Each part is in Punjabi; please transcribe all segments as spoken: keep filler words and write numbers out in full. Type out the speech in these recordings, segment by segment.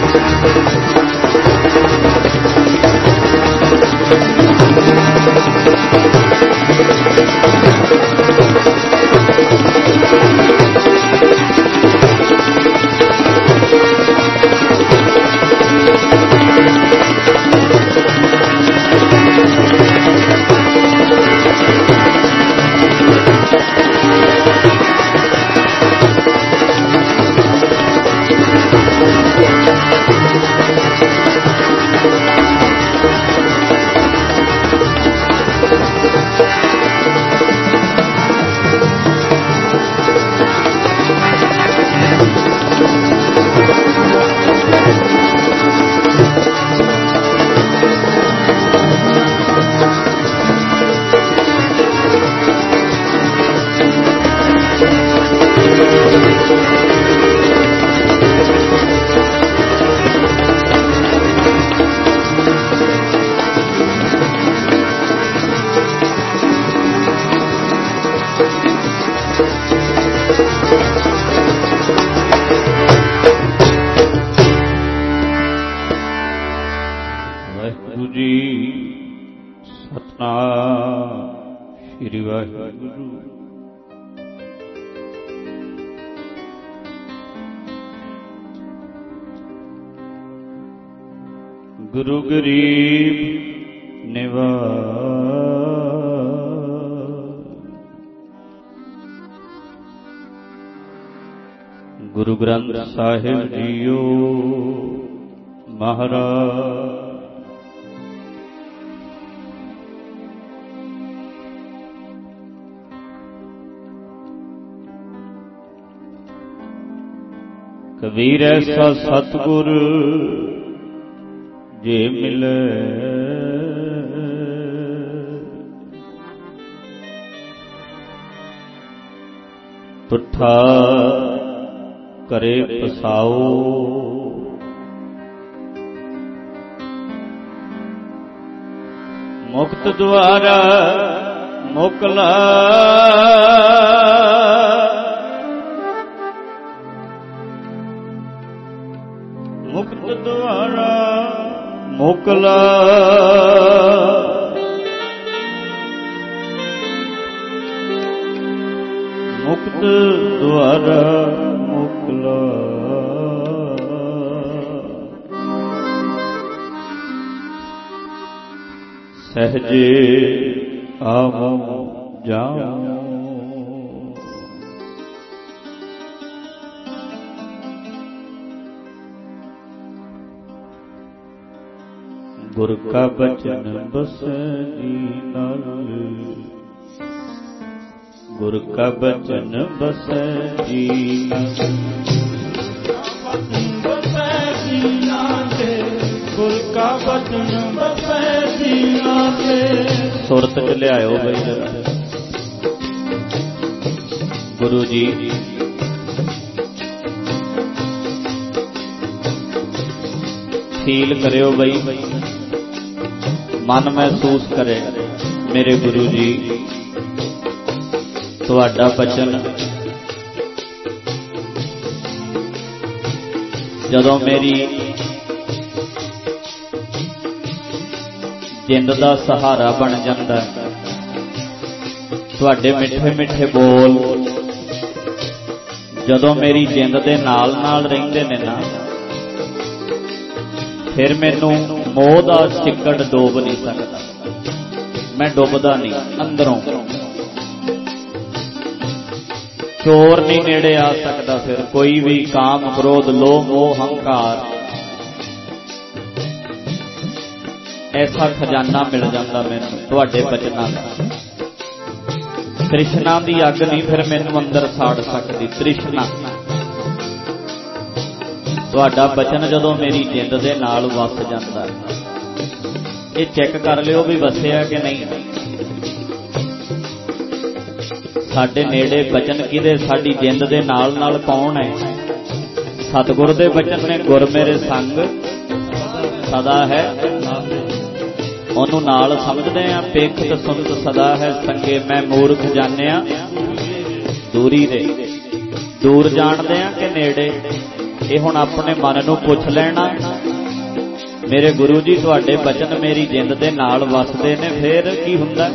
गुरु गरीब निवाज गुरु ग्रंथ साहिब जीओ महाराज कबीर ऐसा सतगुर जे मिले तुठा करे पसाओ मुक्त द्वारा मोकला मुक्त द्वारा मोकला मुक्त द्वारा मोकला सहजे आवो जाओ गुर का बचन बसै जी नाल गुर का बचन बसै जी नाल गुर का बचन बसै जी नाल सुरत च लियाओ बई जरा गुरु जी फील करियो बई मन महसूस करे मेरे गुरु जी तुहाडा बचन जदों मेरी जिंद दा सहारा बन जांदा तुहाडे मिठे मिठे बोल जदों मेरी जिंद दे नाल नाल रहिंदे ने ना फिर मैनू मोह दा चिक्कड़ डोब नहीं सकता मैं डुबदा नहीं अंदरों चोर नहीं नेड़े आ सकता फिर कोई भी काम क्रोध लोभ मोह हंकार ऐसा खजाना मिल जाता मैनू तुहाडे बचनां दा तृष्णा दी अग नहीं फिर मैनू अंदर साड़ सकती तृष्णा तुहाडा बचन जदों मेरी जिंद दे नाल वस जांदा ये चेक कर लियो भी वसिया कि नहीं साडे नेड़े बचन किदे साडी जिंद दे नाल नाल कौन है सतगुर दे बचन ने गुर मेरे संग सदा है ओनू नाल समझदे आ पेखत सुनत सदा है संगे मैं मूर्ख जानिया दूरी दे दूर जाणदे आ कि नेड़े ਇਹ ਹੁਣ ਆਪਣੇ ਮਨ ਨੂੰ ਪੁੱਛ ਲੈਣਾ, ਮੇਰੇ ਗੁਰੂ ਜੀ ਤੁਹਾਡੇ ਬਚਨ ਮੇਰੀ ਜਿੰਦ ਦੇ ਨਾਲ ਵਸਦੇ ਨੇ, ਫੇਰ ਕੀ ਹੁੰਦਾ?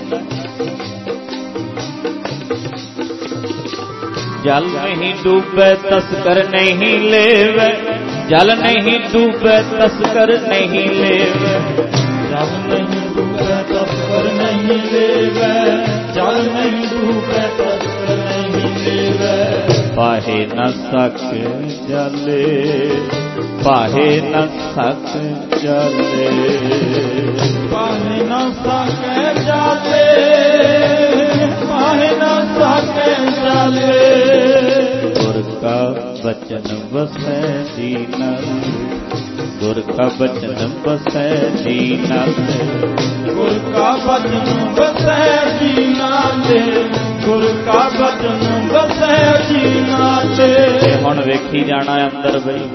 जल नहीं डूबे तस्कर नहीं लेवे, जल नहीं डूबे तस्कर नहीं लेवे, जल नहीं डूबे तस्कर नहीं लेवे, जल नहीं डूबे तस्कर नहीं लेवे। पाहे न सक जले, पाहे न सक जले, पाहे न सक जले, पाहे न सक जले। गुर का बचन बसै दीन, गुर का बचन बसै दीन, गुर का बचन बसै दीन, गुर का बचन बसै दीन। हुण वेखी जाना अंदर बई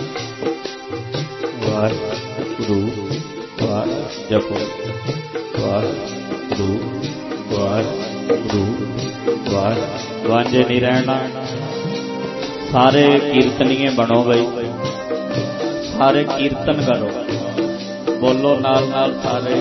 वाहिगुरू वाह जपो, वाहिगुरू वाहिगुरू वाह। वांझे नहीं रहना, सारे कीर्तनीय बनो बई, सारे कीर्तन करो, बोलो नाल नाल सारे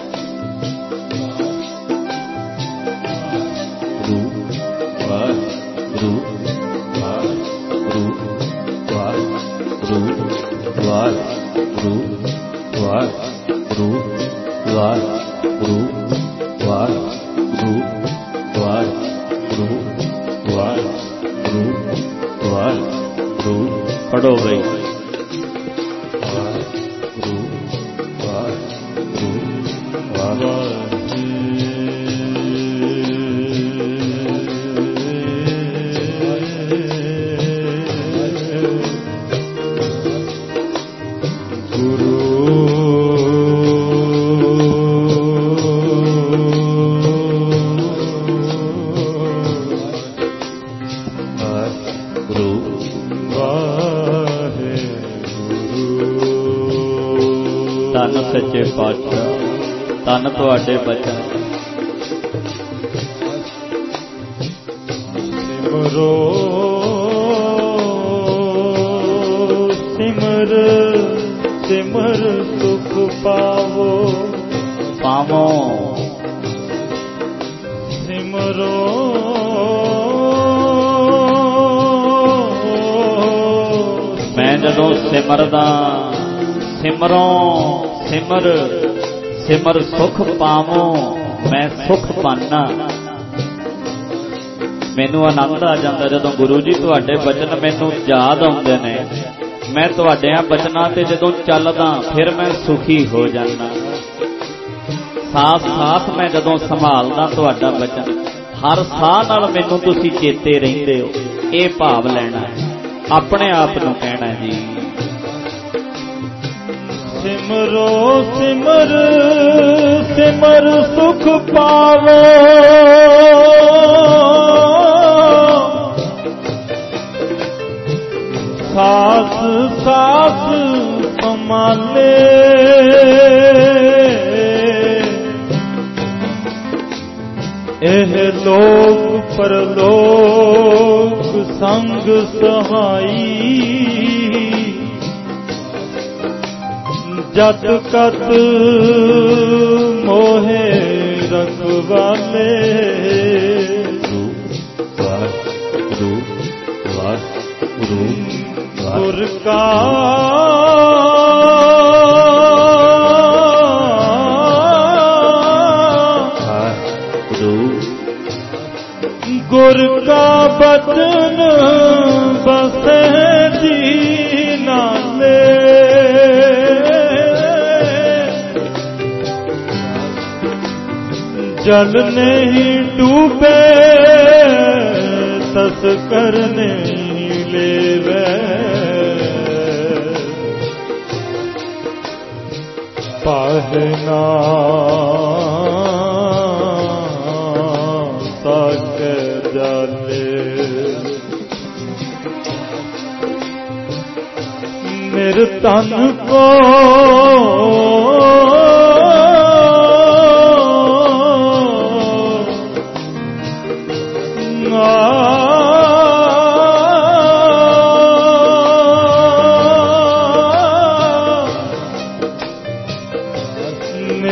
गुरु वाह गुरु वाह गुरु वाह गुरु वाह गुरु वाह गुरु वाह गुरु वाह गुरु वाह गुरु वाह गुरु वाह गुरु। पढ़ो भाई गुरु वाह गुरु वाह। सच्चे पातशाह तन तुहाडे बचन सिमरो सिमर सिमर सुख पावो पावो सिमरो मैं जदों सिमरदा सिमरों सिमर सिमर सुख पावो मैं सुख पाना। मैनू आनंद आ जाता जदों गुरु जी तुहाडे बचन मैनू याद आउंदे ने, मैं तुहाडियां बचनां ते जदों चलदा फिर मैं सुखी हो जाना। साथ साथ मैं जदों संभालदा तुहाडा बचन, हर साह नाल मैनू तुसीं चेते रहिंदे हो, ये भाव लैना है, अपने आप नूं कहना जी। सिमरो सिमर सिमर सुख पावो सास सास संभाले एह लोक परलोक संग सहाई जत कत मोहे रखवाले। गुरु वाह गुरु गुर का गुरु गुर का बचन बसे दीना ले जल नहीं डूबे तस्कर नहीं लेवे पाहना सक जाले मेरे तन को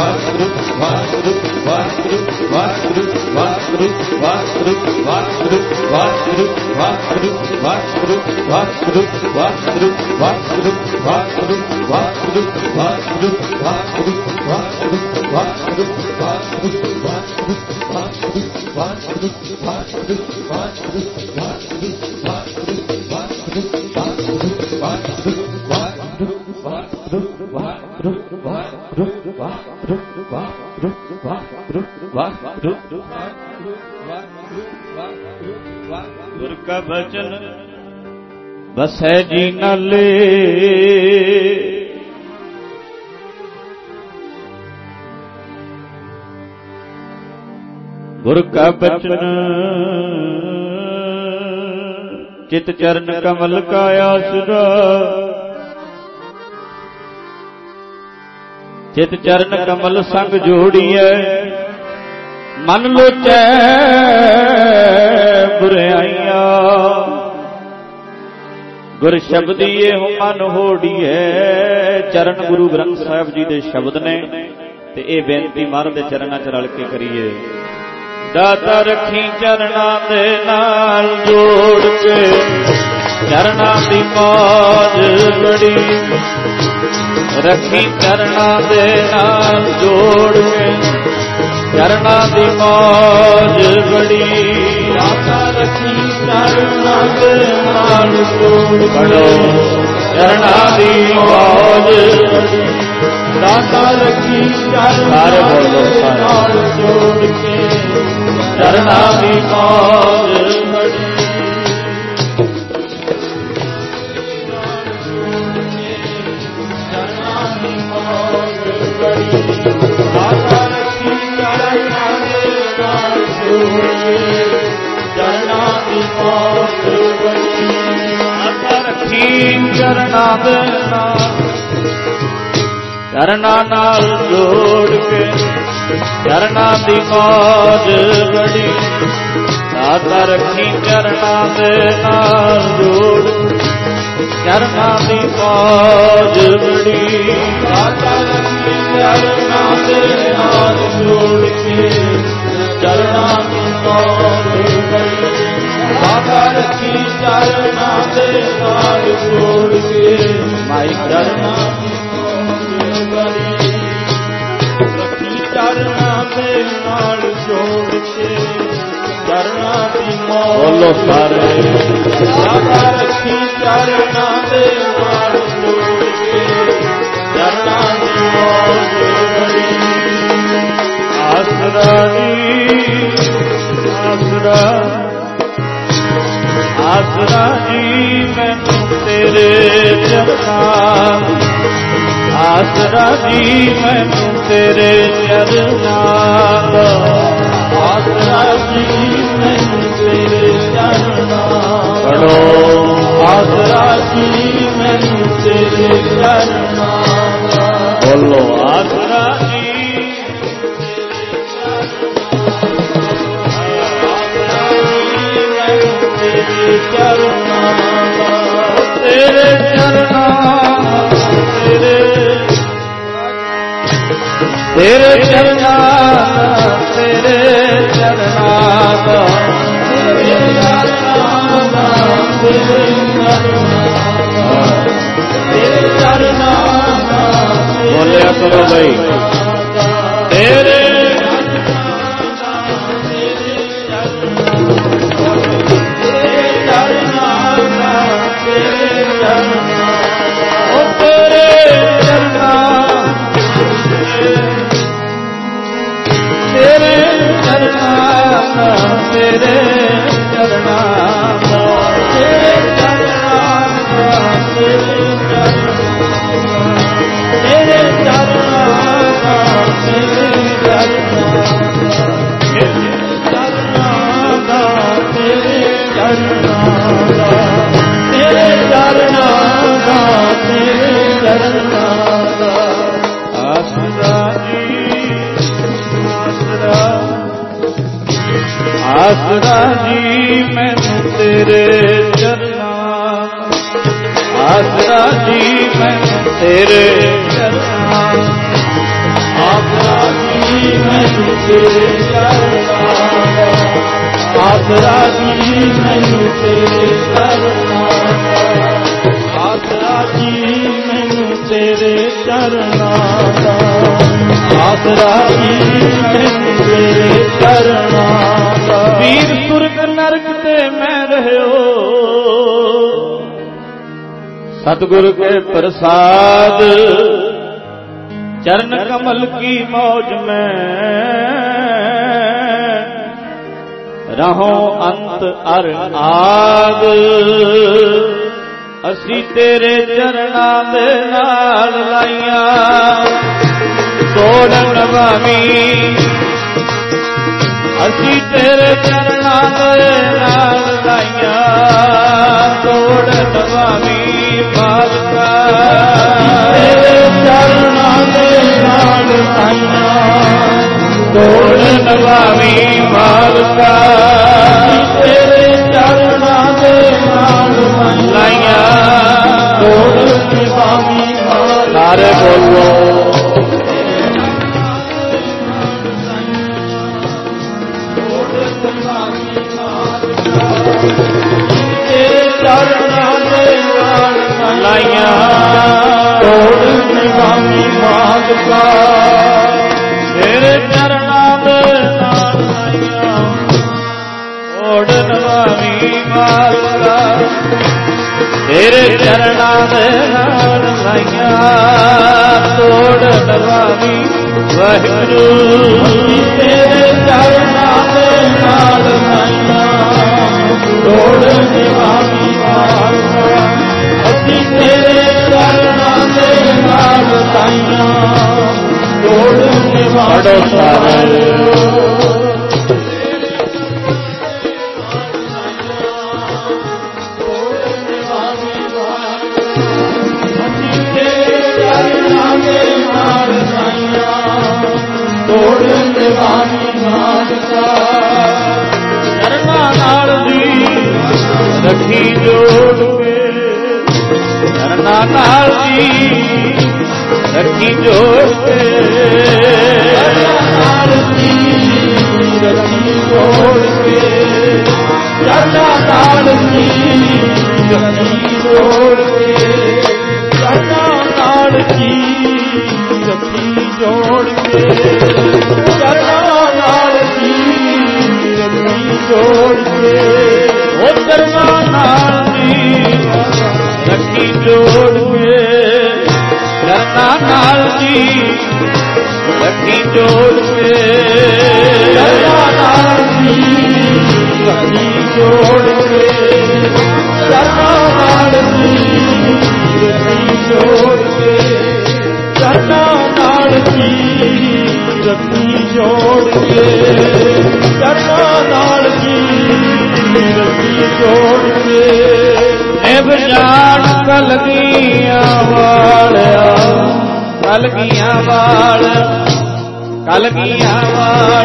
ਵਾਹਿਗੁਰੂ ਵਾਹਿਗੁਰੂ ਵਾਹਿਗੁਰੂ ਵਾਹਿਗੁਰੂ ਵਾਹਿਗੁਰੂ ਵਾਹਿਗੁਰੂ ਵਾਹਿਗੁਰੂ ਵਾਹਿਗੁਰੂ ਵਾਹਿਗੁਰੂ ਵਾਹਿਗੁਰੂ ਵਾਹਿਗੁਰੂ ਵਾਹਿਗੁਰੂ ਵਾਹਿਗੁਰੂ ਵਾਹਿਗੁਰੂ ਵਾਹਿਗੁਰੂ ਵਾਹਿਗੁਰੂ ਵਾਹਿਗੁਰੂ ਵਾਹਿਗੁਰੂ ਵਾਹਿਗੁਰੂ ਗੁਰ ਕਾ ਬਚਨ ਵਸੈ ਜੀ ਨਾਲੇ ਗੁਰ ਕਾ ਬਚਨ ਚਿਤ ਚਰਨ ਕਮਲ ਕਾ ਆਸਰਾ ਚਿਤ ਚਰਨ ਕਮਲ ਸੰਗ ਜੋੜੀਐ ਮਨ ਲੋਚੈ ਬੁਰਾਈਆਂ ਗੁਰ ਸ਼ਬਦੀਏ ਹੋ ਮਨ ਹੋੜੀਐ। ਚਰਨ ਗੁਰੂ ਗ੍ਰੰਥ ਸਾਹਿਬ ਜੀ ਦੇ ਸ਼ਬਦ ਨੇ ਤੇ ਇਹ ਬੇਨਤੀ ਮਹਾਰਾਜ ਦੇ ਚਰਨਾਂ 'ਚ ਰਲ ਕੇ ਕਰੀਏ। ਦਾਤਾ ਰੱਖੀ ਚਰਨਾਂ ਦੇ ਨਾਲ ਜੋੜ ਕੇ ਚਰਨਾਂ ਦੀ ਮੌਜ ਬੜੀ ਰੱਖੀ ਚਰਨਾਂ ਦੇ ਨਾਲ ਜੋੜ ਕੇ ਚਰਨਾਂ ਦੀ ਮੌਜ ਬੜੀ ਦਾਤਾ ਰੱਖੀ ਚਰਨਾਂ ਦੇ ਨਾਲ ਜੋੜ ਬੜੋ ਚਰਨਾਂ ਦੀ ਮੌਜ ਬੜੀ ਦਾਤਾ ਰੱਖੀ ਚਰਨਾਂ ਦੇ ਨਾਲ ਜੋੜ ਕੇ ਚਰਨਾਂ ਦੀ ਮੌਜ ਬੜੀ ਚਰਨਾਂ ਦੇ ਨਾਲ ਚਰਨਾਂ ਨਾਲ ਜੋੜ ਕੇ ਚਰਨਾਂ ਦੀ ਮੌਜ ਬੜੀ ਦਾਤਾ ਰੱਖੀ ਚਰਨਾਂ ਦੇ ਨਾਲ ਜੋੜ ਚਰਨਾਂ ਦੀ ਮੌਜ ਬੜੀ ਦਾਤਾ ਰੱਖੀ ਚਰਨਾਂ ਦੇ ਨਾਲ ਜੋੜ ਕੇ ਚਰਨਾਂ ਦੀ ਮੌਜ ਬੜੀ ਦਾਤਾ ਰੱਖੀ ਚਰਨਾਂ ਦੇ ਨਾਲ ਜੋੜ ਕੇ ਮਾਈ ਚਰਨਾਂ ਦੀ ਮੌਜ ਬੜੀ ਰੱਖੀ ਚਰਨਾਂ ਦੇ ਨਾਲ ਜੋੜ ਕੇ ਚਰਨਾਂ ਦੀ ਮੌਜ ਬੋਲੋ ਸਾਰੇ ਦਾਤਾ ਰੱਖੀ ਚਰਨਾਂ ਦੇ ਨਾਲ ਜੋੜ ਕੇ ਚਰਨਾਂ ਦੀ ਮੌਜ ਬੜੀ ਆਸਰਾ ਜੀ ਆਸਰਾ ਆਸਰਾ ਜੀ ਮੈਨੂੰ ਤੇਰੇ ਚਰਨਾਂ ਆਸਰਾ ਜੀ ਮੈਨੂੰ ਤੇਰੇ ਚਰਨਾਂ ਦਾ ਆਸਰਾ ਜੀ ਮੈਨੂੰ ਤੇਰੇ ਚਰਨਾਂ ਪੜੋ ਆਸਰਾ ਜੀ ਮੈਨੂੰ ਤੇਰੇ ਚਰਨਾਂ ਦਾ ਬੋਲੋ ਆਸਰਾ ਜੀ ਚਰਨਾਂ ਤੇਰੇ ਚਰਨਾਂ ਤੇਰੇ ਤੇਰੇ ਚਰਨਾਂ ਤੇਰੇ ਚਰਨਾਂ ਦਾ ਤੇਰੇ ਚਰਨਾਂ ਤੇਰੇ ਚਰਨਾਂ ਬੋਲਿਆ ਕਰੋ ਬਈ ਤੇਰੇ ਤੇਰੇ ਚਰਨਾਂ ਦਾ ਤੇਰੇ ਚਰਨਾਂ ਦਾ ਤੇਰੇ ਚਰਨਾਂ ਦਾ ਤੇਰੇ ਚਰਨਾਂ ਦਾ ਤੇਰੇ ਚਰਨਾਂ ਦਾ ਤੇਰੇ ਚਰਨਾਂ ਦਾ ਤੇਰੇ ਚਰਨਾਂ ਦਾ ਆਸਰਾ ਜੀ ਆਸਰਾ ਆਸਰਾ ਜੀ ਮੈਨੂੰ ਤੇਰੇ ਚਰਨਾਂ ਆਸਰਾ ਜੀ ਮੈਨੂੰ ਤੇਰੇ ਚਰਨਾਂ ਆਸਰਾ ਆਸਰਾ ਜੀ ਮੈਨੂੰ ਤੇਰੇ ਚਰਨਾਂ ਦਾ, ਆਸਰਾ ਜੀ ਮੈਨੂੰ ਤੇਰੇ ਚਰਨਾਂ ਦਾ, ਆਸਰਾ ਜੀ ਮੈਨੂੰ ਤੇਰੇ ਚਰਨਾਂ ਦਾ। ਵੀਰ ਸੁਰਗ ਨਰਕ ਤੇ ਮੈਂ ਰਹਿਓ, सतगुरु के प्रसाद चरण कमल की मौज में रहो अंत अर आग। असी तेरे चरणां दे नाल लाइया तोड़ नवामी, असी तेरे चरणां दे नाल लाइया तोड़ नवामी मालका। तेरे चरणां दे नाल लाइया तोड़ नवामी मालका, तेरे चरणां दे नाल लाइया तोड़ नवामी मालका। सारे बोलो लाइया तोड़ निभावी मालका, तेरे चरणां दे नाल लाइया तोड़ निभावी मालका, तेरे चरणां दे नाल लाइया तोड़ निभावी वाहिगुरू। तेरे चरणां दे नाल लाइया तोड़ निभावी मालका, तेरे चरणां दे नाल लाइया तोड़ निभावी मालका। चरणां नाल दी रखी जोड़ के, चरणां नाल दी रखी जोड़ के, चरणां नाल दी रखी जोड़ के, चरणां नाल दी रखी जोड़ के, चरणां नाल दी रखी जोड़ के, चरणां नाल दी रखी जोड़ के, ओ चरणां नाल दी रखी जोड़ के, चरणां नाल दी रखी जोड़ के, चरणां नाल दी रखी जोड़ के, चरणां नाल दी रखी जोड़ के, चरणां नाल दी रखी जोड़ के, चरणां नाल दी रखी जोड़ के। जान कलगियां वालिया, कलगियां वाल, कलगियां वाल,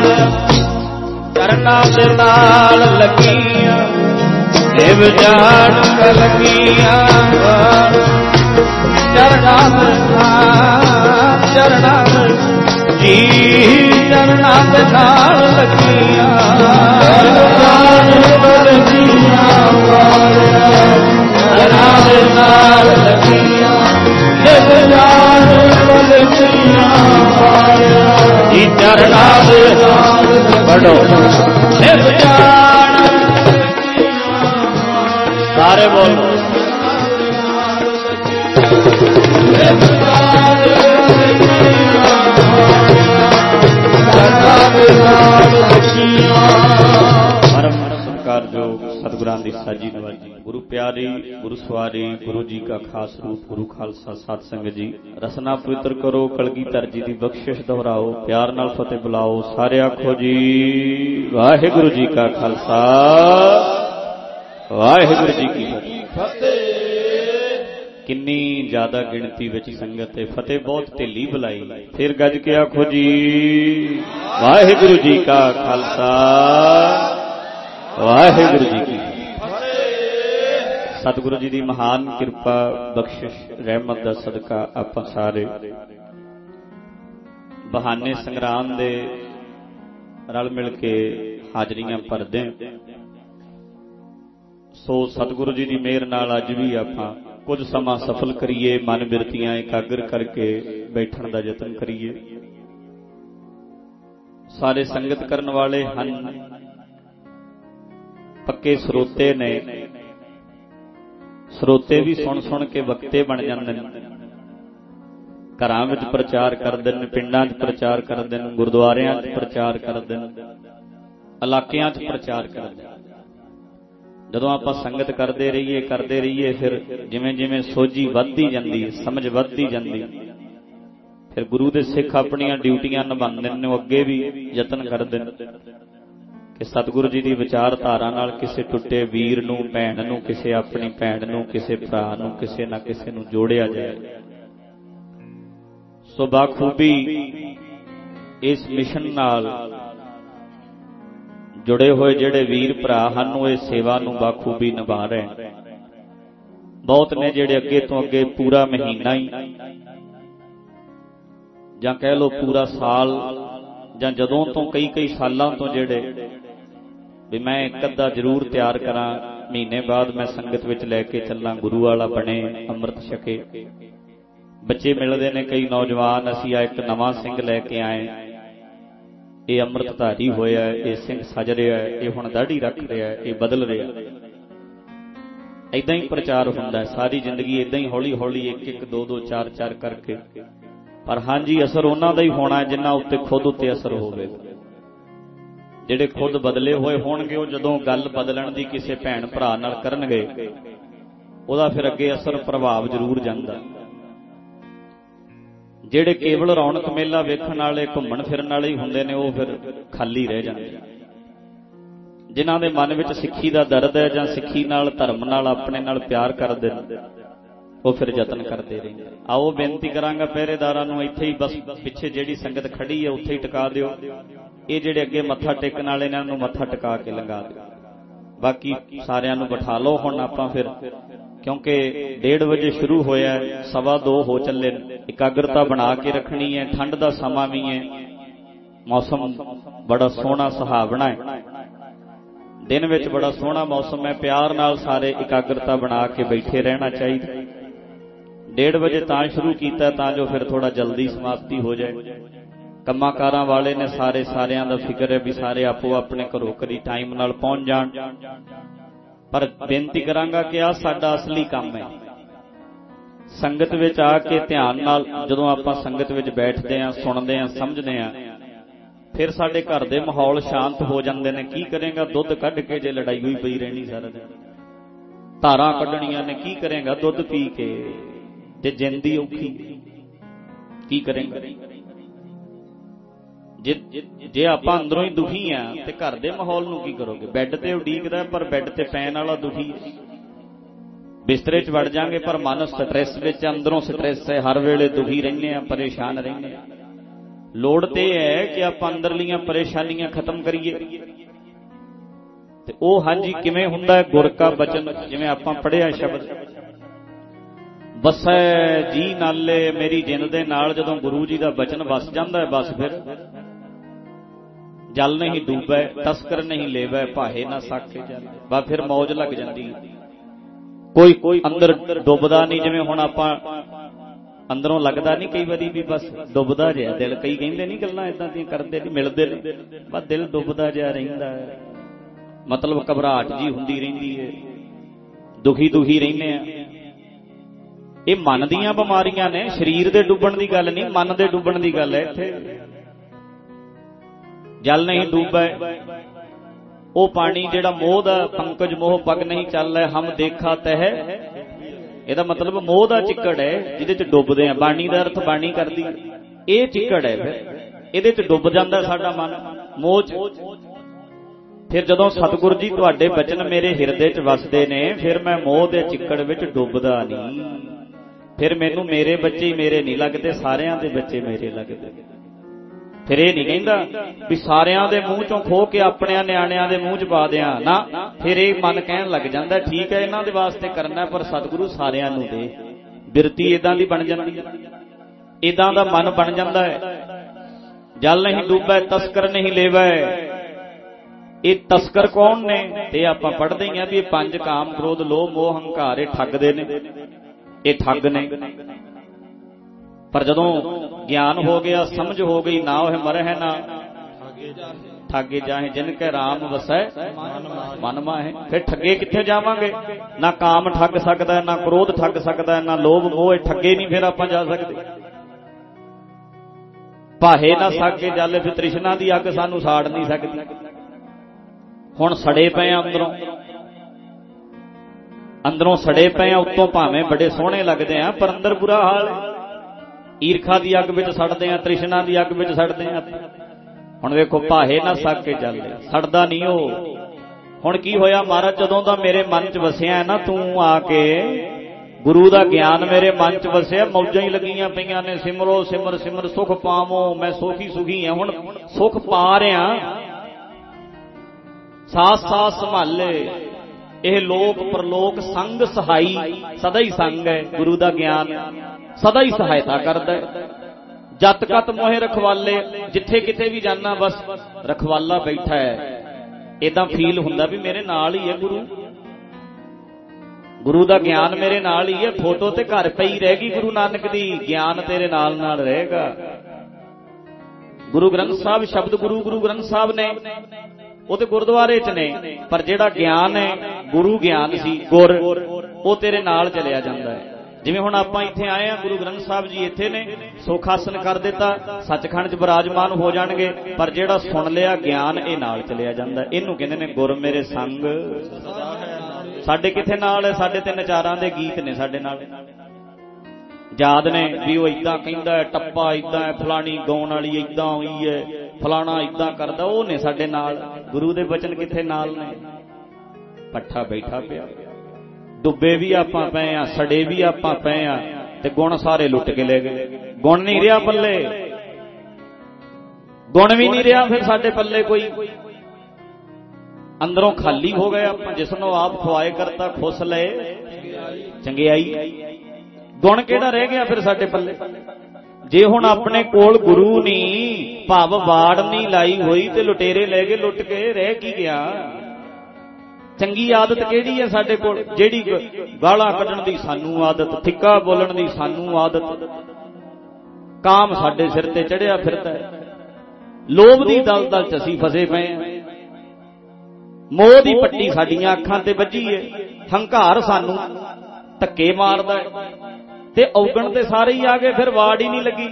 चरणां दे नाल लगियां, देव जान कलगियां वाल, चरणां दे नाल, चरणां जी चरणां दे नाल लगियां, जान कलगियां वालिया, चरणां दे नाल लगियां, देव जान कलगियां वालिया, जी चरणां दे नाल पढ़ो, देव जान सारे बोलो, देव जान परम सत्कारयोग सतगुरां दी साजी नवाजी, गुरु प्यारी, गुरु सवारी, गुरु जी का खास रूप, गुरु खालसा साध संगत जी, रसना पवित्र करो, कलगीधर जी दी बख्शिश दोहराओ, प्यार नाल फतेह बुलाओ, सारे आखो जी वाहिगुरु जी का खालसा वाहिगुरु जी की फतेह। किन्नी ज्यादा गिणती विच संगत है, फतेह बहुत ढिली बुलाई, फिर गज के आखो जी वाहिगुरु जी का खालसा वाहिगुरु जी की। सतगुरु जी की महान कृपा बख्शिश रहमत का सदका आपां सारे बहाने संग्राम दे रल मिल के हाजरियां भरदे, ਸੋ ਸਤਿਗੁਰੂ ਜੀ ਦੀ ਮਿਹਰ ਨਾਲ ਅੱਜ ਵੀ ਆਪਾਂ ਕੁਝ ਸਮਾਂ ਸਫਲ ਕਰੀਏ, ਮਨ ਬਿਰਤੀਆਂ ਇਕਾਗਰ ਕਰਕੇ ਬੈਠਣ ਦਾ ਯਤਨ ਕਰੀਏ। ਸਾਰੇ ਸੰਗਤ ਕਰਨ ਵਾਲੇ ਹਨ, ਪੱਕੇ ਸਰੋਤੇ ਨੇ, ਸਰੋਤੇ ਵੀ ਸੁਣ ਸੁਣ ਕੇ ਵਕਤੇ ਬਣ ਜਾਂਦੇ ਨੇ। ਘਰਾਂ ਵਿੱਚ ਪ੍ਰਚਾਰ ਕਰਦੇ ਨੇ, ਪਿੰਡਾਂ 'ਚ ਪ੍ਰਚਾਰ ਕਰਦੇ ਨੇ, ਗੁਰਦੁਆਰਿਆਂ 'ਚ ਪ੍ਰਚਾਰ ਕਰਦੇ ਨੇ, ਇਲਾਕਿਆਂ 'ਚ ਪ੍ਰਚਾਰ ਕਰਦੇ ਨੇ। ਜਦੋਂ ਆਪਾਂ ਸੰਗਤ ਕਰਦੇ ਰਹੀਏ ਕਰਦੇ ਰਹੀਏ ਫਿਰ ਜਿਵੇਂ ਜਿਵੇਂ ਸੋਝੀ ਵੱਧਦੀ ਜਾਂਦੀ, ਸਮਝ ਵੱਧਦੀ ਜਾਂਦੀ, ਫਿਰ ਗੁਰੂ ਦੇ ਸਿੱਖ ਆਪਣੀਆਂ ਡਿਊਟੀਆਂ ਨਿਭਾਉਂਦੇ ਨੇ। ਉਹ ਅੱਗੇ ਵੀ ਯਤਨ ਕਰਦੇ ਨੇ ਕਿ ਸਤਿਗੁਰੂ ਜੀ ਦੀ ਵਿਚਾਰਧਾਰਾ ਨਾਲ ਕਿਸੇ ਟੁੱਟੇ ਵੀਰ ਨੂੰ, ਭੈਣ ਨੂੰ, ਕਿਸੇ ਆਪਣੀ ਭੈਣ ਨੂੰ, ਕਿਸੇ ਭਰਾ ਨੂੰ, ਕਿਸੇ ਨਾ ਕਿਸੇ ਨੂੰ ਜੋੜਿਆ ਜਾਏ। ਸੋ ਬਾਖੂਬੀ ਇਸ ਮਿਸ਼ਨ ਨਾਲ ਜੁੜੇ ਹੋਏ ਜਿਹੜੇ ਵੀਰ ਭਰਾ ਹਨ ਉਹ ਇਹ ਸੇਵਾ ਨੂੰ ਬਾਖੂਬੀ ਨਿਭਾ ਰਹੇ। ਬਹੁਤ ਨੇ ਜਿਹੜੇ ਅੱਗੇ ਤੋਂ ਅੱਗੇ ਪੂਰਾ ਮਹੀਨਾ ਹੀ ਜਾਂ ਕਹਿ ਲਓ ਪੂਰਾ ਸਾਲ ਜਾਂ ਜਦੋਂ ਤੋਂ ਕਈ ਕਈ ਸਾਲਾਂ ਤੋਂ ਜਿਹੜੇ ਵੀ ਮੈਂ ਇੱਕ ਅੱਧਾ ਜ਼ਰੂਰ ਤਿਆਰ ਕਰਾਂ, ਮਹੀਨੇ ਬਾਅਦ ਮੈਂ ਸੰਗਤ ਵਿੱਚ ਲੈ ਕੇ ਚੱਲਾਂ, ਗੁਰੂ ਵਾਲਾ ਬਣੇ, ਅੰਮ੍ਰਿਤ ਛਕੇ। ਬੱਚੇ ਮਿਲਦੇ ਨੇ ਕਈ ਨੌਜਵਾਨ, ਅਸੀਂ ਆ ਇੱਕ ਨਵਾਂ ਸਿੰਘ ਲੈ ਕੇ ਆਏ, ਇਹ ਅੰਮ੍ਰਿਤਧਾਰੀ ਹੋਇਆ, ਇਹ ਸਿੰਘ ਸਜ ਰਿਹਾ, ਇਹ ਹੁਣ ਦਾੜੀ ਰੱਖ ਰਿਹਾ, ਇਹ ਬਦਲ ਰਿਹਾ। ਏਦਾਂ ਹੀ ਪ੍ਰਚਾਰ ਹੁੰਦਾ ਹੈ ਸਾਰੀ ਜ਼ਿੰਦਗੀ, ਏਦਾਂ ਹੀ ਹੌਲੀ ਹੌਲੀ ਇੱਕ ਇੱਕ ਦੋ ਦੋ ਚਾਰ ਚਾਰ ਕਰਕੇ। ਪਰ ਹਾਂਜੀ ਅਸਰ ਉਹਨਾਂ ਦਾ ਹੀ ਹੋਣਾ ਜਿਨ੍ਹਾਂ ਉੱਤੇ ਖੁਦ ਉੱਤੇ ਅਸਰ ਹੋਵੇਗਾ। ਜਿਹੜੇ ਖੁਦ ਬਦਲੇ ਹੋਏ ਹੋਣਗੇ ਉਹ ਜਦੋਂ ਗੱਲ ਬਦਲਣ ਦੀ ਕਿਸੇ ਭੈਣ ਭਰਾ ਨਾਲ ਕਰਨਗੇ ਉਹਦਾ ਫਿਰ ਅੱਗੇ ਅਸਰ ਪ੍ਰਭਾਵ ਜ਼ਰੂਰ ਜਾਂਦਾ। ਜਿਹੜੇ ਕੇਵਲ ਰੌਣਕ ਮੇਲਾ ਵੇਖਣ ਵਾਲੇ, ਘੁੰਮਣ ਫਿਰਨ ਵਾਲੇ ਹੀ ਹੁੰਦੇ ਨੇ ਉਹ ਫਿਰ ਖਾਲੀ ਰਹਿ ਜਾਂਦੇ। ਜਿਨ੍ਹਾਂ ਦੇ ਮਨ ਵਿੱਚ ਸਿੱਖੀ ਦਾ ਦਰਦ ਹੈ ਜਾਂ ਸਿੱਖੀ ਨਾਲ, ਧਰਮ ਨਾਲ, ਆਪਣੇ ਨਾਲ ਪਿਆਰ ਕਰਦੇ ਨੇ ਉਹ ਫਿਰ ਯਤਨ ਕਰਦੇ ਰਹਿੰਦੇ। ਆਓ ਬੇਨਤੀ ਕਰਾਂਗਾ ਪਹਿਰੇਦਾਰਾਂ ਨੂੰ, ਇੱਥੇ ਹੀ ਬਸ ਪਿੱਛੇ ਜਿਹੜੀ ਸੰਗਤ ਖੜੀ ਹੈ ਉੱਥੇ ਹੀ ਟਿਕਾ ਦਿਓ। ਇਹ ਜਿਹੜੇ ਅੱਗੇ ਮੱਥਾ ਟੇਕਣ ਵਾਲੇ ਇਹਨਾਂ ਨੂੰ ਮੱਥਾ ਟਿਕਾ ਕੇ ਲੰਘਾ ਦਿਓ। ਬਾਕੀ ਸਾਰਿਆਂ ਨੂੰ ਬਿਠਾ ਲਓ। ਹੁਣ ਆਪਾਂ ਫਿਰ ਕਿਉਂਕਿ ਡੇਢ ਵਜੇ ਸ਼ੁਰੂ ਹੋਇਆ, ਸਵਾ ਦੋ ਹੋ ਚੱਲੇ, ਇਕਾਗਰਤਾ ਬਣਾ ਕੇ ਰੱਖਣੀ ਹੈ। ਠੰਡ ਦਾ ਸਮਾਂ ਵੀ ਹੈ, ਮੌਸਮ ਬੜਾ ਸੋਹਣਾ ਸੁਹਾਵਣਾ ਹੈ, ਦਿਨ ਵਿੱਚ ਬੜਾ ਸੋਹਣਾ ਮੌਸਮ ਹੈ। ਪਿਆਰ ਨਾਲ ਸਾਰੇ ਇਕਾਗਰਤਾ ਬਣਾ ਕੇ ਬੈਠੇ ਰਹਿਣਾ ਚਾਹੀਦਾ। ਡੇਢ ਵਜੇ ਤਾਂ ਸ਼ੁਰੂ ਕੀਤਾ ਤਾਂ ਜੋ ਫਿਰ ਥੋੜਾ ਜਲਦੀ ਸਮਾਪਤੀ ਹੋ ਜਾਏ। ਕੰਮਾਂ ਕਾਰਾਂ ਵਾਲੇ ਨੇ ਸਾਰੇ, ਸਾਰਿਆਂ ਦਾ ਫਿਕਰ ਹੈ ਵੀ ਸਾਰੇ ਆਪੋ ਆਪਣੇ ਘਰੋਂ ਘਰੀ ਟਾਈਮ ਨਾਲ ਪਹੁੰਚ ਜਾਣ। ਪਰ ਬੇਨਤੀ ਕਰਾਂਗਾ ਕਿ ਆਹ ਸਾਡਾ ਅਸਲੀ ਕੰਮ ਹੈ। ਸੰਗਤ ਵਿੱਚ ਆ ਕੇ ਧਿਆਨ ਨਾਲ ਜਦੋਂ ਆਪਾਂ ਸੰਗਤ ਵਿੱਚ ਬੈਠਦੇ ਹਾਂ, ਸੁਣਦੇ ਹਾਂ, ਸਮਝਦੇ ਹਾਂ, ਫਿਰ ਸਾਡੇ ਘਰ ਦੇ ਮਾਹੌਲ ਸ਼ਾਂਤ ਹੋ ਜਾਂਦੇ ਨੇ। ਕੀ ਕਰੇਗਾ ਦੁੱਧ ਕੱਢ ਕੇ ਜੇ ਲੜਾਈ ਹੋਈ ਪਈ ਰਹਿਣੀ ਸਾਰਾ ਦਿਨ, ਧਾਰਾਂ ਕੱਢਣੀਆਂ ਨੇ, ਕੀ ਕਰੇਗਾ ਦੁੱਧ ਪੀ ਕੇ ਜੇ ਜਿੰਦੀ ਔਖੀ, ਕੀ ਕਰੇਗਾ? ਜੇ ਜੇ ਆਪਾਂ ਅੰਦਰੋਂ ਹੀ ਦੁਖੀ ਆ ਤੇ ਘਰ ਦੇ ਮਾਹੌਲ ਨੂੰ ਕੀ ਕਰੋਗੇ? ਬੈੱਡ ਤੇ ਉਡੀਕਦਾ ਪਰ ਬੈੱਡ ਤੇ ਪੈਣ ਵਾਲਾ ਦੁਖੀ, ਬਿਸਤਰੇ 'ਚ ਵੜ ਜਾਾਂਗੇ ਪਰ ਮਨ ਸਟ੍ਰੈਸ ਵਿੱਚ, ਅੰਦਰੋਂ ਸਟ੍ਰੈਸ ਹੈ, ਹਰ ਵੇਲੇ ਦੁਖੀ ਰਹਿੰਦੇ ਆ, ਪਰੇਸ਼ਾਨ ਰਹਿੰਦੇ ਆ। ਲੋੜ ਤੇ ਹੈ ਕਿ ਆਪਾਂ ਅੰਦਰਲੀਆਂ ਪਰੇਸ਼ਾਨੀਆਂ ਖਤਮ ਕਰੀਏ। ਤੇ ਉਹ ਹਾਂਜੀ ਕਿਵੇਂ ਹੁੰਦਾ ਹੈ? ਗੁਰ ਕਾ ਬਚਨ, ਜਿਵੇਂ ਆਪਾਂ ਪੜ੍ਹਿਆ ਸ਼ਬਦ, ਵਸੈ ਜੀ ਨਾਲੇ ਮੇਰੀ ਜਿੰਦ ਦੇ ਨਾਲ। ਜਦੋਂ ਗੁਰੂ ਜੀ ਦਾ ਬਚਨ ਵਸ ਜਾਂਦਾ ਹੈ ਬਸ ਫਿਰ ਜਲ ਨਹੀਂ ਡੂਬੈ, ਤਸਕਰ ਨਹੀਂ ਲੇਵੈ, ਭਾਹੇ ਨਾ ਸਾਕੇ ਜਾਂਦੇ। ਬਸ ਫਿਰ ਮੌਜ ਲੱਗ ਜਾਂਦੀ। ਕੋਈ ਕੋਈ ਅੰਦਰ ਡੁੱਬਦਾ ਨਹੀਂ। ਜਿਵੇਂ ਹੁਣ ਆਪਾਂ ਅੰਦਰੋਂ ਲੱਗਦਾ ਨਹੀਂ ਕਈ ਵਾਰੀ ਵੀ ਬਸ ਡੁੱਬਦਾ ਜਿਹਾ ਦਿਲ, ਕਈ ਕਹਿੰਦੇ ਨਹੀਂ ਗੱਲਾਂ ਏਦਾਂ ਦੀਆਂ ਕਰਦੇ ਨਹੀਂ, ਮਿਲਦੇ ਨੇ, ਬਸ ਦਿਲ ਡੁੱਬਦਾ ਜਿਹਾ ਰਹਿੰਦਾ ਹੈ। ਮਤਲਬ ਘਬਰਾਹਟ ਜੀ ਹੁੰਦੀ ਰਹਿੰਦੀ ਹੈ, ਦੁਖੀ ਦੁਖੀ ਰਹਿੰਦੇ ਆ। ਇਹ ਮਨ ਦੀਆਂ ਬਿਮਾਰੀਆਂ ਨੇ, ਸਰੀਰ ਦੇ ਡੁੱਬਣ ਦੀ ਗੱਲ ਨਹੀਂ, ਮਨ ਦੇ ਡੁੱਬਣ ਦੀ ਗੱਲ ਹੈ। ਇੱਥੇ ਜਲ ਨਹੀਂ ਡੂਬੈ, ਉਹ ਪਾਣੀ ਜਿਹੜਾ ਮੋਹ ਦਾ, ਪੰਕਜ ਮੋਹ ਪਗ ਨਹੀਂ ਚੱਲ ਹੈ, ਹਮ ਦੇਖਾ ਤਹਿ, ਇਹਦਾ ਮਤਲਬ ਮੋਹ ਦਾ ਚਿੱਕੜ ਹੈ ਜਿਹਦੇ ਚ ਡੁੱਬਦੇ ਆ। ਬਾਣੀ ਦਾ ਅਰਥ ਬਾਣੀ ਕਰਦੀ, ਇਹ ਚਿੱਕੜ ਹੈ, ਫਿਰ ਇਹਦੇ ਚ ਡੁੱਬ ਜਾਂਦਾ ਸਾਡਾ ਮਨ ਮੋਹ ਚ। ਫਿਰ ਜਦੋਂ ਸਤਿਗੁਰ ਜੀ ਤੁਹਾਡੇ ਬਚਨ ਮੇਰੇ ਹਿਰਦੇ ਚ ਵਸਦੇ ਨੇ, ਫਿਰ ਮੈਂ ਮੋਹ ਦੇ ਚਿੱਕੜ ਵਿੱਚ ਡੁੱਬਦਾ ਨਹੀਂ। ਫਿਰ ਮੈਨੂੰ ਮੇਰੇ ਬੱਚੇ ਹੀ ਮੇਰੇ ਨਹੀਂ ਲੱਗਦੇ, ਸਾਰਿਆਂ ਦੇ ਬੱਚੇ ਮੇਰੇ ਲੱਗਦੇ। ਫਿਰ ਇਹ ਨਹੀਂ ਕਹਿੰਦਾ ਵੀ ਸਾਰਿਆਂ ਦੇ ਮੂੰਹ ਚੋਂ ਖੋਹ ਕੇ ਆਪਣਿਆਂ ਨਿਆਣਿਆਂ ਦੇ ਮੂੰਹ ਚ ਪਾ ਦਿਆਂ ਨਾ। ਫਿਰ ਇਹ ਮਨ ਕਹਿਣ ਲੱਗ ਜਾਂਦਾ ਠੀਕ ਹੈ ਇਹਨਾਂ ਦੇ ਵਾਸਤੇ ਕਰਨਾ, ਪਰ ਸਤਿਗੁਰੂ ਸਾਰਿਆਂ ਨੂੰ ਦੇ। ਬਿਰਤੀ ਇਦਾਂ ਦੀ ਬਣ ਜਾਂਦੀ, ਇਦਾਂ ਦਾ ਮਨ ਬਣ ਜਾਂਦਾ ਹੈ। ਜਲ ਨਹੀਂ ਡੂਬੈ, ਤਸਕਰ ਨਹੀਂ ਲੇਵੈ, ਇਹ ਤਸਕਰ ਕੌਣ ਨੇ? ਤੇ ਆਪਾਂ ਪੜ੍ਹਦੇ ਹੀ ਆ ਵੀ ਇਹ ਪੰਜ ਕਾਮ, ਕ੍ਰੋਧ, ਲੋਭ, ਮੋਹ, ਹੰਕਾਰ ਇਹ ਠੱਗਦੇ ਨੇ, ਇਹ ਠੱਗ ਨੇ। ਪਰ ਜਦੋਂ ਗਿਆਨ ਹੋ ਗਿਆ, ਸਮਝ ਹੋ ਗਈ, ਨਾ ਉਹ ਮਰਹਿ ਨਾ ਠਾਗੇ ਜਾਹੇ, ਜਿਨ ਕੈ ਰਾਮ ਵਸੈ ਮਨ ਮਾਹੇ। ਫਿਰ ਠੱਗੇ ਕਿੱਥੇ ਜਾਵਾਂਗੇ? ਨਾ ਕਾਮ ਠੱਗ ਸਕਦਾ, ਨਾ ਕ੍ਰੋਧ ਠੱਗ ਸਕਦਾ, ਨਾ ਲੋਭ ਮੋਹ, ਇਹ ਠੱਗੇ ਨਹੀਂ ਫਿਰ ਆਪਾਂ ਜਾ ਸਕਦੇ। ਭਾਹੇ ਨਾ ਸਾਗੇ ਜਲ, ਫਿਰ ਤ੍ਰਿਸ਼ਨਾ ਦੀ ਅੱਗ ਸਾਨੂੰ ਸਾੜ ਨਹੀਂ ਸਕਦੀ। ਹੁਣ ਸੜੇ ਪਏ ਆ ਅੰਦਰੋਂ, ਅੰਦਰੋਂ ਸੜੇ ਪਏ ਆ, ਉੱਤੋਂ ਭਾਵੇਂ ਬੜੇ ਸੋਹਣੇ ਲੱਗਦੇ ਆ ਪਰ ਅੰਦਰ ਬੁਰਾ ਹਾਲ ਹੈ। ਈਰਖਾ ਦੀ ਅੱਗ ਵਿੱਚ ਸੜਦੇ ਆ, ਤ੍ਰਿਸ਼ਨਾ ਦੀ ਅੱਗ ਵਿੱਚ ਸੜਦੇ ਆ। ਹੁਣ ਵੇਖੋ, ਭਾਹੇ ਨਾ ਸਾਗੇ ਜਲ, ਸੜਦਾ ਨਹੀਂ ਉਹ। ਹੁਣ ਕੀ ਹੋਇਆ ਮਹਾਰਾਜ, ਜਦੋਂ ਦਾ ਮੇਰੇ ਮਨ 'ਚ ਵਸਿਆ ਨਾ ਤੂੰ ਆ ਕੇ, ਗੁਰੂ ਦਾ ਗਿਆਨ ਮੇਰੇ ਮਨ 'ਚ ਵਸਿਆ, ਮੌਜਾਂ ਹੀ ਲੱਗੀਆਂ ਪਈਆਂ ਨੇ। ਸਿਮਰੋ ਸਿਮਰ ਸਿਮਰ ਸੁਖ ਪਾਵੋ, ਮੈਂ ਸੋਖੀ ਸੁਖੀ ਆ। ਹੁਣ ਸੁਖ ਪਾ ਰਿਹਾ, ਸਾਸ ਸਾਸ ਸੰਭਾਲੇ। ਇਹ ਲੋਕ ਪ੍ਰਲੋਕ ਸੰਗ ਸਹਾਈ, ਸਦਾ ਹੀ ਸੰਗ ਹੈ। ਗੁਰੂ ਦਾ ਗਿਆਨ ਸਦਾ ਹੀ ਸਹਾਇਤਾ ਕਰਦਾ ਹੈ। ਜਤ ਕਤ ਮੋਹਿ ਰਖਵਾਲੇ, ਜਿੱਥੇ ਕਿਤੇ ਵੀ ਜਾਣਾ ਬਸ ਰਖਵਾਲਾ ਬੈਠਾ ਹੈ। ਏਦਾਂ ਫੀਲ ਹੁੰਦਾ ਵੀ ਮੇਰੇ ਨਾਲ ਹੀ ਹੈ ਗੁਰੂ, ਗੁਰੂ ਦਾ ਗਿਆਨ ਮੇਰੇ ਨਾਲ ਹੀ ਹੈ। ਫੋਟੋ ਤੇ ਘਰ ਪਈ ਰਹਿ ਗਈ ਗੁਰੂ ਨਾਨਕ ਦੀ, ਗਿਆਨ ਤੇਰੇ ਨਾਲ ਨਾਲ ਰਹੇਗਾ। ਗੁਰੂ ਗ੍ਰੰਥ ਸਾਹਿਬ ਸ਼ਬਦ ਗੁਰੂ ਗੁਰੂ ਗ੍ਰੰਥ ਸਾਹਿਬ ਨੇ, ਉਹ ਤੇ ਗੁਰਦੁਆਰੇ 'ਚ ਨੇ, ਪਰ ਜਿਹੜਾ ਗਿਆਨ ਹੈ ਗੁਰੂ ਗਿਆਨ ਸੀ, ਗੁਰ, ਉਹ ਤੇਰੇ ਨਾਲ ਚਲਿਆ ਜਾਂਦਾ ਹੈ। ਜਿਵੇਂ ਹੁਣ ਆਪਾਂ ਇੱਥੇ ਆਏ ਆ, ਗੁਰੂ ਗ੍ਰੰਥ ਸਾਹਿਬ ਜੀ ਇੱਥੇ ਨੇ, ਸੁਖ ਆਸਨ ਕਰ ਦਿੱਤਾ, ਸੱਚਖੰਡ 'ਚ ਬਿਰਾਜਮਾਨ ਹੋ ਜਾਣਗੇ, ਪਰ ਜਿਹੜਾ ਸੁਣ ਲਿਆ ਗਿਆਨ ਇਹ ਨਾਲ ਚਲਿਆ ਜਾਂਦਾ। ਇਹਨੂੰ ਕਹਿੰਦੇ ਨੇ ਗੁਰ ਮੇਰੇ ਸੰਗ। ਸਾਡੇ ਕਿੱਥੇ ਨਾਲ ਹੈ? ਸਾਡੇ ਤੇ ਨਚਾਰਾਂ ਦੇ ਗੀਤ ਨੇ ਸਾਡੇ ਨਾਲ, ਯਾਦ ਨੇ ਵੀ ਉਹ ਇਦਾਂ ਕਹਿੰਦਾ, ਟੱਪਾ ਇਦਾਂ ਹੈ, ਫਲਾਣੀ ਗਾਉਣ ਵਾਲੀ ਇਦਾਂ ਹੋਈ ਹੈ, ਫਲਾਣਾ ਇਦਾਂ ਕਰਦਾ, ਉਹ ਨੇ ਸਾਡੇ ਨਾਲ। ਗੁਰੂ ਦੇ ਬਚਨ ਕਿੱਥੇ ਨਾਲ ਨੇ? ਪੱਠਾ ਬੈਠਾ ਪਿਆ। ਡੁੱਬੇ ਵੀ ਆਪਾਂ ਪਏ ਆ, ਸੜੇ ਵੀ ਆਪਾਂ ਪਏ ਆ, ਤੇ ਗੁਣ ਸਾਰੇ ਲੁੱਟ ਕੇ ਲੈ ਗਏ। ਗੁਣ ਨਹੀਂ ਰਿਹਾ ਪੱਲੇ, ਗੁਣ ਵੀ ਨਹੀਂ ਰਿਹਾ ਫਿਰ ਸਾਡੇ ਪੱਲੇ ਕੋਈ। ਅੰਦਰੋਂ ਖਾਲੀ ਹੋ ਗਏ ਆਪਾਂ। ਜਿਸਨੂੰ ਆਪ ਖੁਆਏ ਕਰਤਾ ਖੁਸ ਲਏ ਚੰਗਿਆਈ। ਗੁਣ ਕਿਹੜਾ ਰਹਿ ਗਿਆ ਫਿਰ ਸਾਡੇ ਪੱਲੇ? ਜੇ ਹੁਣ ਆਪਣੇ ਕੋਲ ਗੁਰੂ ਨਹੀਂ, ਭਾਵ ਵਾੜ ਨਹੀਂ ਲਾਈ ਹੋਈ, ਤੇ ਲੁਟੇਰੇ ਲੈ ਗਏ ਲੁੱਟ ਕੇ, ਰਹਿ ਕੀ ਗਿਆ? ਚੰਗੀ ਆਦਤ ਕਿਹੜੀ ਹੈ ਸਾਡੇ ਕੋਲ? ਜਿਹੜੀ ਗਾਲਾਂ ਕੱਢਣ ਦੀ ਸਾਨੂੰ ਆਦਤ, ਫਿੱਕਾ ਬੋਲਣ ਦੀ ਸਾਨੂੰ ਆਦਤ। ਕਾਮ ਸਾਡੇ ਸਿਰ ਤੇ ਚੜਿਆ ਫਿਰਦਾ ਹੈ। ਲੋਭ ਦੀ ਦਲਦਲ 'ਚ ਅਸੀਂ ਫਸੇ ਪਏ ਹਾਂ। ਮੋਹ ਦੀ ਪੱਟੀ ਸਾਡੀਆਂ ਅੱਖਾਂ ਤੇ ਵੱਜੀ ਹੈ। ਹੰਕਾਰ ਸਾਨੂੰ ਧੱਕੇ ਮਾਰਦਾ ਹੈ, ਤੇ ਔਗਣ ਤੇ ਸਾਰੇ ਹੀ ਆ ਗਏ, ਫਿਰ ਵਾੜ ਹੀ ਨਹੀਂ ਲੱਗੀ।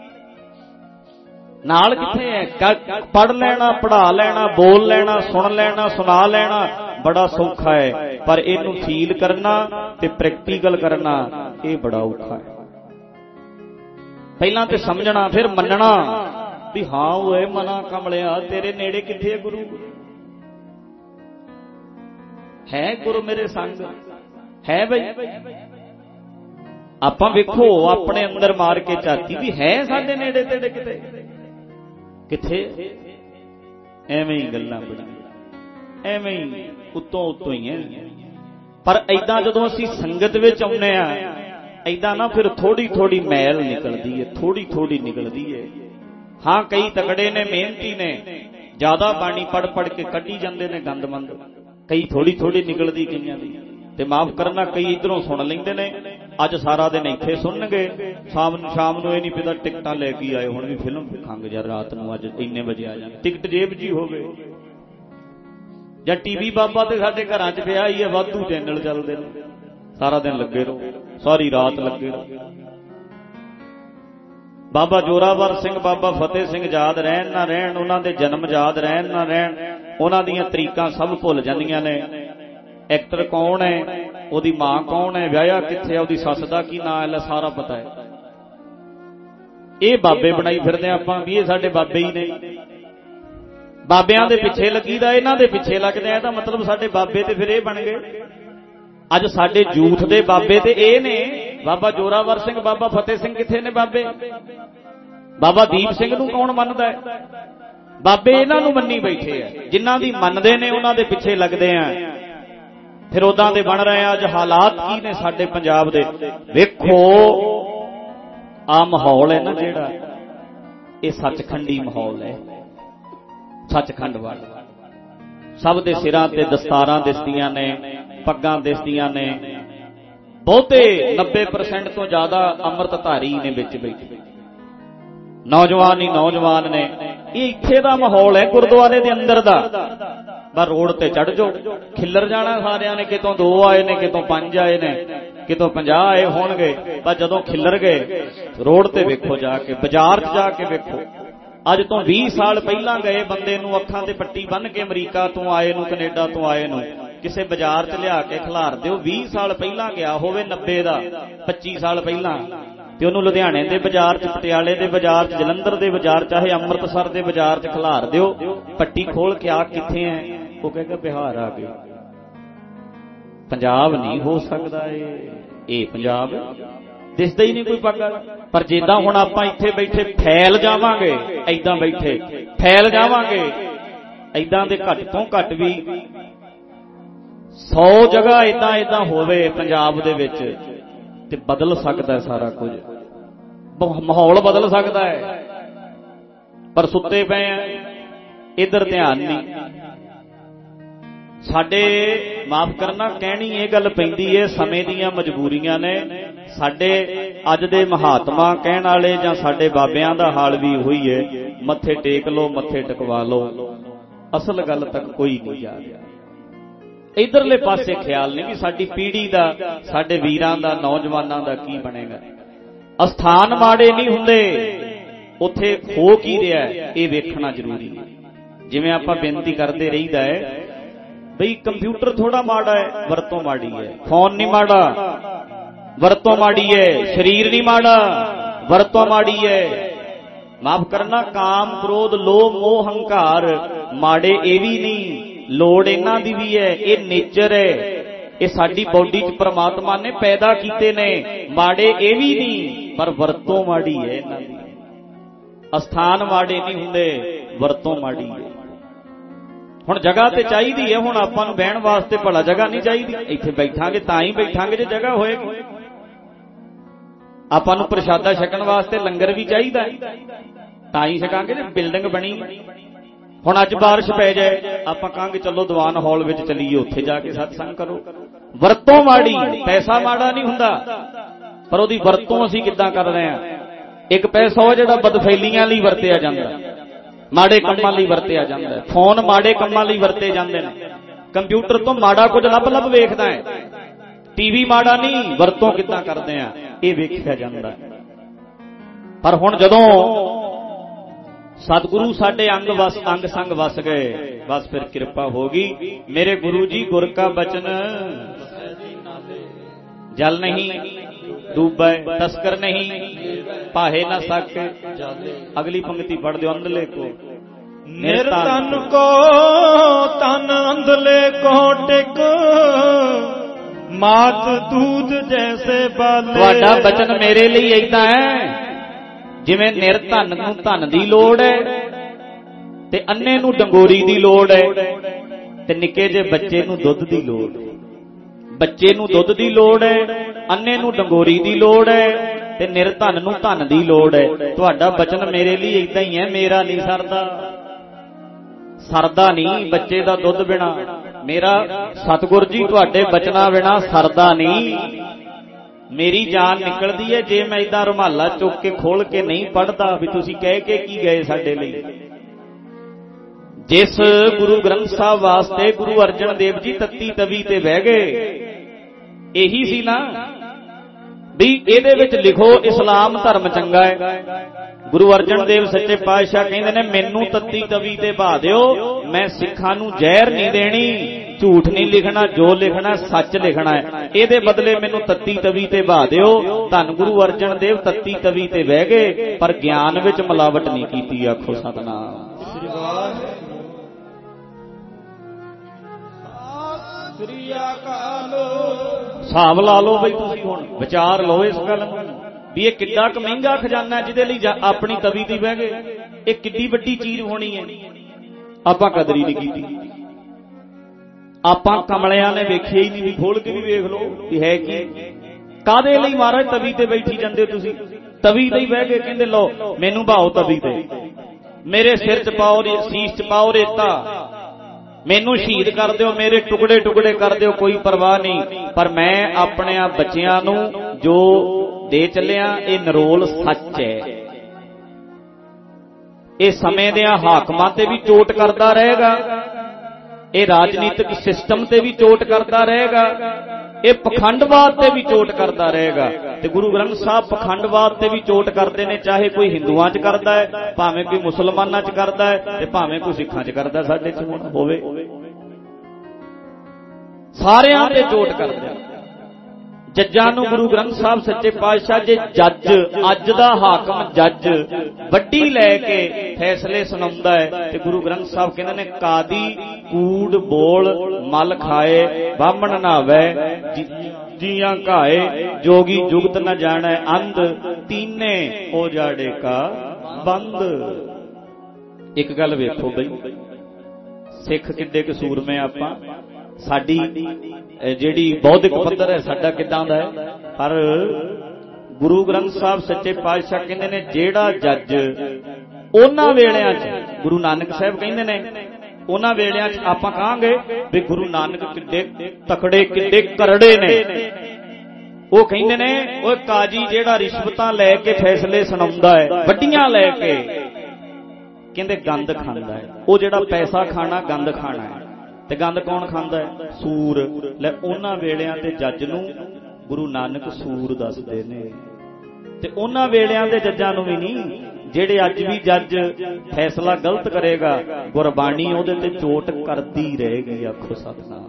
ਨਾਲ ਕਿੱਥੇ ਹੈ? ਪੜ੍ਹ ਲੈਣਾ, ਪੜ੍ਹਾ ਲੈਣਾ, ਬੋਲ ਲੈਣਾ, ਸੁਣ ਲੈਣਾ, ਸੁਣਾ ਲੈਣਾ ਬੜਾ ਸੌਖਾ ਹੈ, ਪਰ ਇਹਨੂੰ ਫੀਲ ਕਰਨਾ ਤੇ ਪ੍ਰੈਕਟੀਕਲ ਕਰਨਾ ਇਹ ਬੜਾ ਔਖਾ ਹੈ। ਪਹਿਲਾਂ ਤੇ ਸਮਝਣਾ, ਫਿਰ ਮੰਨਣਾ ਵੀ ਹਾਂ ਓਏ ਮਨਾ ਕਮਲਿਆ, ਤੇਰੇ ਨੇੜੇ ਕਿੱਥੇ ਹੈ ਗੁਰੂ? ਹੈ ਗੁਰੂ ਮੇਰੇ ਸੰਗ ਹੈ ਬਈ। ਆਪਾਂ ਵੇਖੋ ਆਪਣੇ ਅੰਦਰ ਮਾਰ ਕੇ ਝਾਤੀ ਵੀ ਹੈ ਸਾਡੇ ਨੇੜੇ ਤੇੜੇ ਕਿਤੇ? ਕਿੱਥੇ? ਐਵੇਂ ਹੀ ਗੱਲਾਂ ਬਣੀਆਂ, ਐਵੇਂ ਹੀ ਉੱਤੋਂ ਉੱਤੋਂ ਹੀ ਹੈ। ਪਰ ਏਦਾਂ ਜਦੋਂ ਅਸੀਂ ਸੰਗਤ ਵਿੱਚ ਆਉਂਦੇ ਆ, ਏਦਾਂ ਨਾ ਫਿਰ ਥੋੜੀ ਥੋੜੀ ਮੈਲ ਨਿਕਲਦੀ ਹੈ, ਥੋੜੀ ਥੋੜੀ ਨਿਕਲਦੀ ਹੈ। ਹਾਂ ਕਈ ਤਕੜੇ ਨੇ, ਮਿਹਨਤੀ ਨੇ, ਜ਼ਿਆਦਾ ਬਾਣੀ ਪੜ ਪੜ ਕੇ ਕੱਢੀ ਜਾਂਦੇ ਨੇ ਗੰਦਮੰਦ। ਕਈ ਥੋੜੀ ਥੋੜੀ ਨਿਕਲਦੀ ਕਈਆਂ ਦੀ, ਤੇ ਮਾਫ ਕਰਨਾ ਕਈ ਇਧਰੋਂ ਸੁਣ ਲੈਂਦੇ ਨੇ, ਅੱਜ ਸਾਰਾ ਦਿਨ ਇੱਥੇ ਸੁਣਨਗੇ, ਸ਼ਾਮ ਨੂੰ ਸ਼ਾਮ ਨੂੰ ਇਹ ਨਹੀਂ ਪਤਾ ਟਿਕਟਾਂ ਲੈ ਕੇ ਆਏ, ਹੁਣ ਵੀ ਫਿਲਮ ਵੇਖਾਂਗੇ ਯਾਰ ਰਾਤ ਨੂੰ, ਅੱਜ ਇੰਨੇ ਵਜੇ ਆ ਜਾਣਾ, ਟਿਕਟ ਜੇਬ ਜੀ ਹੋਵੇ। ਜਾਂ ਟੀਵੀ ਬਾਬਾ ਤੇ ਸਾਡੇ ਘਰਾਂ 'ਚ ਪਿਆ ਹੀ ਹੈ, ਵਾਧੂ ਚੈਨਲ ਚੱਲਦੇ ਨੇ, ਸਾਰਾ ਦਿਨ ਲੱਗੇ ਰਹੋ, ਸਾਰੀ ਰਾਤ ਲੱਗੇ ਰਹੋ। ਬਾਬਾ ਜੋਰਾਵਰ ਸਿੰਘ, ਬਾਬਾ ਫਤਿਹ ਸਿੰਘ ਯਾਦ ਰਹਿਣ ਨਾ ਰਹਿਣ, ਉਹਨਾਂ ਦੇ ਜਨਮ ਯਾਦ ਰਹਿਣ ਨਾ ਰਹਿਣ, ਉਹਨਾਂ ਦੀਆਂ ਤਰੀਕਾਂ ਸਭ ਭੁੱਲ ਜਾਂਦੀਆਂ ਨੇ। ਐਕਟਰ ਕੌਣ ਹੈ, ਉਹਦੀ ਮਾਂ ਕੌਣ ਹੈ, ਵਿਆਹਿਆ ਕਿੱਥੇ, ਉਹਦੀ ਸੱਸ ਦਾ ਕੀ ਨਾਂ ਹੈ, ਸਾਰਾ ਪਤਾ ਹੈ। ਇਹ ਬਾਬੇ ਬਣਾਈ ਫਿਰਦੇ ਆਪਾਂ ਵੀ ਇਹ ਸਾਡੇ ਬਾਬੇ ਹੀ ਨੇ। ਬਾਬਿਆਂ ਦੇ ਪਿੱਛੇ ਲੱਗੀਦਾ, ਇਹਨਾਂ ਦੇ ਪਿੱਛੇ ਲੱਗਦੇ ਆ, ਇਹਦਾ ਮਤਲਬ ਸਾਡੇ ਬਾਬੇ ਤੇ ਫਿਰ ਇਹ ਬਣ ਗਏ। ਅੱਜ ਸਾਡੇ ਯੂਥ ਦੇ ਬਾਬੇ ਤੇ ਇਹ ਨੇ। ਬਾਬਾ ਜੋਰਾਵਰ ਸਿੰਘ, ਬਾਬਾ ਫਤਿਹ ਸਿੰਘ ਕਿੱਥੇ ਨੇ ਬਾਬੇ? ਬਾਬਾ ਦੀਪ ਸਿੰਘ ਨੂੰ ਕੌਣ ਮੰਨਦਾ ਹੈ? ਬਾਬੇ ਇਹਨਾਂ ਨੂੰ ਮੰਨੀ ਬੈਠੇ ਆ। ਜਿਨ੍ਹਾਂ ਦੀ ਮੰਨਦੇ ਨੇ ਉਹਨਾਂ ਦੇ ਪਿੱਛੇ ਲੱਗਦੇ ਆ, ਫਿਰ ਉਦਾਂ ਦੇ ਬਣ ਰਹੇ ਆ। ਅੱਜ ਹਾਲਾਤ ਕੀ ਨੇ ਸਾਡੇ ਪੰਜਾਬ ਦੇ ਵੇਖੋ। ਆ ਮਾਹੌਲ ਹੈ ਨਾ ਜਿਹੜਾ, ਇਹ ਸੱਚਖੰਡੀ ਮਾਹੌਲ ਹੈ, ਸੱਚਖੰਡ ਵਾਲਾ। ਸਭ ਦੇ ਸਿਰਾਂ ਤੇ ਦਸਤਾਰਾਂ ਦਿਸਦੀਆਂ ਨੇ, ਪੱਗਾਂ ਦਿਸਦੀਆਂ ਨੇ। ਬਹੁਤੇ ਨੱਬੇ ਪਰਸੈਂਟ ਤੋਂ ਜ਼ਿਆਦਾ ਅੰਮ੍ਰਿਤਧਾਰੀ ਨੇ ਵਿੱਚ ਬੈਠੇ, ਨੌਜਵਾਨ ਹੀ ਨੌਜਵਾਨ ਨੇ। ਇਹ ਇੱਥੇ ਦਾ ਮਾਹੌਲ ਹੈ ਗੁਰਦੁਆਰੇ ਦੇ ਅੰਦਰ ਦਾ। ਬਸ ਰੋਡ ਤੇ ਚੜ ਜਾਓ, ਖਿੱਲਰ ਜਾਣਾ ਸਾਰਿਆਂ ਨੇ। ਕਿਤੋਂ ਦੋ ਆਏ ਨੇ, ਕਿਤੋਂ ਪੰਜ ਆਏ ਨੇ, ਕਿਤੋਂ ਪੰਜਾਹ ਆਏ ਹੋਣਗੇ। ਪਰ ਜਦੋਂ ਖਿੱਲਰ ਗਏ ਰੋਡ ਤੇ ਵੇਖੋ, ਜਾ ਕੇ ਬਾਜ਼ਾਰ 'ਚ ਜਾ ਕੇ ਵੇਖੋ। ਅੱਜ ਤੋਂ ਵੀਹ ਸਾਲ ਪਹਿਲਾਂ ਗਏ ਬੰਦੇ ਨੂੰ ਅੱਖਾਂ ਤੇ ਪੱਟੀ ਬੰਨ੍ਹ ਕੇ ਅਮਰੀਕਾ ਤੋਂ ਆਏ ਨੂੰ, ਕੈਨੇਡਾ ਤੋਂ ਆਏ ਨੂੰ ਕਿਸੇ ਬਾਜ਼ਾਰ 'ਚ ਲਿਆ ਕੇ ਖਿਲਾਰ ਦਿਓ। ਵੀਹ ਸਾਲ ਪਹਿਲਾਂ ਗਿਆ ਹੋਵੇ, ਨੱਬੇ ਦਾ, ਪੱਚੀ ਸਾਲ ਪਹਿਲਾਂ, ਤੇ ਉਹਨੂੰ ਲੁਧਿਆਣੇ ਦੇ ਬਾਜ਼ਾਰ 'ਚ, ਪਟਿਆਲੇ ਦੇ ਬਾਜ਼ਾਰ 'ਚ, ਜਲੰਧਰ ਦੇ ਬਾਜ਼ਾਰ, ਚਾਹੇ ਅੰਮ੍ਰਿਤਸਰ ਦੇ ਬਾਜ਼ਾਰ 'ਚ ਖਿਲਾਰ ਦਿਓ। ਪੱਟੀ ਖੋਲ ਕੇ ਆ ਕਿੱਥੇ ਐ, ਉਹ ਕਹੇਗਾ ਬਿਹਾਰ ਆ ਗਏ। ਪੰਜਾਬ ਨਹੀਂ ਹੋ ਸਕਦਾ ਇਹ, ਇਹ ਪੰਜਾਬ ਦਿਸਦਾ ਹੀ ਨਹੀਂ ਕੋਈ ਪੱਗ। ਪਰ ਜਿੱਦਾਂ ਹੁਣ ਆਪਾਂ ਇੱਥੇ ਬੈਠੇ ਫੈਲ ਜਾਵਾਂਗੇ, ਏਦਾਂ ਬੈਠੇ ਫੈਲ ਜਾਵਾਂਗੇ, ਏਦਾਂ ਦੇ ਘੱਟ ਤੋਂ ਘੱਟ ਵੀ ਸੌ ਜਗ੍ਹਾ ਏਦਾਂ ਏਦਾਂ ਹੋਵੇ ਪੰਜਾਬ ਦੇ ਵਿੱਚ, ਤੇ ਬਦਲ ਸਕਦਾ ਸਾਰਾ ਕੁਝ, ਮਾਹੌਲ ਬਦਲ ਸਕਦਾ ਹੈ। ਪਰ ਸੁੱਤੇ ਪਏ ਆ, ਇੱਧਰ ਧਿਆਨ ਨਹੀਂ। ਸਾਡੇ ਮਾਫ ਕਰਨਾ ਕਹਿਣੀ ਇਹ ਗੱਲ ਪੈਂਦੀ ਏ, ਸਮੇਂ ਦੀਆਂ ਮਜਬੂਰੀਆਂ ਨੇ। ਸਾਡੇ ਅੱਜ ਦੇ ਮਹਾਤਮਾ ਕਹਿਣ ਵਾਲੇ ਜਾਂ ਸਾਡੇ ਬਾਬਿਆਂ ਦਾ ਹਾਲ ਵੀ ਉਹੀ ਹੈ, ਮੱਥੇ ਟੇਕ ਲਓ, ਮੱਥੇ ਟਿਕਵਾ ਲਓ, ਅਸਲ ਗੱਲ ਤੱਕ ਕੋਈ ਨਹੀਂ ਜਾ ਰਿਹਾ। ਇਧਰਲੇ ਪਾਸੇ ਖਿਆਲ ਨਹੀਂ ਵੀ ਸਾਡੀ ਪੀੜ੍ਹੀ ਦਾ, ਸਾਡੇ ਵੀਰਾਂ ਦਾ, ਨੌਜਵਾਨਾਂ ਦਾ ਕੀ ਬਣੇਗਾ। ਅਸਥਾਨ ਮਾੜੇ ਨਹੀਂ ਹੁੰਦੇ, ਉੱਥੇ ਹੋ ਕੀ ਰਿਹਾ ਇਹ ਵੇਖਣਾ ਜ਼ਰੂਰੀ ਹੈ। ਜਿਵੇਂ ਆਪਾਂ ਬੇਨਤੀ ਕਰਦੇ ਰਹੀਦਾ ਹੈ ਬਈ ਕੰਪਿਊਟਰ ਥੋੜਾ ਮਾੜਾ ਹੈ, ਵਰਤੋਂ ਮਾੜੀ ਹੈ। ਫੋਨ ਨਹੀਂ ਮਾੜਾ, ਵਰਤੋਂ ਮਾੜੀ ਹੈ। ਸਰੀਰ ਨਹੀਂ ਮਾੜਾ, ਵਰਤੋਂ ਮਾੜੀ ਹੈ। ਮਾਫ ਕਰਨਾ, ਕਾਮ, ਕ੍ਰੋਧ, ਲੋਭ, ਮੋਹ, ਹੰਕਾਰ ਮਾੜੇ ਇਹ ਵੀ ਨਹੀਂ, ਲੋੜ ਇਹਨਾਂ ਦੀ ਵੀ ਹੈ। ਇਹ ਨੇਚਰ ਹੈ, ਇਹ ਸਾਡੀ ਬੋਡੀ 'ਚ ਪ੍ਰਮਾਤਮਾ ਨੇ ਪੈਦਾ ਕੀਤੇ ਨੇ, ਮਾੜੇ ਇਹ ਵੀ ਨਹੀਂ, ਪਰ ਵਰਤੋਂ ਮਾੜੀ ਹੈ ਇਹਨਾਂ ਦੀ। ਅਸਥਾਨ ਮਾੜੇ ਨਹੀਂ ਹੁੰਦੇ, ਵਰਤੋਂ ਮਾੜੀ ਹੈ। ਹੁਣ ਜਗ੍ਹਾ ਤੇ ਚਾਹੀਦੀ ਹੈ, ਹੁਣ ਆਪਾਂ ਨੂੰ ਬਹਿਣ ਵਾਸਤੇ ਭਲਾ ਜਗ੍ਹਾ ਨਹੀਂ ਚਾਹੀਦੀ। ਇੱਥੇ ਬੈਠਾਂਗੇ ਤਾਂ ਹੀ ਬੈਠਾਂਗੇ ਜੇ ਜਗ੍ਹਾ ਹੋਏਗੀ। ਆਪਾਂ ਨੂੰ ਪ੍ਰਸ਼ਾਦਾ ਛਕਣ ਵਾਸਤੇ ਲੰਗਰ ਵੀ ਚਾਹੀਦਾ ਤਾਂ ਹੀ ਛਕਾਂਗੇ ਜੇ ਬਿਲਡਿੰਗ ਬਣੀ। ਹੁਣ ਅੱਜ ਬਾਰਿਸ਼ ਪੈ ਜਾਏ, ਆਪਾਂ ਕਹਾਂਗੇ ਚਲੋ ਦੀਵਾਨ ਹਾਲ ਵਿੱਚ ਚਲੀਏ, ਉੱਥੇ ਜਾ ਕੇ ਸਤਸੰਗ ਕਰੋ। ਵਰਤੋਂ ਮਾੜੀ, ਪੈਸਾ ਮਾੜਾ ਨਹੀਂ ਹੁੰਦਾ, ਪਰ ਉਹਦੀ ਵਰਤੋਂ ਅਸੀਂ ਕਿੱਦਾਂ ਕਰ ਰਹੇ ਹਾਂ। ਇੱਕ ਪੈਸਾ ਉਹ ਜਿਹੜਾ ਬਦਫੈਲੀਆਂ ਲਈ ਵਰਤਿਆ ਜਾਂਦਾ, ਮਾੜੇ ਕੰਮਾਂ ਲਈ ਵਰਤਿਆ ਜਾਂਦਾ। ਫੋਨ ਮਾੜੇ ਕੰਮਾਂ ਲਈ ਵਰਤੇ ਜਾਂਦੇ ਨੇ। ਕੰਪਿਊਟਰ ਤੋਂ ਮਾੜਾ ਕੁਝ ਲੱਭ ਲੱਭ ਵੇਖਦਾ ਹੈ। ਟੀਵੀ ਮਾੜਾ ਨਹੀਂ, ਵਰਤੋਂ ਕਿੱਦਾਂ ਕਰਦੇ ਆ ਇਹ ਵੇਖਿਆ ਜਾਂਦਾ। ਪਰ ਹੁਣ ਜਦੋਂ ਸਤਿਗੁਰੂ ਸਾਡੇ ਅੰਗ ਵਸ ਅੰਗ ਸੰਗ ਵਸ ਗਏ, ਬਸ ਫਿਰ ਕਿਰਪਾ ਹੋ ਗਈ। ਮੇਰੇ ਗੁਰੂ ਜੀ ਗੁਰ ਕਾ ਬਚਨ ਜਲ ਨਹੀਂ ਡੂਬੈ, ਤਸਕਰ ਨਹੀਂ ਪਾਹੇ ਨਾ ਸਕੇ। ਅਗਲੀ ਪੰਕਤੀ ਪੜ੍ਹ ਦਿਓ। ਅੰਧਲੇ ਕੋ ਨਿਰਤਨ ਕੋ ਤਨ ਅੰਧਲੇ ਕੋ ਟਿਕ, ਮਾਤ ਦੂਧ ਜੈਸੇ ਬਾਲੇ। ਤੁਹਾਡਾ ਬਚਨ ਮੇਰੇ ਲਈ ਏਦਾਂ ਹੈ ਜਿਵੇਂ ਨਿਰਧਨ ਨੂੰ ਧਨ ਦੀ ਲੋੜ ਹੈ, ਤੇ ਅੰਨੇ ਨੂੰ ਡੰਗੋਰੀ ਦੀ ਲੋੜ ਹੈ, ਤੇ ਨਿੱਕੇ ਜਿਹੇ ਬੱਚੇ ਨੂੰ ਦੁੱਧ ਦੀ ਲੋੜ ਹੈ। ਬੱਚੇ ਨੂੰ ਦੁੱਧ ਦੀ ਲੋੜ ਹੈ, ਅੰਨੇ ਨੂੰ ਡੰਗੋਰੀ ਦੀ ਲੋੜ ਹੈ, ਤੇ ਨਿਰਧਨ ਨੂੰ ਧਨ ਦੀ ਲੋੜ ਹੈ। ਤੁਹਾਡਾ ਬਚਨ ਮੇਰੇ ਲਈ ਏਦਾਂ ਹੀ ਹੈ। ਮੇਰਾ ਨਹੀਂ ਸਰਦਾ, ਸਰਦਾ ਨਹੀਂ ਬੱਚੇ ਦਾ ਦੁੱਧ ਬਿਨਾ। ਮੇਰਾ ਸਤਿਗੁਰ ਜੀ ਤੁਹਾਡੇ ਬਚਨਾਂ ਬਿਨਾ ਸਰਦਾ ਨਹੀਂ। ਮੇਰੀ ਜਾਨ ਨਿਕਲਦੀ ਹੈ ਜੇ ਮੈਂ ਏਦਾਂ ਰੁਮਾਲਾ ਚੁੱਕ ਕੇ ਖੋਲ ਕੇ ਨਹੀਂ ਪੜ੍ਹਦਾ ਵੀ ਤੁਸੀਂ ਕਹਿ ਕੇ ਕੀ ਗਏ ਸਾਡੇ ਲਈ। ਜਿਸ ਗੁਰੂ ਗ੍ਰੰਥ ਸਾਹਿਬ ਵਾਸਤੇ ਗੁਰੂ ਅਰਜਨ ਦੇਵ ਜੀ ਤੱਤੀ ਤਵੀ ਤੇ ਬਹਿ ਗਏ, ਇਹੀ ਸੀ ਨਾ ਵੀ ਇਹਦੇ ਵਿੱਚ ਲਿਖੋ ਇਸਲਾਮ ਧਰਮ ਚੰਗਾ ਹੈ। ਗੁਰੂ ਅਰਜਨ ਦੇਵ ਸੱਚੇ ਪਾਤਸ਼ਾਹ ਕਹਿੰਦੇ ਨੇ ਮੈਨੂੰ ਤੱਤੀ ਤਵੀ ਤੇ ਬਹਾ ਦਿਓ, ਮੈਂ ਸਿੱਖਾਂ ਨੂੰ ਜ਼ਹਿਰ ਨਹੀਂ ਦੇਣੀ, ਝੂਠ ਨਹੀਂ ਲਿਖਣਾ, ਜੋ ਲਿਖਣਾ ਸੱਚ ਲਿਖਣਾ ਹੈ। ਇਹਦੇ ਬਦਲੇ ਮੈਨੂੰ ਤੱਤੀ ਤਵੀ ਤੇ ਬਹਾ ਦਿਓ। ਧੰਨ ਗੁਰੂ ਅਰਜਨ ਦੇਵ ਤੱਤੀ ਤਵੀ ਤੇ ਬਹਿ ਗਏ, ਪਰ ਗਿਆਨ ਵਿੱਚ ਮਿਲਾਵਟ ਨਹੀਂ ਕੀਤੀ। ਆਖੋ ਸਤਿਨਾਮ। ਹਿਸਾਬ ਲਾ ਲਓ ਬਈ ਤੁਸੀਂ, ਹੁਣ ਵਿਚਾਰ ਲਓ ਇਸ ਗੱਲ ਨੂੰ ਵੀ ਇਹ ਕਿੱਡਾ ਕੁ ਮਹਿੰਗਾ ਖਜ਼ਾਨਾ ਜਿਹਦੇ ਲਈ ਆਪਣੀ ਤਵੀ ਤੇ ਬਹਿ ਗਏ। ਇਹ ਕਿੱਡੀ ਵੱਡੀ ਚੀਜ਼ ਹੋਣੀ ਹੈ, ਆਪਾਂ ਕਦਰੀ ਨਹੀਂ ਕੀਤੀ। ਆਪਾਂ ਕਮਲਿਆਂ ਨੇ ਵੇਖਿਆ ਹੀ ਨਹੀਂ, ਵੀ ਖੋਲ ਕੇ ਵੀ ਵੇਖ ਲਓ ਵੀ ਹੈ ਕੀ। ਕਾਹਦੇ ਲਈ ਮਹਾਰਾਜ ਤਵੀ ਤੇ ਬੈਠੀ ਜਾਂਦੇ ਤੁਸੀਂ? ਤਵੀ ਤੇ ਹੀ ਬਹਿ ਕੇ ਕਹਿੰਦੇ ਲਓ ਮੈਨੂੰ ਭਾਓ ਤਵੀ ਤੇ, ਮੇਰੇ ਸਿਰ ਚ ਪਾਓ, ਸੀਸ ਚ ਪਾਓ ਰੇਤਾ, मैनू शहीद कर दिओ, मेरे टुकड़े टुकड़े कर दिओ, कोई परवाह नहीं, पर मैं अपने बच्चियां नू जो दे चलिया ये नरोल सच है। ये समय दे हाकमां ते भी चोट करता रहेगा, ये राजनीतिक सिस्टम ते भी चोट करता रहेगा, ये पखंडवाद ते भी चोट करता रहेगा। ते गुरु ग्रंथ साहब पखंडवाद ते भी चोट करते हैं, चाहे कोई हिंदुआं च करता है, भावें कोई मुसलमानां च करता है, ते भावें कोई सिखां च करता है, साडे च हुण होवे, सारियां ते चोट करते हैं। जज्जां नूं गुरु ग्रंथ साहब सच्चे पातशाह जे जज अज दा हाकम जज वड्डी लैके फैसले सुनाउंदा है, ते गुरु ग्रंथ साहब कहंदे ने कादी कूड़ बोल मल खाए, बामण नावे जियां घाए, जोगी जुगत न जाने अंध, तीने ओ जाड़े का बंद। एक गल वेखो बई, सिख किड्डे कसूर में आपां, साडी जिहड़ी बौद्धिक पੱਧਰ है साडा किदां दा है, पर गुरु ग्रंथ साहब सच्चे पातशाह कहंदे ने जिहड़ा जज उन्हां वेलिਆਂ च, गुरु नानक साहब कहंदे ने उन्हां वेलिਆਂ च आपां कहांगे भी गुरु नानक किड्डे तकड़े किड्डे करड़े ने। वो कहंदे ने ओए काजी जिहड़ा रिश्वतां लैके फैसले सुणाउंदा है, वड्डियां लैके, कहंदे गंद खांदा है। वो जिहड़ा पैसा खाना गंद खाना है, ते गंद कौन खांदा है? सूर। लै उन्हां वेलिਆਂ ते जज नूं गुरु नानक सूर दसदे ने, ते उन्हां वेलिਆਂ दे जज्जां नूं भी नहीं, ਜਿਹੜੇ ਅੱਜ भी जज फैसला गलत करेगा, गुरबाणी ਉਹਦੇ ਤੇ चोट करती रहेगी। आखो सतनाम।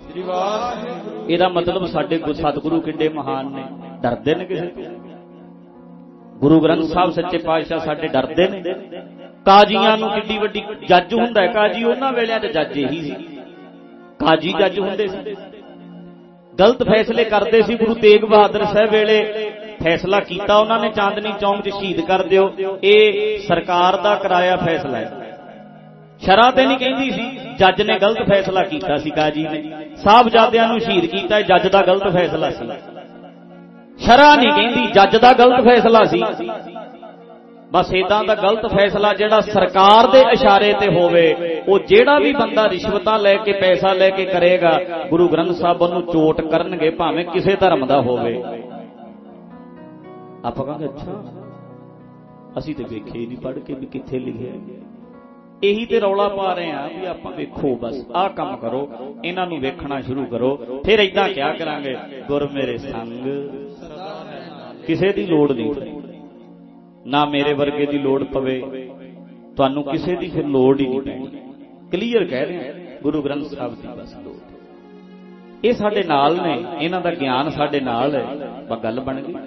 ਇਹਦਾ मतलब साडे सतगुरु किड्डे महान ने, डरदे ने किसे तो? गुरु ग्रंथ साहब सच्चे पातशाह साडे डरदे ने। काजियां नूं किड्डी वड्डी जज हुंदा है, काजी ਉਹਨਾਂ ਵੇਲਿਆਂ ਤੇ जज ਇਹੀ ਸੀ, काजी जज हुंदे सी, गलत फैसले करते सी। गुरु तेग बहादुर साहब वेले फैसला किया उन्होंने चांदनी चौक च शहीद कर दिओ, ये सरकार दा कराया फैसला है, शरह ते नहीं कहंदी सी, जज ने गलत फैसला किया सी। काजी ने साहबजादियां नूं शहीद किया, जज दा गलत फैसला सी, शरह नहीं कहंदी, जज दा गलत फैसला सी। बस इदां दा गलत फैसला जिहड़ा सरकार दे इशारे ते होवे, वो जिहड़ा भी बंदा रिश्वतां लैके पैसा लैके करेगा, गुरु ग्रंथ साहब उहनूं चोट करनगे, भावें किसे धर्म दा होवे। आपां कहांगे अच्छा असीं ते वेखे ही नहीं पढ़ के भी कित्थे लिखिआ। यही ते रौला पा रहे हैं भी आपां वेखो, बस आह काम करो, इन्हां नूं वेखना शुरू करो, फिर इदां क्या करांगे, गुर मेरे संग किसे दी लोड़ नहीं, ना मेरे वर्गे दी लोड़ पवे, तुहानूं किसे दी फिर लोड़ ही नहीं पैणी। क्लीयर कह रहे हैं, गुरु ग्रंथ साहब दी बस लोड़। ये साडे नाल ने, इन्हां दा ज्ञान साडे नाल है, बस गल बन गई।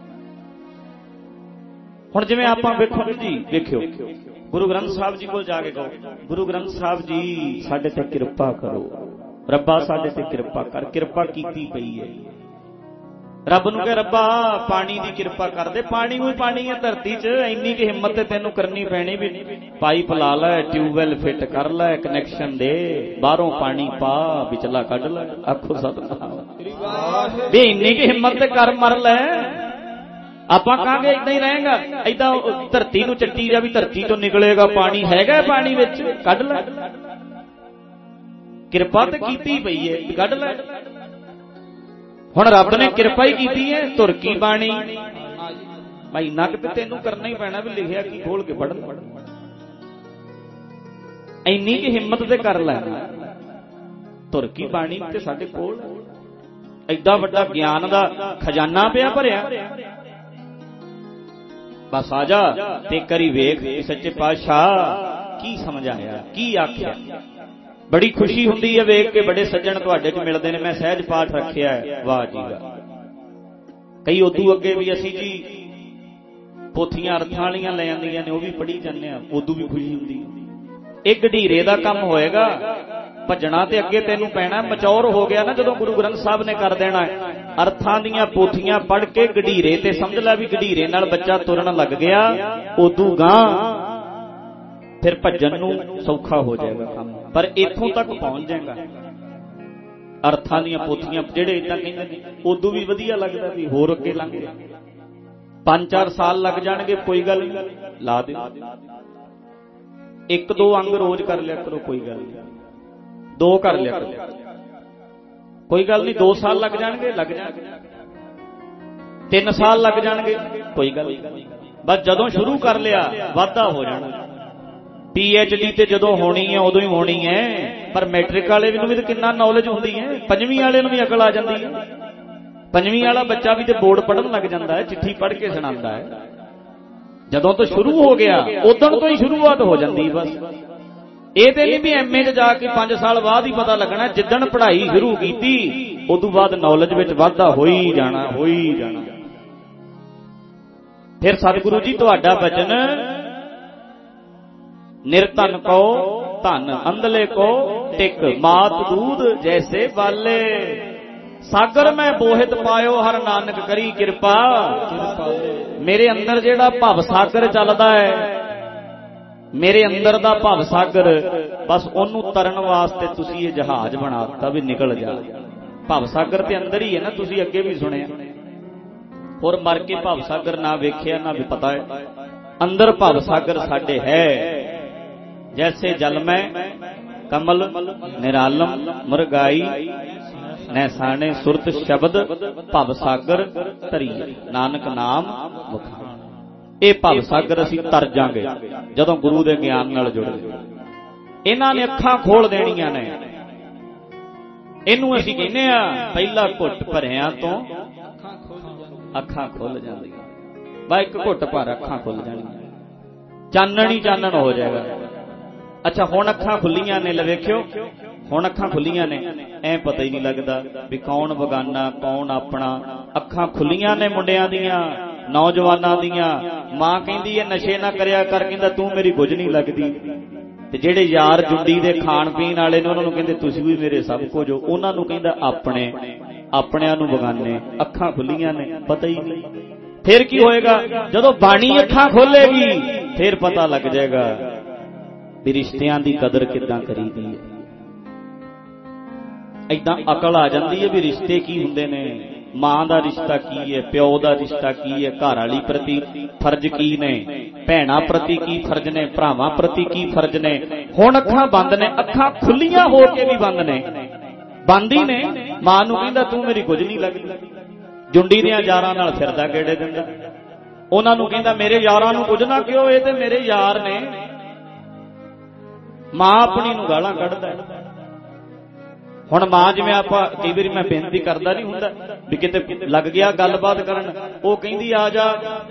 हुण जिवें आपां वेखो जी, वेखिओ गुरु ग्रंथ साहब जी कोल जाके कहो, गुरु ग्रंथ साहब जी साडे ते किरपा करो, रब्बा साडे ते किरपा कर। किरपा कीती पई है, रब नूं कह रब्बा पानी दी किरपा कर दे। पानी भी पानी है धरती च, इन्नी की हिम्मत तेनू करनी पैनी भी, पाइप ला लै, ट्यूबवैल फिट कर लै, कनैक्शन दे, बाहरों पानी पा, विचला कढ लै। आखो सतनाम। भी इन्नी की हिम्मत कर मर लै। आपां कहांगे इदां ही रहेगा, इदां धरती नूं चट्टी जा भी धरती चों निकलेगा पानी, हैगा पानी विच, कढ लै। किरपा ते कीती पई है, कढ लै। हुण रब ने किरपा ही की है, तुर की बाणी भाई नक ते तेनू करना ही पैना भी, लिखिया की खोल के पढ़, इन्नी की हिम्मत ते कर लै। तुर की बाणी ते साडे कोल एडा वड्डा ज्ञान दा खजाना पिया भरिया, बस आ जा ते करी वेख सच्चे पातशाह की समझाया, की आख्या। बड़ी खुशी हुंदी है वेख के, बड़े सज्जण तुहाडे च मिलदे ने। मैं सहज पाठ रखिया है, वाह जी वाह। कई उदू अगे भी असी जी पोथियां अर्थां वालियां ले आंदियां ने, वो भी पढ़ी जाने, उदू भी खुशी हुंदी। एक गढीरे दा काम होएगा, भजना ते अगे तेनू पैना, मचौर हो गया ना जदों गुरु ग्रंथ साहब ने कर देना अर्थां दीयां पोथियां पढ़ के गढीरे ते समझ लै भी गढीरे नाल बच्चा तुरन लग गया, उदू गां फिर भजन नूं सौखा हो जाएगा काम, पर इत्थों तक पहुंच जाएगा। अर्थां दीयां पोथियां जिहड़े इदां कहिंदे ने, उदू भी वधिया लगदा भी होर अगे लंघ गया। पांच चार साल लग जाणगे, कोई गल नहीं, ला दिओ। एक दो अंग रोज कर लिया करो, कोई गल नहीं। ਦੋ ਕਰ ਲਿਆ ਕਰੋ, ਕੋਈ ਗੱਲ ਨਹੀਂ। ਦੋ ਸਾਲ ਲੱਗ ਜਾਣਗੇ ਲੱਗ ਜਾਣਗੇ, ਤਿੰਨ ਸਾਲ ਲੱਗ ਜਾਣਗੇ, ਕੋਈ ਗੱਲ ਨਹੀਂ। ਬਸ ਜਦੋਂ ਸ਼ੁਰੂ ਕਰ ਲਿਆ ਵਾਧਾ ਹੋ ਜਾਣਾ। ਪੀ ਐਚ ਡੀ ਤੇ ਜਦੋਂ ਹੋਣੀ ਹੈ ਉਦੋਂ ਹੀ ਹੋਣੀ ਹੈ, ਪਰ ਮੈਟ੍ਰਿਕ ਵਾਲੇ ਨੂੰ ਵੀ ਤਾਂ ਕਿੰਨਾ ਨੌਲੇਜ ਹੁੰਦੀ ਹੈ, ਪੰਜਵੀਂ ਵਾਲੇ ਨੂੰ ਵੀ ਅਕਲ ਆ ਜਾਂਦੀ ਹੈ। ਪੰਜਵੀਂ ਵਾਲਾ ਬੱਚਾ ਵੀ ਤੇ ਬੋਰਡ ਪੜ੍ਹਨ ਲੱਗ ਜਾਂਦਾ ਹੈ, ਚਿੱਠੀ ਪੜ੍ਹ ਕੇ ਸੁਣਾਉਂਦਾ ਹੈ। ਜਦੋਂ ਤੋਂ ਸ਼ੁਰੂ ਹੋ ਗਿਆ ਉਦੋਂ ਤੋਂ ਹੀ ਸ਼ੁਰੂਆਤ ਹੋ ਜਾਂਦੀ। ਬਸ ਇਹ ਤੇ ਨਹੀਂ ਵੀ ਐਮਏ 'ਚ ਜਾ ਕੇ ਪੰਜ ਸਾਲ ਬਾਅਦ ਹੀ ਪਤਾ ਲੱਗਣਾ। ਜਿੱਦਣ ਪੜ੍ਹਾਈ ਸ਼ੁਰੂ ਕੀਤੀ ਉਦੋਂ ਬਾਅਦ ਨੌਲੇਜ ਵਿੱਚ ਵਾਧਾ ਹੋ ਹੀ ਜਾਣਾ, ਹੋ ਹੀ ਜਾਣਾ। ਫਿਰ ਸਤਿਗੁਰੂ ਜੀ ਤੁਹਾਡਾ ਬਚਨ ਨਿਰਧਨ ਕੋ ਧਨ ਅੰਧਲੇ ਕੋ ਟਿਕ, ਮਾਤ ਦੂਧ ਜੈਸੇ ਬਾਲੇ, ਸਾਗਰ ਮੈਂ ਬੋਹਿਤ ਪਾਇਓ ਹਰ ਨਾਨਕ ਕਰੀ ਕਿਰਪਾ। ਮੇਰੇ ਅੰਦਰ ਜਿਹੜਾ ਭਵ ਸਾਗਰ ਚੱਲਦਾ ਹੈ, ਮੇਰੇ ਅੰਦਰ ਦਾ ਭਵ ਸਾਗਰ, ਬਸ ਉਹਨੂੰ ਤਰਨ ਵਾਸਤੇ ਤੁਸੀਂ ਇਹ ਜਹਾਜ਼ ਬਣਾ ਦਿੱਤਾ ਵੀ ਨਿਕਲ ਜਾ। ਭਵ ਸਾਗਰ ਤੇ ਅੰਦਰ ਹੀ ਹੈ ਨਾ, ਤੁਸੀਂ ਅੱਗੇ ਵੀ ਸੁਣਿਆ। ਹੋਰ ਮਰ ਕੇ ਭਵ ਸਾਗਰ ਨਾ ਵੇਖਿਆ ਨਾ ਵੀ ਪਤਾ ਹੈ। ਅੰਦਰ ਭਵ ਸਾਗਰ ਸਾਡੇ ਹੈ। ਜੈਸੇ ਜਲ ਮੈਂ ਕਮਲ ਨਿਰਾਲਮ ਮੁਰਗਾਈ, ਨੈਸਾਣੇ ਸੁਰਤ ਸ਼ਬਦ ਭਵ ਸਾਗਰ ਧਰੀ, ਨਾਨਕ ਨਾਮ ਮੁਖਾਂ। ਇਹ ਭਵ ਸਾਗਰ ਅਸੀਂ ਤਰ ਜਾਾਂਗੇ ਜਦੋਂ ਗੁਰੂ ਦੇ ਗਿਆਨ ਨਾਲ ਜੁੜਦੇ। ਇਹਨਾਂ ਨੇ ਅੱਖਾਂ ਖੋਲ ਦੇਣੀਆਂ ਨੇ। ਇਹਨੂੰ ਅਸੀਂ ਕਹਿੰਦੇ ਆ ਪਹਿਲਾ ਘੁੱਟ ਭਰਿਆਂ ਤੋਂ ਅੱਖਾਂ ਖੁੱਲ ਜਾਂਦੀਆਂ। ਬਾ ਇੱਕ ਘੁੱਟ ਭਰ ਅੱਖਾਂ ਖੁੱਲ ਜਾਣੀਆਂ, ਚਾਨਣ ਹੀ ਚਾਨਣ ਹੋ ਜਾਏਗਾ। ਅੱਛਾ ਹੁਣ ਅੱਖਾਂ ਖੁੱਲੀਆਂ ਨੇ, ਲੈ ਵੇਖਿਓ ਹੁਣ ਅੱਖਾਂ ਖੁੱਲੀਆਂ ਨੇ, ਐ ਪਤਾ ਹੀ ਨਹੀਂ ਲੱਗਦਾ ਵੀ ਕੌਣ ਬਗਾਨਾ ਕੌਣ ਆਪਣਾ। ਅੱਖਾਂ ਖੁੱਲੀਆਂ ਨੇ ਮੁੰਡਿਆਂ ਦੀਆਂ, ਨੌਜਵਾਨਾਂ ਦੀਆਂ। ਮਾਂ ਕਹਿੰਦੀ ਹੈ ਨਸ਼ੇ ਨਾ ਕਰਿਆ ਕਰ, ਕਹਿੰਦਾ ਤੂੰ ਮੇਰੀ ਕੁਝ ਨਹੀਂ ਲੱਗਦੀ। ਤੇ ਜਿਹੜੇ ਯਾਰ ਜੁੰਡੀ ਦੇ ਖਾਣ ਪੀਣ ਵਾਲੇ ਨੇ ਉਹਨਾਂ ਨੂੰ ਕਹਿੰਦੇ ਤੁਸੀਂ ਵੀ ਮੇਰੇ ਸਭ ਕੁਝ ਹੋ। ਉਹਨਾਂ ਨੂੰ ਕਹਿੰਦਾ ਆਪਣੇ, ਆਪਣਿਆਂ ਨੂੰ ਬਗਾਨੇ। ਅੱਖਾਂ ਖੁੱਲੀਆਂ ਨੇ, ਪਤਾ ਹੀ ਨਹੀਂ। ਫਿਰ ਕੀ ਹੋਏਗਾ? ਜਦੋਂ ਬਾਣੀ ਅੱਖਾਂ ਖੋਲੇਗੀ ਫਿਰ ਪਤਾ ਲੱਗ ਜਾਏਗਾ ਵੀ ਰਿਸ਼ਤਿਆਂ ਦੀ ਕਦਰ ਕਿੱਦਾਂ ਕਰੀਦੀ ਹੈ। ਏਦਾਂ ਅਕਲ ਆ ਜਾਂਦੀ ਹੈ ਵੀ ਰਿਸ਼ਤੇ ਕੀ ਹੁੰਦੇ ਨੇ, ਮਾਂ ਦਾ ਰਿਸ਼ਤਾ ਕੀ ਹੈ, ਪਿਓ ਦਾ ਰਿਸ਼ਤਾ ਕੀ ਹੈ, ਘਰ ਵਾਲੀ ਪ੍ਰਤੀ ਫਰਜ਼ ਕੀ ਨੇ, ਭੈਣਾਂ ਪ੍ਰਤੀ ਕੀ ਫਰਜ਼ ਨੇ, ਭਰਾਵਾਂ ਪ੍ਰਤੀ ਕੀ ਫਰਜ਼ ਨੇ। ਹੁਣ ਅੱਖਾਂ ਬੰਦ ਨੇ, ਅੱਖਾਂ ਖੁੱਲੀਆਂ ਹੋ ਕੇ ਵੀ ਬੰਦ ਨੇ, ਬੰਦ ਹੀ ਨੇ। ਮਾਂ ਨੂੰ ਕਹਿੰਦਾ ਤੂੰ ਮੇਰੀ ਕੁਝ ਨਹੀਂ ਲੱਗਦੀ। ਜੁੰਡੀ ਦੀਆਂ ਯਾਰਾਂ ਨਾਲ ਫਿਰਦਾ ਗੇੜੇ ਦਿੰਦਾ, ਉਹਨਾਂ ਨੂੰ ਕਹਿੰਦਾ ਮੇਰੇ ਯਾਰਾਂ ਨੂੰ ਕੁਝ ਨਾ ਕਿਉਂ, ਇਹ ਤੇ ਮੇਰੇ ਯਾਰ ਨੇ। ਮਾਂ ਆਪਣੀ ਨੂੰ ਗਾਲਾਂ ਕੱਢਦਾ। ਹੁਣ ਮਾਂ ਜਿਵੇਂ ਆਪਾਂ ਕਈ ਵਾਰੀ ਮੈਂ ਬੇਨਤੀ ਕਰਦਾ ਨਹੀਂ ਹੁੰਦਾ ਵੀ ਕਿਤੇ ਲੱਗ ਗਿਆ ਗੱਲਬਾਤ ਕਰਨ, ਉਹ ਕਹਿੰਦੀ ਆ ਜਾ,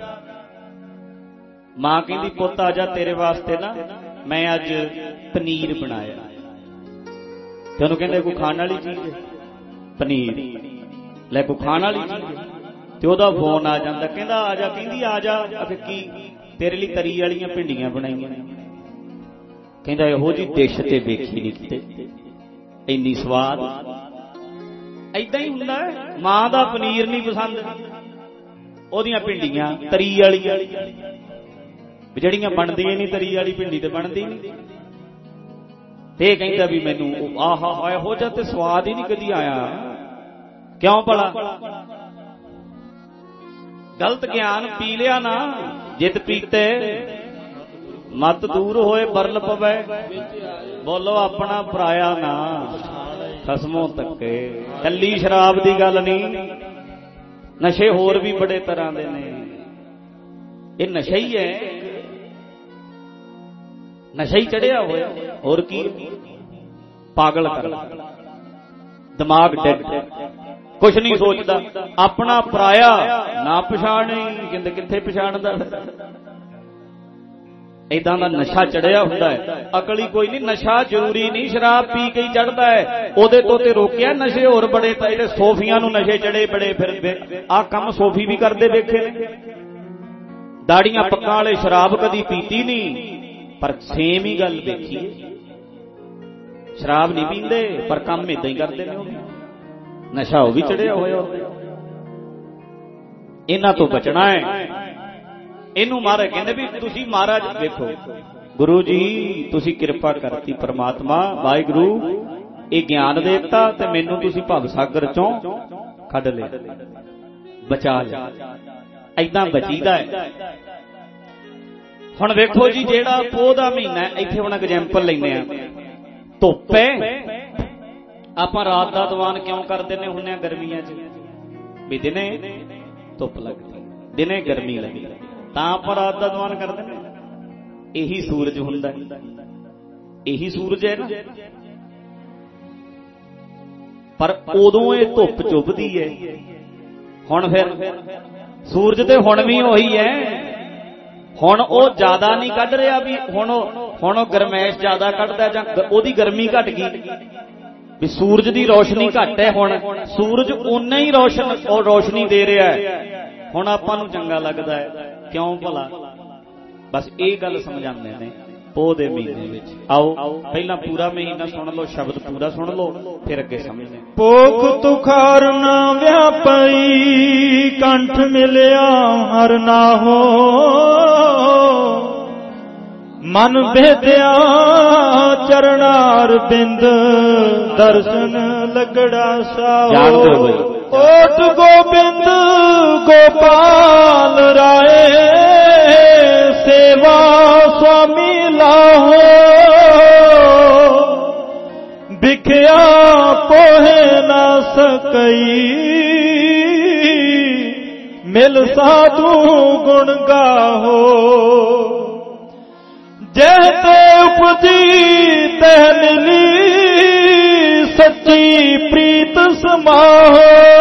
ਮਾਂ ਕਹਿੰਦੀ ਪੁੱਤ ਆ ਜਾ ਤੇਰੇ ਵਾਸਤੇ ਨਾ ਮੈਂ ਅੱਜ ਪਨੀਰ ਬਣਾਇਆ। ਤੇ ਉਹਨੂੰ ਕਹਿੰਦੇ ਕੋਈ ਖਾਣ ਵਾਲੀ ਚੀਜ਼ ਹੈ ਪਨੀਰ, ਲੈ ਕੋਈ ਖਾਣ ਵਾਲੀ ਚੀਜ਼। ਤੇ ਉਹਦਾ ਫੋਨ ਆ ਜਾਂਦਾ, ਕਹਿੰਦਾ ਆ ਜਾ, ਕਹਿੰਦੀ ਆ ਜਾ। ਅਖੇ ਕੀ? ਤੇਰੇ ਲਈ ਤਰੀ ਵਾਲੀਆਂ ਭਿੰਡੀਆਂ ਬਣਾਈਆਂ। ਕਹਿੰਦਾ ਇਹੋ ਜਿਹੀ ਡਿਸ਼ ਤੇ ਵੇਖੀ ਨਹੀਂ ਕਿਤੇ, ਇੰਨੀ ਸਵਾਦ। ਏਦਾਂ ਹੀ ਹੁੰਦਾ, ਮਾਂ ਦਾ ਪਨੀਰ ਨਹੀਂ ਪਸੰਦ, ਉਹਦੀਆਂ ਭਿੰਡੀਆਂ ਤਰੀ ਵਾਲੀਆਂ, ਜਿਹੜੀਆਂ ਬਣਦੀਆਂ ਨਹੀਂ ਤਰੀ ਵਾਲੀ ਭਿੰਡੀ ਤੇ ਬਣਦੀ ਨਹੀਂ। ਤੇ ਕਹਿੰਦਾ ਵੀ ਮੈਨੂੰ ਆਹਾ ਇਹੋ ਜਿਹਾ ਤੇ ਸਵਾਦ ਹੀ ਨਹੀਂ ਕਦੀ ਆਇਆ। ਕਿਉਂ ਭਲਾ? ਗਲਤ ਗਿਆਨ ਪੀ ਲਿਆ ਨਾ, ਜਿਤ ਪੀਤੇ ਮਤ ਦੂਰ ਹੋਏ ਬਰਲ ਪਵੇ। ਬੋਲੋ ਆਪਣਾ ਪਰਾਇਆ ਨਾ ਖਸਮੋਂ ਤੱਕੇ। ਕੱਲੀ ਸ਼ਰਾਬ ਦੀ ਗੱਲ ਨਹੀਂ, ਨਸ਼ੇ ਹੋਰ ਵੀ ਬੜੇ ਤਰ੍ਹਾਂ ਦੇ ਨੇ। ਇਹ ਨਸ਼ਾ ਹੀ ਹੈ, ਨਸ਼ਾ ਹੀ ਚੜਿਆ ਹੋਇਆ, ਹੋਰ ਕੀ? ਪਾਗਲ ਕਰ ਦਿਮਾਗ ਡੈਡ, ਕੁਛ ਨਹੀਂ ਸੋਚਦਾ। ਆਪਣਾ ਪਰਾਇਆ ਨਾ ਪਛਾਣੇ, ਕਹਿੰਦੇ ਕਿੱਥੇ ਪਛਾਣਦਾ। ਏਦਾਂ ਦਾ ਨਸ਼ਾ ਚੜਿਆ ਹੁੰਦਾ ਹੈ। ਅਕਲ ਹੀ ਕੋਈ ਨਹੀਂ। ਨਸ਼ਾ ਜ਼ਰੂਰੀ ਨਹੀਂ ਸ਼ਰਾਬ ਪੀ ਕੇ ਹੀ ਚੜਦਾ ਹੈ, ਉਹਦੇ ਤੋਂ ਤੇ ਰੋਕਿਆ। ਨਸ਼ੇ ਹੋਰ ਬੜੇ, ਤਾਂ ਜਿਹੜੇ ਸੋਫੀਆਂ ਨੂੰ ਨਸ਼ੇ ਚੜੇ ਬੜੇ ਫਿਰਦੇ, ਆਹ ਕੰਮ ਸੋਫੀ ਵੀ ਕਰਦੇ ਵੇਖੇ ਨੇ। ਦਾੜੀਆਂ ਪੱਕਾਂ ਵਾਲੇ ਸ਼ਰਾਬ ਕਦੀ ਪੀਤੀ ਨਹੀਂ, ਪਰ ਸੇਮ ਹੀ ਗੱਲ ਵੇਖੀ। ਸ਼ਰਾਬ ਨਹੀਂ ਪੀਂਦੇ ਪਰ ਕੰਮ ਇਦਾਂ ਹੀ ਕਰਦੇ ਨੇ, ਨਸ਼ਾ ਉਹ ਵੀ ਚੜਿਆ ਹੋਇਆ। ਇਹਨਾਂ ਤੋਂ ਬਚਣਾ ਹੈ। ਇਹਨੂੰ ਮਹਾਰਾਜ ਕਹਿੰਦੇ ਵੀ ਤੁਸੀਂ ਮਹਾਰਾਜ ਵੇਖੋ ਗੁਰੂ ਜੀ ਤੁਸੀਂ ਕਿਰਪਾ ਕਰਤੀ ਪਰਮਾਤਮਾ ਵਾਹਿਗੁਰੂ, ਇਹ ਗਿਆਨ ਦੇ ਦਿੱਤਾ ਤੇ ਮੈਨੂੰ ਤੁਸੀਂ ਭਵ ਸਾਗਰ ਚੋਂ ਕੱਢ ਲਿਆ, ਬਚਾ ਲਿਆ। ਏਦਾਂ ਬਚੀਦਾ ਹੈ। ਹੁਣ ਵੇਖੋ ਜੀ ਜਿਹੜਾ ਪੋਹ ਦਾ ਮਹੀਨਾ, ਇੱਥੇ ਹੁਣ ਐਗਜ਼ੈਂਪਲ ਲੈਂਦੇ ਆ, ਧੁੱਪ ਹੈ ਆਪਾਂ ਰਾਤ ਦਾ ਦੀਵਾਨ ਕਿਉਂ ਕਰਦੇ ਨੇ ਹੁੰਨੇ ਗਰਮੀਆਂ 'ਚ ਵੀ ਦਿਨੇ ਧੁੱਪ ਲੱਗਦੀ, ਦਿਨੇ ਗਰਮੀ ਲੱਗਦੀ, ਤਾਂ ਆਪਾਂ ਰਾਤ ਦਾ ਦੀਵਾਨ ਕਰਦੇ ਨੇ। ਇਹੀ ਸੂਰਜ ਹੁੰਦਾ, ਇਹੀ ਸੂਰਜ ਹੈ ਨਾ। ਪਰ ਉਦੋਂ ਇਹ ਧੁੱਪ ਚੁੱਭਦੀ ਹੈ। ਹੁਣ ਫਿਰ ਸੂਰਜ ਤੇ ਹੁਣ ਵੀ ਉਹੀ ਹੈ। ਹੁਣ ਉਹ ਜ਼ਿਆਦਾ ਨਹੀਂ ਕੱਢ ਰਿਹਾ ਵੀ ਹੁਣ ਹੁਣ ਉਹ ਗਰਮੈਸ਼ ਜ਼ਿਆਦਾ ਕੱਢਦਾ ਜਾਂ ਉਹਦੀ ਗਰਮੀ ਘਟ ਗਈ, ਵੀ ਸੂਰਜ ਦੀ ਰੋਸ਼ਨੀ ਘੱਟ ਹੈ। ਹੁਣ ਸੂਰਜ ਓਨਾ ਹੀ ਰੋਸ਼ਨ ਉਹ ਰੋਸ਼ਨੀ ਦੇ ਰਿਹਾ ਹੈ। ਹੁਣ ਆਪਾਂ ਨੂੰ ਚੰਗਾ ਲੱਗਦਾ ਹੈ, ਕਿਉਂ ਭਲਾ? ਬਸ ਇਹ ਗੱਲ ਸਮਝਾਉਂਦੇ ਨੇ ਪੋਹ ਦੇ ਮਹੀਨੇ ਵਿੱਚ। ਆਓ ਪਹਿਲਾਂ ਪੂਰਾ ਮਹੀਨਾ ਸੁਣ ਲਓ, ਸ਼ਬਦ ਪੂਰਾ ਸੁਣ ਲਓ, ਫਿਰ ਅੱਗੇ ਸਮਝਦੇ। ਪੋਖ ਤੁਖਾਰ ਨਾ ਵਿਆਪਈ, ਕੰਠ ਮਿਲਿਆ ਹਰ ਨਾ ਹੋ, ਮਨ ਭੇਦਿਆ ਚਰਨਾਰ ਬਿੰਦ, ਦਰਸ਼ਨ ਲਗੜਾ ਸਾਹੋ। ਓਟ ਗੋਬਿੰਦ ਗੋਪਾਲ ਰਾਏ, ਸੇਵਾ ਸੁਆਮੀ ਲਾਹੋ, ਵਿਖਿਆ ਪੋਹੇ ਨਾ ਸਕਈ, ਮਿਲ ਸਾਧੂ ਗੁਣ ਗਾਹੋ। ਜਹ ਤੇ ਉਪਜੀ ਤਹ ਮਿਲੀ, ਸੱਚੀ ਪ੍ਰੀਤ ਸਮਾਹੋ,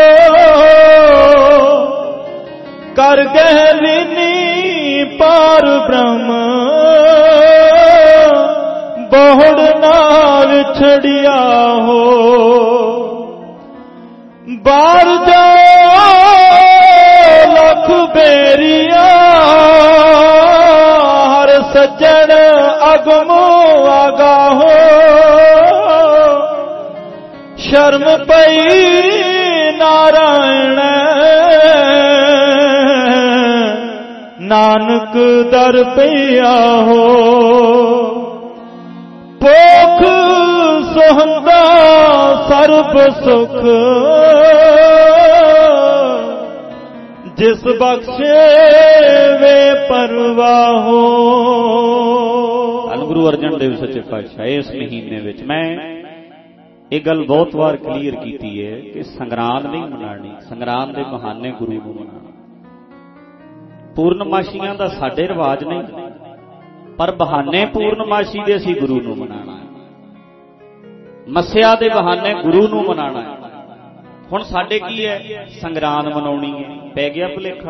ਕਰ ਗਹਿ ਲੀਨੀ ਪਾਰ ਬ੍ਰਹਮ, ਬਹੁੜ ਨਾਲ ਛੜਿਆ ਹੋ। ਬਾਰ ਜਾਓ ਲੱਖ ਬੇਰੀਆਂ, ਹਰ ਸੱਜਣ ਅਗਮੋ ਆਗਾਹੋ, ਸ਼ਰਮ ਪਈ ਨਾਰਾਇਣ, ਨਾਨਕ ਦਰ ਪਿਆ ਹੋ। ਪੋਖ ਸੁਹੰਦਾ ਸਰਬ ਸੁਖ, ਜਿਸ ਬਖਸ਼ੇ ਵੇ ਪਰਵਾਹੋ। ਧੰਨ ਗੁਰੂ ਅਰਜਨ ਦੇਵ ਸੱਚੇ ਪਾਤਸ਼ਾਹ ਇਸ ਮਹੀਨੇ ਵਿੱਚ ਮੈਂ ਇਹ ਗੱਲ ਬਹੁਤ ਵਾਰ ਕਲੀਅਰ ਕੀਤੀ ਹੈ ਕਿ ਸੰਗਰਾਂਦ ਨਹੀਂ ਮਨਾਣੀ, ਸੰਗਰਾਂਦ ਦੇ ਬਹਾਨੇ ਗੁਰੂ ਨੂੰ ਮਨਾਉਣਾ। ਪੂਰਨਮਾਸ਼ੀਆਂ ਦਾ ਸਾਡੇ ਰਿਵਾਜ ਨਹੀਂ, ਪਰ ਬਹਾਨੇ ਪੂਰਨਮਾਸ਼ੀ ਦੇ ਅਸੀਂ ਗੁਰੂ ਨੂੰ ਮਨਾਉਣਾ, ਮੱਸਿਆ ਦੇ ਬਹਾਨੇ ਗੁਰੂ ਨੂੰ ਮਨਾਉਣਾ। ਹੁਣ ਸਾਡੇ ਕੀ ਹੈ, ਸੰਗਰਾਂਦ ਮਨਾਉਣੀ ਹੈ, ਪੈ ਗਿਆ ਭੁਲੇਖਾ।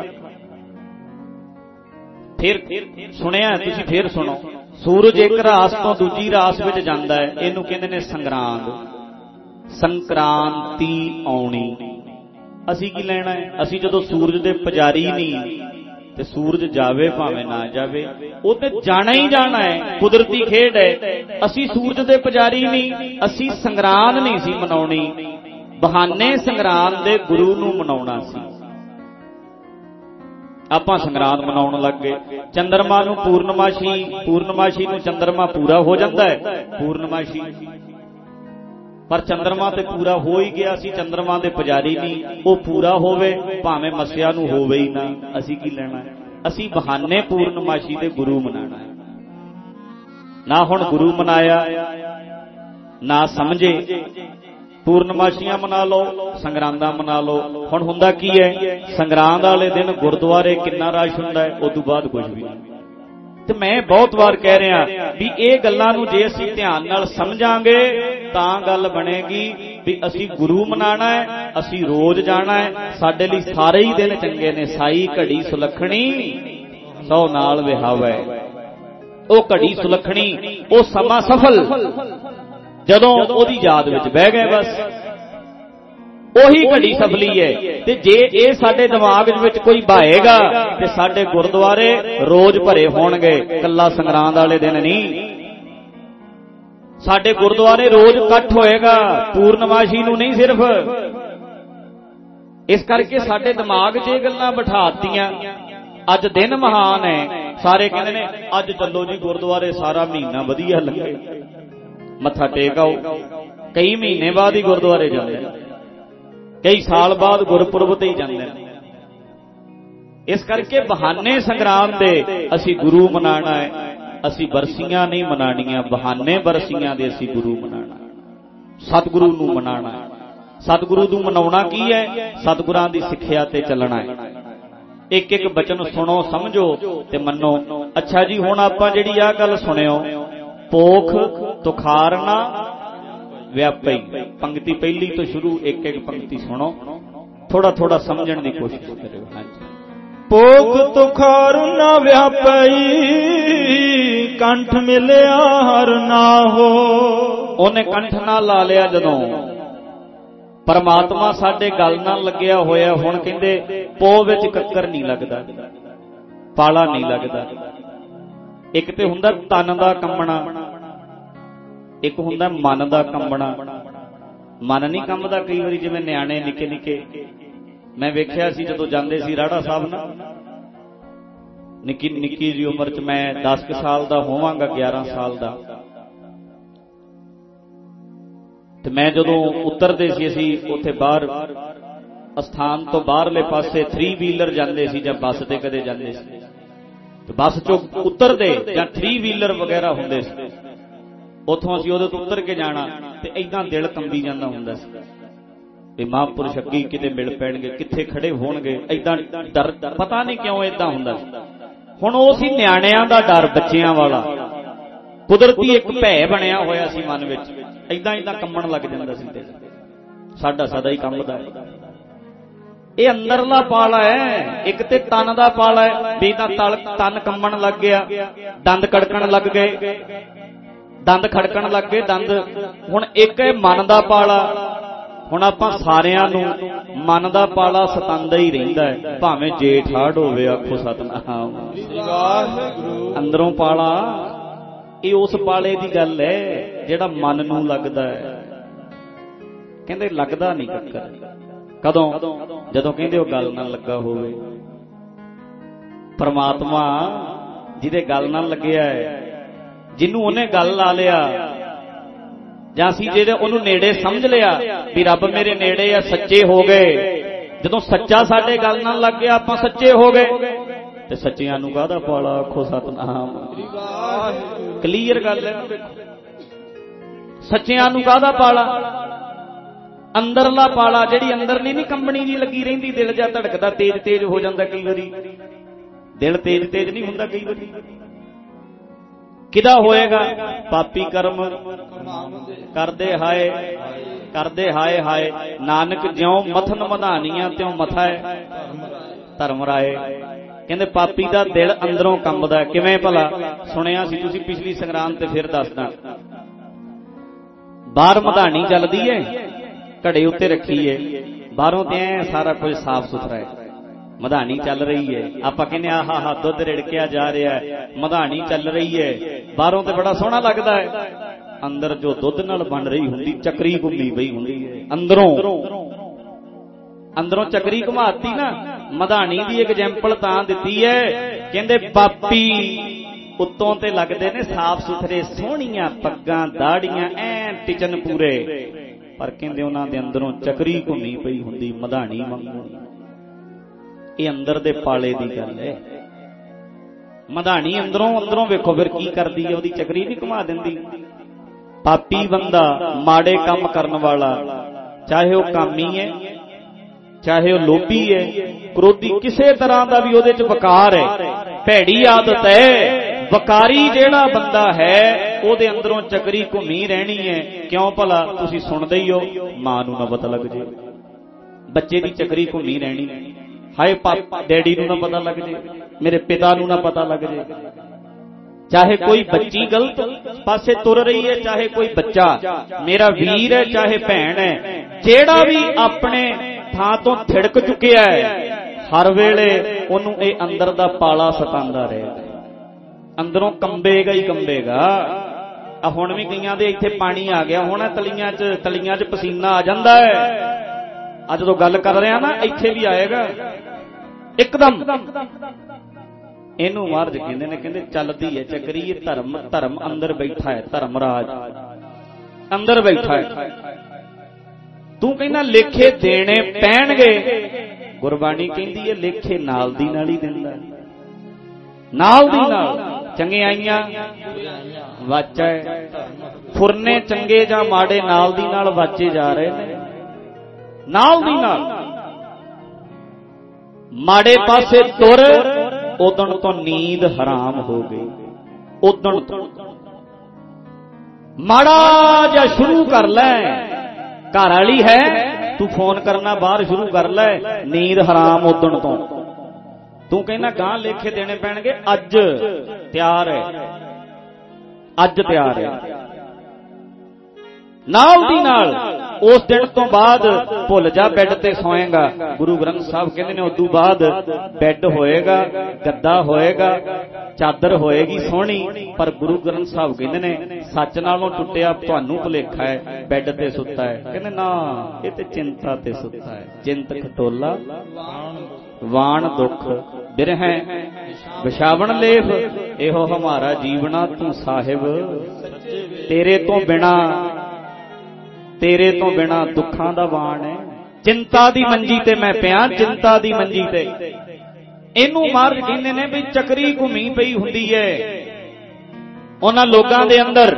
ਫਿਰ ਸੁਣਿਆ ਤੁਸੀਂ, ਫਿਰ ਸੁਣੋ। ਸੂਰਜ ਇੱਕ ਰਾਸ ਤੋਂ ਦੂਜੀ ਰਾਸ ਵਿੱਚ ਜਾਂਦਾ ਹੈ, ਇਹਨੂੰ ਕਹਿੰਦੇ ਨੇ ਸੰਗਰਾਂਦ, ਸੰਕ੍ਰਾਂਤੀ ਆਉਣੀ। ਅਸੀਂ ਕੀ ਲੈਣਾ ਹੈ? ਅਸੀਂ ਜਦੋਂ ਸੂਰਜ ਦੇ ਪੁਜਾਰੀ ਨਹੀਂ ਤੇ ਸੂਰਜ ਜਾਵੇ ਭਾਵੇਂ ਨਾ ਜਾਵੇ, ਉਹ ਤੇ ਜਾਣਾ ਹੀ ਜਾਣਾ ਹੈ, ਕੁਦਰਤੀ ਖੇਡ ਹੈ। ਅਸੀਂ ਸੂਰਜ ਦੇ ਪੁਜਾਰੀ ਨਹੀਂ, ਅਸੀਂ ਸੰਗਰਾਂਦ ਨਹੀਂ ਸੀ ਮਨਾਉਣੀ, ਬਹਾਨੇ ਸੰਗਰਾਂਦ ਦੇ ਗੁਰੂ ਨੂੰ ਮਨਾਉਣਾ ਸੀ। ਆਪਾਂ ਸੰਗਰਾਂਦ ਮਨਾਉਣ ਲੱਗ ਗਏ। ਚੰਦਰਮਾ ਨੂੰ ਪੂਰਨਮਾਸ਼ੀ, ਪੂਰਨਮਾਸ਼ੀ ਨੂੰ ਚੰਦਰਮਾ ਪੂਰਾ ਹੋ ਜਾਂਦਾ ਹੈ ਪੂਰਨਮਾਸ਼ੀ, ਪਰ ਚੰਦਰਮਾ ਤੇ ਪੂਰਾ ਹੋ ਹੀ ਗਿਆ, ਅਸੀਂ ਚੰਦਰਮਾ ਦੇ ਪੁਜਾਰੀ ਨਹੀਂ। ਉਹ ਪੂਰਾ ਹੋਵੇ ਭਾਵੇਂ ਮੱਸਿਆ ਨੂੰ ਹੋਵੇ ਹੀ ਨਾ, ਅਸੀਂ ਕੀ ਲੈਣਾ? ਅਸੀਂ ਬਹਾਨੇ ਪੂਰਨਮਾਸ਼ੀ ਦੇ ਗੁਰੂ ਮਨਾਣਾ ਹੈ। ਨਾ ਹੁਣ ਗੁਰੂ ਮਨਾਇਆ ਨਾ ਸਮਝੇ, ਪੂਰਨਮਾਸ਼ੀਆਂ ਮਨਾ ਲਓ, ਸੰਗਰਾਂਦਾਂ ਮਨਾ ਲਓ। ਹੁਣ ਹੁੰਦਾ ਕੀ ਹੈ, ਸੰਗਰਾਂਦ ਵਾਲੇ ਦਿਨ ਗੁਰਦੁਆਰੇ ਕਿੰਨਾ ਰਸ਼ ਹੁੰਦਾ ਹੈ, ਉਸ ਤੋਂ ਬਾਅਦ ਕੁਝ ਵੀ ਨਹੀਂ। ਤੇ ਮੈਂ ਬਹੁਤ ਵਾਰ ਕਹਿ ਰਿਹਾ ਵੀ ਇਹ ਗੱਲਾਂ ਨੂੰ ਜੇ ਅਸੀਂ ਧਿਆਨ ਨਾਲ ਸਮਝਾਂਗੇ ਤਾਂ ਗੱਲ ਬਣੇਗੀ ਵੀ ਅਸੀਂ ਗੁਰੂ ਮਨਾਣਾ ਹੈ, ਅਸੀਂ ਰੋਜ਼ ਜਾਣਾ ਹੈ, ਸਾਡੇ ਲਈ ਸਾਰੇ ਹੀ ਦਿਨ ਚੰਗੇ ਨੇ। ਸਾਈ ਘੜੀ ਸੁਲੱਖਣੀ ਸੌ ਨਾਲ ਵਿਹਾਵੇ, ਉਹ ਘੜੀ ਸੁਲੱਖਣੀ, ਉਹ ਸਮਾਂ ਸਫਲ ਜਦੋਂ ਉਹਦੀ ਯਾਦ ਵਿੱਚ ਬਹਿ ਗਏ, ਬਸ ਉਹੀ ਘੜੀ ਸਫਲੀ ਹੈ। ਤੇ ਜੇ ਇਹ ਸਾਡੇ ਦਿਮਾਗ ਵਿੱਚ ਕੋਈ ਭਾਏਗਾ ਤੇ ਸਾਡੇ ਗੁਰਦੁਆਰੇ ਰੋਜ਼ ਭਰੇ ਹੋਣਗੇ, ਕੱਲਾ ਸੰਗਰਾਂਦ ਵਾਲੇ ਦਿਨ ਨਹੀਂ। ਸਾਡੇ ਗੁਰਦੁਆਰੇ ਰੋਜ਼ ਇਕੱਠ ਹੋਏਗਾ, ਪੂਰਨਮਾਸ਼ੀ ਨੂੰ ਨਹੀਂ ਸਿਰਫ। ਇਸ ਕਰਕੇ ਸਾਡੇ ਦਿਮਾਗ 'ਚ ਇਹ ਗੱਲਾਂ ਬਿਠਾਤੀਆਂ। ਅੱਜ ਦਿਨ ਮਹਾਨ ਹੈ, ਸਾਰੇ ਕਹਿੰਦੇ ਨੇ ਅੱਜ ਚੱਲੋ ਜੀ ਗੁਰਦੁਆਰੇ, ਸਾਰਾ ਮਹੀਨਾ ਵਧੀਆ ਲੰਘੇ, ਮੱਥਾ ਟੇਕ ਆਓ। ਕਈ ਮਹੀਨੇ ਬਾਅਦ ਹੀ ਗੁਰਦੁਆਰੇ ਜਾਂਦੇ ਨੇ, ਕਈ ਸਾਲ ਬਾਅਦ ਗੁਰਪੁਰਬ ਤੇ ਹੀ ਜਾਂਦੇ ਨੇ। ਇਸ ਕਰਕੇ ਬਹਾਨੇ ਸੰਗਰਾਂਦ ਦੇ ਅਸੀਂ ਗੁਰੂ ਮਨਾਣਾ ਹੈ, ਅਸੀਂ ਬਰਸੀਆਂ ਨਹੀਂ ਮਨਾਣੀਆਂ, ਬਹਾਨੇ ਬਰਸੀਆਂ ਦੇ ਅਸੀਂ ਗੁਰੂ ਮਨਾਣਾ। सतगुरु नूं मनाना है। सतगुरु नूं मनाउणा की है? सतगुरां दी सिੱਖਿਆ ते चलना है। एक एक बचन सुनो, समझो ते मनो। अच्छा जी, हुण आपां जिहड़ी आ गल सुणिओ, पोख तुखारना व्यापई, पंक्ति पहली तो शुरू एक एक पंक्ति सुनो, थोड़ा थोड़ा समझण दी कोशिश करिओ। हाँ जी। पोख तुखारना व्यापई, कंठ मिलिया हर ना हो। ਉਹਨੇ ਕੰਠ ਨਾਲ ਲਾ ਲਿਆ ਜਦੋਂ परमात्मा साडे गल नाल लग्या होया। हुण कहंदे पो विच कक्कर नहीं लगदा, पाला नहीं लगदा। एक ते हुंदा तन दा कंबना, एक हुंदा मन दा कंबना। मन नहीं कंबदा कई वारी, जिवें नियाणे निके निके। मैं वेख्या सी जदों जांदे सी राड़ा साहब ना, निक्की निक्की जी उम्र च, मैं दस क साल दा होवांगा, ग्यारह साल दा, ते मैं जदों उतरदे सी असीं उत्थे बाहर अस्थान तो बाहरले पासे थ्री व्हीलर जांदे सी जां बस ते कदे जांदे सी, ते बस चों उतरदे जां थ्री व्हीलर वगैरह हुंदे सी, उत्थों असीं उहदे तो उतर के जाना ते इदां दिल कंबी जांदा हुंदा सी भी महापुरुष अग्गी किते मिल पैणगे, कित्थे खड़े होणगे। इदां डर, पता नहीं क्यों इदां हुंदा सी। हुण ओह सी नियाणिਆਂ ਦਾ डर, बच्चिਆਂ वाला कुदरती एक भै बनया होया सी मन विच। इदां इदां कंबण लग जांदा सी ते साडा सदा ही कंबदा है। ਇਹ ਅੰਦਰਲਾ ਪਾਲਾ है, एक ते तन दा पाला है भी तां तल तन कंबण लग गया, दंद कड़कण लग गए, दंद खड़कण लग गए दंद। हुण एक है मन दा पाला। हुण आपां सारिਆਂ ਨੂੰ मन दा पाला सतांदा ही रहिंदा है, भावें जेठ हाड़ होवे, आखो सतनाम अंदरों पाला। ये उस पाले दी गल है जिहड़ा मन नूं लगदा है। कहंदे लगदा नहीं कक्कर, कदों? जदों कहंदे ओह गल नाल लगा होवे। परमात्मा जिहदे गल नाल लगਿਆ है, जिन्नू ਉਹਨੇ गल ला लिया, ਜਾਂ ਅਸੀਂ ਜਿਹੜੇ ਉਹਨੂੰ ਨੇੜੇ ਸਮਝ ਲਿਆ ਵੀ ਰੱਬ ਮੇਰੇ ਨੇੜੇ ਆ, ਸੱਚੇ ਹੋ ਗਏ। ਜਦੋਂ ਸੱਚਾ ਸਾਡੇ ਗੱਲ ਨਾਲ ਲੱਗ ਗਿਆ, ਆਪਾਂ ਸੱਚੇ ਹੋ ਗਏ। ਤੇ ਸੱਚਿਆਂ ਨੂੰ ਕਾਹਦਾ ਪਾਲਾ, ਆਖੋ ਸਤਨਾਮ। ਕਲੀਅਰ ਗੱਲ ਹੈ। ਸੱਚਿਆਂ ਨੂੰ ਕਾਹਦਾ ਪਾਲਾ? ਅੰਦਰਲਾ ਪਾਲਾ, ਜਿਹੜੀ ਅੰਦਰਲੀ ਨਹੀਂ ਕੰਬਣੀ ਜੀ ਲੱਗੀ ਰਹਿੰਦੀ, ਦਿਲ ਜਾਂ ਧੜਕਦਾ ਤੇਜ਼ ਤੇਜ਼ ਹੋ ਜਾਂਦਾ ਕਈ ਵਾਰੀ। ਦਿਲ ਤੇਜ਼ ਤੇਜ਼ ਨਹੀਂ ਹੁੰਦਾ ਕਈ ਵਾਰੀ। किदा होएगा? पापी कर्म करदे हाय, करदे हाय हाय। नानक ज्यों मथन मधानियां त्यों मथा है धर्म राए। कहंदे पापी दा दिल अंदरों कंबदा है। किवें भला? सुनिया सी तुसीं पिछली संग्राम ते, फिर दसदा। बाहर मधानी चलदी है, घड़े उत्ते रखी है, बाहरों ते सारा कुछ साफ सुथरा है, मधानी चल रही है। आप कहने आहा हा दुध रिड़किया जा रहा है, मधानी चल रही है। बाहरों तो बड़ा सोहना लगता है, अंदर जो दुध नाल बन रही हुंदी चक्री घुम्मी पई हुंदी है। अंदरों अंदरों चक्री घुमाती ना। मधानी दी एग्जाम्पल तां दित्ती है, कहंदे पापी उत्तों ते लगदे ने साफ सुथरे, सोहणियां पग्गां दाड़ियां ऐन टिचन पूरे, पर कहंदे उन्हां दे अंदरों चक्री घुम्मी पई हुंदी मधानी वांगू। ये अंदर दे पाले दी गल है। मधानी अंदरों अंदरों वेखो फिर की करदी है, ओदी चक्री नहीं घुमा दिंदी। पापी बंदा, माड़े काम करन वाला, चाहे वह कामी है, चाहे वह लोभी है, क्रोधी, किसी तरह का भी ओदे च वकार है, भैड़ी आदत है। वकारी जेड़ा बंदा है, ओदे अंदरों चक्री घुमी रहनी है। क्यों भला? तुसीं सुणदे ही हो, मां नूं ना पता लग जाए, बच्चे दी चक्री घुमी रहनी। हाय पापा डैडी नूं ना पता लग जाए, मेरे पिता नूं ना पता लग जाए। चाहे कोई बच्ची गलत पासे तुर रही है, चाहे कोई बच्चा मेरा वीर है, चाहे भैन है, जेड़ा भी अपने थां तो थिड़क चुकिया है, हर वेले ओनू ये अंदर दा पाला सतांदा रहेगा, अंदरों कंबेगा ही कंबेगा। आ हुण भी कईयां दे इत्थे पानी आ गया होना, तलियां च तलियां च पसीना आ जांदा है। अज जो गल कर रहे हैं ना, इत्थे भी आएगा एकदम। इनू महाराज कहंदे ने, कहंदे चलदी है चक्री, धर्म धर्म अंदर बैठा है, धर्मराज अंदर बैठा है। तू कहना लेखे देने पैणगे, गुरबाणी कहंदी है लेखे नाल दी नाल ही दिंदा, नाल दी नाल। चंगियाइयां वाचा है, ਫੁਰਨੇ ਚੰਗੇ ਜਾਂ ਮਾੜੇ ਨਾਲ ਦੀ ਨਾਲ ਵਾਚੇ ਜਾ ਰਹੇ ਨੇ, ਨਾਲ ਦੀ ਨਾਲ। ਮਾੜੇ ਪਾਸੇ ਤੁਰ, ਉਦਣ ਤੋਂ ਨੀਂਦ ਹਰਾਮ ਹੋ ਗਈ। ਉਦਣ ਤੋਂ ਮਾੜਾ ਜਾਂ ਸ਼ੁਰੂ ਕਰ ਲੈ, ਘਰ ਵਾਲੀ ਹੈ ਤੂੰ ਫੋਨ ਕਰਨਾ ਬਾਹਰ ਸ਼ੁਰੂ ਕਰ ਲੈ, ਨੀਂਦ ਹਰਾਮ ਉਦਣ ਤੋਂ। ਤੂੰ ਕਹਿੰਦਾ ਗਾਂ ਲੇਖੇ ਦੇਣੇ ਪੈਣਗੇ, ਅੱਜ ਤਿਆਰ ਹੈ, ਅੱਜ ਤਿਆਰ ਹੈ। ਨਾਲ ਦੀ ਨਾਲ ਉਸ ਦਿਨ ਤੋਂ ਬਾਅਦ ਭੁੱਲ ਜਾ ਬੈੱਡ ਤੇ ਸੌਏਗਾ। ਗੁਰੂ ਗ੍ਰੰਥ ਸਾਹਿਬ ਕਹਿੰਦੇ ਨੇ ਉਦੋਂ ਬਾਅਦ ਬੈੱਡ ਹੋਏਗਾ, ਗੱਦਾ ਹੋਏਗਾ, ਚਾਦਰ ਹੋਏਗੀ ਸੋਹਣੀ, ਪਰ ਗੁਰੂ ਗ੍ਰੰਥ ਸਾਹਿਬ ਕਹਿੰਦੇ ਨੇ ਸੱਚ ਨਾਲੋਂ ਟੁੱਟਿਆ ਤੁਹਾਨੂੰ ਭੁਲੇਖਾ ਹੈ, ਬੈੱਡ ਤੇ ਸੁੱਤਾ ਹੈ। ਕਹਿੰਦੇ ਨਾ, ਇਹ ਤੇ ਚਿੰਤਾ ਤੇ ਸੁੱਤਾ ਹੈ। ਚਿੰਤ ਖਟੋਲਾ ਵਾਣ ਦੁੱਖ ਬਿਰਹਿ ਵਿਛਾਵਣ ਲੇਖ, ਇਹੋ ਹਮਾਰਾ ਜੀਵਨਾ ਤੂੰ ਸਾਹਿਬ। ਤੇਰੇ ਤੋਂ ਬਿਨਾ ਤੇਰੇ ਤੋਂ ਬਿਨਾ ਦੁੱਖਾਂ ਦਾ ਵਾਣ ਹੈ। ਚਿੰਤਾ ਦੀ ਮੰਜੀ ਤੇ ਮੈਂ ਪਿਆ, ਚਿੰਤਾ ਦੀ ਮੰਜੀ ਤੇ। ਇਹਨੂੰ ਮਾਰਗ ਕਹਿੰਦੇ ਨੇ ਵੀ ਚੱਕਰੀ ਘੁੰਮੀ ਪਈ ਹੁੰਦੀ ਹੈ ਉਹਨਾਂ ਲੋਕਾਂ ਦੇ ਅੰਦਰ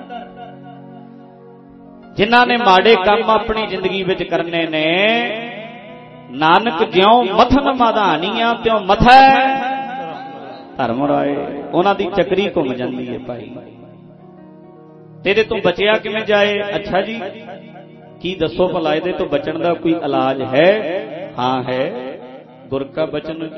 ਜਿਨ੍ਹਾਂ ਨੇ ਮਾੜੇ ਕੰਮ ਆਪਣੀ ਜ਼ਿੰਦਗੀ ਵਿੱਚ ਕਰਨੇ ਨੇ। ਨਾਨਕ ਜਿਉਂ ਮਥਨ ਮਧਾਨੀਆਂ ਤਿਉਂ ਮਥੈ ਧਰਮ ਰਾਏ। ਉਹਨਾਂ ਦੀ ਚੱਕਰੀ ਘੁੰਮ ਜਾਂਦੀ ਹੈ ਭਾਈ। ਤੇਰੇ ਤੋਂ ਬਚਿਆ ਕਿਵੇਂ ਜਾਏ? ਅੱਛਾ ਜੀ, ਕੀ ਦੱਸੋ ਭਲਾ ਇਹਦੇ ਤੋਂ ਬਚਣ ਦਾ ਕੋਈ ਇਲਾਜ ਹੈ? ਹਾਂ ਹੈ, ਗੁਰ ਕਾ ਬਚਨ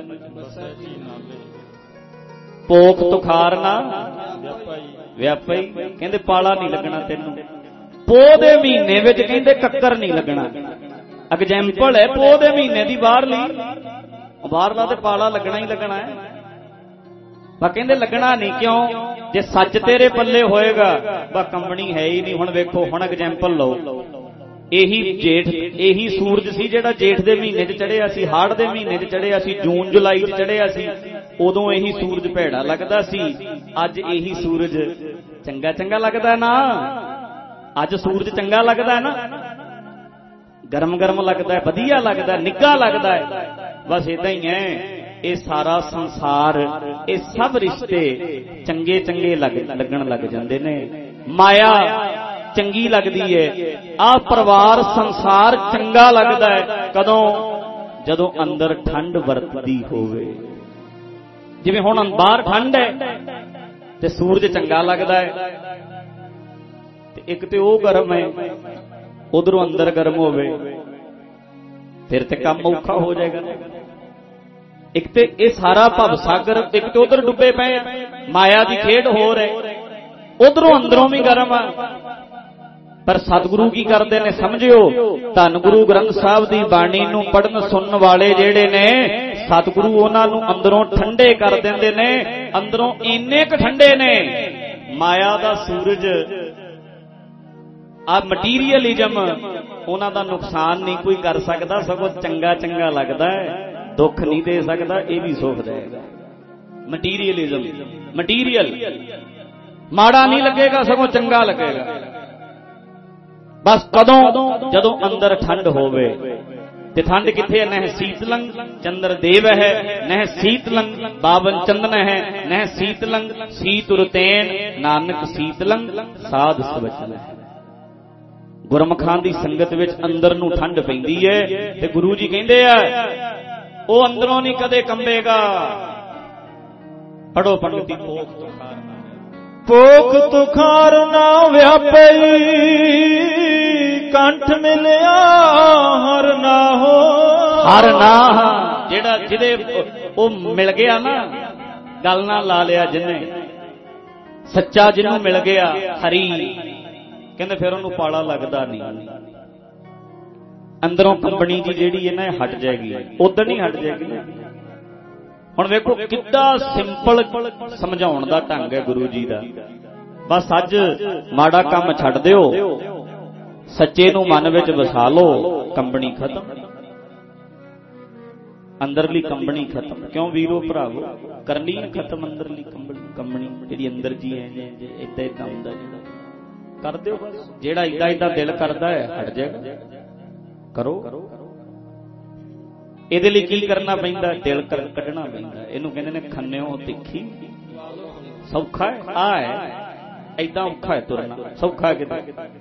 ਭੋਖ ਤੁਖਾਰ ਨਾ ਵਿਆਪਈ। ਕਹਿੰਦੇ ਪਾਲਾ ਨਹੀਂ ਲੱਗਣਾ ਤੈਨੂੰ। ਪੋਹ ਦੇ ਮਹੀਨੇ ਵਿੱਚ ਕਹਿੰਦੇ ਕੱਕਰ ਨਹੀਂ ਲੱਗਣਾ। ਐਗਜ਼ੈਂਪਲ ਹੈ ਪੋਹ ਦੇ ਮਹੀਨੇ ਦੀ ਬਾਹਰਲੀ, ਬਾਹਰਲਾ ਤੇ ਪਾਲਾ ਲੱਗਣਾ ਹੀ ਲੱਗਣਾ ਹੈ। ਬਾ ਕਹਿੰਦੇ ਲੱਗਣਾ ਨਹੀਂ, ਕਿਉਂ? ਜੇ ਸੱਚ ਤੇਰੇ ਪੱਲੇ ਹੋਏਗਾ ਬਾ ਕੰਬਣੀ ਹੈ ਹੀ ਨਹੀਂ। ਹੁਣ ਵੇਖੋ, ਹੁਣ ਐਗਜ਼ੈਂਪਲ ਲਓ, ਇਹੀ ਜੇਠ, ਇਹੀ ਸੂਰਜ ਸੀ ਜਿਹੜਾ ਜੇਠ ਦੇ ਮਹੀਨੇ 'ਚ ਚੜ੍ਹਿਆ ਸੀ, ਹਾੜ ਦੇ ਮਹੀਨੇ 'ਚ ਚੜ੍ਹਿਆ ਸੀ, ਜੂਨ ਜੁਲਾਈ 'ਚ ਚੜ੍ਹਿਆ ਸੀ। ਉਦੋਂ ਇਹੀ ਸੂਰਜ ਭੈੜਾ ਲੱਗਦਾ ਸੀ। ਅੱਜ ਇਹੀ ਸੂਰਜ ਚੰਗਾ ਚੰਗਾ ਲੱਗਦਾ ਨਾ। ਅੱਜ ਸੂਰਜ ਚੰਗਾ ਲੱਗਦਾ ਹੈ ਨਾ, ਗਰਮ ਗਰਮ ਲੱਗਦਾ ਹੈ, ਵਧੀਆ ਲੱਗਦਾ, ਨਿੱਘਾ ਲੱਗਦਾ ਹੈ। ਬਸ ਏਦਾਂ ਹੀ ਹੈ ਇਹ ਸਾਰਾ ਸੰਸਾਰ, ਇਹ ਸਭ ਰਿਸ਼ਤੇ ਚੰਗੇ ਚੰਗੇ ਲੱਗਣ ਲੱਗ ਜਾਂਦੇ ਨੇ। ਮਾਇਆ ਚੰਗੀ ਲੱਗਦੀ ਹੈ, ਆਹ ਪਰਿਵਾਰ ਸੰਸਾਰ ਚੰਗਾ ਲੱਗਦਾ ਹੈ। ਕਦੋਂ? ਜਦੋਂ ਅੰਦਰ ਠੰਡ ਵਰਤਦੀ ਹੋਵੇ। ਜਿਵੇਂ ਹੁਣ ਬਾਹਰ ਠੰਡ ਹੈ ਤੇ ਸੂਰਜ ਚੰਗਾ ਲੱਗਦਾ ਹੈ, ਤੇ ਇੱਕ ਤੇ ਉਹ ਗਰਮ ਹੈ, ਉਧਰੋਂ ਅੰਦਰ ਗਰਮ ਹੋਵੇ, ਫਿਰ ਤੇ ਕੰਮ ਔਖਾ ਹੋ ਜਾਏਗਾ। ਇੱਕ ਤੇ ਇਹ ਸਾਰਾ ਭਵ ਸਾਗਰ, ਇੱਕ ਤੇ ਉਧਰ ਡੁੱਬੇ ਪਏ, ਮਾਇਆ ਦੀ ਖੇਡ ਹੋ ਰਹੀ, ਉਧਰੋਂ ਅੰਦਰੋਂ ਵੀ ਗਰਮ ਆ। ਪਰ ਸਤਿਗੁਰੂ ਕੀ ਕਰਦੇ ਨੇ ਸਮਝਿਓ, ਧੰਨ ਗੁਰੂ ਗ੍ਰੰਥ ਸਾਹਿਬ ਦੀ ਬਾਣੀ ਨੂੰ ਪੜ੍ਹਨ ਸੁਣਨ ਵਾਲੇ ਜਿਹੜੇ ਨੇ, ਸਤਿਗੁਰੂ ਉਹਨਾਂ ਨੂੰ ਅੰਦਰੋਂ ਠੰਡੇ ਕਰ ਦਿੰਦੇ ਨੇ। ਅੰਦਰੋਂ ਇੰਨੇ ਕੁ ਠੰਡੇ ਨੇ, ਮਾਇਆ ਦਾ ਸੂਰਜ, ਆ ਮਟੀਰੀਅਲਿਜ਼ਮ ਉਹਨਾਂ ਦਾ ਨੁਕਸਾਨ ਨਹੀਂ ਕੋਈ ਕਰ ਸਕਦਾ, ਸਗੋਂ ਚੰਗਾ ਚੰਗਾ ਲੱਗਦਾ ਹੈ, ਦੁੱਖ ਨਹੀਂ ਦੇ ਸਕਦਾ, ਇਹ ਵੀ ਸੁੱਖ ਦੇਗਾ। ਮਟੀਰੀਅਲਿਜ਼ਮ, ਮਟੀਰੀਅਲ ਮਾੜਾ ਨਹੀਂ ਲੱਗੇਗਾ, ਸਗੋਂ ਚੰਗਾ ਲੱਗੇਗਾ। ਬਸ ਕਦੋਂ? ਜਦੋਂ ਅੰਦਰ ਠੰਡ ਹੋਵੇ। ਤੇ ਠੰਡ ਕਿੱਥੇ ਹੈ? ਨਹਿ ਸੀਤਲੰ ਚੰਦਰ ਦੇਵ ਹੈ, ਨਹਿ ਸੀਤਲੰ ਬਾਵਨ ਚੰਦਨ ਹੈ, ਨਹਿ ਸੀਤਲੰ ਸੀਤ ਰਤੇਨ, ਨਾਨਕ ਸੀਤਲੰ ਸਾਧ ਸਵਚਨ ਹੈ। ਗੁਰਮੁਖਾਂ ਦੀ ਸੰਗਤ ਵਿੱਚ ਅੰਦਰ ਨੂੰ ਠੰਡ ਪੈਂਦੀ ਹੈ, ਤੇ ਗੁਰੂ ਜੀ ਕਹਿੰਦੇ ਆ ਉਹ ਅੰਦਰੋਂ ਨਹੀਂ ਕਦੇ ਕੰਬੇਗਾ। ਪੜੋ ਪੰਡਤੀ ਭੋਖ ਤੁਖਾਰ ਨਾ ਭੋਖ ਤੁਖਾਰ ਨਾ ਵਿਆਪਈ, ਕੰਠ ਮਿਲਿਆ ਹਰ ਨਾ ਹੋ। ਹਰ ਨਾ, ਜਿਹੜਾ ਜਿਹਦੇ ਉਹ ਮਿਲ ਗਿਆ ਨਾ, ਗੱਲ ਨਾਲ ਲਾ ਲਿਆ ਜਿਹਨੇ, ਸੱਚਾ ਜਿਹਨੂੰ ਮਿਲ ਗਿਆ ਹਰੀ, ਕਹਿੰਦੇ ਫਿਰ ਉਹਨੂੰ ਪਾਲਾ ਲੱਗਦਾ ਨਹੀਂ। ਅੰਦਰੋਂ ਕੰਬਣੀ ਦੀ ਜਿਹੜੀ ਹੈ ਨਾ ਇਹ ਹਟ ਜਾਏਗੀ, ਉਦੋਂ ਹੀ ਹਟ ਜਾਏਗੀ ਨਾ। ਹੁਣ ਵੇਖੋ ਕਿੱਡਾ ਸਿੰਪਲ ਸਮਝਾਉਣ ਦਾ ਢੰਗ ਹੈ ਗੁਰੂ ਜੀ ਦਾ। ਬਸ ਅੱਜ ਮਾੜਾ ਕੰਮ ਛੱਡ ਦਿਓ, ਸੱਚੇ ਨੂੰ ਮਨ ਵਿੱਚ ਵਸਾ ਲਓ, ਕੰਬਣੀ ਖਤਮ, ਅੰਦਰਲੀ ਕੰਬਣੀ ਖਤਮ। ਕਿਉਂ ਵੀਰੋ ਭਰਾਵੋ? ਕਰਨੀ ਖਤਮ ਅੰਦਰਲੀ ਕੰਬਣੀ, ਕੰਬਣੀ ਜਿਹੜੀ ਅੰਦਰ ਜੀ ਹੈ ਏਦਾਂ ਏਦਾਂ ਹੁੰਦਾ, ਜਿਹੜਾ ਕਰ ਦਿਓ ਬਸ। ਜਿਹੜਾ ਏਦਾਂ ਏਦਾਂ ਦਿਲ ਕਰਦਾ ਹੈ ਹਟ ਜਾਏਗਾ, ਕਰੋ। ਇਹਦੇ ਲਈ ਕੀ ਕਰਨਾ ਪੈਂਦਾ? ਦਿਲ ਕੱਢਣਾ ਪੈਂਦਾ। ਇਹਨੂੰ ਕਹਿੰਦੇ ਨੇ ਖੰਨਿਓ ਤਿੱਖੀ, ਸੌਖਾ ਹੈ ਆ ਹੈ। ऐदा औखा है तुरना, सौखा किते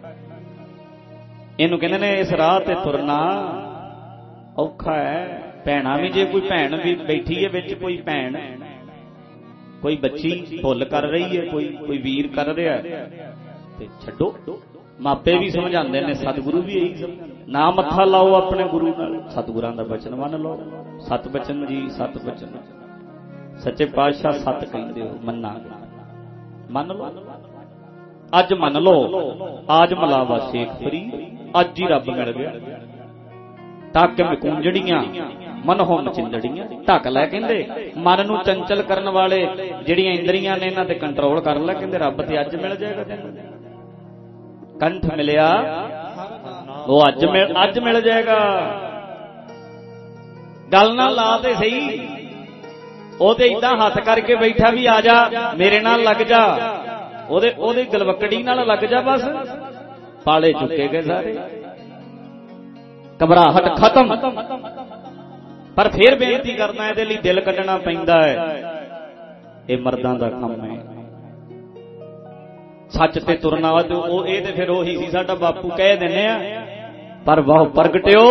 इनू कहंदे ने इस राह ते तुरना औखा है। भैणा भी जे कोई भैन भी बैठी है विच, कोई भैन कोई बच्ची भुल कर रही है, कोई कोई वीर कर रहा है ते छड्डो। मापे भी समझाते हैं, सतगुरु भी यही ना मत्था लाओ अपने गुरु नाल, सतगुरां दा बचन मन लो। सत बचन जी, सत बचन सच्चे पातशाह सत कहंदे हो, मन्ना मन लो। अज मन लो, आज मलावा शेख फरी, अज ही रब मिल गया। तक मकूंजड़ियां मन हो मचिंदड़ियां, ढक लै कहंदे मन नूं चंचल करन वाले जिहड़ियां इंद्रियां ने इन्हां ते कंट्रोल कर लै, कहंदे रब ते अज मिल जाएगा तैनूं। कंठ मिलिया वो अज मिल अज मिल जाएगा। गल ना ला ते सही, ओदे इदां हथ करके बैठा भी आ जा मेरे नाल लग जा, ओदे ओदे गलवकड़ी नाल लग जा, बस पाले चुके गए सारे, घबराहट खत्म। पर फिर बेनती करना इहदे लई दिल कड्ढना पैंदा है, ये मर्दां दा काम है। सच ते तुरना वा ते ओ ये ते फिर ओही सी साडा बापू कह दिंदे आ, पर वाह प्रगटिओ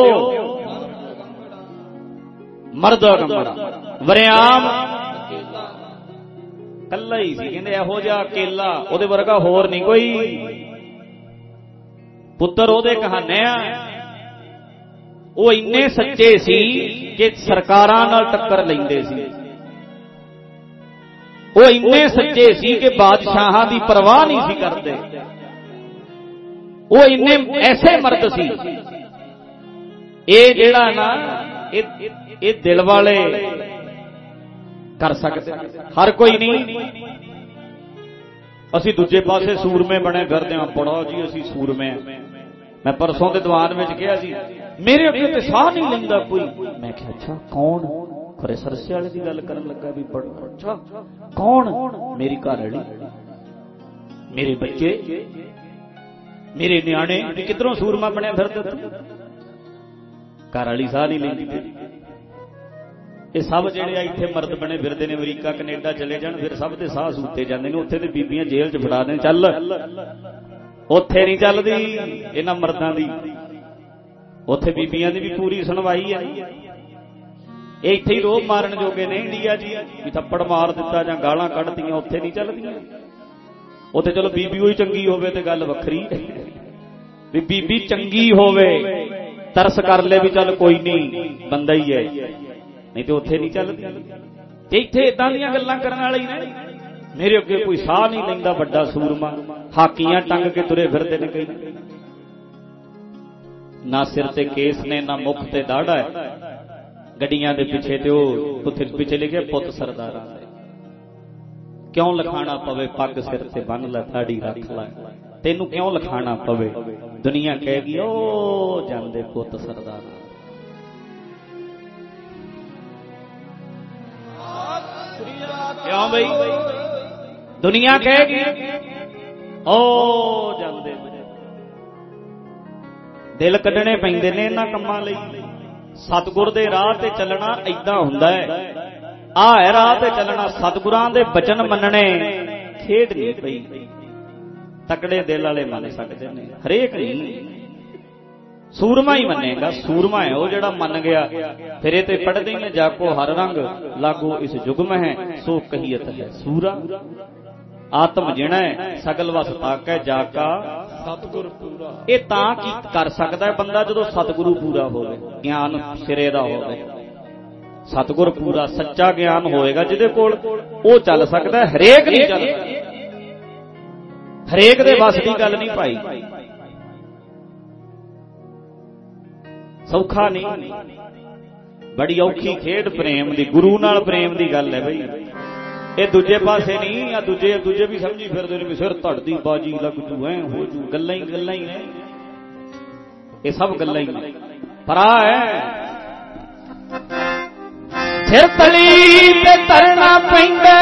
मर्द गंबड़ा वरियाम कल्ला ही सी, कहंदे इहो जिहा अकेला ओहदे वर्गा होर नहीं कोई। पुत्तर ओहदे कहाने आ वो इन्ने सच्चे सी कि सरकारां नाल टक्कर लैंदे सी। वो इन्ने सच्चे सी कि बादशाहां दी परवाह नहीं सी करदे। वो इन्ने ऐसे मर्द सी। ये जेड़ा ना ये दिल वाले कर सकते, हर कोई नहीं। असी दूजे पासे सूरमे बने फिरदे हां, बड़ा जी असी सूरमे। मैं परसों के दीवान में कहा सी मेरे अगे तो साह नहीं लेंदा कोई। मैं क्या अच्छा कौन? खरे सरसे वाले की गल करन लगा भी बड़ा अच्छा कौन? मेरी घरवाली, मेरे बच्चे, मेरे न्याणे भी किधरों सूरमा बने फिरदे। घरवाली साह नहीं लेंदी। ये सब जिहड़े इत्थे मर्द बने फिरदे ने अमरीका कनेडा चले जाण, फिर सब दे साह सूते जांदे ने। उत्थे ते बीबियां जेल च फड़ा देन, चल उत्थे नहीं चलदी इन्हां मर्दां दी। उत्थे बीबियां दी भी पूरी सुनवाई है। इत्थे ही रोब मारन जोगे ने इंडिया जी, भी थप्पड़ मार दिता जां गालां कढदियां, उत्थे नहीं चलदियां। उत्थे चलो बीबी होई चंगी होवे ते गल वखरी, भी बीबी चंगी होवे तरस कर ले भी चल कोई नहीं बंदा ही है, नहीं तो उत्थे नहीं चलदी। ते इत्थे इदां दीयां गल्लां करन वाले ही ने। मेरे अगे कोई साह नहीं लैंदा बड़ा सूरमा, हाकियां टंग के तुरे फिरदे ने कई। ना सिर ते केस ने, ना मुख ते दाड़ा है। गड्डियां दे पिछे ते उत्थे पिछे लिखे पुत सरदारां दे। क्यों लखाना पवे पग सिर ते बन लै दाड़ी रख लै, तेनू क्यों लखाना पवे? दुनिया कहेगी ओ जांदे पुत सरदारां। क्यों भाई दुनिया कहेगी ओ जांदे। दिल कड्ढने पैंदे ने इन्हां कम्मां लई। सतगुर दे राह ते चलना ऐदां हुंदा है। आ है राह ते चलना, सतगुरां दे बचन मनने खेड नहीं पई। तकड़े दिल वाले मन सकदे ने, हरेक नहीं। सूरमा ही मनेगा, सूरमा है वो जिहड़ा मन गया। फिर ये पढ़दे ने जाको हर रंग लागो इस युग में है, सो कहियत है सूरा। आत्म जिणा है सगल वस ताकै जाका सतगुर पूरा। ये तां की कर सकदा है बंदा जदों सतगुरु पूरा होवे, ज्ञान सिरे दा होवे। सतगुर पूरा सच्चा ज्ञान होएगा जिहदे कोल, वो चल सकदा है। हरेक नहीं चलदा, हरेक दे वस दी गल नहीं भाई। सौखा नहीं, बड़ी औखी खेड प्रेम दी, गुरु नाल प्रेम दी गल है भाई। ये दूजे पासे नहीं, या दूजे दूजे भी समझी फिरदे ने सिर धड़दी बाजी लग जू है हो जू, गल्लां ही गल्लां ही ने। ये सब गल्लां ही ने, पर आ है सिर तली ते तरना पैंदा।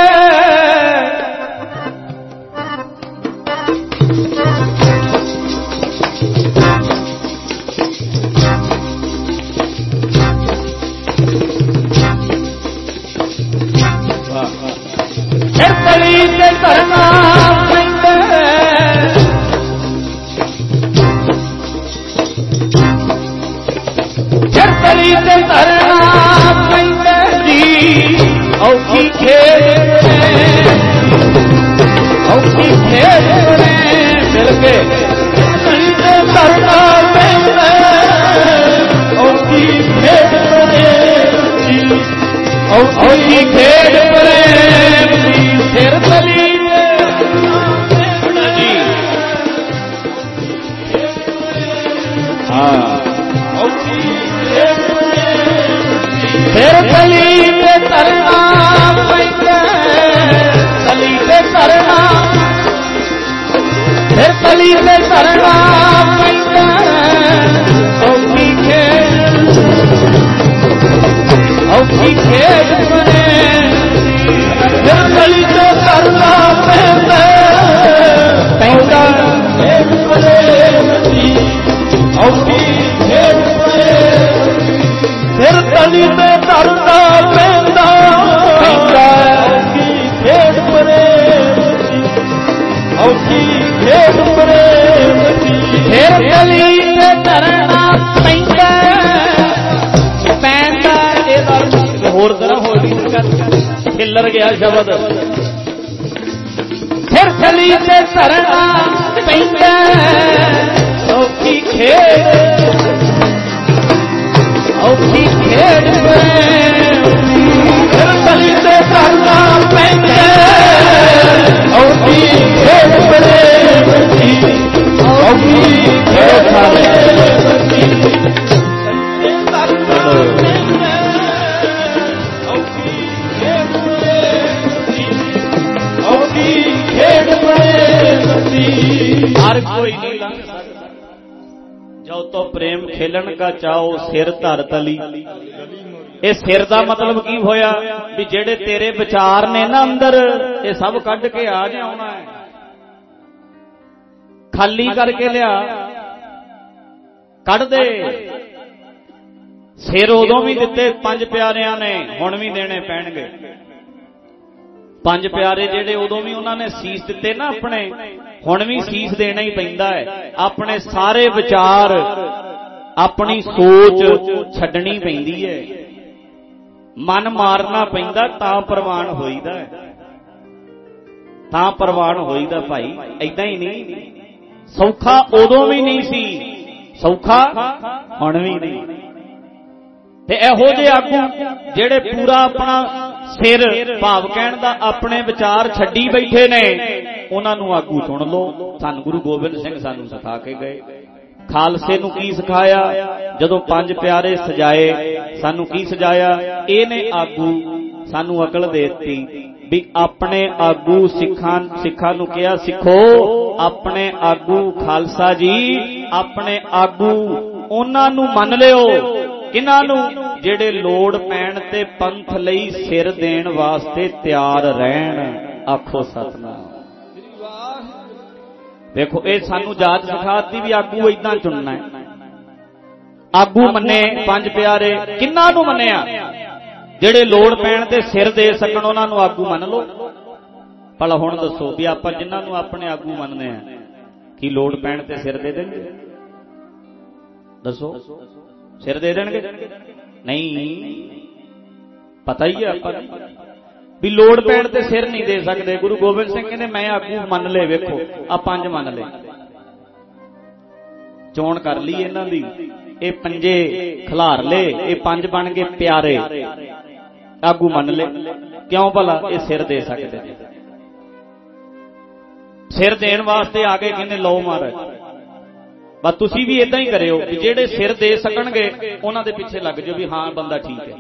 सिर तली ते तरना पैंदा। औखी खेड औखी खेड मिल के करना पैंदा औखी खेड औखी खेड प्रेम दी सिर तली फिर तली पे तरना पैंदा तली पे तरना फिर तली पे तरना पैंदा औखी खेड औखी खेड फिर तली पे तरना पैंदा पैंदा औखी खेड फिर तली में तरना पैंदा औखी खेड प्रेम औखी खेड प्रेम फिर तली में तरना पैंदा पैंदा ये होर तरह हो गई खिलर गया शब्द फिर तली से तरना पैंदा औखी खेड औखी खेड फिर तली से करना पैंदा औखी खेड औखी खेड औखी खेड हर कोई नहीं लंघ सकता जो तो प्रेम खेलन का चाओ सिर धर तली ये सिर का मतलब की होया भी जेड़े तेरे विचार ने ना अंदर ये सब कढ़ के आ जाना है खाली करके लिया कढ़ दे सिर उदों भी दिते पंज प्यारियां ने हुण भी देने पैणगे पंज प्यारे जेड़े उदों भी उन्होंने सीस दिते ना अपने हुण भी सीस देना ही पैंदा है अपने सारे विचार अपनी सोच छड्डनी पैंदी है मन मारना पैंदा तां प्रवान होईदा है तां प्रवान होईदा भाई ऐदां ही नहीं सौखा उदों भी नहीं सी सौखा हुण भी नहीं ते इहो जे आगू जेड़े पूरा अपना सिर भाव कहण दा अपने विचार छड्डी बैठे ने उन्हां नूं आगू सुण लो धन गुरु गोबिंद सिंह सानू सिखा के गए खालसे नूं की सिखाया जदों पंज प्यारे सजाए सानू की सजाया इहने आगू सानू अकल देती भी अपने आगू सिखां सिखां नूं कहा सिखो अपने आगू खालसा जी अपने आगू उन्हां नूं मन लिओ किन्हां नूं जेड़े लोड़ पैण ते पंथ लई सिर देण वास्ते तैयार रहण आखो सतनाम देखो ये सानू जात सिखाती भी आगू इदां चुनना है आगू मन्ने पंज प्यारे किन्हां नूं मन्निया जेड़े लोड़ पैण ते सिर दे सकण उन्हां नूं आगू मन लो भला हुण दसो भी आपां जिन्हां नूं अपने आगू मनने आ की लोड़ पैण ते सिर दे देंगे दसो सिर दे देंगे नहीं पता ही है आपां भी लोड़ पैण ते सिर नहीं दे सकते गुरु गोबिंद सिंह कहते मैं आगू मन ले वेखो आ पंज मन ले चोण कर ली इन्हां दी ये पंजे खिलार ले ये पंज बन गए प्यारे आगू मन ले क्यों भला ये सिर दे सकते सिर देण वास्ते आगे कहने लो महाराज बस तुसी भी इदां ही करियो कि जेड़े सिर दे सकणगे उन्हां दे पिछे लग जाओ भी हाँ बंदा ठीक है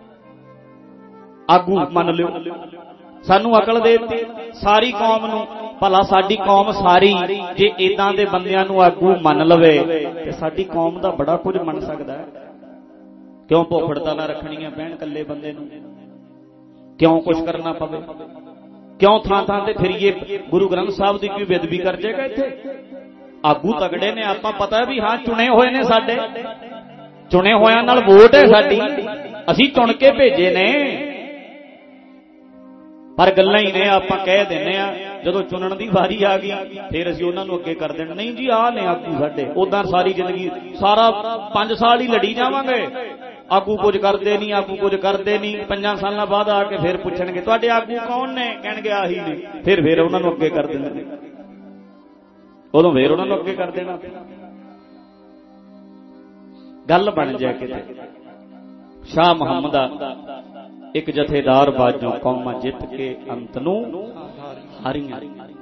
आगू मन लियो सानू अकल देती सारी कौम नूं भला साडी कौम सारी जे इदां दे बंदियां नूं आगू मन लवे ते साडी कौम दा बड़ा कुछ मन सकदा है क्यों भुख हड़तालां रखणीआं पैण कल्ले बंदे नूं क्यों कुछ करना पवे क्यों थां थां ते फिरिए गुरु ग्रंथ साहब दी कोई बेदबी कर जाएगा इत्थे आगू तगड़े ने आपां पता भी हाँ चुने होए ने साडे चुने होयां नाल वोट है साडी असीं चुन के भेजे ने पर गल्लां ही ने आपां कह दिंदे आ जदों चुनण दी वारी आ गई फिर असीं उन्हां नूं अगे कर देना नहीं जी आ ने आगू साडे उदां सारी जिंदगी सारा पांच साल ही लड़ी जावांगे ਆਗੂ ਕੁਝ ਕਰਦੇ ਨਹੀਂ, ਆਗੂ ਕੁਝ ਕਰਦੇ ਨਹੀਂ। ਪੰਜਾਂ ਸਾਲਾਂ ਬਾਅਦ ਆ ਕੇ ਫਿਰ ਪੁੱਛਣਗੇ ਤੁਹਾਡੇ ਆਗੂ ਕੌਣ ਨੇ, ਕਹਿਣਗੇ ਆਹੀ ਨੇ। ਫਿਰ ਫਿਰ ਉਹਨਾਂ ਨੂੰ ਅੱਗੇ ਕਰ ਦਿੰਦੇ ਨੇ, ਉਦੋਂ ਫਿਰ ਉਹਨਾਂ ਨੂੰ ਅੱਗੇ ਕਰ ਦੇਣਾ। ਗੱਲ ਬਣ ਜਾਏ ਕਿਤੇ ਸ਼ਾਹ ਮੁਹੰਮਦਾ ਇੱਕ ਜਥੇਦਾਰ ਬਾਝੋਂ ਕੌਮਾਂ ਜਿੱਤ ਕੇ ਅੰਤ ਨੂੰ ਹਾਰੀਆਂ।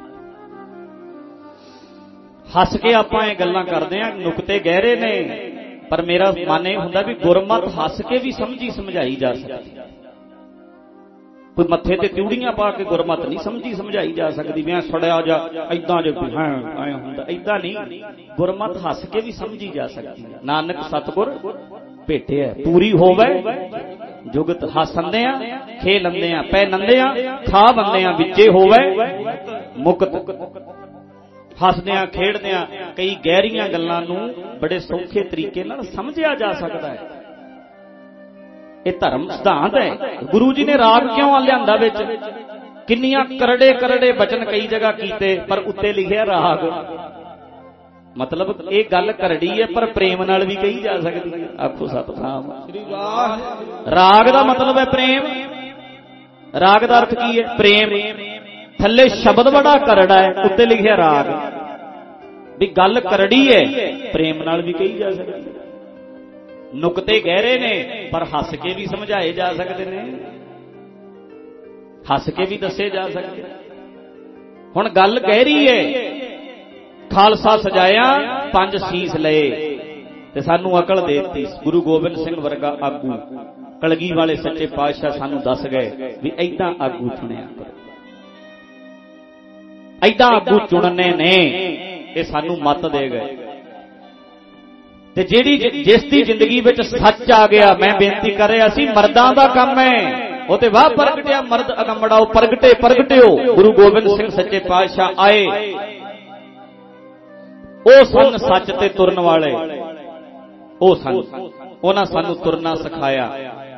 ਹੱਸ ਕੇ ਆਪਾਂ ਇਹ ਗੱਲਾਂ ਕਰਦੇ ਆਂ, ਨੁਕਤੇ ਗਹਿਰੇ ਨੇ, ਪਰ ਮੇਰਾ ਮਨ ਇਹ ਹੁੰਦਾ ਵੀ ਗੁਰਮਤਿ ਹੱਸ ਕੇ ਵੀ ਸਮਝੀ ਸਮਝਾਈ ਜਾ ਸਕਦੀ। ਕੋਈ ਮੱਥੇ ਤੇ ਤਿਉੜੀਆਂ ਪਾ ਕੇ ਗੁਰਮਤਿ ਨਹੀਂ ਸਮਝੀ ਸਮਝਾਈ ਜਾ ਸਕਦੀ ਵੀ ਐ ਸੜਿਆ ਜਾ ਏਦਾਂ ਜੇ ਹਾਂ ਐ ਹੁੰਦਾ, ਏਦਾਂ ਨਹੀਂ। ਗੁਰਮਤਿ ਹੱਸ ਕੇ ਵੀ ਸਮਝੀ ਜਾ ਸਕਦੀ। ਨਾਨਕ ਸਤਿਗੁਰ ਭੇਟਿਆ ਪੂਰੀ ਹੋਵੇ ਜੁਗਤ। ਹੱਸਦੇ ਆ ਖੇ ਲੰਦੇ ਆ ਪੈ ਨੰਦੇ ਆ ਖਾ ਬੰਦੇ ਆ ਵਿੱਚੇ ਹੋਵੇ ਮੁਕਤ। ਹੱਸਦਿਆਂ ਖੇਡਦਿਆਂ ਕਈ ਗਹਿਰੀਆਂ ਗੱਲਾਂ ਨੂੰ ਬੜੇ ਸੌਖੇ ਤਰੀਕੇ ਨਾਲ ਸਮਝਿਆ ਜਾ ਸਕਦਾ ਹੈ। ਇਹ ਧਰਮ ਸਿਧਾਂਤ ਹੈ। ਗੁਰੂ ਜੀ ਨੇ ਰਾਗ ਕਿਉਂ ਲਿਆਂਦਾ ਵਿੱਚ? ਕਿੰਨੀਆਂ ਕਰੜੇ ਕਰੜੇ ਬਚਨ ਕਈ ਜਗ੍ਹਾ ਕੀਤੇ, ਪਰ ਉੱਤੇ ਲਿਖਿਆ ਰਾਗ। ਮਤਲਬ ਇਹ ਗੱਲ ਕਰੜੀ ਹੈ ਪਰ ਪ੍ਰੇਮ ਨਾਲ ਵੀ ਕਹੀ ਜਾ ਸਕਦੀ ਹੈ। ਆਖੋ ਸਤਿਨਾਮ ਸ੍ਰੀ ਵਾਹਿਗੁਰੂ। ਰਾਗ ਦਾ ਮਤਲਬ ਹੈ ਪ੍ਰੇਮ। ਰਾਗ ਦਾ ਅਰਥ ਕੀ ਹੈ? ਪ੍ਰੇਮ। ਥੱਲੇ ਸ਼ਬਦ ਬੜਾ ਕਰੜਾ ਹੈ, ਉੱਤੇ ਲਿਖਿਆ ਰਾਗ। ਵੀ ਗੱਲ ਕਰੜੀ ਹੈ, ਪ੍ਰੇਮ ਨਾਲ ਵੀ ਕਹੀ ਜਾ ਸਕਦੀ ਹੈ। ਨੁਕਤੇ ਗਹਿਰੇ ਨੇ, ਪਰ ਹੱਸ ਕੇ ਵੀ ਸਮਝਾਏ ਜਾ ਸਕਦੇ ਨੇ, ਹੱਸ ਕੇ ਵੀ ਦੱਸੇ ਜਾ ਸਕਦੇ। ਹੁਣ ਗੱਲ ਗਹਿਰੀ ਹੈ। ਖਾਲਸਾ ਸਜਾਇਆ, ਪੰਜ ਸੀਸ ਲਏ ਤੇ ਸਾਨੂੰ ਅਕਲ ਦੇ ਦਿੱਤੀ। ਗੁਰੂ ਗੋਬਿੰਦ ਸਿੰਘ ਵਰਗਾ ਆਗੂ ਕਲਗੀ ਵਾਲੇ ਸੱਚੇ ਪਾਤਸ਼ਾਹ ਸਾਨੂੰ ਦੱਸ ਗਏ ਵੀ ਏਦਾਂ ਆਗੂ ਚੁਣਿਆ ਕਰੋ, ਏਦਾਂ ਆਗੂ ਚੁਣਨੇ ਨੇ। ਇਹ ਸਾਨੂੰ ਮੱਤ ਦੇ ਗਏ। ਤੇ ਜਿਹੜੀ ਜਿਸ ਦੀ ਜ਼ਿੰਦਗੀ ਵਿੱਚ ਸੱਚ ਆ ਗਿਆ, ਮੈਂ ਬੇਨਤੀ ਕਰ ਰਿਹਾ ਸੀ, ਮਰਦਾਂ ਦਾ ਕੰਮ ਹੈ। ਉਹ ਤੇ ਵਾਹ ਪ੍ਰਗਟਿਆ ਮਰਦ ਅਗੰਮੜਾਓ, ਪ੍ਰਗਟੇ ਪ੍ਰਗਟਿਓ। ਗੁਰੂ ਗੋਬਿੰਦ ਸਿੰਘ ਸੱਚੇ ਪਾਤਸ਼ਾਹ ਆਏ, ਉਹ ਸਨ ਸੱਚ ਤੇ ਤੁਰਨ ਵਾਲੇ। ਉਹ ਸਨ, ਉਹਨਾਂ ਸਾਨੂੰ ਤੁਰਨਾ ਸਿਖਾਇਆ।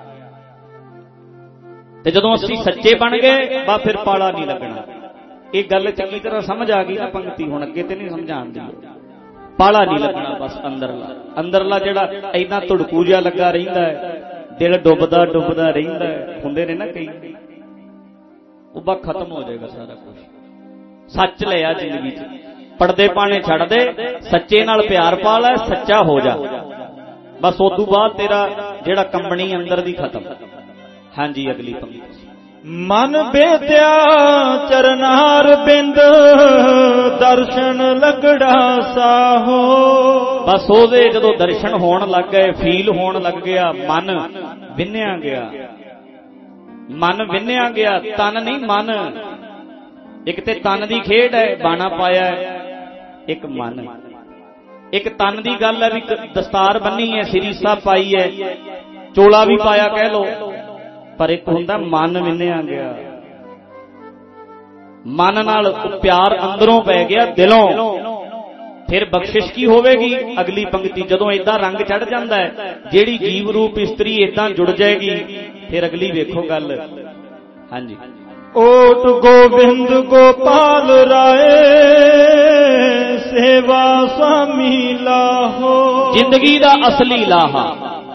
ਤੇ ਜਦੋਂ ਅਸੀਂ ਸੱਚੇ ਬਣ ਗਏ, ਬਾ ਫਿਰ ਪਾਲਾ ਨਹੀਂ ਲੱਗਣਾ। ਇਹ ਗੱਲ ਚੰਗੀ ਤਰ੍ਹਾਂ ਸਮਝ ਆ ਗਈ ਨਾ ਪੰਕਤੀ, ਹੁਣ ਅੱਗੇ ਤੇ ਨਹੀਂ ਸਮਝਾਉਣ ਦੀ। ਪਾਲਾ ਨਹੀਂ ਲੱਗਣਾ, ਬਸ ਅੰਦਰਲਾ ਅੰਦਰਲਾ ਜਿਹੜਾ ਏਦਾਂ ਧੜਕੂ ਜਿਹਾ ਲੱਗਾ ਰਹਿੰਦਾ ਹੈ, ਦਿਲ ਡੁੱਬਦਾ ਡੁੱਬਦਾ ਰਹਿੰਦਾ ਹੈ, ਹੁੰਦੇ ਨੇ ਨਾ ਕਈ, ਉਹ ਬਾ ਖਤਮ ਹੋ ਜਾਏਗਾ ਸਾਰਾ ਕੁਝ। ਸੱਚ ਲਿਆ ਜ਼ਿੰਦਗੀ 'ਚ, ਪਰਦੇ ਪਾਣੇ ਛੱਡ ਦੇ, ਸੱਚੇ ਨਾਲ ਪਿਆਰ ਪਾ ਲੈ, ਸੱਚਾ ਹੋ ਜਾ, ਬਸ ਉਦੋਂ ਬਾਅਦ ਤੇਰਾ ਜਿਹੜਾ ਕੰਬਣੀ ਅੰਦਰ ਦੀ ਖਤਮ। ਹਾਂਜੀ, ਅਗਲੀ ਪੰਕਤੀ। ਮਨ ਬੇਦਿਆ ਚਰਨਾਰ ਬਿੰਦ ਦਰਸ਼ਨ ਲੱਗੜਾ ਸਾਹੋ। ਬਸ ਉਹਦੇ ਜਦੋਂ ਦਰਸ਼ਨ ਹੋਣ ਲੱਗ ਗਏ, ਫੀਲ ਹੋਣ ਲੱਗ ਗਿਆ, ਮਨ ਵਿੰਨਿਆ ਗਿਆ। ਮਨ ਵਿੰਨਿਆ ਗਿਆ, ਤਨ ਨਹੀਂ ਮਨ। ਇੱਕ ਤੇ ਤਨ ਦੀ ਖੇਡ ਹੈ, ਬਾਣਾ ਪਾਇਆ, ਇੱਕ ਮਨ। ਇੱਕ ਤਨ ਦੀ ਗੱਲ ਹੈ ਵੀ ਦਸਤਾਰ ਬੰਨੀ ਹੈ, ਸਿਰੀਸਾ ਪਾਈ ਹੈ, ਚੋਲਾ ਵੀ ਪਾਇਆ ਕਹਿ ਲੋ, ਪਰ ਇੱਕ ਹੁੰਦਾ ਮਨ ਵਿੰਨਿਆ ਗਿਆ। ਮਨ ਨਾਲ ਪਿਆਰ ਅੰਦਰੋਂ ਪੈ ਗਿਆ, ਦਿਲੋਂ। ਫਿਰ ਬਖਸ਼ਿਸ਼ ਕੀ ਹੋਵੇਗੀ? ਅਗਲੀ ਪੰਕਤੀ। ਜਦੋਂ ਏਦਾਂ ਰੰਗ ਚੜ ਜਾਂਦਾ ਹੈ, ਜਿਹੜੀ ਜੀਵ ਰੂਪ ਇਸਤਰੀ ਏਦਾਂ ਜੁੜ ਜਾਏਗੀ, ਫਿਰ ਅਗਲੀ ਵੇਖੋ ਗੱਲ। ਹਾਂਜੀ। ਓਟ ਗੋਬਿੰਦ ਗੋਪਾਲ ਰਾਏ ਸੇਵਾ ਸੁਆਮੀ ਲਾਹੋ। ਜ਼ਿੰਦਗੀ ਦਾ ਅਸਲੀ ਲਾਹਾ,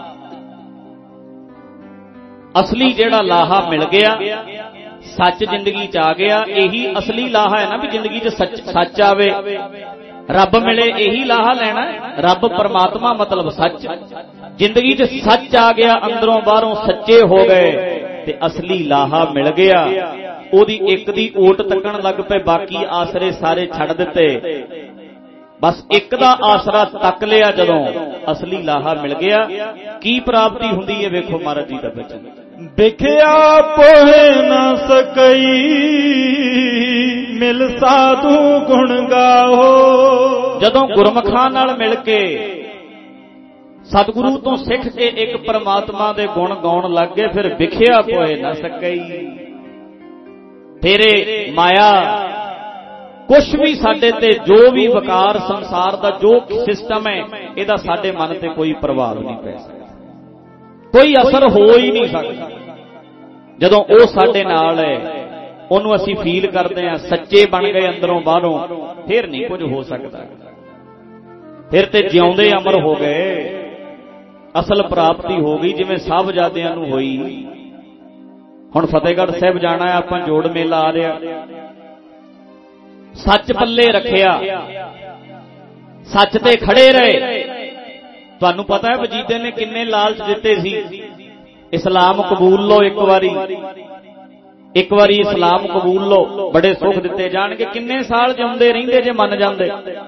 ਅਸਲੀ ਜਿਹੜਾ ਲਾਹਾ ਮਿਲ ਗਿਆ, ਸੱਚ ਜ਼ਿੰਦਗੀ 'ਚ ਆ ਗਿਆ। ਇਹੀ ਅਸਲੀ ਲਾਹਾ ਹੈ ਨਾ, ਵੀ ਜ਼ਿੰਦਗੀ 'ਚ ਸੱਚ ਸੱਚ ਆਵੇ, ਰੱਬ ਮਿਲੇ, ਇਹੀ ਲਾਹਾ ਲੈਣਾ। ਰੱਬ ਪਰਮਾਤਮਾ ਮਤਲਬ ਸੱਚ। ਜ਼ਿੰਦਗੀ 'ਚ ਸੱਚ ਆ ਗਿਆ, ਅੰਦਰੋਂ ਬਾਹਰੋਂ ਸੱਚੇ ਹੋ ਗਏ ਤੇ ਅਸਲੀ ਲਾਹਾ ਮਿਲ ਗਿਆ। ਉਹਦੀ ਇੱਕ ਦੀ ਓਟ ਤੱਕਣ ਲੱਗ ਪਏ, ਬਾਕੀ ਆਸਰੇ ਸਾਰੇ ਛੱਡ ਦਿੱਤੇ। ਬਸ ਇੱਕ ਦਾ ਆਸਰਾ ਤੱਕ ਲਿਆ। ਜਦੋਂ ਅਸਲੀ ਲਾਹਾ ਮਿਲ ਗਿਆ, ਕੀ ਪ੍ਰਾਪਤੀ ਹੁੰਦੀ ਹੈ? ਵੇਖੋ ਮਹਾਰਾਜ ਜੀ ਦਾ ਬਚਨ। ਵਿਖਿਆ ਪੋਹੇ ਨਾ ਸਕਈ ਮਿਲ ਸਾਧੂ ਗੁਣ ਗਾਓ। ਜਦੋਂ ਗੁਰਮੁਖਾਂ ਨਾਲ ਮਿਲ ਕੇ, ਸਤਿਗੁਰੂ ਤੋਂ ਸਿੱਖ ਕੇ ਇੱਕ ਪਰਮਾਤਮਾ ਦੇ ਗੁਣ ਗਾਉਣ ਲੱਗ ਗਏ, ਫਿਰ ਵਿਖਿਆ ਪੋਹੇ ਨਾ ਸਕਈ। ਤੇਰੇ ਮਾਇਆ ਕੁਛ ਵੀ ਸਾਡੇ ਤੇ, ਜੋ ਵੀ ਵਕਾਰ ਸੰਸਾਰ ਦਾ ਜੋ ਸਿਸਟਮ ਹੈ, ਇਹਦਾ ਸਾਡੇ ਮਨ ਤੇ ਕੋਈ ਪ੍ਰਭਾਵ ਨਹੀਂ ਪੈ ਸਕਦਾ, ਕੋਈ ਅਸਰ ਹੋ ਹੀ ਨਹੀਂ ਸਕਦਾ। ਜਦੋਂ ਉਹ ਸਾਡੇ ਨਾਲ ਹੈ, ਉਹਨੂੰ ਅਸੀਂ ਫੀਲ ਕਰਦੇ ਹਾਂ, ਸੱਚੇ ਬਣ ਗਏ ਅੰਦਰੋਂ ਬਾਹਰੋਂ, ਫਿਰ ਨਹੀਂ ਕੁਝ ਹੋ ਸਕਦਾ। ਫਿਰ ਤੇ ਜਿਉਂਦੇ ਅਮਰ ਹੋ ਗਏ। ਅਸਲ ਪ੍ਰਾਪਤੀ ਹੋ ਗਈ ਜਿਵੇਂ ਸਾਹਿਬਜ਼ਾਦਿਆਂ ਨੂੰ ਹੋਈ। ਹੁਣ ਫਤਿਹਗੜ੍ਹ ਸਾਹਿਬ ਜਾਣਾ ਹੈ ਆਪਾਂ, ਜੋੜ ਮੇਲਾ ਆ ਰਿਹਾ, ਸੱਚ ਪੱਲੇ ਰੱਖਿਆ, ਸੱਚ ਤੇ ਖੜੇ ਰਹੇ। ਤੁਹਾਨੂੰ ਪਤਾ ਹੈ ਵਜੀਦੇ ਨੇ ਕਿੰਨੇ ਲਾਲਚ ਦਿੱਤੇ ਸੀ, ਇਸਲਾਮ ਕਬੂਲ ਲੋ ਇੱਕ ਵਾਰੀ, ਇੱਕ ਵਾਰੀ ਇਸਲਾਮ ਕਬੂਲ ਲੋ, ਬੜੇ ਸੁੱਖ ਦਿੱਤੇ ਜਾਣਗੇ। ਕਿੰਨੇ ਸਾਲ ਜਿਉਂਦੇ ਰਹਿੰਦੇ ਜੇ ਮੰਨ ਜਾਂਦੇ।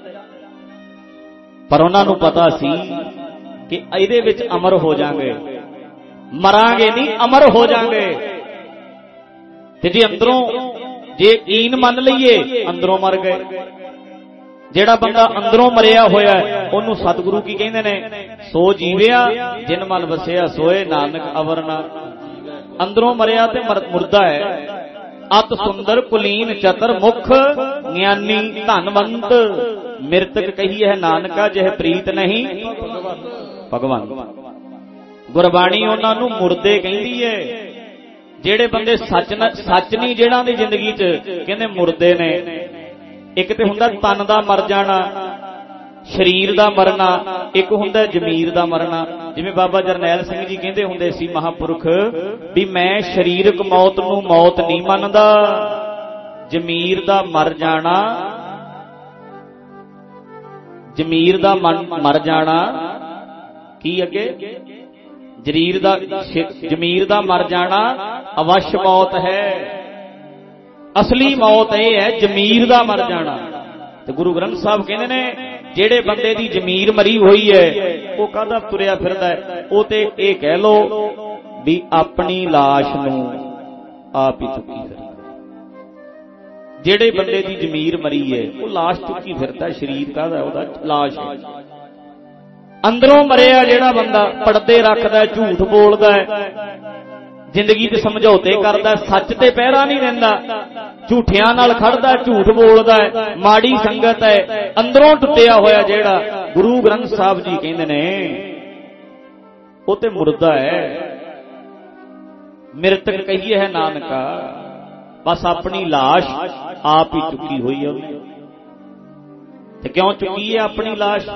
ਪਰ ਉਹਨਾਂ ਨੂੰ ਪਤਾ ਸੀ ਕਿ ਇਹਦੇ ਵਿੱਚ ਅਮਰ ਹੋ ਜਾਾਂਗੇ, ਮਰਾਂਗੇ ਨਹੀਂ, ਅਮਰ ਹੋ ਜਾਾਂਗੇ। ਤੇ ਜੇ ਅੰਦਰੋਂ ਜੇ ਯਕੀਨ ਮੰਨ ਲਈਏ, ਅੰਦਰੋਂ ਮਰ ਗਏ। ਜਿਹੜਾ ਬੰਦਾ ਅੰਦਰੋਂ ਮਰਿਆ ਹੋਇਆ ਉਹਨੂੰ ਸਤਿਗੁਰੂ ਕੀ ਕਹਿੰਦੇ ਨੇ, ਸੋ ਜੀਵਿਆ ਜਿਨ ਮਨ ਵਸਿਆ ਸੋਏ, ਨਾਨਕ ਅਵਰ ਨਾ। ਅੰਦਰੋਂ ਮਰਿਆ ਤੇ ਮੁਰਦਾ ਹੈ। ਅਤ ਸੁੰਦਰ ਕੁਲੀਨ ਚਤਰ ਮੁਖ, ਗਿਆਨੀ ਧਨਵੰਤ, ਮਿਰਤਕ ਕਹੀ ਹੈ ਨਾਨਕਾ, ਜਿਹ ਪ੍ਰੀਤ ਨਹੀਂ ਭਗਵੰਤ। ਗੁਰਬਾਣੀ ਉਹਨਾਂ ਨੂੰ ਮੁਰਦੇ ਕਹਿੰਦੀ ਹੈ। ਜਿਹੜੇ ਬੰਦੇ ਸੱਚ ਸੱਚ ਨਹੀਂ ਜਿਹੜਾ ਦੀ ਜ਼ਿੰਦਗੀ 'ਚ, ਕਹਿੰਦੇ ਮੁਰਦੇ ਨੇ। ਇੱਕ ਤੇ ਹੁੰਦਾ ਤਨ ਦਾ ਮਰ ਜਾਣਾ, ਸਰੀਰ ਦਾ ਮਰਨਾ, ਇੱਕ ਹੁੰਦਾ ਜ਼ਮੀਰ ਦਾ ਮਰਨਾ। ਜਿਵੇਂ ਬਾਬਾ ਜਰਨੈਲ ਸਿੰਘ ਜੀ ਕਹਿੰਦੇ ਹੁੰਦੇ ਸੀ ਮਹਾਂਪੁਰਖ, ਵੀ ਮੈਂ ਸਰੀਰਕ ਮੌਤ ਨੂੰ ਮੌਤ ਨਹੀਂ ਮੰਨਦਾ, ਜ਼ਮੀਰ ਦਾ ਮਰ ਜਾਣਾ, ਜ਼ਮੀਰ ਦਾ ਮਰ ਜਾਣਾ ਕੀ ਅੱਗੇ, ਜ਼ਰੀਰ ਦਾ ਜ਼ਮੀਰ ਦਾ ਮਰ ਜਾਣਾ ਅਵਸ਼ ਮੌਤ ਹੈ। ਅਸਲੀ ਮੌਤ ਇਹ ਹੈ ਜ਼ਮੀਰ ਦਾ ਮਰ ਜਾਣਾ। ਤੇ ਗੁਰੂ ਗ੍ਰੰਥ ਸਾਹਿਬ ਕਹਿੰਦੇ ਨੇ ਜਿਹੜੇ ਬੰਦੇ ਦੀ ਜ਼ਮੀਰ ਮਰੀ ਹੋਈ ਹੈ ਉਹ ਕਾਹਦਾ ਤੁਰਿਆ ਫਿਰਦਾ ਹੈ, ਉਹ ਤੇ ਇਹ ਕਹਿ ਲੋ ਵੀ ਆਪਣੀ ਲਾਸ਼ ਨੂੰ ਆਪ ਹੀ ਚੁੱਕੀ ਫਿਰਦਾ। ਜਿਹੜੇ ਬੰਦੇ ਦੀ ਜ਼ਮੀਰ ਮਰੀ ਹੈ ਉਹ ਲਾਸ਼ ਚੁੱਕੀ ਫਿਰਦਾ, ਸਰੀਰ ਕਾਹਦਾ ਉਹਦਾ, ਲਾਸ਼ ਹੈ। ਅੰਦਰੋਂ ਮਰਿਆ ਜਿਹੜਾ ਬੰਦਾ ਪਰਦੇ ਰੱਖਦਾ, ਝੂਠ ਬੋਲਦਾ, ਜ਼ਿੰਦਗੀ 'ਚ ਸਮਝੌਤੇ ਕਰਦਾ, ਸੱਚ ਤੇ ਪਹਿਰਾ ਨਹੀਂ ਦਿੰਦਾ, ਝੂਠਿਆਂ ਨਾਲ ਖੜਦਾ, ਝੂਠ ਬੋਲਦਾ, ਮਾੜੀ ਸੰਗਤ ਹੈ, ਅੰਦਰੋਂ ਟੁੱਟਿਆ ਹੋਇਆ ਜਿਹੜਾ, ਗੁਰੂ ਗ੍ਰੰਥ ਸਾਹਿਬ ਜੀ ਕਹਿੰਦੇ ਨੇ ਉਹ ਤੇ ਮੁਰਦਾ ਹੈ। ਮਿਰਤਕ ਕਹੀਏ ਹੈ ਨਾਨਕਾ, ਬਸ ਆਪਣੀ ਲਾਸ਼ ਆਪ ਹੀ ਚੁੱਕੀ ਹੋਈ ਹੈ। ਤੇ ਕਿਉਂ ਚੁੱਕੀ ਹੈ ਆਪਣੀ ਲਾਸ਼?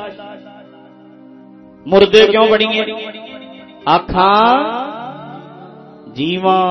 ਮੁਰਦੇ ਕਿਉਂ ਬਣੀਏ? ਆਖਾਂ ਜੀਵਾਂ।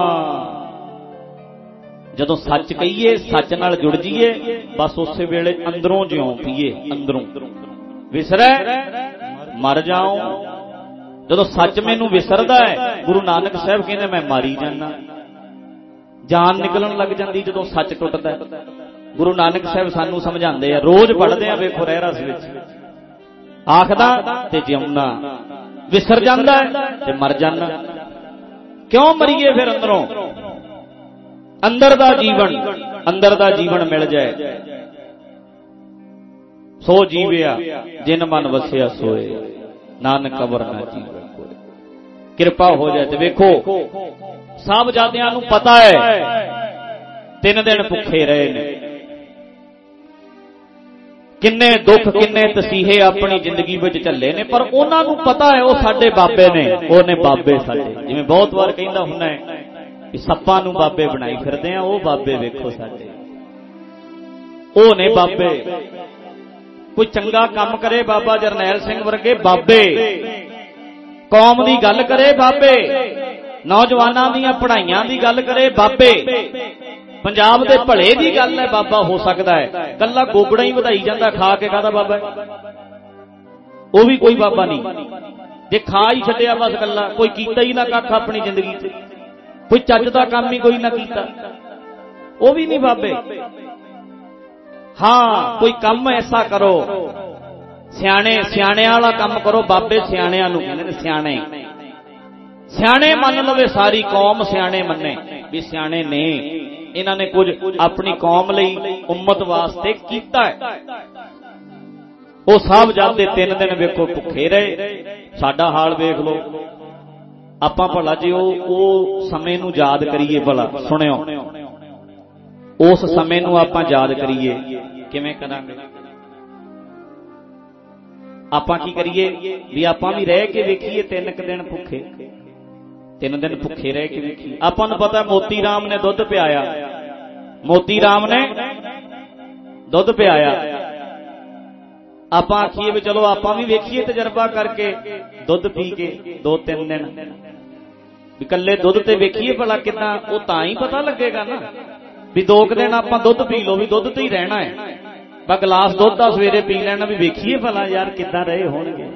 ਜਦੋਂ ਸੱਚ ਕਹੀਏ, ਸੱਚ ਨਾਲ ਜੁੜ ਜਾਈਏ, ਬਸ ਉਸੇ ਵੇਲੇ ਅੰਦਰੋਂ ਜਿਉਂ ਪੀਏ, ਅੰਦਰੋਂ ਵਿਸਰੈ ਮਰ ਜਾਓ। ਜਦੋਂ ਸੱਚ ਮੈਨੂੰ ਵਿਸਰਦਾ ਹੈ, ਗੁਰੂ ਨਾਨਕ ਸਾਹਿਬ ਕਹਿੰਦੇ ਮੈਂ ਮਾਰੀ ਜਾਣਾ, ਜਾਨ ਨਿਕਲਣ ਲੱਗ ਜਾਂਦੀ ਜਦੋਂ ਸੱਚ ਟੁੱਟਦਾ। ਗੁਰੂ ਨਾਨਕ ਸਾਹਿਬ ਸਾਨੂੰ ਸਮਝਾਉਂਦੇ ਆ, ਰੋਜ਼ ਪੜ੍ਹਦੇ ਆ, ਵੇਖੋ ਰਹਿਰਾਸ ਵਿੱਚ, ਆਖਦਾ ਤੇ ਜਿਉਣਾ, ਵਿਸਰ ਜਾਂਦਾ ਤੇ ਮਰ ਜਾਣਾ। ਕਿਉਂ ਮਰੀਏ ਫਿਰ ਅੰਦਰੋਂ? ਅੰਦਰ ਦਾ ਜੀਵਨ, ਅੰਦਰ ਦਾ ਜੀਵਨ ਮਿਲ ਜਾਏ। ਸੋ ਜੀਵਿਆ ਜਿਨ ਮਨ ਵਸਿਆ ਸੋਏ, ਨਾਨਕ ਅਵਰ ਨਾ ਜੀਵੈ ਕੋਇ। ਕਿਰਪਾ ਹੋ ਜਾਏ। ਤੇ ਵੇਖੋ ਸਾਹਿਬਜ਼ਾਦਿਆਂ ਨੂੰ ਪਤਾ ਹੈ ਤਿੰਨ ਦਿਨ ਭੁੱਖੇ ਰਹੇ ਨੇ, ਕਿੰਨੇ ਦੁੱਖ ਕਿੰਨੇ ਤਸੀਹੇ ਆਪਣੀ ਜ਼ਿੰਦਗੀ ਵਿੱਚ ਝੱਲੇ ਨੇ, ਪਰ ਉਹਨਾਂ ਨੂੰ ਪਤਾ ਹੈ ਉਹ ਸਾਡੇ ਬਾਬੇ ਨੇ, ਉਹ ਨੇ ਬਾਬੇ ਸਾਡੇ। ਜਿਵੇਂ ਬਹੁਤ ਵਾਰ ਕਹਿੰਦਾ ਹੁੰਦਾ ਹੈ ਕਿ ਸੱਪਾਂ ਨੂੰ ਬਾਬੇ ਬਣਾਈ ਫਿਰਦੇ ਆ, ਉਹ ਬਾਬੇ ਵੇਖੋ ਸਾਡੇ, ਉਹ ਨੇ ਬਾਬੇ। ਕੋਈ ਚੰਗਾ ਕੰਮ ਕਰੇ ਬਾਬਾ ਜਰਨੈਲ ਸਿੰਘ ਵਰਗੇ ਬਾਬੇ, ਕੌਮ ਦੀ ਗੱਲ ਕਰੇ ਬਾਬੇ, ਨੌਜਵਾਨਾਂ ਦੀਆਂ ਪੜ੍ਹਾਈਆਂ ਦੀ ਗੱਲ ਕਰੇ ਬਾਬੇ, ਪੰਜਾਬ ਦੇ ਭਲੇ ਦੀ ਗੱਲ ਹੈ ਬਾਬਾ ਹੋ ਸਕਦਾ ਹੈ। ਕੱਲਾ ਗੋਗੜਾ ਹੀ ਵਧਾਈ ਜਾਂਦਾ, ਖਾ ਕੇ ਕਾਹਦਾ ਬਾਬਾ ਹੈ? ਉਹ ਵੀ ਕੋਈ ਬਾਬਾ ਨਹੀਂ। ਜੇ ਖਾ ਹੀ ਛੱਡਿਆ ਬਸ ਕੱਲਾ, ਕੋਈ ਕੀਤਾ ਹੀ ਨਾ ਕੱਖ ਆਪਣੀ ਜ਼ਿੰਦਗੀ 'ਚ, ਕੋਈ ਚੱਜ ਦਾ ਕੰਮ ਹੀ ਕੋਈ ਨਾ ਕੀਤਾ, ਉਹ ਵੀ ਨਹੀਂ ਬਾਬੇ। ਹਾਂ ਕੋਈ ਕੰਮ ਐਸਾ ਕਰੋ, ਸਿਆਣੇ ਸਿਆਣਿਆਂ ਵਾਲਾ ਕੰਮ ਕਰੋ। ਬਾਬੇ ਸਿਆਣਿਆਂ ਨੂੰ ਕਹਿੰਦੇ ਨੇ, ਸਿਆਣੇ ਸਿਆਣੇ ਮੰਨ ਲਵੇ, ਸਾਰੀ ਕੌਮ ਸਿਆਣੇ ਮੰਨੇ ਵੀ ਸਿਆਣੇ ਨੇ, ਇਹਨਾਂ ਨੇ ਕੁਝ ਆਪਣੀ ਕੌਮ ਲਈ, ਉਮਤ ਵਾਸਤੇ ਕੀਤਾ ਹੈ। ਉਹ ਸਾਹਿਬਜ਼ਾਦੇ ਤਿੰਨ ਦਿਨ ਵੇਖੋ ਭੁੱਖੇ ਰਹੇ। ਸਾਡਾ ਹਾਲ ਵੇਖ ਲਓ। ਆਪਾਂ ਭਲਾ ਜੇ ਉਹ ਉਹ ਸਮੇਂ ਨੂੰ ਯਾਦ ਕਰੀਏ, ਭਲਾ ਸੁਣਿਓ, ਉਸ ਸਮੇਂ ਨੂੰ ਆਪਾਂ ਯਾਦ ਕਰੀਏ, ਕਿਵੇਂ ਕਰਾਂਗੇ? ਆਪਾਂ ਕੀ ਕਰੀਏ ਵੀ ਆਪਾਂ ਵੀ ਰਹਿ ਕੇ ਵੇਖੀਏ ਤਿੰਨ ਕੁ ਦਿਨ ਭੁੱਖੇ, ਤਿੰਨ ਦਿਨ ਭੁੱਖੇ ਰਹਿ ਕੇ ਵੇਖੀਏ। ਆਪਾਂ ਨੂੰ ਪਤਾ ਮੋਤੀ ਰਾਮ ਨੇ ਦੁੱਧ ਪਿਆਇਆ, ਮੋਤੀ ਰਾਮ ਨੇ ਦੁੱਧ ਪਿਆਇਆ, ਆਪਾਂ ਆਖੀਏ ਵੀ ਚਲੋ ਆਪਾਂ ਵੀ ਵੇਖੀਏ ਤਜਰਬਾ ਕਰਕੇ ਦੁੱਧ ਪੀ ਕੇ ਦੋ ਤਿੰਨ ਦਿਨ ਵੀ ਇਕੱਲੇ ਦੁੱਧ ਤੇ ਵੇਖੀਏ ਭਲਾ ਕਿੱਦਾਂ, ਉਹ ਤਾਂ ਹੀ ਪਤਾ ਲੱਗੇਗਾ ਨਾ ਵੀ ਦੋ ਕੁ ਦਿਨ ਆਪਾਂ ਦੁੱਧ ਪੀ ਲਓ ਵੀ ਦੁੱਧ ਤੇ ਹੀ ਰਹਿਣਾ ਹੈ, ਬਾ ਗਲਾਸ ਦੁੱਧ ਦਾ ਸਵੇਰੇ ਪੀ ਲੈਣਾ ਵੀ ਵੇਖੀਏ ਭਲਾ ਯਾਰ ਕਿੱਦਾਂ ਰਹੇ ਹੋਣਗੇ।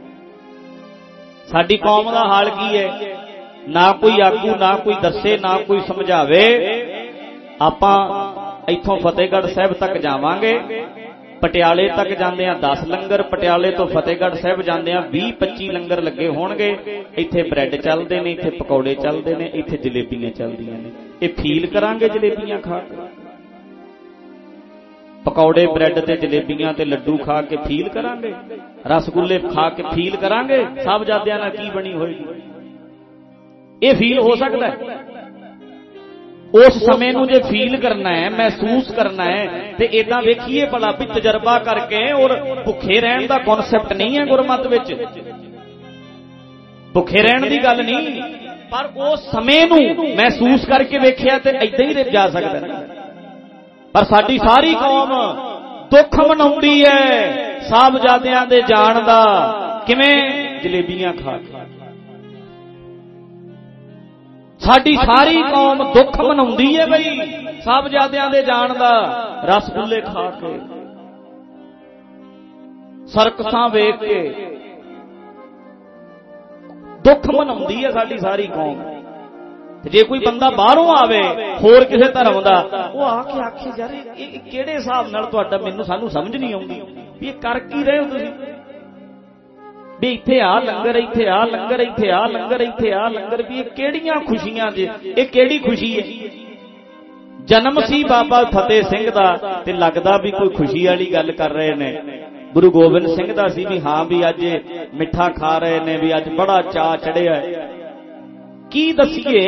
ਸਾਡੀ ਕੌਮ ਦਾ ਹਾਲ ਕੀ ਹੈ, ਨਾ ਕੋਈ ਆਗੂ, ਨਾ ਕੋਈ ਦੱਸੇ, ਨਾ ਕੋਈ ਸਮਝਾਵੇ। ਆਪਾਂ ਇੱਥੋਂ ਫਤਿਹਗੜ੍ਹ ਸਾਹਿਬ ਤੱਕ ਜਾਵਾਂਗੇ, ਪਟਿਆਲੇ ਤੱਕ ਜਾਂਦੇ ਆ ਦਸ ਲੰਗਰ, ਪਟਿਆਲੇ ਤੋਂ ਫਤਿਹਗੜ੍ਹ ਸਾਹਿਬ ਜਾਂਦੇ ਆ ਵੀਹ ਪੱਚੀ ਲੰਗਰ ਲੱਗੇ ਹੋਣਗੇ। ਇੱਥੇ ਬ੍ਰੈਡ ਚੱਲਦੇ ਨੇ, ਇੱਥੇ ਪਕੌੜੇ ਚੱਲਦੇ ਨੇ, ਇੱਥੇ ਜਲੇਬੀਆਂ ਚੱਲਦੀਆਂ ਨੇ। ਇਹ ਫੀਲ ਕਰਾਂਗੇ ਜਲੇਬੀਆਂ ਖਾ ਕੇ, ਪਕੌੜੇ ਬ੍ਰੈਡ ਤੇ ਜਲੇਬੀਆਂ ਤੇ ਲੱਡੂ ਖਾ ਕੇ ਫੀਲ ਕਰਾਂਗੇ, ਰਸਗੁੱਲੇ ਖਾ ਕੇ ਫੀਲ ਕਰਾਂਗੇ ਸਾਹਿਬਜ਼ਾਦਿਆਂ ਨਾਲ ਕੀ ਬਣੀ ਹੋਏਗੀ। ਇਹ ਫੀਲ ਹੋ ਸਕਦਾ ਹੈ। ਉਸ ਸਮੇਂ ਨੂੰ ਜੇ ਫੀਲ ਕਰਨਾ ਹੈ, ਮਹਿਸੂਸ ਕਰਨਾ ਹੈ, ਤੇ ਇਦਾਂ ਵੇਖੀਏ ਭਲਾ ਵੀ ਤਜਰਬਾ ਕਰਕੇ। ਔਰ ਭੁੱਖੇ ਰਹਿਣ ਦਾ ਕਨਸੈਪਟ ਨਹੀਂ ਹੈ ਗੁਰਮਤਿ ਵਿੱਚ, ਭੁੱਖੇ ਰਹਿਣ ਦੀ ਗੱਲ ਨਹੀਂ, ਪਰ ਉਸ ਸਮੇਂ ਨੂੰ ਮਹਿਸੂਸ ਕਰਕੇ ਵੇਖਿਆ ਤੇ ਏਦਾਂ ਹੀ ਜਾ ਸਕਦਾ। ਪਰ ਸਾਡੀ ਸਾਰੀ ਕੌਮ ਦੁੱਖ ਮਨਾਉਂਦੀ ਹੈ ਸਾਹਿਬਜ਼ਾਦਿਆਂ ਦੇ ਜਾਣ ਦਾ। ਕਿਵੇਂ? ਜਲੇਬੀਆਂ ਖਾ ਕੇ। ਸਾਡੀ ਸਾਰੀ ਕੌਮ ਦੁੱਖ ਮਨਾਉਂਦੀ ਹੈ ਬਈ ਸਾਹਿਬਜ਼ਾਦਿਆਂ ਦੇ ਜਾਣ ਦਾ, ਰਸਗੁੱਲੇ ਖਾ ਕੇ, ਸਰਕਸਾਂ ਵੇਖ ਕੇ ਦੁੱਖ ਮਨਾਉਂਦੀ ਹੈ ਸਾਡੀ ਸਾਰੀ ਕੌਮ। ਤੇ ਜੇ ਕੋਈ ਬੰਦਾ ਬਾਹਰੋਂ ਆਵੇ ਹੋਰ ਕਿਸੇ ਧਰਮ ਦਾ, ਉਹ ਆ ਕੇ ਆਖੇ ਯਾਰ ਇਹ ਕਿਹੜੇ ਹਿਸਾਬ ਨਾਲ ਤੁਹਾਡਾ, ਮੈਨੂੰ ਸਾਨੂੰ ਸਮਝ ਨਹੀਂ ਆਉਂਦੀ ਵੀ ਇਹ ਕਰ ਕੀ ਰਹੇ ਹੋ ਤੁਸੀਂ, ਵੀ ਇੱਥੇ ਆ ਲੰਗਰ, ਇੱਥੇ ਆ ਲੰਗਰ, ਇੱਥੇ ਆ ਲੰਗਰ, ਇੱਥੇ ਆ ਲੰਗਰ, ਵੀ ਇਹ ਕਿਹੜੀਆਂ ਖੁਸ਼ੀਆਂ ਜੇ, ਇਹ ਕਿਹੜੀ ਖੁਸ਼ੀ ਹੈ? ਜਨਮ ਸੀ ਬਾਬਾ ਫਤਿਹ ਸਿੰਘ ਦਾ ਤੇ ਲੱਗਦਾ ਵੀ ਕੋਈ ਖੁਸ਼ੀ ਵਾਲੀ ਗੱਲ ਕਰ ਰਹੇ ਨੇ। ਗੁਰੂ ਗੋਬਿੰਦ ਸਿੰਘ ਦਾ ਸੀ ਵੀ ਹਾਂ ਵੀ ਅੱਜ ਮਿੱਠਾ ਖਾ ਰਹੇ ਨੇ, ਵੀ ਅੱਜ ਬੜਾ ਚਾਅ ਚੜਿਆ। ਕੀ ਦਸੀਏ,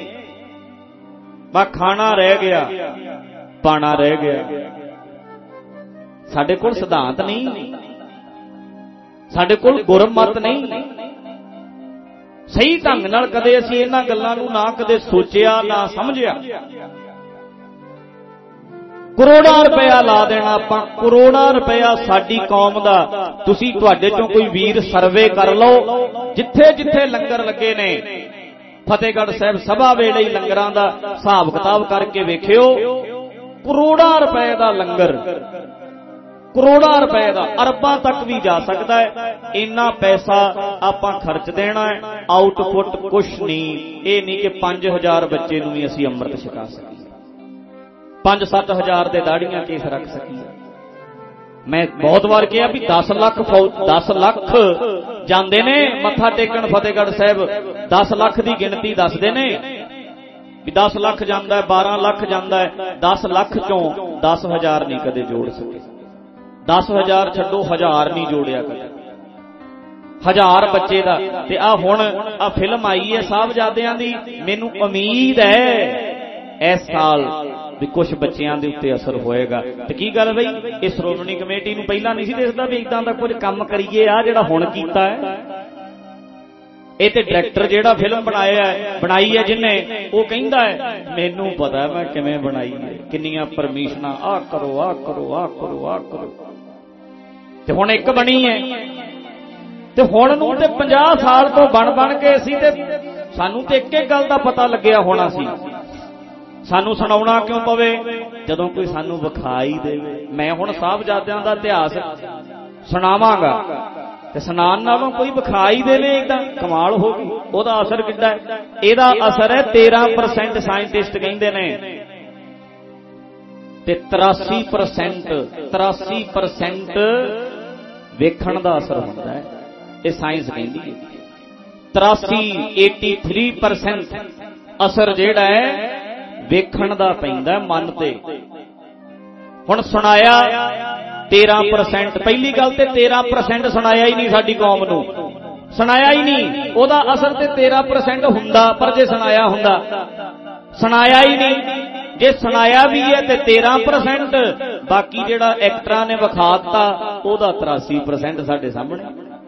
ਬਾ ਖਾਣਾ ਰਹਿ ਗਿਆ, ਪਾਣਾ ਰਹਿ ਗਿਆ। ਸਾਡੇ ਕੋਲ ਸਿਧਾਂਤ ਨਹੀਂ, ਸਾਡੇ ਕੋਲ ਗੁਰਮਤਿ ਨਹੀਂ, ਸਹੀ ਢੰਗ ਨਾਲ ਕਦੇ ਅਸੀਂ ਇਹਨਾਂ ਗੱਲਾਂ ਨੂੰ ਨਾ ਕਦੇ ਸੋਚਿਆ ਨਾ ਸਮਝਿਆ। ਕਰੋੜਾਂ ਰੁਪਇਆ ਲਾ ਦੇਣਾ ਆਪਾਂ, ਕਰੋੜਾਂ ਰੁਪਇਆ ਸਾਡੀ ਕੌਮ ਦਾ। ਤੁਸੀਂ ਤੁਹਾਡੇ ਚੋਂ ਕੋਈ ਵੀਰ ਸਰਵੇ ਕਰ ਲਓ, ਜਿੱਥੇ ਜਿੱਥੇ ਲੰਗਰ ਲੱਗੇ ਨੇ ਫਤਿਹਗੜ੍ਹ ਸਾਹਿਬ ਸਭਾ ਵੇਲੇ ਹੀ ਲੰਗਰਾਂ ਦਾ ਹਿਸਾਬ ਕਿਤਾਬ ਕਰਕੇ ਵੇਖਿਓ, ਕਰੋੜਾਂ ਰੁਪਏ ਦਾ ਲੰਗਰ, ਕਰੋੜਾਂ ਰੁਪਏ ਦਾ, ਅਰਬਾਂ ਤੱਕ ਵੀ ਜਾ ਸਕਦਾ ਹੈ। ਇੰਨਾ ਪੈਸਾ ਆਪਾਂ ਖਰਚ ਦੇਣਾ ਹੈ, ਆਊਟਪੁੱਟ ਕੁਛ ਨਹੀਂ। ਇਹ ਨਹੀਂ ਕਿ ਪੰਜ ਹਜ਼ਾਰ ਬੱਚੇ ਨੂੰ ਵੀ ਅਸੀਂ ਅੰਮ੍ਰਿਤ ਛਕਾ ਸਕੀਏ, ਪੰਜ ਸੱਤ ਹਜ਼ਾਰ ਦੇ ਦਾੜੀਆਂ ਕੇਸ ਰੱਖ ਸਕੀਏ। ਮੈਂ ਬਹੁਤ ਵਾਰ ਕਿਹਾ ਵੀ ਦਸ ਲੱਖ ਦਸ ਲੱਖ ਜਾਂਦੇ ਨੇ ਮੱਥਾ ਟੇਕਣ ਫਤਿਹਗੜ੍ਹ ਸਾਹਿਬ, ਦਸ ਲੱਖ ਦੀ ਗਿਣਤੀ ਦੱਸਦੇ ਨੇ ਵੀ ਦਸ ਲੱਖ ਜਾਂਦਾ ਹੈ, ਬਾਰਾਂ ਲੱਖ ਜਾਂਦਾ ਹੈ। ਦਸ ਲੱਖ ਚੋਂ ਦਸ ਹਜ਼ਾਰ ਨਹੀਂ ਕਦੇ ਜੋੜ ਸਕੇ, ਦਸ ਹਜ਼ਾਰ ਛੱਡੋ, ਹਜ਼ਾਰ ਨਹੀਂ ਜੋੜਿਆ ਕਦੇ, ਹਜ਼ਾਰ ਬੱਚੇ ਦਾ। ਤੇ ਆ ਹੁਣ ਆ ਫਿਲਮ ਆਈ ਹੈ ਸਾਹਿਬਜ਼ਾਦਿਆਂ ਦੀ, ਮੈਨੂੰ ਉਮੀਦ ਹੈ ਇਸ ਸਾਲ ਵੀ ਕੁਝ ਬੱਚਿਆਂ ਦੇ ਉੱਤੇ ਅਸਰ ਹੋਏਗਾ। ਤੇ ਕੀ ਗੱਲ ਬਈ, ਇਹ ਸ਼੍ਰੋਮਣੀ ਕਮੇਟੀ ਨੂੰ ਪਹਿਲਾਂ ਨਹੀਂ ਸੀ ਦਿਸਦਾ ਵੀ ਇਦਾਂ ਦਾ ਕੁਝ ਕੰਮ ਕਰੀਏ, ਆ ਜਿਹੜਾ ਹੁਣ ਕੀਤਾ ਹੈ। ਇਹ ਤੇ ਡਾਇਰੈਕਟਰ ਜਿਹੜਾ ਫਿਲਮ ਬਣਾਇਆ ਬਣਾਈ ਹੈ ਜਿਹਨੇ, ਉਹ ਕਹਿੰਦਾ ਹੈ ਮੈਨੂੰ ਪਤਾ ਮੈਂ ਕਿਵੇਂ ਬਣਾਈ ਹੈ, ਕਿੰਨੀਆਂ ਪਰਮਿਸ਼ਨਾਂ, ਆਹ ਕਰੋ ਆਹ ਕਰੋ ਆਹ ਕਰੋ ਆਹ ਕਰੋ, ਤੇ ਹੁਣ ਇੱਕ ਬਣੀ ਹੈ। ਤੇ ਹੁਣ ਨੂੰ ਤੇ ਪੰਜਾਹ ਸਾਲ ਤੋਂ ਬਣ ਬਣ ਕੇ ਅਸੀਂ ਤੇ ਸਾਨੂੰ ਤੇ ਇੱਕ ਇੱਕ ਗੱਲ ਦਾ ਪਤਾ ਲੱਗਿਆ ਹੋਣਾ ਸੀ। ਸਾਨੂੰ ਸੁਣਾਉਣਾ ਕਿਉਂ ਪਵੇ ਜਦੋਂ ਕੋਈ ਸਾਨੂੰ ਵਿਖਾਈ ਦੇਵੇ। ਮੈਂ ਹੁਣ ਸਾਹਿਬਜ਼ਾਦਿਆਂ ਦਾ ਇਤਿਹਾਸ ਸੁਣਾਵਾਂਗਾ ਤੇ ਸੁਣਾਉਣ ਨਾਲੋਂ ਕੋਈ ਵਿਖਾਈ ਦੇਵੇ, ਏਦਾਂ ਕਮਾਲ ਹੋ ਗਈ। ਉਹਦਾ ਅਸਰ ਕਿੱਡਾ ਹੈ? ਇਹਦਾ ਅਸਰ ਹੈ ਤੇਰਾਂ ਪਰਸੈਂਟ ਸਾਇੰਟਿਸਟ ਕਹਿੰਦੇ ਨੇ, ਤੇ ਤਰਾਸੀ ਪਰਸੈਂਟ ਤਰਾਸੀ ਪਰਸੈਂਟ ਵੇਖਣ ਦਾ ਅਸਰ ਹੁੰਦਾ ਹੈ। ਇਹ ਸਾਇੰਸ ਕਹਿੰਦੀ ਹੈ। ਤਰਾਸੀ ਤਿਰਾਸੀ ਪਰਸੈਂਟ ਅਸਰ ਜਿਹੜਾ ਹੈ ਵੇਖਣ ਦਾ ਪੈਂਦਾ ਮਨ ਤੇ। ਹੁਣ ਸੁਣਾਇਆ ਤੇਰਾਂ ਪਰਸੈਂਟ, ਪਹਿਲੀ ਗੱਲ ਤੇ ਤੇਰਾਂ ਪਰਸੈਂਟ ਸੁਣਾਇਆ ਹੀ ਨਹੀਂ ਸਾਡੀ ਕੌਮ ਨੂੰ, ਸੁਣਾਇਆ ਹੀ ਨਹੀਂ। ਉਹਦਾ ਅਸਰ ਤੇ ਤੇਰਾਂ ਪਰਸੈਂਟ ਹੁੰਦਾ, ਪਰ ਜੇ ਸੁਣਾਇਆ ਹੁੰਦਾ, ਸੁਣਾਇਆ ਹੀ ਨਹੀਂ। ਜੇ ਸੁਣਾਇਆ ਵੀ ਹੈ ਤੇ ਤੇਰਾਂ ਪਰਸੈਂਟ, ਬਾਕੀ ਜਿਹੜਾ ਐਕਟਰਾਂ ਨੇ ਵਿਖਾਤਾ ਉਹਦਾ ਤਰਾਸੀ ਪਰਸੈਂਟ ਸਾਡੇ ਸਾਹਮਣੇ।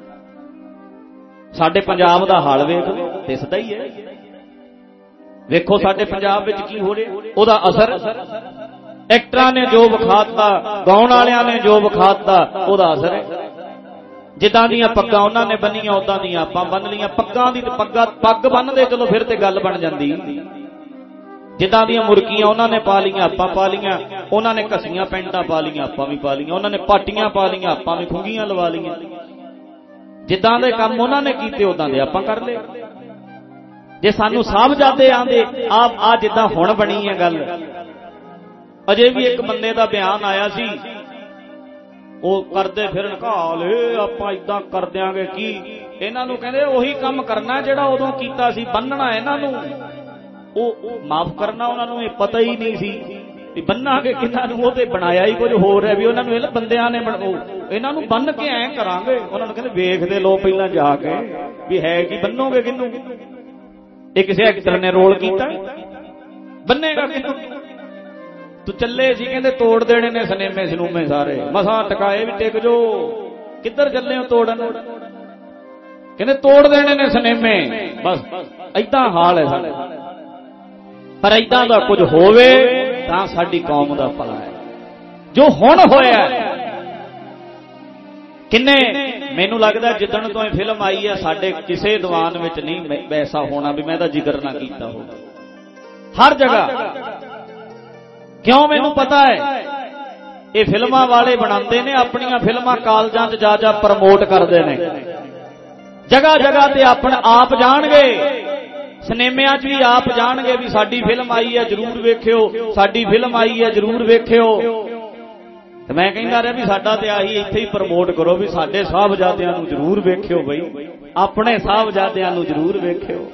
ਸਾਡੇ ਪੰਜਾਬ ਦਾ ਹਾਲ ਵੇਖ ਲਓ, ਦਿਸਦਾ ਹੀ ਹੈ। ਵੇਖੋ ਸਾਡੇ ਪੰਜਾਬ ਵਿੱਚ ਕੀ ਹੋ ਰਿਹਾ, ਉਹਦਾ ਅਸਰ ਐਕਟਰਾਂ ਨੇ ਜੋ ਵਿਖਾਤਾ, ਗਾਉਣ ਵਾਲਿਆਂ ਨੇ ਜੋ ਵਿਖਾਤਾ, ਉਹਦਾ ਅਸਰ ਹੈ। ਜਿੱਦਾਂ ਦੀਆਂ ਪੱਗਾਂ ਉਹਨਾਂ ਨੇ ਬੰਨੀਆਂ ਉਦਾਂ ਦੀਆਂ ਆਪਾਂ ਬੰਨ ਲਈਆਂ। ਪੱਗਾਂ ਦੀ ਤੇ ਪੱਗਾਂ ਪੱਗ ਬੰਨਦੇ ਚਲੋ ਫਿਰ ਤੇ ਗੱਲ ਬਣ ਜਾਂਦੀ। ਜਿੱਦਾਂ ਦੀਆਂ ਮੁਰਕੀਆਂ ਉਹਨਾਂ ਨੇ ਪਾ ਲਈਆਂ ਆਪਾਂ ਪਾ ਲਈਆਂ। ਉਹਨਾਂ ਨੇ ਘਸੀਆਂ ਪੈਂਟਾਂ ਪਾ ਲਈਆਂ ਆਪਾਂ ਵੀ ਪਾ ਲਈਆਂ। ਉਹਨਾਂ ਨੇ ਪਾਟੀਆਂ ਪਾ ਲਈਆਂ ਆਪਾਂ ਵੀ ਖੁੰਗੀਆਂ ਲਵਾ ਲਈਆਂ। ਜਿੱਦਾਂ ਦੇ ਕੰਮ ਉਹਨਾਂ ਨੇ ਕੀਤੇ ਉਦਾਂ ਦੇ ਆਪਾਂ ਕਰ ਲਏ। ਜੇ ਸਾਨੂੰ ਸਾਹਿਬਜ਼ਾਦੇ ਆਂਦੇ ਆ ਆ ਜਿੱਦਾਂ ਹੁਣ ਬਣੀ ਹੈ ਗੱਲ। ਅਜੇ ਵੀ ਇੱਕ ਬੰਦੇ ਦਾ ਬਿਆਨ ਆਇਆ ਸੀ, ਉਹ ਕਰਦੇ ਫਿਰਨ ਘਾਲੇ ਆਪਾਂ ਇਦਾਂ ਕਰ ਦਿਆਂਗੇ। ਕੀ ਇਹਨਾਂ ਨੂੰ ਕਹਿੰਦੇ ਉਹੀ ਕੰਮ ਕਰਨਾ ਜਿਹੜਾ ਉਦੋਂ ਕੀਤਾ ਸੀ, ਬੰਨਣਾ ਇਹਨਾਂ ਨੂੰ। ਉਹ ਮਾਫ ਕਰਨਾ, ਉਹਨਾਂ ਨੂੰ ਇਹ ਪਤਾ ਹੀ ਨਹੀਂ ਸੀ ਵੀ ਬੰਨਾਂਗੇ ਕਿਹਨਾਂ ਨੂੰ। ਉਹ ਤੇ ਬਣਾਇਆ ਹੀ ਕੁਝ ਹੋਰ ਹੈ ਵੀ ਉਹਨਾਂ ਨੂੰ ਇਹ ਬੰਦਿਆਂ ਨੇ ਇਹਨਾਂ ਨੂੰ ਬੰਨ ਕੇ ਐਂ ਕਰਾਂਗੇ। ਉਹਨਾਂ ਨੂੰ ਕਹਿੰਦੇ ਵੇਖਦੇ ਲੋ ਪਹਿਲਾਂ ਜਾ ਕੇ ਵੀ ਹੈ ਕੀ, ਬੰਨੋਗੇ ਕਿਹਨੂੰ। ਇਹ ਕਿਸੇ ਐਕਟਰ ਨੇ ਰੋਲ ਕੀਤਾ, ਬੰਨੇਗਾ ਕਿਹਨੂੰ। ਤੂੰ ਚੱਲੇ ਸੀ ਕਹਿੰਦੇ ਤੋੜ ਦੇਣੇ ਨੇ ਸਨੇਮੇ ਸਨੂਮੇ ਸਾਰੇ, ਮਸਾਂ ਟਕਾਏ ਵੀ ਟਿਕ ਜੋ। ਕਿੱਧਰ ਚੱਲੇ ਹੋ ਤੋੜਨ? ਕਹਿੰਦੇ ਤੋੜ ਦੇਣੇ ਨੇ ਸਨੇਮੇ। ਬਸ ਏਦਾਂ ਹਾਲ ਹੈ ਸਾਡਾ। ਪਰ ਏਦਾਂ ਦਾ ਕੁਝ ਹੋਵੇ ਤਾਂ ਸਾਡੀ ਕੌਮ ਦਾ ਭਲਾ ਹੈ। ਜੋ ਹੁਣ ਹੋਇਆ ਕਿੰਨੇ, ਮੈਨੂੰ ਲੱਗਦਾ ਜਿੱਦਣ ਤੋਂ ਇਹ ਫਿਲਮ ਆਈ ਹੈ ਸਾਡੇ ਕਿਸੇ ਦੀਵਾਨ ਵਿੱਚ ਨਹੀਂ ਵੈਸਾ ਹੋਣਾ ਵੀ ਮੈਂ ਤਾਂ ਜ਼ਿਕਰ ਨਾ ਕੀਤਾ ਹੋਵੇ। ਹਰ ਜਗ੍ਹਾ ਕਿਉਂ, ਮੈਨੂੰ ਪਤਾ ਹੈ ਇਹ ਫਿਲਮਾਂ ਵਾਲੇ ਬਣਾਉਂਦੇ ਨੇ, ਆਪਣੀਆਂ ਫਿਲਮਾਂ ਕਾਲਜਾਂ 'ਚ ਜਾ ਜਾ ਪ੍ਰਮੋਟ ਕਰਦੇ ਨੇ। ਜਗ੍ਹਾ ਜਗ੍ਹਾ ਤੇ ਆਪਣ ਆਪ ਜਾਣਗੇ, ਸਿਨੇਮਿਆਂ 'ਚ ਵੀ ਆਪ ਜਾਣਗੇ ਵੀ ਸਾਡੀ ਫਿਲਮ ਆਈ ਹੈ ਜ਼ਰੂਰ ਵੇਖਿਓ, ਸਾਡੀ ਫਿਲਮ ਆਈ ਹੈ ਜ਼ਰੂਰ ਵੇਖਿਓ। ਤੇ ਮੈਂ ਕਹਿੰਦਾ ਰਿਹਾ ਵੀ ਸਾਡਾ ਤੇ ਆਹੀ ਇੱਥੇ ਹੀ ਪ੍ਰਮੋਟ ਕਰੋ ਵੀ ਸਾਡੇ ਸਾਹਿਬਜ਼ਾਦਿਆਂ ਨੂੰ ਜ਼ਰੂਰ ਵੇਖਿਓ, ਬਈ ਆਪਣੇ ਸਾਹਿਬਜ਼ਾਦਿਆਂ ਨੂੰ ਜ਼ਰੂਰ ਵੇਖਿਓ।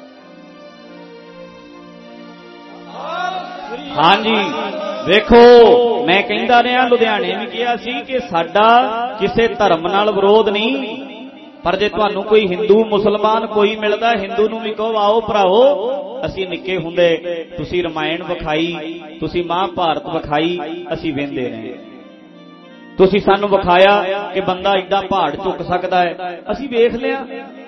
ਹਾਂਜੀ ਵੇਖੋ, ਮੈਂ ਕਹਿੰਦਾ ਰਿਹਾ ਲੁਧਿਆਣੇ ਵੀ ਕਿਹਾ ਸੀ ਕਿ ਸਾਡਾ ਕਿਸੇ ਧਰਮ ਨਾਲ ਵਿਰੋਧ ਨਹੀਂ, ਪਰ ਜੇ ਤੁਹਾਨੂੰ ਕੋਈ ਹਿੰਦੂ ਮੁਸਲਮਾਨ ਕੋਈ ਮਿਲਦਾ, ਹਿੰਦੂ ਨੂੰ ਵੀ ਕਹੋ ਆਓ ਭਰਾਓ, ਅਸੀਂ ਨਿੱਕੇ ਹੁੰਦੇ ਤੁਸੀਂ ਰਮਾਇਣ ਵਿਖਾਈ, ਤੁਸੀਂ ਮਹਾਭਾਰਤ ਵਿਖਾਈ, ਅਸੀਂ ਵੇਂਦੇ ਰਹੇ। ਤੁਸੀਂ ਸਾਨੂੰ ਵਿਖਾਇਆ ਕਿ ਬੰਦਾ ਏਦਾਂ ਪਹਾੜ ਚੁੱਕ ਸਕਦਾ ਹੈ, ਅਸੀਂ ਵੇਖ ਲਿਆ।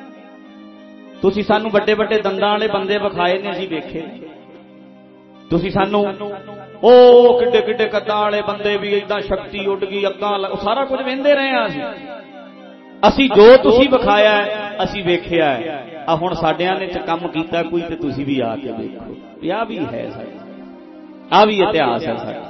ਤੁਸੀਂ ਸਾਨੂੰ ਵੱਡੇ ਵੱਡੇ ਦੰਦਾਂ ਵਾਲੇ ਬੰਦੇ ਵਿਖਾਏ ਨੇ, ਅਸੀਂ ਵੇਖੇ। ਤੁਸੀਂ ਸਾਨੂੰ ਉਹ ਕਿੱਡੇ ਕਿੱਡੇ ਕੱਦਾਂ ਵਾਲੇ ਬੰਦੇ ਵੀ ਏਦਾਂ ਸ਼ਕਤੀ ਉੱਡ ਗਈ ਅੱਗਾਂ, ਸਾਰਾ ਕੁਝ ਵੇਂਦੇ ਰਹੇ ਹਾਂ ਅਸੀਂ। ਅਸੀਂ ਜੋ ਤੁਸੀਂ ਵਿਖਾਇਆ ਅਸੀਂ ਵੇਖਿਆ ਹੈ। ਆ ਹੁਣ ਸਾਡਿਆਂ ਨੇ ਕੰਮ ਕੀਤਾ ਕੋਈ, ਤੇ ਤੁਸੀਂ ਵੀ ਆ ਕੇ ਦੇਖੋ ਵੀ ਆਹ ਵੀ ਹੈ ਸਾਡਾ, ਆਹ ਵੀ ਇਤਿਹਾਸ ਹੈ ਸਾਡਾ।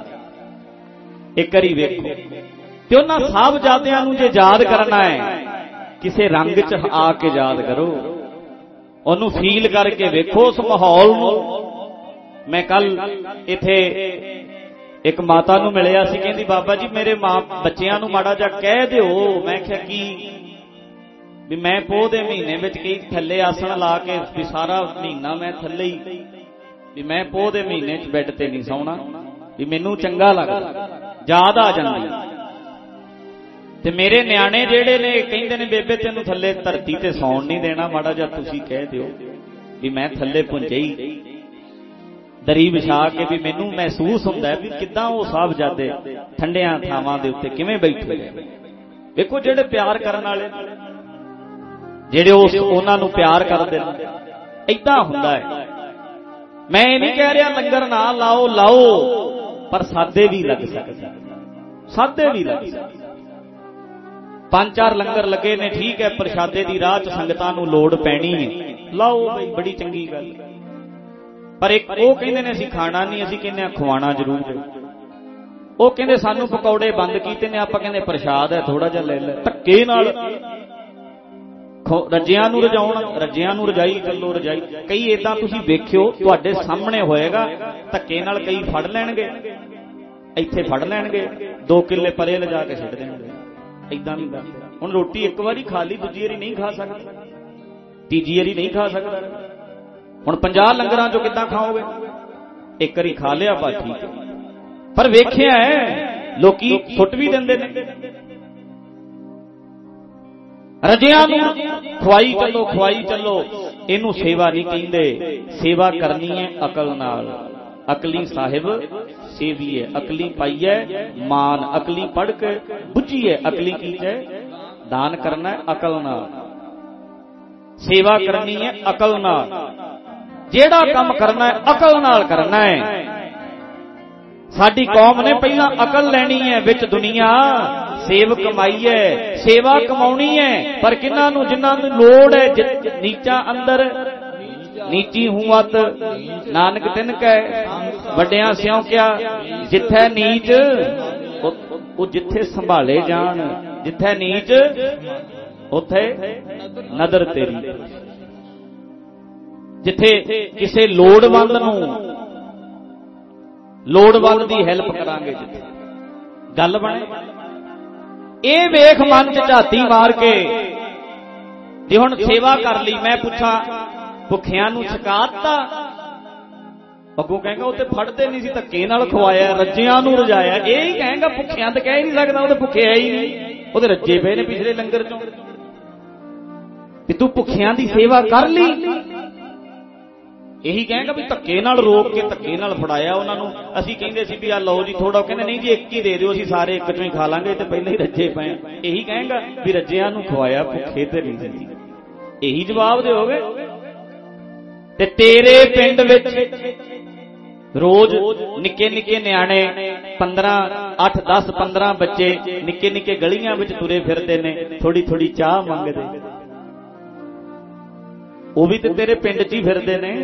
ਇੱਕ ਵਾਰੀ ਵੇਖੋ ਤੇ ਉਹਨਾਂ ਸਾਹਿਬਜ਼ਾਦਿਆਂ ਨੂੰ ਜੇ ਯਾਦ ਕਰਨਾ ਹੈ ਕਿਸੇ ਰੰਗ 'ਚ ਆ ਕੇ ਯਾਦ ਕਰੋ, ਉਹਨੂੰ ਫੀਲ ਕਰਕੇ ਵੇਖੋ ਉਸ ਮਾਹੌਲ ਨੂੰ। ਮੈਂ ਕੱਲ ਇੱਥੇ ਇੱਕ ਮਾਤਾ ਨੂੰ ਮਿਲਿਆ ਸੀ, ਕਹਿੰਦੀ ਬਾਬਾ ਜੀ ਮੇਰੇ ਮਾਂ ਬੱਚਿਆਂ ਨੂੰ ਮਾੜਾ ਜਿਹਾ ਕਹਿ ਦਿਓ। ਮੈਂ ਕਿਹਾ ਕੀ? ਵੀ ਮੈਂ ਪੋਹ ਦੇ ਮਹੀਨੇ ਵਿੱਚ ਕਈ ਥੱਲੇ ਆਸਣ ਲਾ ਕੇ ਵੀ ਸਾਰਾ ਮਹੀਨਾ ਮੈਂ ਥੱਲੇ ਹੀ, ਵੀ ਮੈਂ ਪੋਹ ਦੇ ਮਹੀਨੇ 'ਚ ਬੈੱਡ ਤੇ ਨਹੀਂ ਸੌਣਾ, ਵੀ ਮੈਨੂੰ ਚੰਗਾ ਲੱਗਦਾ, ਯਾਦ ਆ ਜਾਂਦੀ। ਤੇ ਮੇਰੇ ਨਿਆਣੇ ਜਿਹੜੇ ਨੇ ਕਹਿੰਦੇ ਨੇ ਬੇਬੇ ਤੈਨੂੰ ਥੱਲੇ ਧਰਤੀ ਤੇ ਸੌਣ ਨਹੀਂ ਦੇਣਾ, ਮਾੜਾ ਜਿਹਾ ਤੁਸੀਂ ਕਹਿ ਦਿਓ ਵੀ ਮੈਂ ਥੱਲੇ ਪੁੰਜੇ ਹੀ ਦਰੀ ਵਿਛਾ ਕੇ, ਵੀ ਮੈਨੂੰ ਮਹਿਸੂਸ ਹੁੰਦਾ ਵੀ ਕਿੱਦਾਂ ਉਹ ਸਾਹਿਬਜ਼ਾਦੇ ਠੰਡਿਆਂ ਥਾਵਾਂ ਦੇ ਉੱਤੇ ਕਿਵੇਂ ਬੈਠੇ। ਵੇਖੋ ਜਿਹੜੇ ਪਿਆਰ ਕਰਨ ਵਾਲੇ, ਜਿਹੜੇ ਉਸ ਉਹਨਾਂ ਨੂੰ ਪਿਆਰ ਕਰਦੇ ਨੇ, ਏਦਾਂ ਹੁੰਦਾ ਹੈ। ਮੈਂ ਇਹ ਨਹੀਂ ਕਹਿ ਰਿਹਾ ਲੰਗਰ ਨਾ ਲਾਓ, ਲਾਓ, ਪਰ ਸਾਦੇ ਵੀ ਲੱਗ ਸਕਦੇ, ਸਾਦੇ ਵੀ ਲੱਗ ਸਕਦੇ। ਪੰਜ ਚਾਰ ਲੰਗਰ ਲੱਗੇ ਨੇ, ਠੀਕ ਹੈ, ਪ੍ਰਸ਼ਾਦੇ ਦੀ ਰਾਹ 'ਚ ਸੰਗਤਾਂ ਨੂੰ ਲੋੜ ਪੈਣੀ ਹੈ, ਲਾਓ ਬਈ, ਬੜੀ ਚੰਗੀ ਗੱਲ। ਪਰ ਇੱਕ ਉਹ ਕਹਿੰਦੇ ਨੇ ਅਸੀਂ ਖਾਣਾ ਨਹੀਂ, ਅਸੀਂ ਕਹਿੰਦੇ ਆ ਖਵਾਉਣਾ ਜ਼ਰੂਰ ਹੈ। ਉਹ ਕਹਿੰਦੇ ਸਾਨੂੰ ਪਕੌੜੇ ਬੰਦ ਕੀਤੇ ਨੇ, ਆਪਾਂ ਕਹਿੰਦੇ ਪ੍ਰਸ਼ਾਦ ਹੈ ਥੋੜਾ ਜਿਹਾ ਲੈ ਲੈ। ਧੱਕੇ ਨਾਲ ਰੱਜਿਆਂ ਨੂੰ ਰਜਾਉਣ, ਰੱਜਿਆਂ ਨੂੰ ਰਜਾਈ ਚੱਲੋ ਰਜਾਈ। ਕਈ ਏਦਾਂ ਤੁਸੀਂ ਵੇਖਿਓ, ਤੁਹਾਡੇ ਸਾਹਮਣੇ ਹੋਏਗਾ, ਧੱਕੇ ਨਾਲ ਕਈ ਫੜ ਲੈਣਗੇ, ਇੱਥੇ ਫੜ ਲੈਣਗੇ, ਦੋ ਕਿੱਲੇ ਪਰੇ ਲਿਜਾ ਕੇ ਛੱਡ ਦੇਣਗੇ। ਏਦਾਂ ਨਹੀਂ ਕਰਦੇ। ਹੁਣ ਰੋਟੀ ਇੱਕ ਵਾਰੀ ਖਾ ਲਈ, ਦੂਜੀ ਵਾਰੀ ਨਹੀਂ ਖਾ ਸਕਦਾ, ਤੀਜੀ ਵਾਰੀ ਨਹੀਂ ਖਾ ਸਕਦਾ। ਹੁਣ ਪੰਜਾਹ ਲੰਗਰਾਂ ਚੋਂ ਕਿੱਦਾਂ ਖਾਓਗੇ? ਇੱਕ ਵਾਰੀ ਖਾ ਲਿਆ ਬਸ ਠੀਕ ਹੈ। ਪਰ ਵੇਖਿਆ ਹੈ ਲੋਕੀ ਸੁੱਟ ਵੀ ਦਿੰਦੇ ਨੇ। ਰਜਿਆਂ ਨੂੰ ਖਵਾਈ ਚੱਲੋ, ਖਵਾਈ ਚੱਲੋ, ਇਹਨੂੰ ਸੇਵਾ ਨਹੀਂ ਕਹਿੰਦੇ। ਸੇਵਾ ਕਰਨੀ ਹੈ ਅਕਲ ਨਾਲ। ਅਕਲੀ ਸਾਹਿਬ ਸੇਵੀਏ, ਅਕਲੀ ਪਾਈਏ ਮਾਨ, ਅਕਲੀ ਪੜ੍ਹ ਕੇ ਬੁੱਝੀਏ, ਅਕਲੀ ਕੀਜੈ ਦਾਨ ਕਰਨਾ ਹੈ ਅਕਲ ਨਾਲ। ਸੇਵਾ ਕਰਨੀ ਹੈ ਅਕਲ ਨਾਲ। ਜਿਹੜਾ ਕੰਮ ਕਰਨਾ ਹੈ ਅਕਲ ਨਾਲ ਕਰਨਾ ਹੈ। साडी कौम ने पहला अकल लैनी है, विच दुनिया सेव कमाई है, सेवा कमाउणी है, पर किन्हां नूं जिन्हां नूं लोड़ है, नीचा अंदर नीची हुआत नानक तिन कै वड्डियां स्यों क्या, जिथे नीच वो जिथे संभाले जान, जिथे नीच उथे नदर तेरी। जिथे किसे लोड़वंद नूं लोड़वंद दी हेल्प करांगे, जिथे गल बने। ये वेख मन च झाती मार के, जे हुण सेवा कर ली, मैं पुछां भुखियां नूं छकाता, अगों कहेगा वो फड़ते नहीं सी, धक्के नाल खवाया, रज्जियां नूं रजाया। यही कहेगा भुखियां तो कह ही नहीं सकदा, वो भुखे है ही नहीं, वो रज्जे पे ने पिछले लंगर चों। भी तू भुखियां दी सेवा कर ली, यही कहेगा भी धक्के नाल रोक के धक्के नाल फड़ाया उन्होंने। असीं कहंदे सी भी आ लो जी थोड़ा, कहंदे नहीं जी एक ही दे दिओ, असीं सारे एक चों ही खा लांगे, ते पहले ही रज्जे पे। यही कहेगा भी रज्जियां नूं खवाया, भुखे ते नहीं सी। यही जवाब दिओगे। ते तेरे पिंड विच रोज निक्के निक्के न्याणे पंद्रह अठ दस पंद्रह बच्चे निक्के निक्के गलियां विच तुरे फिरदे ने, थोड़ी थोड़ी चाह मंगदे, वो भी ते तेरे पिंड च ही फिरदे ने,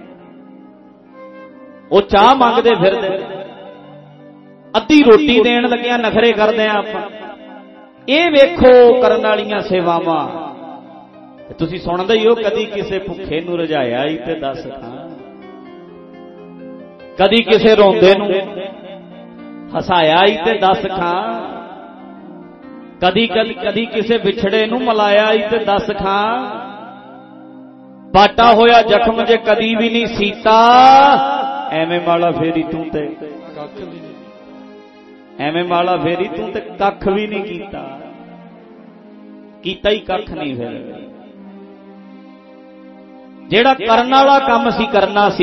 वो चाह मंगदे फिरदे। अद्धी रोटी देण लगिया नखरे करदे आ आपां। ये वेखो करन वालियां सेवावां। तुसीं सुणदे ही हो, कदी किसे भुखे नूं रजाया ही ते दस खां, कदी किसे रोंदे नूं हसाया ही ते दस खां, कदी कदी कदी किसे विछड़े नूं मिलाया ही ते दस खां। पाटा होया जख्म जे कदी भी नहीं सीता, एवें माला फेरी तू ते एवें माला फेरी तू ते कख भी नहीं कीता, कीता ही कख नहीं। फिर जेड़ा करन वाला काम सी करना सी,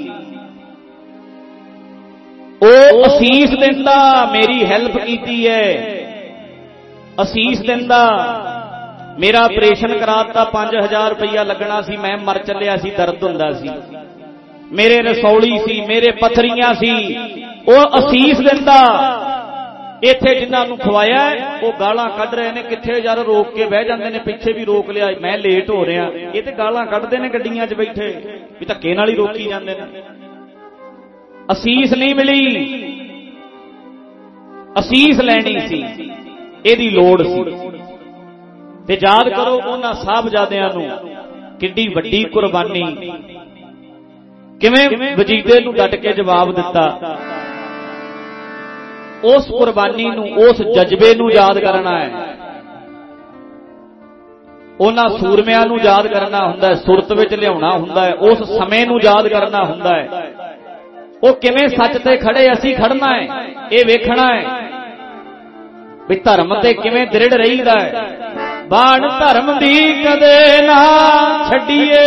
ओ असीस दिंदा, मेरी हेल्प कीती है, असीस दिंदा। मेरा ऑपरेशन कराता पांच हजार रुपया लगना सी, मैं मर चलिया सी, दर्द हुंदा सी, मेरे रसौली सी, मेरे पथरियां सी, ओ असीस दिंदा। इत्थे जिन्हां नूं खवाया वो गालां कढ रहे ने, कित्थे यार रोक के बह जांदे ने, पिछे भी रोक लिया, मैं लेट हो रहा, ये ते गालां कढदे ने गड्डियां च बैठे, भी धक्के नाल ही रोकी जांदे ने। असीस नहीं मिली, असीस लैनी सी, इहदी लोड़ सी। ते याद करो उन्हां साहबजादियां नूं किड्डी वड्डी कुर्बानी, किवें वजीदे नूं डट के जवाब दिता। उस कुर्बानी नूं, उस जज्बे नूं याद करना है, उन्हां सूरमिਆਂ नूं याद करना हुंदा है, सुरत विच लियाउणा हुंदा है, उस समय नूं याद करना हुंदा है। वो किवें सच ते खड़े, असीं खड़ना है, ये वेखना है भी धर्म ते किवें दृढ़ रहीदा है। बाण धर्म दी कदे ना छड्डीए,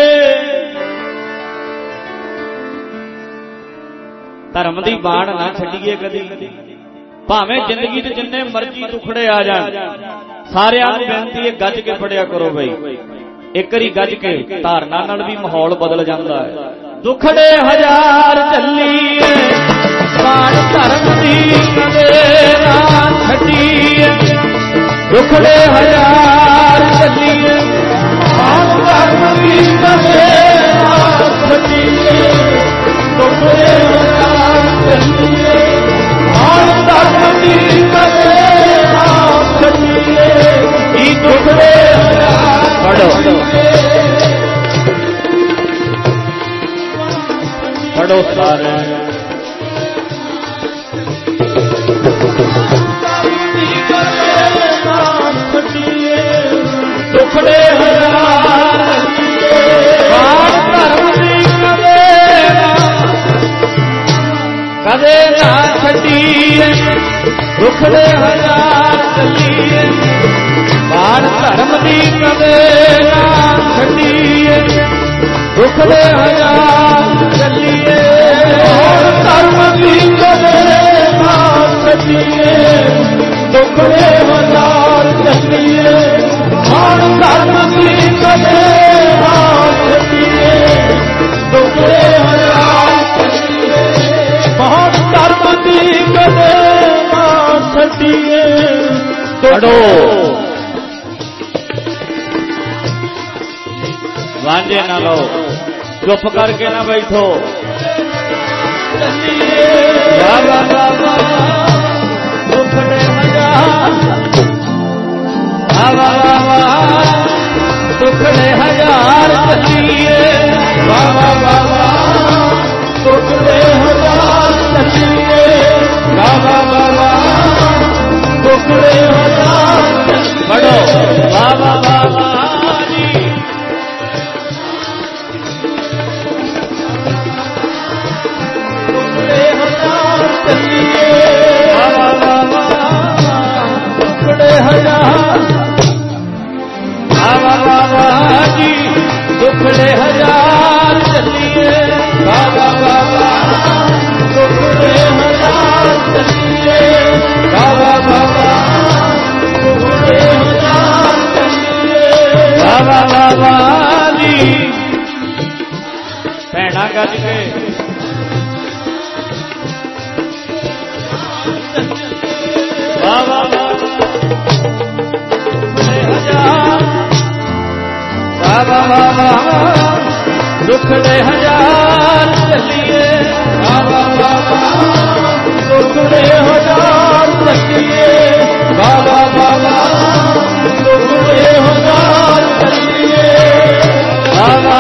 धर्म दी बाण ना छड्डीए कदी, भावें जिंदगी च जिन्ने मर्जी दुखड़े आ जाण, सारिआं नूं बेनती है गज के फड़िया करो बई। एक बारी गज के धारना नाल भी माहौल बदल जांदा है। दुखड़े हजार चलीए, बाण धर्म दी कदे ना छड्डीए, दुखड़े हजार चलीए, बाण धर्म दी कदे ना छड्डीए, दुखड़े हजार चलीए, बाण धर्म दी कदे ना छड्डीए, ई दुखड़े हजार पढ़ो पढ़ो सारे। दुखड़े हजार धर्म दी कदे ना छड्डीए, दुखड़े हजार चलीए, बाण धर्म दी कदे ना छड्डीए, दुखड़े हजार चलीए, धर्म दी कदे ना छड्डीए, दुखड़े हजार चलीए, बाण धर्म दी कदे ना छड्डीए, दुखड़े हजार चलीए, बाण धर्म दी लांझे ना लो, चुप करके ना बैठो। बाबा बाबा दुखड़े हजार, बाबा बाबा दुखड़े हजार चलिए, बाबा बाबा दुखड़े हजार चलिए, बाबा बाबा दुखड़े हजार पढ़ो, बाबा बाबा जी दुखड़े हजार चलिए, बाबा बाबा दुखड़े हजार, बाबा बाबा जी दुखड़े हजार चलिए, बाबा बाबा दुखड़े हजार चलिए, बाबा बाबा दुखड़े हजार चलिए, बाबा बाबा जी भैणा गज के बाबा बाबा दुखड़े हजार, बाबा बाबा दुखड़े हजार चलिए, बाबा बाबा दुखड़े हजार चलिए, बाबा बाबा दुखड़े हजार चलिए, बाबा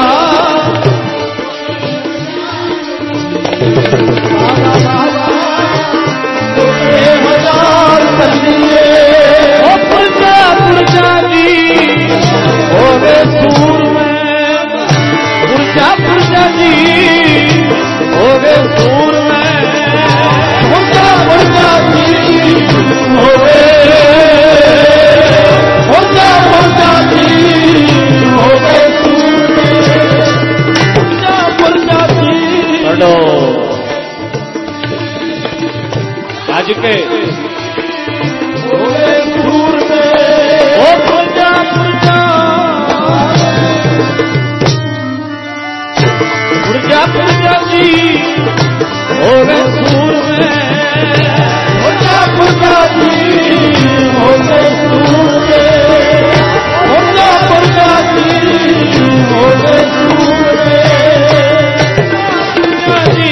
दुखड़े हजार चलिए। ओ पुरजा पुरजा जी होवे सूर में, पुरजा पुरजा जी होवे सूर में, पुरजा पुरजा जी होवे, पुरजा पुरजा जी होवे सूर में, पुरजा पुरजा जी पढ़ो आज के होवे सूर में, ओ पुरजा पुरजा पुरजा पुरजा जी होवे सूर में, पुरजा पुरजा जी होवे सूर में, पुरजा पुरजा जी होवे सूर में, पुरजा जी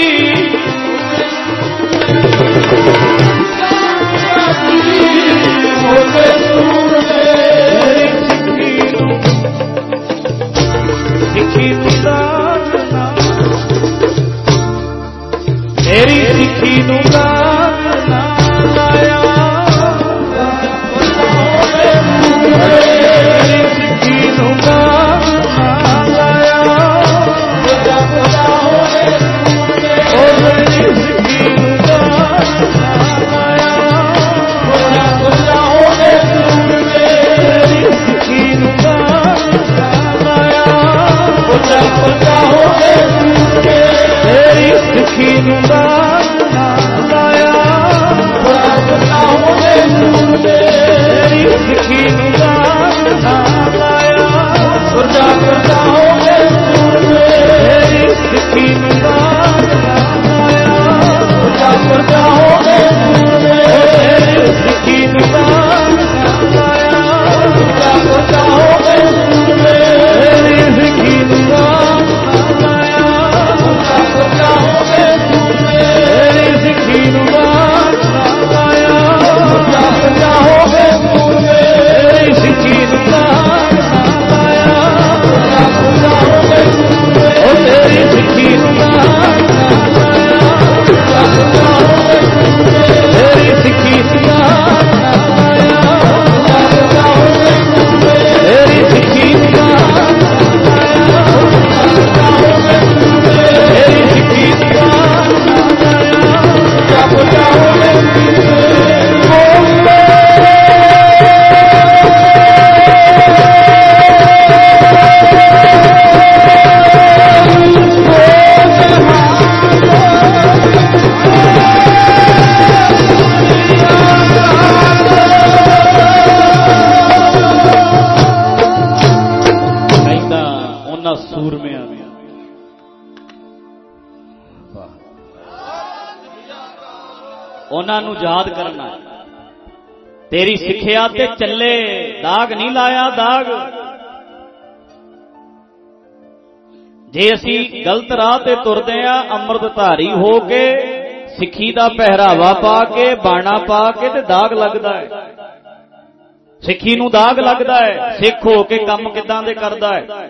होवे सूर में। सिक्खी तेरी सिक्खी नूं गान ना लाया, तेरी सिक्खी नूं गान ना लाया, ओ तेरी सिक्खी नूं गान ना लाया, तेरी सिक्खी नूं गान ना लाया, तेरी सिक्खी नूं गान ना लाया, तेरी सिक्खी नूं गान ना लाया, तेरी सिक्खी नूं गान ना लाया, तेरी सिक्खी नूं गान ना लाया, तेरी सिक्खी नूं गान ना लाया, तेरी सिक्खी नूं गान ना लाया, तेरी सिक्खी नूं गान ना लाया, ओ तेरी सिक्खी नूं गान ना लाया, तेरी सिक्खी नूं गान ना लाया, तेरी सिक्खी नूं गान ना लाया, तेरी सिक्खी नूं गान ना ਉਹਨਾਂ ਨੂੰ ਯਾਦ ਕਰਨਾ। तेरी सिक्ख्या ते चले, दाग नहीं लाया दाग। ਜੇ ਅਸੀਂ ਗਲਤ ਰਾਹ ਤੇ ਤੁਰਦੇ ਆ, ਅੰਮ੍ਰਿਤਧਾਰੀ ਹੋ ਕੇ, ਸਿੱਖੀ ਦਾ ਪਹਿਰਾਵਾ ਪਾ ਕੇ, ਬਾਣਾ ਪਾ ਕੇ, ਤੇ ਦਾਗ ਲੱਗਦਾ ਹੈ। ਸਿੱਖੀ ਨੂੰ ਦਾਗ ਲੱਗਦਾ ਹੈ। ਸਿੱਖ ਹੋ ਕੇ ਕੰਮ ਕਿੱਦਾਂ ਦੇ ਕਰਦਾ ਹੈ।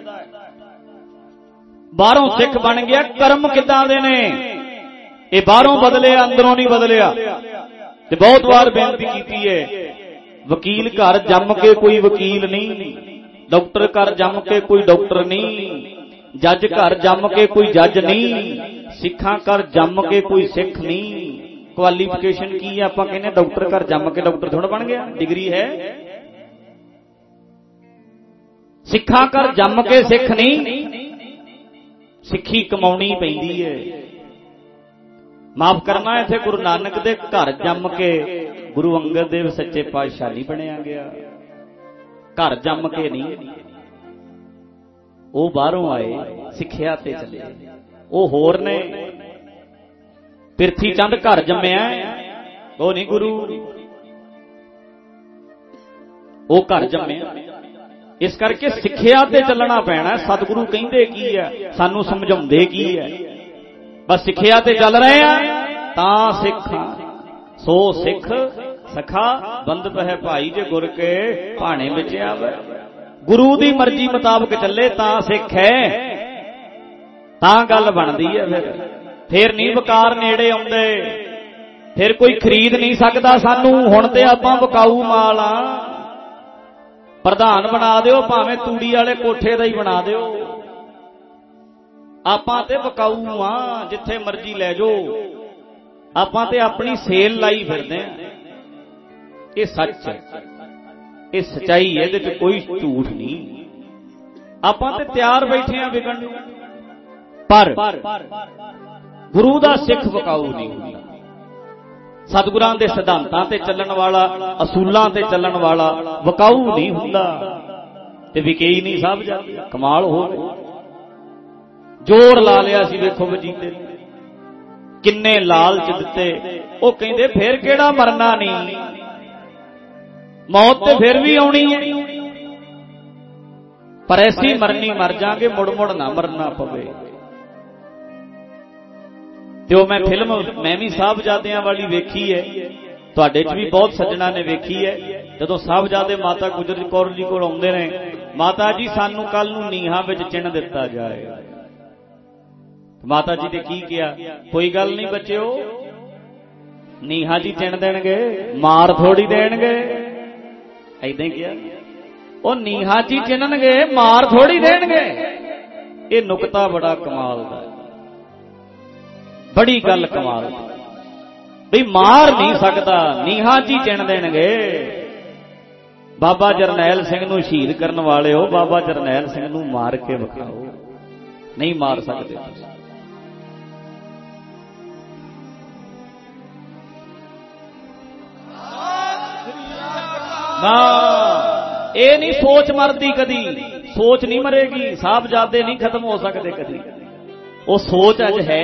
ਬਾਹਰੋਂ ਸਿੱਖ ਬਣ ਗਿਆ, ਕਰਮ ਕਿੱਦਾਂ ਦੇ ਨੇ ਇਹ ਬਾਹਰੋਂ ਬਦਲਿਆ, ਅੰਦਰੋਂ ਨਹੀਂ ਬਦਲਿਆ। ਤੇ ਬਹੁਤ ਵਾਰ ਬੇਨਤੀ ਕੀਤੀ ਹੈ, ਵਕੀਲ ਘਰ ਜੰਮ ਕੇ ਕੋਈ ਵਕੀਲ ਨਹੀਂ, ਡਾਕਟਰ ਘਰ ਜੰਮ ਕੇ ਕੋਈ ਡਾਕਟਰ ਨਹੀਂ, ਜੱਜ ਘਰ ਜੰਮ ਕੇ ਕੋਈ ਜੱਜ ਨਹੀਂ, ਸਿੱਖਾਂ ਘਰ ਜੰਮ ਕੇ ਕੋਈ ਸਿੱਖ ਨਹੀਂ। ਕੁਆਲੀਫਿਕੇਸ਼ਨ ਕੀ ਹੈ? ਆਪਾਂ ਕਹਿੰਦੇ ਡਾਕਟਰ ਘਰ ਜੰਮ ਕੇ ਡਾਕਟਰ ਥੋੜਾ ਬਣ ਗਿਆ, ਡਿਗਰੀ ਹੈ। ਸਿੱਖਾਂ ਘਰ ਜੰਮ ਕੇ ਸਿੱਖ ਨਹੀਂ, ਸਿੱਖੀ ਕਮਾਉਣੀ ਪੈਂਦੀ ਹੈ। ਮਾਫ ਕਰਨਾ, ਇੱਥੇ ਗੁਰੂ ਨਾਨਕ ਦੇ ਘਰ ਜੰਮ ਕੇ ਗੁਰੂ ਅੰਗਦ ਦੇਵ ਸੱਚੇ ਪਾਤਸ਼ਾਹ ਨਹੀਂ ਬਣਿਆ ਗਿਆ, ਘਰ ਜੰਮ ਕੇ ਨਹੀਂ। ਉਹ ਬਾਹਰੋਂ ਆਏ, ਸਿੱਖਿਆ ਤੇ ਚੱਲੇ। ਉਹ ਹੋਰ ਨੇ। ਪਿਰਥੀ ਚੰਦ ਘਰ ਜੰਮਿਆ, ਉਹ ਨਹੀਂ ਗੁਰੂ, ਉਹ ਘਰ ਜੰਮਿਆ। ਇਸ ਕਰਕੇ ਸਿੱਖਿਆ ਤੇ ਚੱਲਣਾ ਪੈਣਾ। ਸਤਿਗੁਰੂ ਕਹਿੰਦੇ ਕੀ ਹੈ, ਸਾਨੂੰ ਸਮਝਾਉਂਦੇ ਕੀ ਹੈ। ਬਸ ਸਿੱਖਿਆ ਤੇ ਚੱਲ ਰਹੇ ਆ ਤਾਂ ਸਿੱਖ। ਸੋ ਸਿੱਖ ਸਖਾ ਬੰਦਪ ਹੈ ਭਾਈ, ਜੇ ਗੁਰ ਕੇ ਭਾਣੇ ਵਿੱਚ ਆਵੇ। ਗੁਰੂ ਦੀ ਮਰਜ਼ੀ ਮੁਤਾਬਕ ਚੱਲੇ ਤਾਂ ਸਿੱਖ ਹੈ, ਤਾਂ ਗੱਲ ਬਣਦੀ ਹੈ। ਫਿਰ ਫਿਰ ਨਹੀਂ ਵਕਾਰ ਨੇੜੇ ਆਉਂਦੇ, ਫਿਰ ਕੋਈ ਖਰੀਦ ਨਹੀਂ ਸਕਦਾ ਸਾਨੂੰ। ਹੁਣ ਤੇ ਆਪਾਂ ਵਿਕਾਊ ਮਾਲ ਆ। ਪ੍ਰਧਾਨ ਬਣਾ ਦਿਓ, ਭਾਵੇਂ ਤੂੜੀ ਵਾਲੇ ਕੋਠੇ ਦਾ ਹੀ ਬਣਾ ਦਿਓ, ਆਪਾਂ ਤੇ ਵਿਕਾਊ ਆ, ਜਿੱਥੇ ਮਰਜ਼ੀ ਲੈ ਜਾਓ। ਆਪਾਂ ਤੇ ਆਪਣੀ ਸੇਲ ਲਾਈ ਫਿਰਦੇ ਆ। ਇਹ ਸੱਚ ਹੈ, ਇਹ ਸਚਾਈ ਹੈ, ਇਹਦੇ ਚ ਕੋਈ ਝੂਠ ਨਹੀਂ। ਆਪਾਂ ਤੇ ਤਿਆਰ ਬੈਠੇ ਆ ਵਿਕਣ ਨੂੰ, ਪਰ ਗੁਰੂ ਦਾ ਸਿੱਖ ਵਿਕਾਊ ਨਹੀਂ ਹੁੰਦਾ। ਸਤਿਗੁਰਾਂ ਦੇ ਸਿਧਾਂਤਾਂ ਤੇ ਚੱਲਣ ਵਾਲਾ, ਅਸੂਲਾਂ ਤੇ ਚੱਲਣ ਵਾਲਾ ਵਿਕਾਊ ਨਹੀਂ ਹੁੰਦਾ। ਤੇ ਵਿਕੇਈ ਨਹੀਂ ਸਭ ਜਾ, ਕਮਾਲ ਹੋ ਗਈ। ਜ਼ੋਰ ਲਾ ਲਿਆ ਸੀ, ਵੇਖੋ ਵਜੀਦੇ ਕਿੰਨੇ ਲਾਲਚ ਦਿੱਤੇ। ਉਹ ਕਹਿੰਦੇ ਫੇਰ ਕਿਹੜਾ ਮਰਨਾ ਨਹੀਂ, ਮੌਤ ਤੇ ਫਿਰ ਵੀ ਆਉਣੀ ਹੈ, ਪਰ ਐਸੀ ਮਰਨੀ ਮਰ ਜਾਾਂਗੇ, ਮੁੜ ਮੁੜ ਨਾ ਮਰਨਾ ਪਵੇ। ਤੇ ਉਹ ਮੈਂ ਫਿਲਮ ਮੈਂ ਵੀ ਸਾਹਿਬਜ਼ਾਦਿਆਂ ਵਾਲੀ ਵੇਖੀ ਹੈ, ਤੁਹਾਡੇ ਚ ਵੀ ਬਹੁਤ ਸੱਜਣਾ ਨੇ ਵੇਖੀ ਹੈ। ਜਦੋਂ ਸਾਹਿਬਜ਼ਾਦੇ ਮਾਤਾ ਗੁਜਰ ਕੌਰ ਜੀ ਕੋਲ ਆਉਂਦੇ ਨੇ, ਮਾਤਾ ਜੀ ਸਾਨੂੰ ਕੱਲ ਨੂੰ ਨੀਹਾਂ ਵਿੱਚ ਚਿਣ ਦਿੱਤਾ ਜਾਏ। ਮਾਤਾ ਜੀ ਨੇ ਕੀ ਕਿਹਾ? ਕੋਈ ਗੱਲ ਨਹੀਂ ਬੱਚਿਓ, ਨੀਹਾਂ ਜੀ ਚਿਣ ਦੇਣਗੇ, ਮਾਰ ਥੋੜੀ ਦੇਣਗੇ। ਏਦਾਂ ਹੀ ਕਿਹਾ, ਉਹ ਨੀਹਾਂ ਜੀ ਚਿਣਨਗੇ, ਮਾਰ ਥੋੜੀ ਦੇਣਗੇ। ਇਹ ਨੁਕਤਾ ਬੜਾ ਕਮਾਲ ਦਾ, ਬੜੀ ਗੱਲ ਕਮਾਲ ਦੀ। ਬਈ ਮਾਰ ਨਹੀਂ ਸਕਦਾ, ਨੀਹਾਂ ਜੀ ਚਿਣ ਦੇਣਗੇ। ਬਾਬਾ ਜਰਨੈਲ ਸਿੰਘ ਨੂੰ ਸ਼ਹੀਦ ਕਰਨ ਵਾਲਿਓ, ਬਾਬਾ ਜਰਨੈਲ ਸਿੰਘ ਨੂੰ ਮਾਰ ਕੇ ਵਿਖਾਓ। ਨਹੀਂ ਮਾਰ ਸਕਦੇ ਤੁਸੀਂ। ਨਾ, ਇਹ ਨਹੀਂ ਸੋਚ ਮਰਦੀ ਕਦੀ, ਸੋਚ ਨਹੀਂ ਮਰੇਗੀ। ਸਾਹਿਬਜ਼ਾਦੇ ਨਹੀਂ ਖਤਮ ਹੋ ਸਕਦੇ ਕਦੀ। ਉਹ ਸੋਚ ਅੱਜ ਹੈ,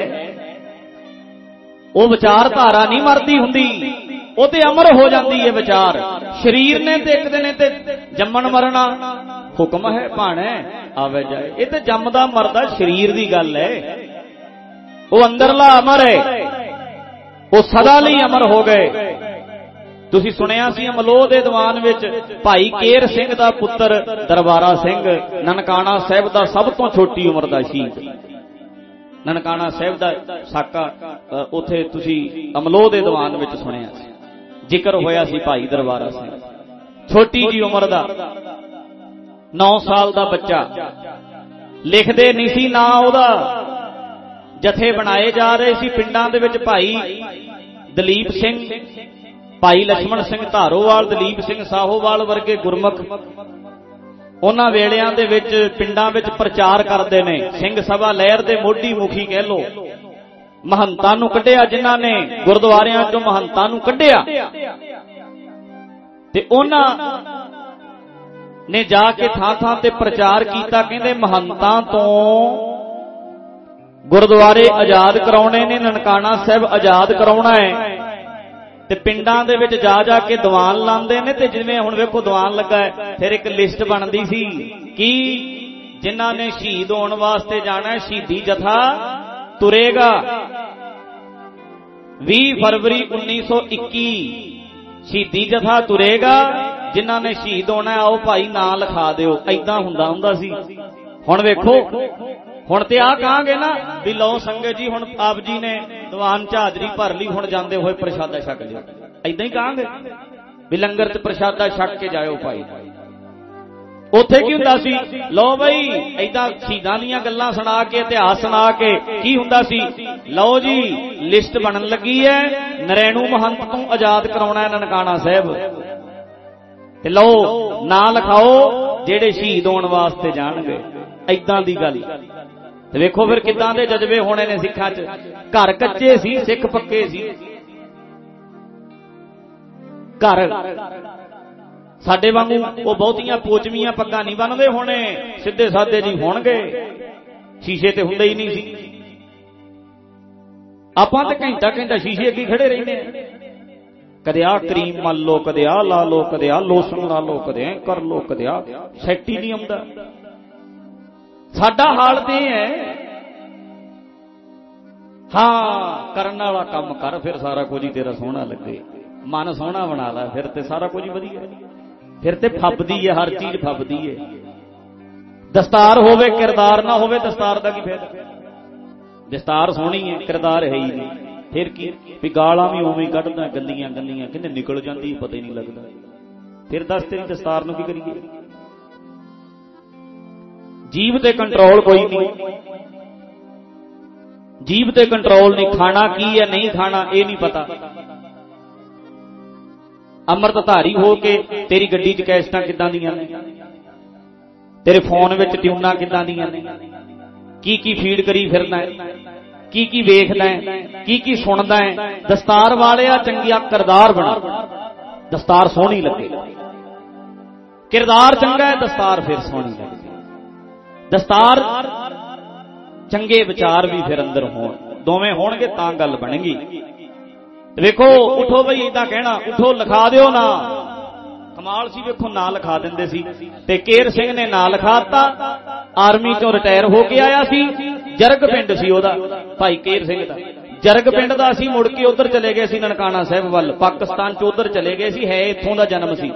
ਉਹ ਵਿਚਾਰਧਾਰਾ ਨਹੀਂ ਮਰਦੀ ਹੁੰਦੀ, ਉਹ ਤੇ ਅਮਰ ਹੋ ਜਾਂਦੀ ਹੈ ਵਿਚਾਰ। ਸਰੀਰ ਨੇ ਤੇ ਇੱਕ ਦਿਨ ਤੇ ਜੰਮਣ ਮਰਨਾ ਹੁਕਮ ਹੈ, ਭਾਣੇ ਆਵੇ ਜਾਏ। ਇਹ ਤੇ ਜੰਮਦਾ ਮਰਦਾ ਸਰੀਰ ਦੀ ਗੱਲ ਹੈ। ਉਹ ਅੰਦਰਲਾ ਅਮਰ ਹੈ, ਉਹ ਸਦਾ ਲਈ ਅਮਰ ਹੋ ਗਏ। ਤੁਸੀਂ ਸੁਣਿਆ ਸੀ ਅਮਲੋਹ ਦੇ ਦੀਵਾਨ ਵਿੱਚ ਭਾਈ ਕੇਰ ਸਿੰਘ ਦਾ ਪੁੱਤਰ ਦਰਬਾਰਾ ਸਿੰਘ, ਨਨਕਾਣਾ ਸਾਹਿਬ ਦਾ ਸਭ ਤੋਂ ਛੋਟੀ ਉਮਰ ਦਾ ਸ਼ਹੀਦ। ਨਨਕਾਣਾ ਸਾਹਿਬ ਦਾ ਸਾਕਾ ਉੱਥੇ ਤੁਸੀਂ ਅਮਲੋਹ ਦੇ ਦੀਵਾਨ ਵਿੱਚ ਸੁਣਿਆ ਸੀ, ਜ਼ਿਕਰ ਹੋਇਆ ਸੀ ਭਾਈ ਦਰਬਾਰਾ ਸਿੰਘ। ਛੋਟੀ ਜੀ ਉਮਰ ਦਾ ਨੌ ਸਾਲ ਦਾ ਬੱਚਾ, ਲਿਖਦੇ ਨਹੀਂ ਸੀ ਨਾਂ ਉਹਦਾ। ਜਥੇ ਬਣਾਏ ਜਾ ਰਹੇ ਸੀ ਪਿੰਡਾਂ ਦੇ ਵਿੱਚ। ਭਾਈ ਦਲੀਪ ਸਿੰਘ, ਭਾਈ ਲਛਮਣ ਸਿੰਘ ਧਾਰੋਵਾਲ, ਦਲੀਪ ਸਿੰਘ ਸਾਹੋਵਾਲ ਵਰਗੇ ਗੁਰਮੁਖ ਉਹਨਾਂ ਵੇਲਿਆਂ ਦੇ ਵਿੱਚ ਪਿੰਡਾਂ ਵਿੱਚ ਪ੍ਰਚਾਰ ਕਰਦੇ ਨੇ। ਸਿੰਘ ਸਭਾ ਲਹਿਰ ਦੇ ਮੋਢੀ ਮੁਖੀ ਕਹਿ ਲੋ। ਮਹੰਤਾਂ ਨੂੰ ਕੱਢਿਆ, ਜਿਨ੍ਹਾਂ ਨੇ ਗੁਰਦੁਆਰਿਆਂ ਚੋਂ ਮਹੰਤਾਂ ਨੂੰ ਕੱਢਿਆ, ਤੇ ਉਹਨਾਂ ਨੇ ਜਾ ਕੇ ਥਾਂ ਥਾਂ ਤੇ ਪ੍ਰਚਾਰ ਕੀਤਾ। ਕਹਿੰਦੇ ਮਹੰਤਾਂ ਤੋਂ ਗੁਰਦੁਆਰੇ ਆਜ਼ਾਦ ਕਰਾਉਣੇ ਨੇ, ਨਨਕਾਣਾ ਸਾਹਿਬ ਆਜ਼ਾਦ ਕਰਾਉਣਾ ਹੈ। ਤੇ ਪਿੰਡਾਂ ਦੇ ਵਿੱਚ ਜਾ ਜਾ ਕੇ ਦੀਵਾਨ ਲਾਉਂਦੇ ਨੇ। ਤੇ ਜਿਵੇਂ ਹੁਣ ਵੇਖੋ ਦੀਵਾਨ ਲੱਗਾ ਹੈ, ਫਿਰ ਇੱਕ ਲਿਸਟ ਬਣਦੀ ਸੀ ਕੀ ਜਿਨ੍ਹਾਂ ਨੇ ਸ਼ਹੀਦ ਹੋਣ ਵਾਸਤੇ ਜਾਣਾ, ਸ਼ਹੀਦੀ ਜਥਾ ਤੁਰੇਗਾ। ਵੀਹ ਫਰਵਰੀ ਉੱਨੀ ਸੌ ਇੱਕੀ ਸ਼ਹੀਦੀ ਜਥਾ ਤੁਰੇਗਾ। ਜਿਨ੍ਹਾਂ ਨੇ ਸ਼ਹੀਦ ਹੋਣਾ, ਆਓ ਭਾਈ ਨਾਂ ਲਿਖਾ ਦਿਓ। ਏਦਾਂ ਹੁੰਦਾ ਹੁੰਦਾ ਸੀ। ਹੁਣ ਵੇਖੋ, ਹੁਣ ਤੇ ਆਹ ਕਹਾਂਗੇ ਨਾ ਵੀ ਲਓ ਸੰਗਤ ਜੀ, ਹੁਣ ਆਪ ਜੀ ਨੇ ਦੀਵਾਨ ਚ ਹਾਜ਼ਰੀ ਭਰ ਲਈ, ਹੁਣ ਜਾਂਦੇ ਹੋਏ ਪ੍ਰਸ਼ਾਦਾ ਛਕ ਲਿਓ। ਏਦਾਂ ਹੀ ਕਹਾਂਗੇ ਵੀ ਲੰਗਰ ਚ ਪ੍ਰਸ਼ਾਦਾ ਛਕ ਕੇ ਜਾਇਓ ਭਾਈ। ਉੱਥੇ ਕੀ ਹੁੰਦਾ ਸੀ? ਲਓ ਬਈ ਏਦਾਂ ਸ਼ਹੀਦਾਂ ਦੀਆਂ ਗੱਲਾਂ ਸੁਣਾ ਕੇ, ਇਤਿਹਾਸ ਸੁਣਾ ਕੇ ਕੀ ਹੁੰਦਾ ਸੀ? ਲਓ ਜੀ ਲਿਸਟ ਬਣਨ ਲੱਗੀ ਹੈ, ਨਰੈਣੂ ਮਹੰਤ ਤੋਂ ਆਜ਼ਾਦ ਕਰਾਉਣਾ ਹੈ ਨਨਕਾਣਾ ਸਾਹਿਬ, ਤੇ ਲਓ ਨਾਂ ਲਿਖਾਓ ਜਿਹੜੇ ਸ਼ਹੀਦ ਹੋਣ ਵਾਸਤੇ ਜਾਣਗੇ। ਏਦਾਂ ਦੀ ਗੱਲ। ਤੇ ਵੇਖੋ ਫਿਰ ਕਿੱਦਾਂ ਦੇ ਜਜ਼ਬੇ ਹੋਣੇ ਨੇ ਸਿੱਖਾਂ 'ਚ। ਘਰ ਕੱਚੇ ਸੀ, ਸਿੱਖ ਪੱਕੇ ਸੀ। ਘਰ ਸਾਡੇ ਵਾਂਗੂ ਉਹ ਬਹੁਤੀਆਂ ਪੋਚਵੀਆਂ ਪੱਗਾਂ ਨਹੀਂ ਬੰਨਦੇ ਹੋਣੇ, ਸਿੱਧੇ ਸਾਦੇ ਜੀ ਹੋਣਗੇ। ਸ਼ੀਸ਼ੇ ਤੇ ਹੁੰਦੇ ਹੀ ਨਹੀਂ ਸੀ। ਆਪਾਂ ਤੇ ਘੰਟਾ ਘੰਟਾ ਸ਼ੀਸ਼ੇ ਅੱਗੇ ਖੜੇ ਰਹਿੰਦੇ ਆ। ਕਦੇ ਆਹ ਕਰੀਮ ਮਲ ਲੋ, ਕਦੇ ਆਹ ਲਾ ਲੋ, ਕਦੇ ਆਹ ਲੋਸ਼ਨ ਲਾ ਲੋ, ਕਦੇ ਐ ਕਰ ਲੋ, ਕਦੇ ਆਹ ਸੈੱਟ ਹੀ ਨਹੀਂ ਆਉਂਦਾ। ਸਾਡਾ ਹਾਲ ਤੇ ਹੈ। ਹਾਂ, ਕਰਨ ਵਾਲਾ ਕੰਮ ਕਰ, ਫਿਰ ਸਾਰਾ ਕੁਝ ਹੀ ਤੇਰਾ ਸੋਹਣਾ ਲੱਗੇ। ਮਨ ਸੋਹਣਾ ਬਣਾ ਲੈ, ਫਿਰ ਤੇ ਸਾਰਾ ਕੁਝ ਵਧੀਆ। ਫਿਰ ਤੇ ਫੱਬਦੀ ਹੈ, ਹਰ ਚੀਜ਼ ਫੱਬਦੀ ਹੈ। ਦਸਤਾਰ ਹੋਵੇ, ਕਿਰਦਾਰ ਨਾ ਹੋਵੇ, ਦਸਤਾਰ ਦਾ ਕੀ ਫਾਇਦਾ? ਦਸਤਾਰ ਸੋਹਣੀ ਹੈ, ਕਿਰਦਾਰ ਹੈ ਹੀ ਨਹੀਂ, ਫਿਰ ਕੀ? ਵੀ ਗਾਲਾਂ ਵੀ ਉਵੇਂ ਹੀ ਕੱਢਦਾ, ਗੰਦੀਆਂ ਗੰਦੀਆਂ, ਕਿੰਨੇ ਨਿਕਲ ਜਾਂਦੀ ਪਤਾ ਹੀ ਨਹੀਂ ਲੱਗਦਾ। ਫਿਰ ਦੱਸ ਤੇਰੀ ਦਸਤਾਰ ਨੂੰ ਕੀ ਕਰੀਏ? ਜੀਭ ਤੇ ਕੰਟਰੋਲ ਕੋਈ ਨਹੀਂ, ਜੀਭ ਤੇ ਕੰਟਰੋਲ ਨਹੀਂ। ਖਾਣਾ ਕੀ ਹੈ, ਨਹੀਂ ਖਾਣਾ ਇਹ ਨਹੀਂ ਪਤਾ। ਅੰਮ੍ਰਿਤਧਾਰੀ ਹੋ ਕੇ ਤੇਰੀ ਗੱਡੀ 'ਚ ਕੈਸਟਾਂ ਕਿੱਦਾਂ ਦੀਆਂ ਨੇ, ਤੇਰੇ ਫੋਨ ਵਿੱਚ ਟਿਊਨਾਂ ਕਿੱਦਾਂ ਦੀਆਂ ਨੇ, ਕੀ ਕੀ ਫੀਡ ਕਰੀ ਫਿਰਦਾ ਹੈ, ਕੀ ਕੀ ਵੇਖਦਾ ਹੈ, ਕੀ ਕੀ ਸੁਣਦਾ ਹੈ। ਦਸਤਾਰ ਵਾਲਿਆ ਚੰਗਿਆ ਕਿਰਦਾਰ ਬਣਾ, ਦਸਤਾਰ ਸੋਹਣੀ ਲੱਗੇ। ਕਿਰਦਾਰ ਚੰਗਾ ਹੈ, ਦਸਤਾਰ ਫਿਰ ਸੋਹਣੀ ਲੱਗੇ। ਦਸਤਾਰ ਚੰਗੇ ਵਿਚਾਰ ਵੀ ਫਿਰ ਅੰਦਰ ਹੋਣ, ਦੋਵੇਂ ਹੋਣਗੇ ਤਾਂ ਗੱਲ ਬਣੇਗੀ। ਵੇਖੋ ਉਠੋ ਬਈ, ਏਦਾਂ ਕਹਿਣਾ, ਉਠੋ ਲਿਖਾ ਦਿਓ ਨਾ। ਕਮਾਲ ਸੀ, ਵੇਖੋ ਨਾਂ ਲਿਖਾ ਦਿੰਦੇ ਸੀ। ਤੇ ਕੇਰ ਸਿੰਘ ਨੇ ਨਾਂ ਲਿਖਾਤਾ। ਆਰਮੀ ਚੋਂ ਰਿਟਾਇਰ ਹੋ ਕੇ ਆਇਆ ਸੀ। ਜਰਗ ਪਿੰਡ ਸੀ ਉਹਦਾ, ਭਾਈ ਕੇਰ ਸਿੰਘ ਦਾ। ਜਰਗ ਪਿੰਡ ਦਾ ਸੀ। ਮੁੜ ਕੇ ਉਧਰ ਚਲੇ ਗਏ ਸੀ ਨਨਕਾਣਾ ਸਾਹਿਬ ਵੱਲ, ਪਾਕਿਸਤਾਨ ਚ ਉਧਰ ਚਲੇ ਗਏ ਸੀ। ਹੈ ਇੱਥੋਂ ਦਾ ਜਨਮ ਸੀ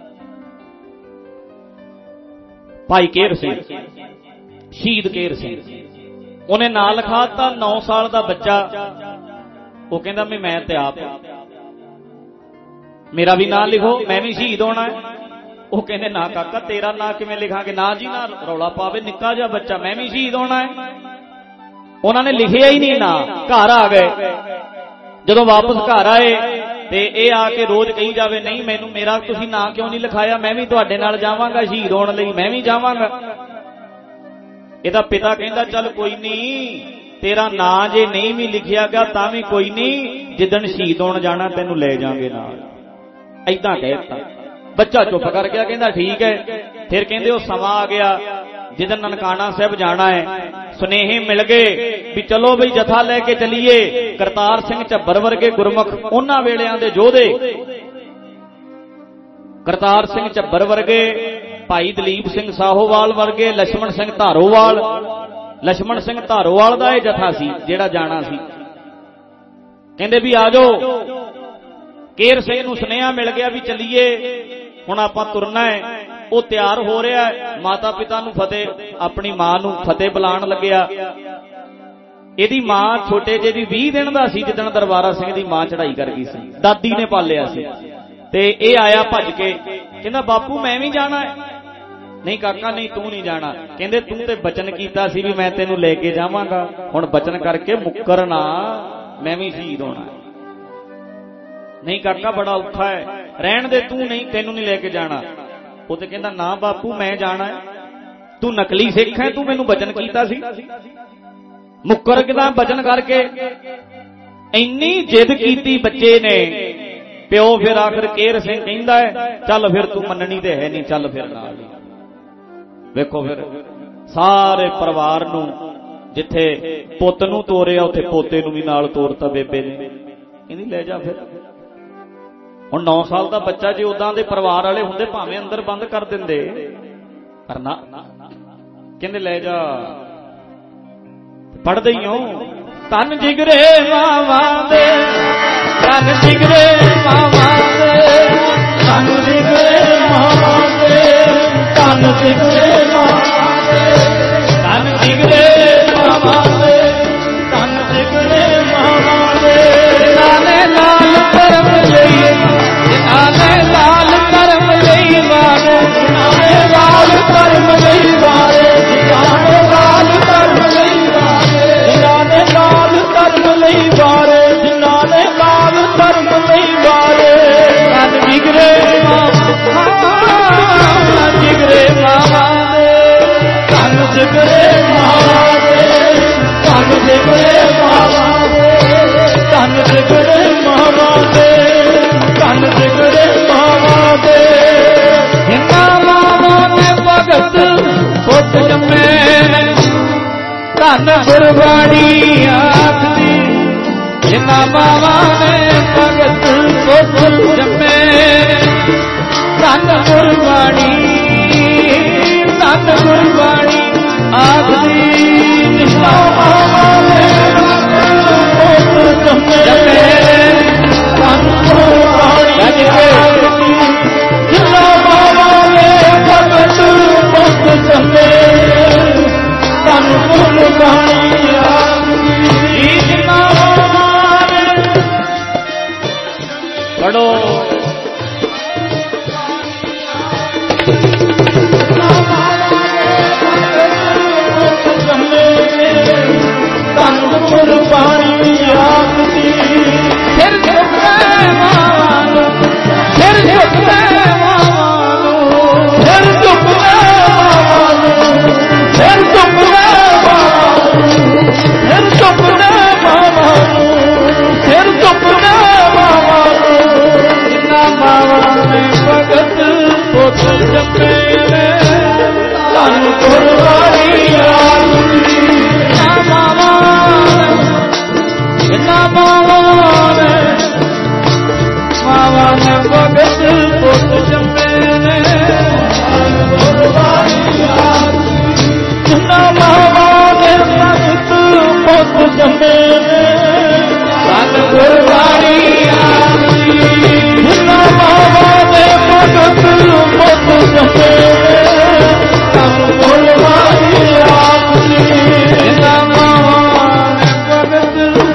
ਭਾਈ ਕੇਰ ਸਿੰਘ, ਸ਼ਹੀਦ ਕੇਰ ਸਿੰਘ। ਉਹਨੇ ਨਾਂ ਲਿਖਾਤਾ। ਨੌ ਸਾਲ ਦਾ ਬੱਚਾ। ਉਹ ਕਹਿੰਦਾ ਵੀ ਮੈਂ ਤੇ ਆਪ, ਮੇਰਾ ਵੀ ਨਾਂ ਲਿਖੋ, ਮੈਂ ਵੀ ਸ਼ਹੀਦ ਹੋਣਾ ਹੈ। ਉਹ ਕਹਿੰਦੇ ਨਾ ਕਾਕਾ, ਤੇਰਾ ਨਾਂ ਕਿਵੇਂ ਲਿਖਾਂਗੇ? ਨਾ ਜੀ ਨਾ, ਰੌਲਾ ਪਾਵੇ ਨਿੱਕਾ ਜਿਹਾ ਬੱਚਾ, ਮੈਂ ਵੀ ਸ਼ਹੀਦ ਹੋਣਾ ਹੈ। ਉਹਨਾਂ ਨੇ ਲਿਖਿਆ ਹੀ ਨਹੀਂ ਨਾਂ। ਘਰ ਆ ਗਏ। ਜਦੋਂ ਵਾਪਸ ਘਰ ਆਏ ਤੇ ਇਹ ਆ ਕੇ ਰੋਜ਼ ਕਹੀ ਜਾਵੇ, ਨਹੀਂ ਮੈਨੂੰ ਮੇਰਾ ਤੁਸੀਂ ਨਾਂ ਕਿਉਂ ਨਹੀਂ ਲਿਖਾਇਆ? ਮੈਂ ਵੀ ਤੁਹਾਡੇ ਨਾਲ ਜਾਵਾਂਗਾ ਸ਼ਹੀਦ ਹੋਣ ਲਈ, ਮੈਂ ਵੀ ਜਾਵਾਂਗਾ। ਇਹਦਾ ਪਿਤਾ ਕਹਿੰਦਾ ਚੱਲ ਕੋਈ ਨਹੀਂ, ਤੇਰਾ ਨਾਂ ਜੇ ਨਹੀਂ ਵੀ ਲਿਖਿਆ ਗਿਆ ਤਾਂ ਵੀ ਕੋਈ ਨਹੀਂ, ਜਿੱਦਣ ਸ਼ਹੀਦ ਹੋਣ ਜਾਣਾ ਤੈਨੂੰ ਲੈ ਜਾਾਂਗੇ ਨਾਲ। ਏਦਾਂ ਕਹਿ ਦਿੱਤਾ। ਬੱਚਾ ਚੁੱਪ ਕਰ ਗਿਆ, ਕਹਿੰਦਾ ਠੀਕ ਹੈ। ਫਿਰ ਕਹਿੰਦੇ ਉਹ ਸਮਾਂ ਆ ਗਿਆ ਜਿੱਦਣ ਨਨਕਾਣਾ ਸਾਹਿਬ ਜਾਣਾ ਹੈ। ਸੁਨੇਹੇ ਮਿਲ ਗਏ ਵੀ ਚਲੋ ਬਈ ਜਥਾ ਲੈ ਕੇ ਚਲੀਏ। ਕਰਤਾਰ ਸਿੰਘ ਝੱਬਰ ਵਰਗੇ ਗੁਰਮੁਖ, ਉਹਨਾਂ ਵੇਲਿਆਂ ਦੇ ਯੋਧੇ, ਕਰਤਾਰ ਸਿੰਘ ਝੱਬਰ ਵਰਗੇ, ਭਾਈ ਦਲੀਪ ਸਿੰਘ ਸਾਹੋਵਾਲ ਵਰਗੇ, ਲਛਮਣ ਸਿੰਘ ਧਾਰੋਵਾਲ। ਲਛਮਣ ਸਿੰਘ ਧਾਰੋਵਾਲ ਦਾ ਇਹ ਜਥਾ ਸੀ ਜਿਹੜਾ ਜਾਣਾ ਸੀ। ਕਹਿੰਦੇ ਵੀ ਆ ਜਾਓ। ਕੇਰ ਸਿੰਘ ਨੂੰ ਸੁਨੇਹਾ ਮਿਲ ਗਿਆ ਵੀ ਚੱਲੀਏ, ਹੁਣ ਆਪਾਂ ਤੁਰਨਾ ਹੈ। ਉਹ ਤਿਆਰ ਹੋ ਰਿਹਾ ਹੈ। ਮਾਤਾ ਪਿਤਾ ਨੂੰ ਫਤਿਹ, ਆਪਣੀ ਮਾਂ ਨੂੰ ਫਤਿਹ ਬੁਲਾਉਣ ਲੱਗਿਆ। ਇਹਦੀ ਮਾਂ ਛੋਟੇ ਜਿਹੇ ਦੀ ਵੀਹ ਦਿਨ ਦਾ ਸੀ ਜਿੱਦਣ ਦਰਬਾਰਾ ਸਿੰਘ ਦੀ ਮਾਂ ਚੜਾਈ ਕਰ ਗਈ ਸੀ। ਦਾਦੀ ਨੇ ਪਾਲਿਆ ਸੀ। ਤੇ ਇਹ ਆਇਆ ਭੱਜ ਕੇ, ਕਹਿੰਦਾ ਬਾਪੂ ਮੈਂ ਵੀ ਜਾਣਾ ਹੈ। ਨਹੀਂ ਕਾਕਾ ਨਹੀਂ, ਤੂੰ ਨਹੀਂ ਜਾਣਾ। ਕਹਿੰਦੇ ਤੂੰ ਤੇ ਬਚਨ ਕੀਤਾ ਸੀ ਵੀ ਮੈਂ ਤੈਨੂੰ ਲੈ ਕੇ ਜਾਵਾਂਗਾ, ਹੁਣ ਬਚਨ ਕਰਕੇ ਮੁੱਕਰ ਨਾ, ਮੈਂ ਵੀ ਸ਼ਹੀਦ ਹੋਣਾ। ਨਹੀਂ ਕਾਕਾ ਬੜਾ ਔਖਾ ਹੈ, ਰਹਿਣ ਦੇ, ਤੂੰ ਨਹੀਂ, ਤੈਨੂੰ ਨਹੀਂ ਲੈ ਕੇ ਜਾਣਾ। ਉਹ ਤੇ ਕਹਿੰਦਾ ਨਾ ਬਾਪੂ ਮੈਂ ਜਾਣਾ ਹੈ। ਤੂੰ ਨਕਲੀ ਸਿੱਖ ਹੈ, ਤੂੰ ਮੈਨੂੰ ਬਚਨ ਕੀਤਾ ਸੀ, ਮੁੱਕਰ ਕਿਦਾਂ ਬਚਨ ਕਰਕੇ? ਇੰਨੀ ਜਿੱਦ ਕੀਤੀ ਬੱਚੇ ਨੇ। ਪਿਓ ਫਿਰ ਆਖਰ ਕੇਰ ਸਿੰਘ ਕਹਿੰਦਾ ਹੈ ਚੱਲ ਫਿਰ ਤੂੰ ਮੰਨਣੀ ਤੇ ਹੈ ਨਹੀਂ, ਚੱਲ ਫਿਰ ਨਾਲ। ਵੇਖੋ ਫਿਰ ਸਾਰੇ ਪਰਿਵਾਰ ਨੂੰ, ਜਿੱਥੇ ਪੁੱਤ ਨੂੰ ਤੋਰਿਆ ਉੱਥੇ ਪੋਤੇ ਨੂੰ ਵੀ ਨਾਲ ਤੋਰਤਾ ਬੇਬੇ ਨੇ। ਕਹਿੰਦੀ ਲੈ ਜਾ ਫਿਰ। ਹੁਣ ਨੌ ਸਾਲ ਦਾ ਬੱਚਾ, ਜੇ ਉਦਾਂ ਦੇ ਪਰਿਵਾਰ ਵਾਲੇ ਹੁੰਦੇ ਭਾਵੇਂ ਅੰਦਰ ਬੰਦ ਕਰ ਦਿੰਦੇ, ਪਰ ਨਾ, ਕਹਿੰਦੇ ਲੈ ਜਾ ਪੜਦੇ ਹੀ ਹੋ। ਧਨ ਜਿਗਰੇ ਮਾਵਾਂ ਦੇ, ਧਨ ਜਿਗਰੇ ਮਾਵਾਂ ਦੇ, ਧਨ ਜਿਗਰੇ ਮਾਵਾਂ ਦੇ, ਧਨ ਜਿਗਰੇ ਮਾਵਾਂ ਦੇ, ਧਨ ਜਿਗਰੇ ਮਾਵਾਂ ਦੇ, ਧਨ ਜਿਗਰੇ ਮਾਵਾਂ ਦੇ। ਨਾਲੇ ਲਾਲ ਕਰਮ ਲਈ, ਨਾਲੇ ਲਾਲ ਕਰਮ ਲਈ ਵਾਰੇ, ਨਾਲੇ ਲਾਲ ਕਰਮ ਲਈ ਵਾਰੇ, ਨਾਲੇ ਲਾਲ ਕਰਮ ਲਈ ਵਾਰੇ, ਨਾਲੇ ਲਾਲ ਕਰਮ ਲਈ ਵਾਰੇ, ਨਾਲੇ ਲਾਲ ਕਰਮ ਲਈ ਵਾਰੇ। ਧਨ ਜਿਗਰੇ ਮਾਵਾਂ, ਜਿਗਰੇ ਮਾਵਾਂ ਦੇ, ਧਨ ਜਿਗਰੇ ਮਾਵਾਂ ਦੇ, ਧਨ ਜਿਗਰੇ ਮਾਵਾਂ ਦੇ, ਧਨ ਜਿਗਰੇ ਮਾਵਾਂ ਦੇ, ਧਨ ਜਿਗਰੇ ਮਾਵਾਂ ਦੇ। ਜਿਨ੍ਹਾਂ ਮਾਵਾਂ ਨੇ ਭਗਤ ਪੁੱਤ ਜੰਮੇ, ਧਨ ਗੁਰਬਾਣੀ ਆਖਦੀ। ਜਿਨ੍ਹਾਂ ਮਾਵਾਂ ਨੇ ਭਗਤ ਪੁੱਤ ਜੰਮੇ, ਧਨ ਗੁਰਬਾਣੀ, ਧਨ ਗੁਰਬਾਣੀ ਆਖਦੀ। ਜਿਨ੍ਹਾਂ ਮਾਵਾਂ ਨੇ ਪੁੱਤ ਜੰਮੇ, ਧਨ ਗੁਰਬਾਣੀ ਆਖਦੀ। ਜਿਨ੍ਹਾਂ ਮਾਵਾਂ ਨੇ ਭਗਤ ਪੁੱਤ ਜੰਮੇ, ਧਨ ਗੁਰਬਾਣੀ ਆਖਦੀ। ਜਿਨ੍ਹਾਂ ਮਾਵਾਂ ਨੇ ਪੜੋ ਧਨ ਗੁਰਬਾਣੀ ਆਖਦੀ। ਫਿਰ ਝੁਕਦੇ ਮਾਵਾਂ ਨੂੰ, ਫਿਰ ਝੁਕਦੇ ਮਾਵਾਂ ਨੂੰ, ਫਿਰ ਝੁਕਦੇ ਮਾਵਾਂ ਨੂੰ, ਫਿਰ ਝੁਕਦੇ ਮਾਵਾਂ ਨੂੰ, ਫਿਰ ਝੁਕਦੇ ਮਾਵਾਂ ਨੂੰ, ਫਿਰ ਝੁਕਦੇ ਮਾਵਾਂ ਨੂੰ। ਜਿਨ੍ਹਾਂ ਮਾਵਾਂ ਨੇ ਭਗਤ ਪੁੱਤ ਜੰਮੇ ਨੇ, ਧਨ ਗੁਰਬਾਣੀ ਆਖਦੀ। ਜਿਨ੍ਹਾਂ ਮਾਵਾਂ, ਜਿਨ੍ਹਾਂ ਮਾਵਾਂ ਨੇ, ਮਾਵਾਂ ਨੇ ਭਗਤ ਪੁੱਤ ਜੰਮੇ ਨੇ, ਧਨ ਗੁਰਬਾਣੀ ਆਖਦੀ। ਜਿਨ੍ਹਾਂ ਮਾਵਾਂ ਨੇ ਭਗਤ ਪੁੱਤ ਜੰਮੇ ਨੇ, ਧਨ ਗੁਰਬਾਣੀ ਆਖਦੀ। ਜਿਨ੍ਹਾਂ ਮਾਵਾਂ ਨੇ ਭਗਤ ਪੁੱਤ ਜੰਮੇ ਨੇ, ਧਨ ਗੁਰਬਾਣੀ ਆਖਦੀ। ਜਿਨ੍ਹਾਂ ਮਾਵਾਂ ਨੇ ਭਗਤ,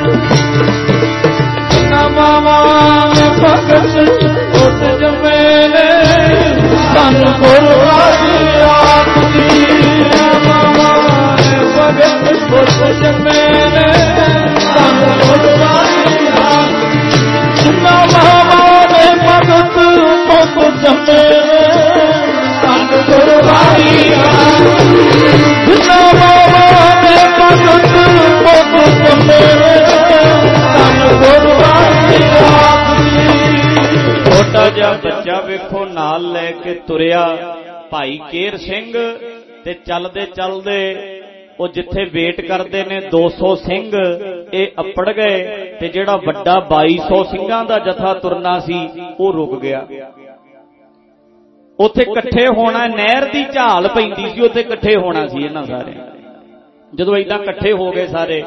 ਜਿਨ੍ਹਾਂ ਮਾਵਾਂ ਨੇ ਭਗਤ ਪੁੱਤ ਜੰਮੇ ਨੇ, ਧਨ ਗੁਰਬਾਣੀ ਆਖਦੀ। ਜਿਨ੍ਹਾਂ ਮਾਵਾਂ ਨੇ ਭਗਤ ਪੁੱਤ ਜੰਮੇ ਨੇ, ਧਨ ਗੁਰਬਾਣੀ ਆਖਦੀ। ਜਿਨ੍ਹਾਂ ਮਾਵਾਂ ਨੇ ਭਗਤ ਪੁੱਤ ਜੰਮੇ ਨੇ, ਧਨ ਗੁਰਬਾਣੀ ਆਖਦੀ। ਜਿਨ੍ਹਾਂ ਮਾਵਾਂ ਨੇ ਭਗਤ ਪੁੱਤ ਜੰਮੇ ਨੇ, ਧਨ ਗੁਰਬਾਣੀ ਆਖਦੀ। ਛੋਟਾ ਜਿਹਾ ਬੱਚਾ ਵੇਖੋ ਨਾਲ ਲੈ ਕੇ ਤੁਰਿਆ ਭਾਈ ਕੇਰ ਸਿੰਘ, ਤੇ ਚੱਲਦੇ ਚੱਲਦੇ ਉਹ ਜਿੱਥੇ ਵੇਟ ਕਰਦੇ ਨੇ ਦੋ ਸੌ ਸਿੰਘ, ਇਹ ਅੱਪੜ ਗਏ, ਤੇ ਜਿਹੜਾ ਵੱਡਾ ਬਾਈ ਸੌ ਸਿੰਘਾਂ ਦਾ ਜਥਾ ਤੁਰਨਾ ਸੀ ਉਹ ਰੁਕ ਗਿਆ। ਉੱਥੇ ਇਕੱਠੇ ਹੋਣਾ, ਨਹਿਰ ਦੀ ਝਾਲ ਪੈਂਦੀ ਸੀ, ਉੱਥੇ ਇਕੱਠੇ ਹੋਣਾ ਸੀ ਇਹਨਾਂ ਸਾਰੇ। ਜਦੋਂ ਏਦਾਂ ਇਕੱਠੇ ਹੋ ਗਏ ਸਾਰੇ,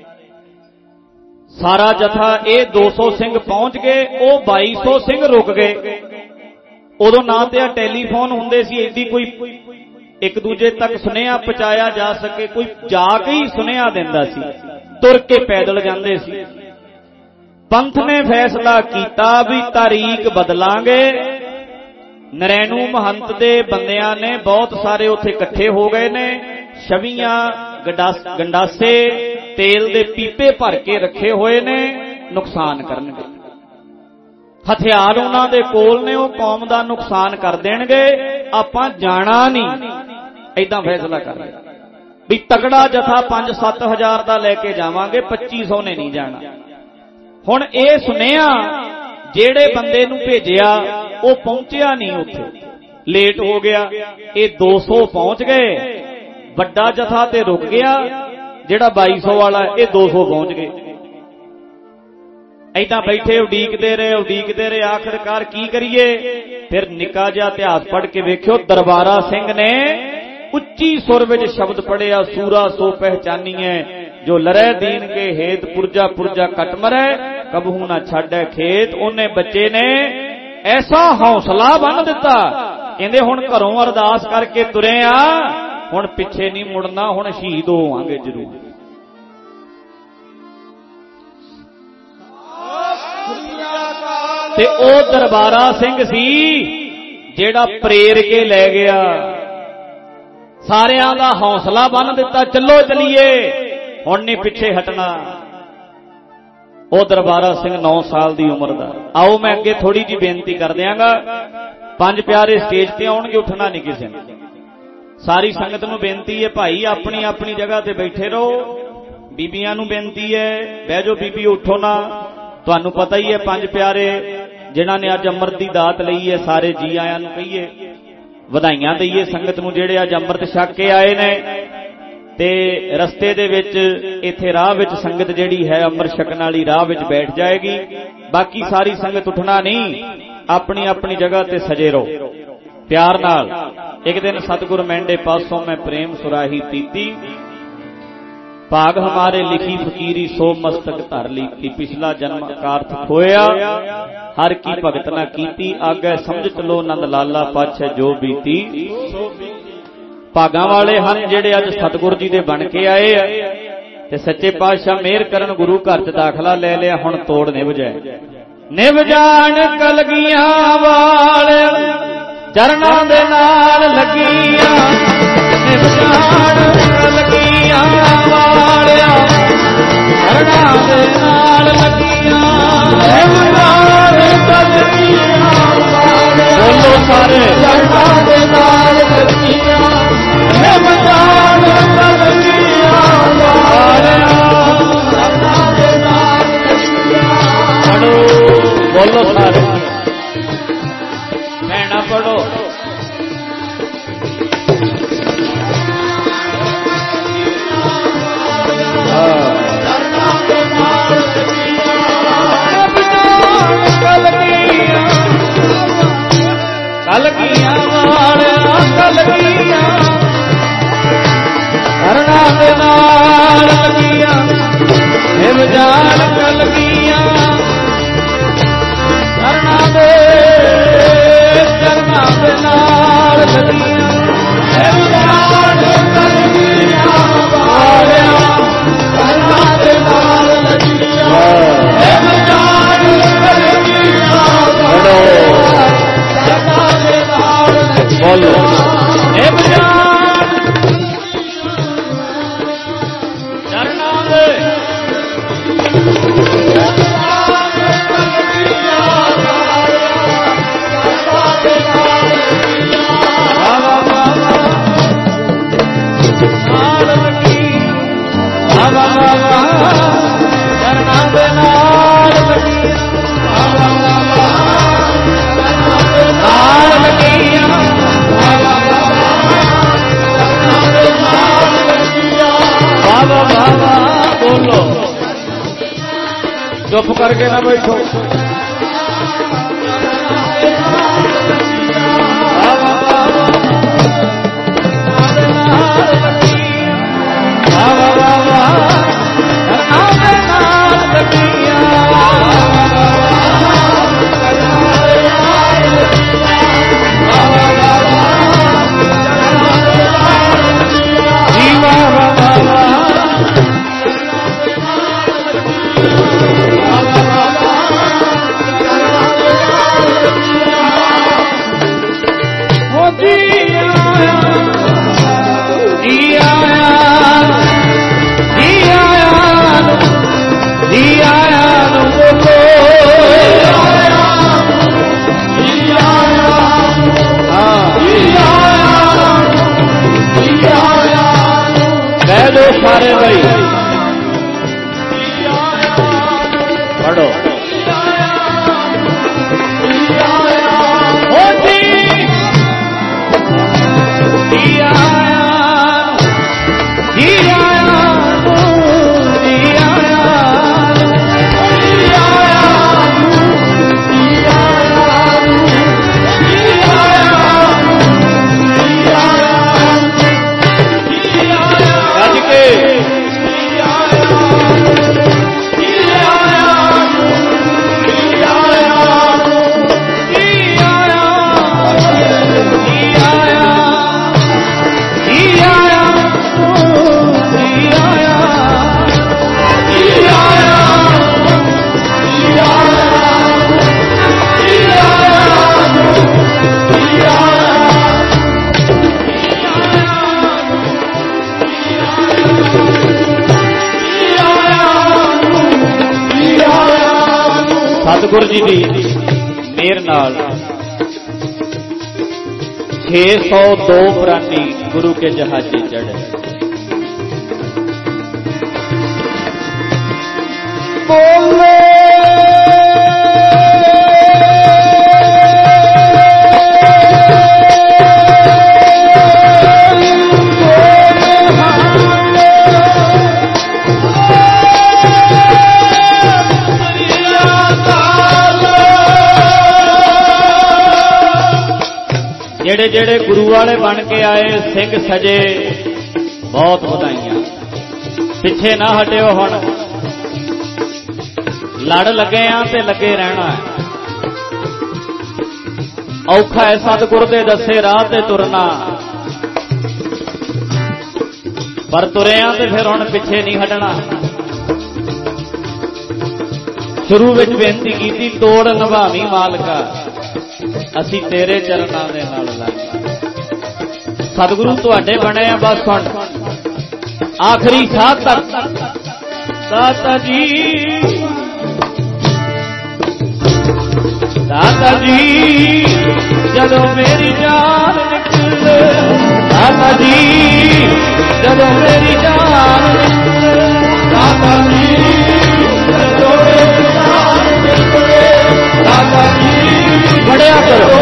ਸਾਰਾ ਜਥਾ, ਇਹ ਦੋ ਸੌ ਸਿੰਘ ਪਹੁੰਚ ਗਏ, ਉਹ ਬਾਈ ਸੌ ਸਿੰਘ ਰੁਕ ਗਏ। ਉਦੋਂ ਨਾ ਤੇ ਆ ਟੈਲੀਫੋਨ ਹੁੰਦੇ ਸੀ, ਏਡੀ ਕੋਈ ਇੱਕ ਦੂਜੇ ਤੱਕ ਸੁਨੇਹਾ ਪਹੁੰਚਾਇਆ ਜਾ ਸਕੇ, ਕੋਈ ਜਾ ਕੇ ਹੀ ਸੁਨੇਹਾ ਦਿੰਦਾ ਸੀ, ਤੁਰ ਕੇ ਪੈਦਲ ਜਾਂਦੇ ਸੀ। ਪੰਥ ਨੇ ਫੈਸਲਾ ਕੀਤਾ ਵੀ ਤਾਰੀਖ ਬਦਲਾਂਗੇ। ਨਰੈਣੂ ਮਹੰਤ ਦੇ ਬੰਦਿਆਂ ਨੇ ਬਹੁਤ ਸਾਰੇ ਉੱਥੇ ਇਕੱਠੇ ਹੋ ਗਏ ਨੇ, ਛਵੀਆਂ, ਗੰਡਾਸੇ, ਤੇਲ ਦੇ ਪੀਪੇ ਭਰ ਕੇ ਰੱਖੇ ਹੋਏ ਨੇ, ਨੁਕਸਾਨ ਕਰਨਗੇ। ਹਥਿਆਰ ਉਹਨਾਂ ਦੇ ਕੋਲ ਨੇ, ਉਹ ਕੌਮ ਦਾ ਨੁਕਸਾਨ ਕਰ ਦੇਣਗੇ, ਆਪਾਂ ਜਾਣਾ ਨਹੀਂ। ਏਦਾਂ ਫੈਸਲਾ ਕਰ ਲਿਆ ਵੀ ਤਗੜਾ ਜਥਾ ਪੰਜ ਸੱਤ ਹਜ਼ਾਰ ਦਾ ਲੈ ਕੇ ਜਾਵਾਂਗੇ, ਪੱਚੀ ਸੌ ਨੇ ਨਹੀਂ ਜਾਣਾ। ਹੁਣ ਇਹ ਸੁਨੇਹਾ ਜਿਹੜੇ ਬੰਦੇ ਨੂੰ ਭੇਜਿਆ ਉਹ ਪਹੁੰਚਿਆ ਨਹੀਂ, ਉੱਥੇ ਲੇਟ ਹੋ ਗਿਆ। ਇਹ ਦੋ ਸੌ ਪਹੁੰਚ ਗਏ, ਵੱਡਾ ਜਥਾ ਤੇ ਰੁਕ ਗਿਆ, ਜਿਹੜਾ ਬਾਈ ਸੌ ਵਾਲਾ ਇਹ ਦੋ ਸੌ ਪਹੁੰਚ ਗਏ। ਏਦਾਂ ਬੈਠੇ ਉਡੀਕਦੇ ਰਹੇ ਉਡੀਕਦੇ ਰਹੇ ਆਖਰਕਾਰ ਕੀ ਕਰੀਏ? ਫਿਰ ਨਿੱਕਾ ਜਿਹਾ ਇਤਿਹਾਸ ਪੜ੍ਹ ਕੇ ਵੇਖਿਓ, ਦਰਬਾਰਾ ਸਿੰਘ ਨੇ ਉੱਚੀ ਸੁਰ ਵਿੱਚ ਸ਼ਬਦ ਪੜਿਆ, ਸੂਰਾ ਸੋ ਪਹਿਚਾਨੀਐ ਜੋ ਲਰੈ ਦੀਨ ਕੇ ਹੇਤ, ਪੁਰਜਾ ਪੁਰਜਾ ਕੱਟ ਮਰੈ ਕਬਹੂ ਨਾ ਛੱਡੈ ਖੇਤ। ਉਹਨੇ ਬੱਚੇ ਨੇ ਐਸਾ ਹੌਸਲਾ ਬੰਨ ਦਿੱਤਾ, ਕਹਿੰਦੇ ਹੁਣ ਘਰੋਂ ਅਰਦਾਸ ਕਰਕੇ ਤੁਰੇ ਆ, ਹੁਣ ਪਿੱਛੇ ਨਹੀਂ ਮੁੜਨਾ, ਹੁਣ ਸ਼ਹੀਦ ਹੋਵਾਂਗੇ ਜ਼ਰੂਰ। ਤੇ ਉਹ ਦਰਬਾਰਾ ਸਿੰਘ ਸੀ ਜਿਹੜਾ ਪ੍ਰੇਰ ਕੇ ਲੈ ਗਿਆ, ਸਾਰਿਆਂ ਦਾ ਹੌਸਲਾ ਬੰਨ ਦਿੱਤਾ, ਚੱਲੋ ਚਲੀਏ ਹੁਣ ਨਹੀਂ ਪਿੱਛੇ ਹਟਣਾ। ਉਹ ਦਰਬਾਰਾ ਸਿੰਘ ਨੌ ਸਾਲ ਦੀ ਉਮਰ ਦਾ। ਆਓ ਮੈਂ ਅੱਗੇ ਥੋੜੀ ਜੀ ਬੇਨਤੀ ਕਰ ਦਿਆਂਗਾ, ਪੰਜ ਪਿਆਰੇ ਸਟੇਜ ਤੇ ਆਉਣਗੇ, ਉੱਠਣਾ ਨਹੀਂ ਕਿਸੇ ਨੇ। ਸਾਰੀ ਸੰਗਤ ਨੂੰ ਬੇਨਤੀ ਹੈ ਭਾਈ ਆਪਣੀ ਆਪਣੀ ਜਗ੍ਹਾ ਤੇ ਬੈਠੇ ਰਹੋ। ਬੀਬੀਆਂ ਨੂੰ ਬੇਨਤੀ ਹੈ ਬਹਿ ਜਾਓ, ਬੀਬੀ ਉੱਠੋ ਨਾ। ਤੁਹਾਨੂੰ ਪਤਾ ਹੀ ਹੈ ਪੰਜ ਪਿਆਰੇ ਜਿਨ੍ਹਾਂ ਨੇ ਅੱਜ ਅੰਮ੍ਰਿਤ ਦੀ ਦਾਤ ਲਈ ਹੈ, ਸਾਰੇ ਜੀ ਆਇਆਂ ਨੂੰ ਕਹੀਏ, ਵਧਾਈਆਂ ਦਈਏ ਸੰਗਤ ਨੂੰ ਜਿਹੜੇ ਅੱਜ ਅੰਮ੍ਰਿਤ ਛਕ ਕੇ ਆਏ ਨੇ। ਤੇ ਰਸਤੇ ਦੇ ਵਿੱਚ ਇੱਥੇ ਰਾਹ ਵਿੱਚ ਸੰਗਤ ਜਿਹੜੀ ਹੈ ਅੰਮ੍ਰਿਤ ਛਕਣ ਵਾਲੀ ਰਾਹ ਵਿੱਚ ਬੈਠ ਜਾਏਗੀ। ਬਾਕੀ ਸਾਰੀ ਸੰਗਤ ਉੱਠਣਾ ਨਹੀਂ, ਆਪਣੀ ਆਪਣੀ ਜਗ੍ਹਾ ਤੇ ਸਜੇ ਰਹੋ ਪਿਆਰ ਨਾਲ। ਇੱਕ ਦਿਨ ਸਤਿਗੁਰ ਮਹਿੰਡੇ ਪਾਸੋਂ ਮੈਂ ਪ੍ਰੇਮ ਸੁਰਾਹੀ ਪੀਤੀ, ਭਾਗ ਹਮਾਰੇ ਲਿਖੀ ਫਕੀਰੀ ਸੋ ਮਸਤਕ ਧਰ ਲੀਤੀ, ਪਿਛਲਾ ਜਨਮ ਅਕਾਰਥ ਖੋਇਆ ਹਰ ਕੀ ਭਗਤ ਨਾ ਕੀਤੀ, ਆਗੇ ਸਮਝ ਚਲੋ ਨੰਦ ਲਾਲਾ ਪਾਛੈ ਜੋ ਬੀਤੀ। ਭਾਗਾਂ ਵਾਲੇ ਹਨ ਜਿਹੜੇ ਅੱਜ ਸਤਿਗੁਰ ਜੀ ਦੇ ਬਣ ਕੇ ਆਏ ਆ, ਤੇ ਸੱਚੇ ਪਾਤਸ਼ਾਹ ਮਿਹਰ ਕਰਨ ਗੁਰੂ ਘਰ ਚ ਦਾਖਲਾ ਲੈ ਲਿਆ, ਹੁਣ ਤੋੜ ਨਿਭ ਜਾਏ। ਨਿਭ ਜਾਣ ਕਲਗੀਆਂ ਵਾਲੇ ਚਰਨਾਂ ਦੇ ਨਾਲ ਲੱਗੀਆਂ, ਨਿਭ ਜਾਣ ਕਲਗੀਆਂ ਵਾਲਿਆ ਚਰਨਾਂ ਦੇ ਨਾਲ ਲੱਗੀਆਂ, ਨਿਭ ਜਾਣ ਕਲਗੀਆਂ ਵਾਲਿਆ ਬੋਲੋ ਸਾਰੇ ਚਰਨਾਂ ਦੇ ਨਾਲ ਲੱਗੀਆਂ, ਨਿਭ ਜਾਣ ਕਲਗੀਆਂ ਵਾਲਿਆ ਚਰਨਾਂ ਦੇ ਨਾਲ ਲੱਗੀਆਂ। ਪੜੋ ਬੋਲੋ ਸਾਰੇ, ਕਹਿਣਾ ਪੜੋ। ਕਲਗੀਆਂ ਵਾਲਿਆ ਕਲਗੀਆਂ ਕਰਨਾ ਦੇ ਨਾਲ ਲੱਗੀਆਂ, ਨਿਭ ਜਾਣ ਕਲਗੀਆਂ ਕਰਨਾ ਦੇ ਚਰਨਾਂ ਦੇ ਨਾਲ ਲੱਗੀਆਂ, ਨਿਭ ਜਾਣ ਕਲਗੀਆਂ ਵਾਲਿਆ ਕਰਨਾ ਦੇ ਨਾਲ ਲੱਗੀਆਂ, ਨਿਭ ਜਾਣ ਕਲਗੀਆਂ ਵਾਲਿਆ ਬੋਲੋ ਨਿਭ ਜਾਣ ਚਰਨਾਂ ਦੇ चुप करके ना बैठो। सारे भाई पढ़ो सतगुरु जी की मेहर नाल छे सौ दो प्राणी गुरु के जहाजे चढ़े। बोले जेड़े जेड़े गुरु वाले बन के आए सिंह सजे बहुत बधाइयां। पिछे ना हटिओ, हुण लड़ लगे आ ते लगे रहना है। औखा है सतगुर दे दसे राह ते तुरना, पर तुरे आ ते फिर हुण पिछे नहीं हटना। शुरू विच बेनती कीती तोड़ निभावी मालका, असी तेरे चरनां दे नाल लागे। सतगुरु तुहाडे बने आ बस हुण आखिरी साह तक। दाता जी दाता जी जदों मेरी जान निकले, दाता जी जदों मेरी जान निकले, दाता जी जदों मेरी जान निकले, दाता जी बड़िया करो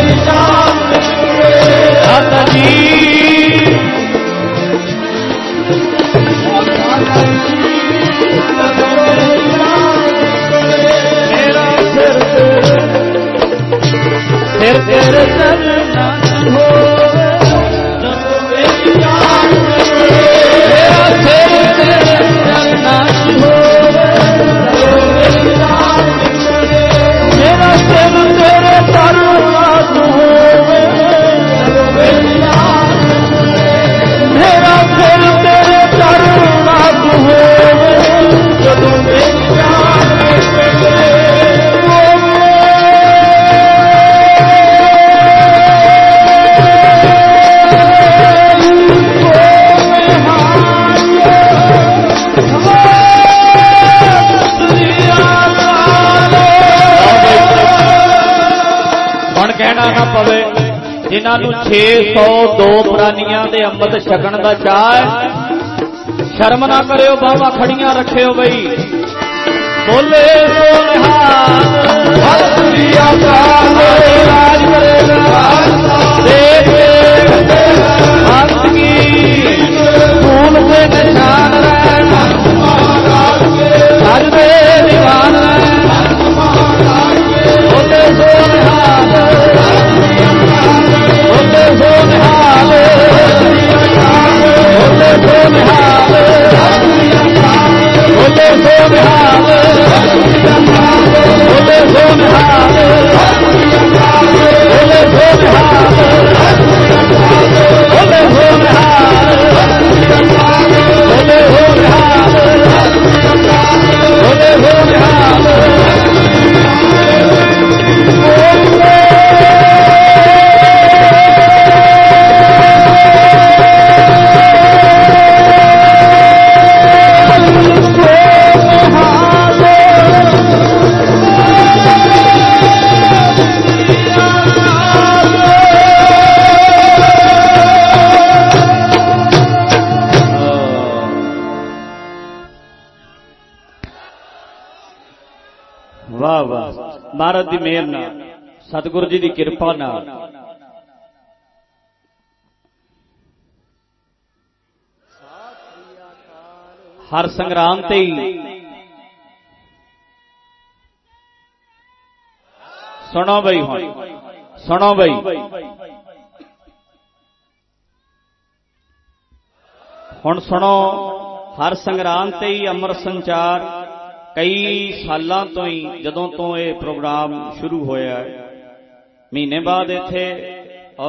दाता जी। मेरा सिर सिर तेरे चलना हो, मेरा सिर तेरे चलना हो, मेरा सिर तेरे चलना हो, मेरा सिर तेरे चलना हो, जदों मेरी जान निकले। कहना ना पवे जिन्होंने छे सौ दो प्राणियां दे अमृत छकण का चाह है, शर्म ना करियो, बावा खड़ियां रखियो बई। बोले फूल पे निशान दे दीवान बोले सोनहाल बोले सोनहाल बोले सोनहाल बोले सोनहाल बोले सोनहाल बोले सोनहाल बोले सोनहाल बोले सोनहाल बोले सोनहाल। वाह वाह, महाराज की मेहर नाल, सतगुरु जी की कृपा नाल हर संग्राम ते ही सुनो बई, हुण सुनो बई, हुण सुनो। हर संग्राम ते ही अमर संचार कई सालों तो ही जदों तो ये प्रोग्राम शुरू होया महीने बाद इत्थे, और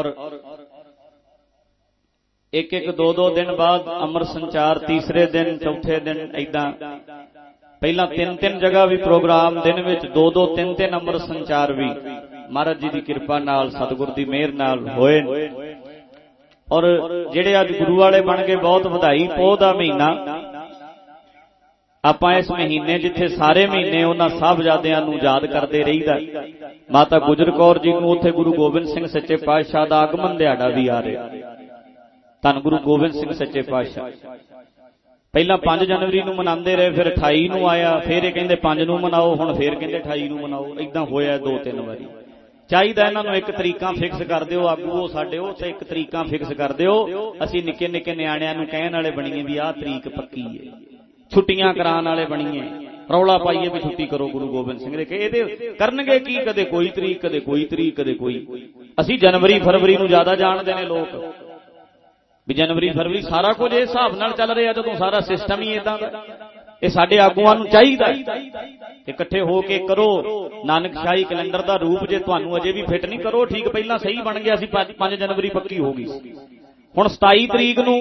एक एक दो दो दिन बाद अमर संचार, तीसरे दिन चौथे दिन इदां पहला तीन तीन जगह भी प्रोग्राम दिन विच दो दो तीन तीन अमर संचार भी महाराज जी की कृपा नाल सतगुर की मेहर नाल होए। और जेड़े अज गुरु वाले बन गए बहुत बधाई। पोह दा महीना ਆਪਾਂ ਇਸ ਮਹੀਨੇ ਜਿੱਥੇ ਸਾਰੇ ਮਹੀਨੇ ਉਹਨਾਂ ਸਾਹਿਬਜ਼ਾਦਿਆਂ ਨੂੰ ਯਾਦ ਕਰਦੇ ਰਹੀਦਾ, ਮਾਤਾ ਗੁਜਰ ਕੌਰ ਜੀ ਨੂੰ ਉੱਥੇ ਗੁਰੂ ਗੋਬਿੰਦ ਸਿੰਘ ਸੱਚੇ ਪਾਤਸ਼ਾਹ ਦਾ ਆਗਮਨ ਦਿਹਾੜਾ ਵੀ ਆ ਰਿਹਾ। ਧੰਨ ਗੁਰੂ ਗੋਬਿੰਦ ਸਿੰਘ ਸੱਚੇ ਪਾਤਸ਼ਾਹ ਪਹਿਲਾਂ ਪੰਜ ਜਨਵਰੀ ਨੂੰ ਮਨਾਉਂਦੇ ਰਹੇ, ਫਿਰ ਅਠਾਈ ਨੂੰ ਆਇਆ, ਫਿਰ ਇਹ ਕਹਿੰਦੇ ਪੰਜ ਨੂੰ ਮਨਾਓ, ਹੁਣ ਫਿਰ ਕਹਿੰਦੇ ਅਠਾਈ ਨੂੰ ਮਨਾਓ। ਇਦਾਂ ਹੋਇਆ ਦੋ ਤਿੰਨ ਵਾਰੀ। ਚਾਹੀਦਾ ਇਹਨਾਂ ਨੂੰ ਇੱਕ ਤਰੀਕਾ ਫਿਕਸ ਕਰ ਦਿਓ, ਆਗੂ ਸਾਡੇ ਉਹ ਤੇ ਇੱਕ ਤਰੀਕਾ ਫਿਕਸ ਕਰ ਦਿਓ। ਅਸੀਂ ਨਿੱਕੇ ਨਿੱਕੇ ਨਿਆਣਿਆਂ ਨੂੰ ਕਹਿਣ ਵਾਲੇ ਬਣੀਏ ਵੀ ਆਹ ਤਰੀਕ ਪੱਕੀ ਹੈ, ਛੁੱਟੀਆਂ ਕਰਾਉਣ ਵਾਲੇ ਬਣੀਏ, ਰੌਲਾ ਪਾਈਏ ਵੀ ਛੁੱਟੀ ਕਰੋ ਗੁਰੂ ਗੋਬਿੰਦ ਸਿੰਘ ਦੇ। ਕਿ ਇਹਦੇ ਕਰਨਗੇ ਕੀ, ਕਦੇ ਕੋਈ ਤਰੀਕ, ਕਦੇ ਕੋਈ ਤਰੀਕ, ਕਦੇ ਕੋਈ। ਅਸੀਂ ਜਨਵਰੀ ਫਰਵਰੀ ਨੂੰ ਜ਼ਿਆਦਾ ਜਾਣਦੇ ਨੇ ਲੋਕ ਵੀ ਜਨਵਰੀ ਫਰਵਰੀ ਸਾਰਾ ਕੁਝ ਇਸ ਹਿਸਾਬ ਨਾਲ ਚੱਲ ਰਿਹਾ, ਜਦੋਂ ਸਾਰਾ ਸਿਸਟਮ ਹੀ ਇਦਾਂ ਦਾ। ਇਹ ਸਾਡੇ ਆਗੂਆਂ ਨੂੰ ਚਾਹੀਦਾ ਇਕੱਠੇ ਹੋ ਕੇ ਕਰੋ ਨਾਨਕਸ਼ਾਹੀ ਕੈਲੰਡਰ ਦਾ ਰੂਪ। ਜੇ ਤੁਹਾਨੂੰ ਅਜੇ ਵੀ ਫਿੱਟ ਨਹੀਂ, ਕਰੋ ਠੀਕ। ਪਹਿਲਾਂ ਸਹੀ ਬਣ ਗਿਆ ਸੀ, ਪੰਜ ਜਨਵਰੀ ਪੱਕੀ ਹੋ ਗਈ। ਹੁਣ ਸਤਾਈ ਤਰੀਕ ਨੂੰ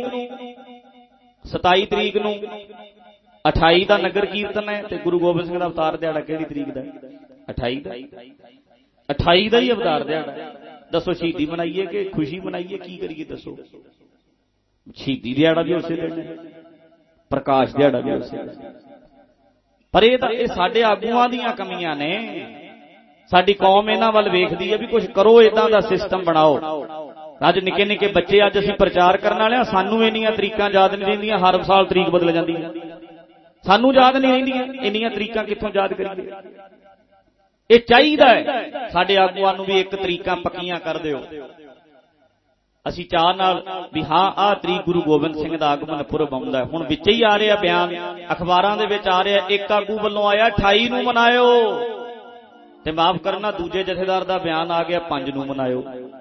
ਸਤਾਈ ਤਰੀਕ ਨੂੰ ਅਠਾਈ ਦਾ ਨਗਰ ਕੀਰਤਨ ਹੈ, ਤੇ ਗੁਰੂ ਗੋਬਿੰਦ ਸਿੰਘ ਦਾ ਅਵਤਾਰ ਦਿਹਾੜਾ ਕਿਹੜੀ ਤਰੀਕ ਦਾ? ਅਠਾਈ ਦਾ। ਅਠਾਈ ਦਾ ਹੀ ਅਵਤਾਰ ਦਿਹਾੜਾ। ਦੱਸੋ ਸ਼ਹੀਦੀ ਮਨਾਈਏ ਕਿ ਖੁਸ਼ੀ ਮਨਾਈਏ, ਕੀ ਕਰੀਏ ਦੱਸੋ? ਸ਼ਹੀਦੀ ਦਿਹਾੜਾ ਵੀ ਉਸੇ ਦਿਨ ਹੈ, ਪ੍ਰਕਾਸ਼ ਦਿਹਾੜਾ ਵੀ ਉਸੇ ਦਿਨ। ਪਰ ਇਹ ਤਾਂ ਇਹ ਸਾਡੇ ਆਗੂਆਂ ਦੀਆਂ ਕਮੀਆਂ ਨੇ। ਸਾਡੀ ਕੌਮ ਇਹਨਾਂ ਵੱਲ ਵੇਖਦੀ ਹੈ ਵੀ ਕੁਝ ਕਰੋ, ਇਦਾਂ ਦਾ ਸਿਸਟਮ ਬਣਾਓ। ਅੱਜ ਨਿੱਕੇ ਨਿੱਕੇ ਬੱਚੇ, ਅੱਜ ਅਸੀਂ ਪ੍ਰਚਾਰ ਕਰਨ ਵਾਲੇ ਹਾਂ, ਸਾਨੂੰ ਇੰਨੀਆਂ ਤਰੀਕਾਂ ਯਾਦ ਨਹੀਂ ਰਹਿੰਦੀਆਂ। ਹਰ ਸਾਲ ਤਰੀਕ ਬਦਲ ਜਾਂਦੀ ਹੈ, ਸਾਨੂੰ ਯਾਦ ਨਹੀਂ ਰਹਿੰਦੀਆਂ। ਇੰਨੀਆਂ ਤਰੀਕਾਂ ਕਿੱਥੋਂ ਯਾਦ ਕਰੀਏ? ਇਹ ਚਾਹੀਦਾ ਹੈ ਸਾਡੇ ਆਗੂਆਂ ਨੂੰ ਵੀ ਇੱਕ ਤਰੀਕਾਂ ਪੱਕੀਆਂ ਕਰ ਦਿਓ। ਅਸੀਂ ਚਾਹ ਨਾਲ ਵੀ ਹਾਂ ਆਹ ਤਰੀਕ ਗੁਰੂ ਗੋਬਿੰਦ ਸਿੰਘ ਦਾ ਆਗਮਨ ਪੁਰਬ ਆਉਂਦਾ। ਹੁਣ ਵਿੱਚ ਹੀ ਆ ਰਿਹਾ ਬਿਆਨ, ਅਖਬਾਰਾਂ ਦੇ ਵਿੱਚ ਆ ਰਿਹਾ, ਇੱਕ ਆਗੂ ਵੱਲੋਂ ਆਇਆ ਅਠਾਈ ਨੂੰ ਮਨਾਇਓ, ਤੇ ਮਾਫ ਕਰਨਾ ਦੂਜੇ ਜਥੇਦਾਰ ਦਾ ਬਿਆਨ ਆ ਗਿਆ ਪੰਜ ਨੂੰ ਮਨਾਇਓ।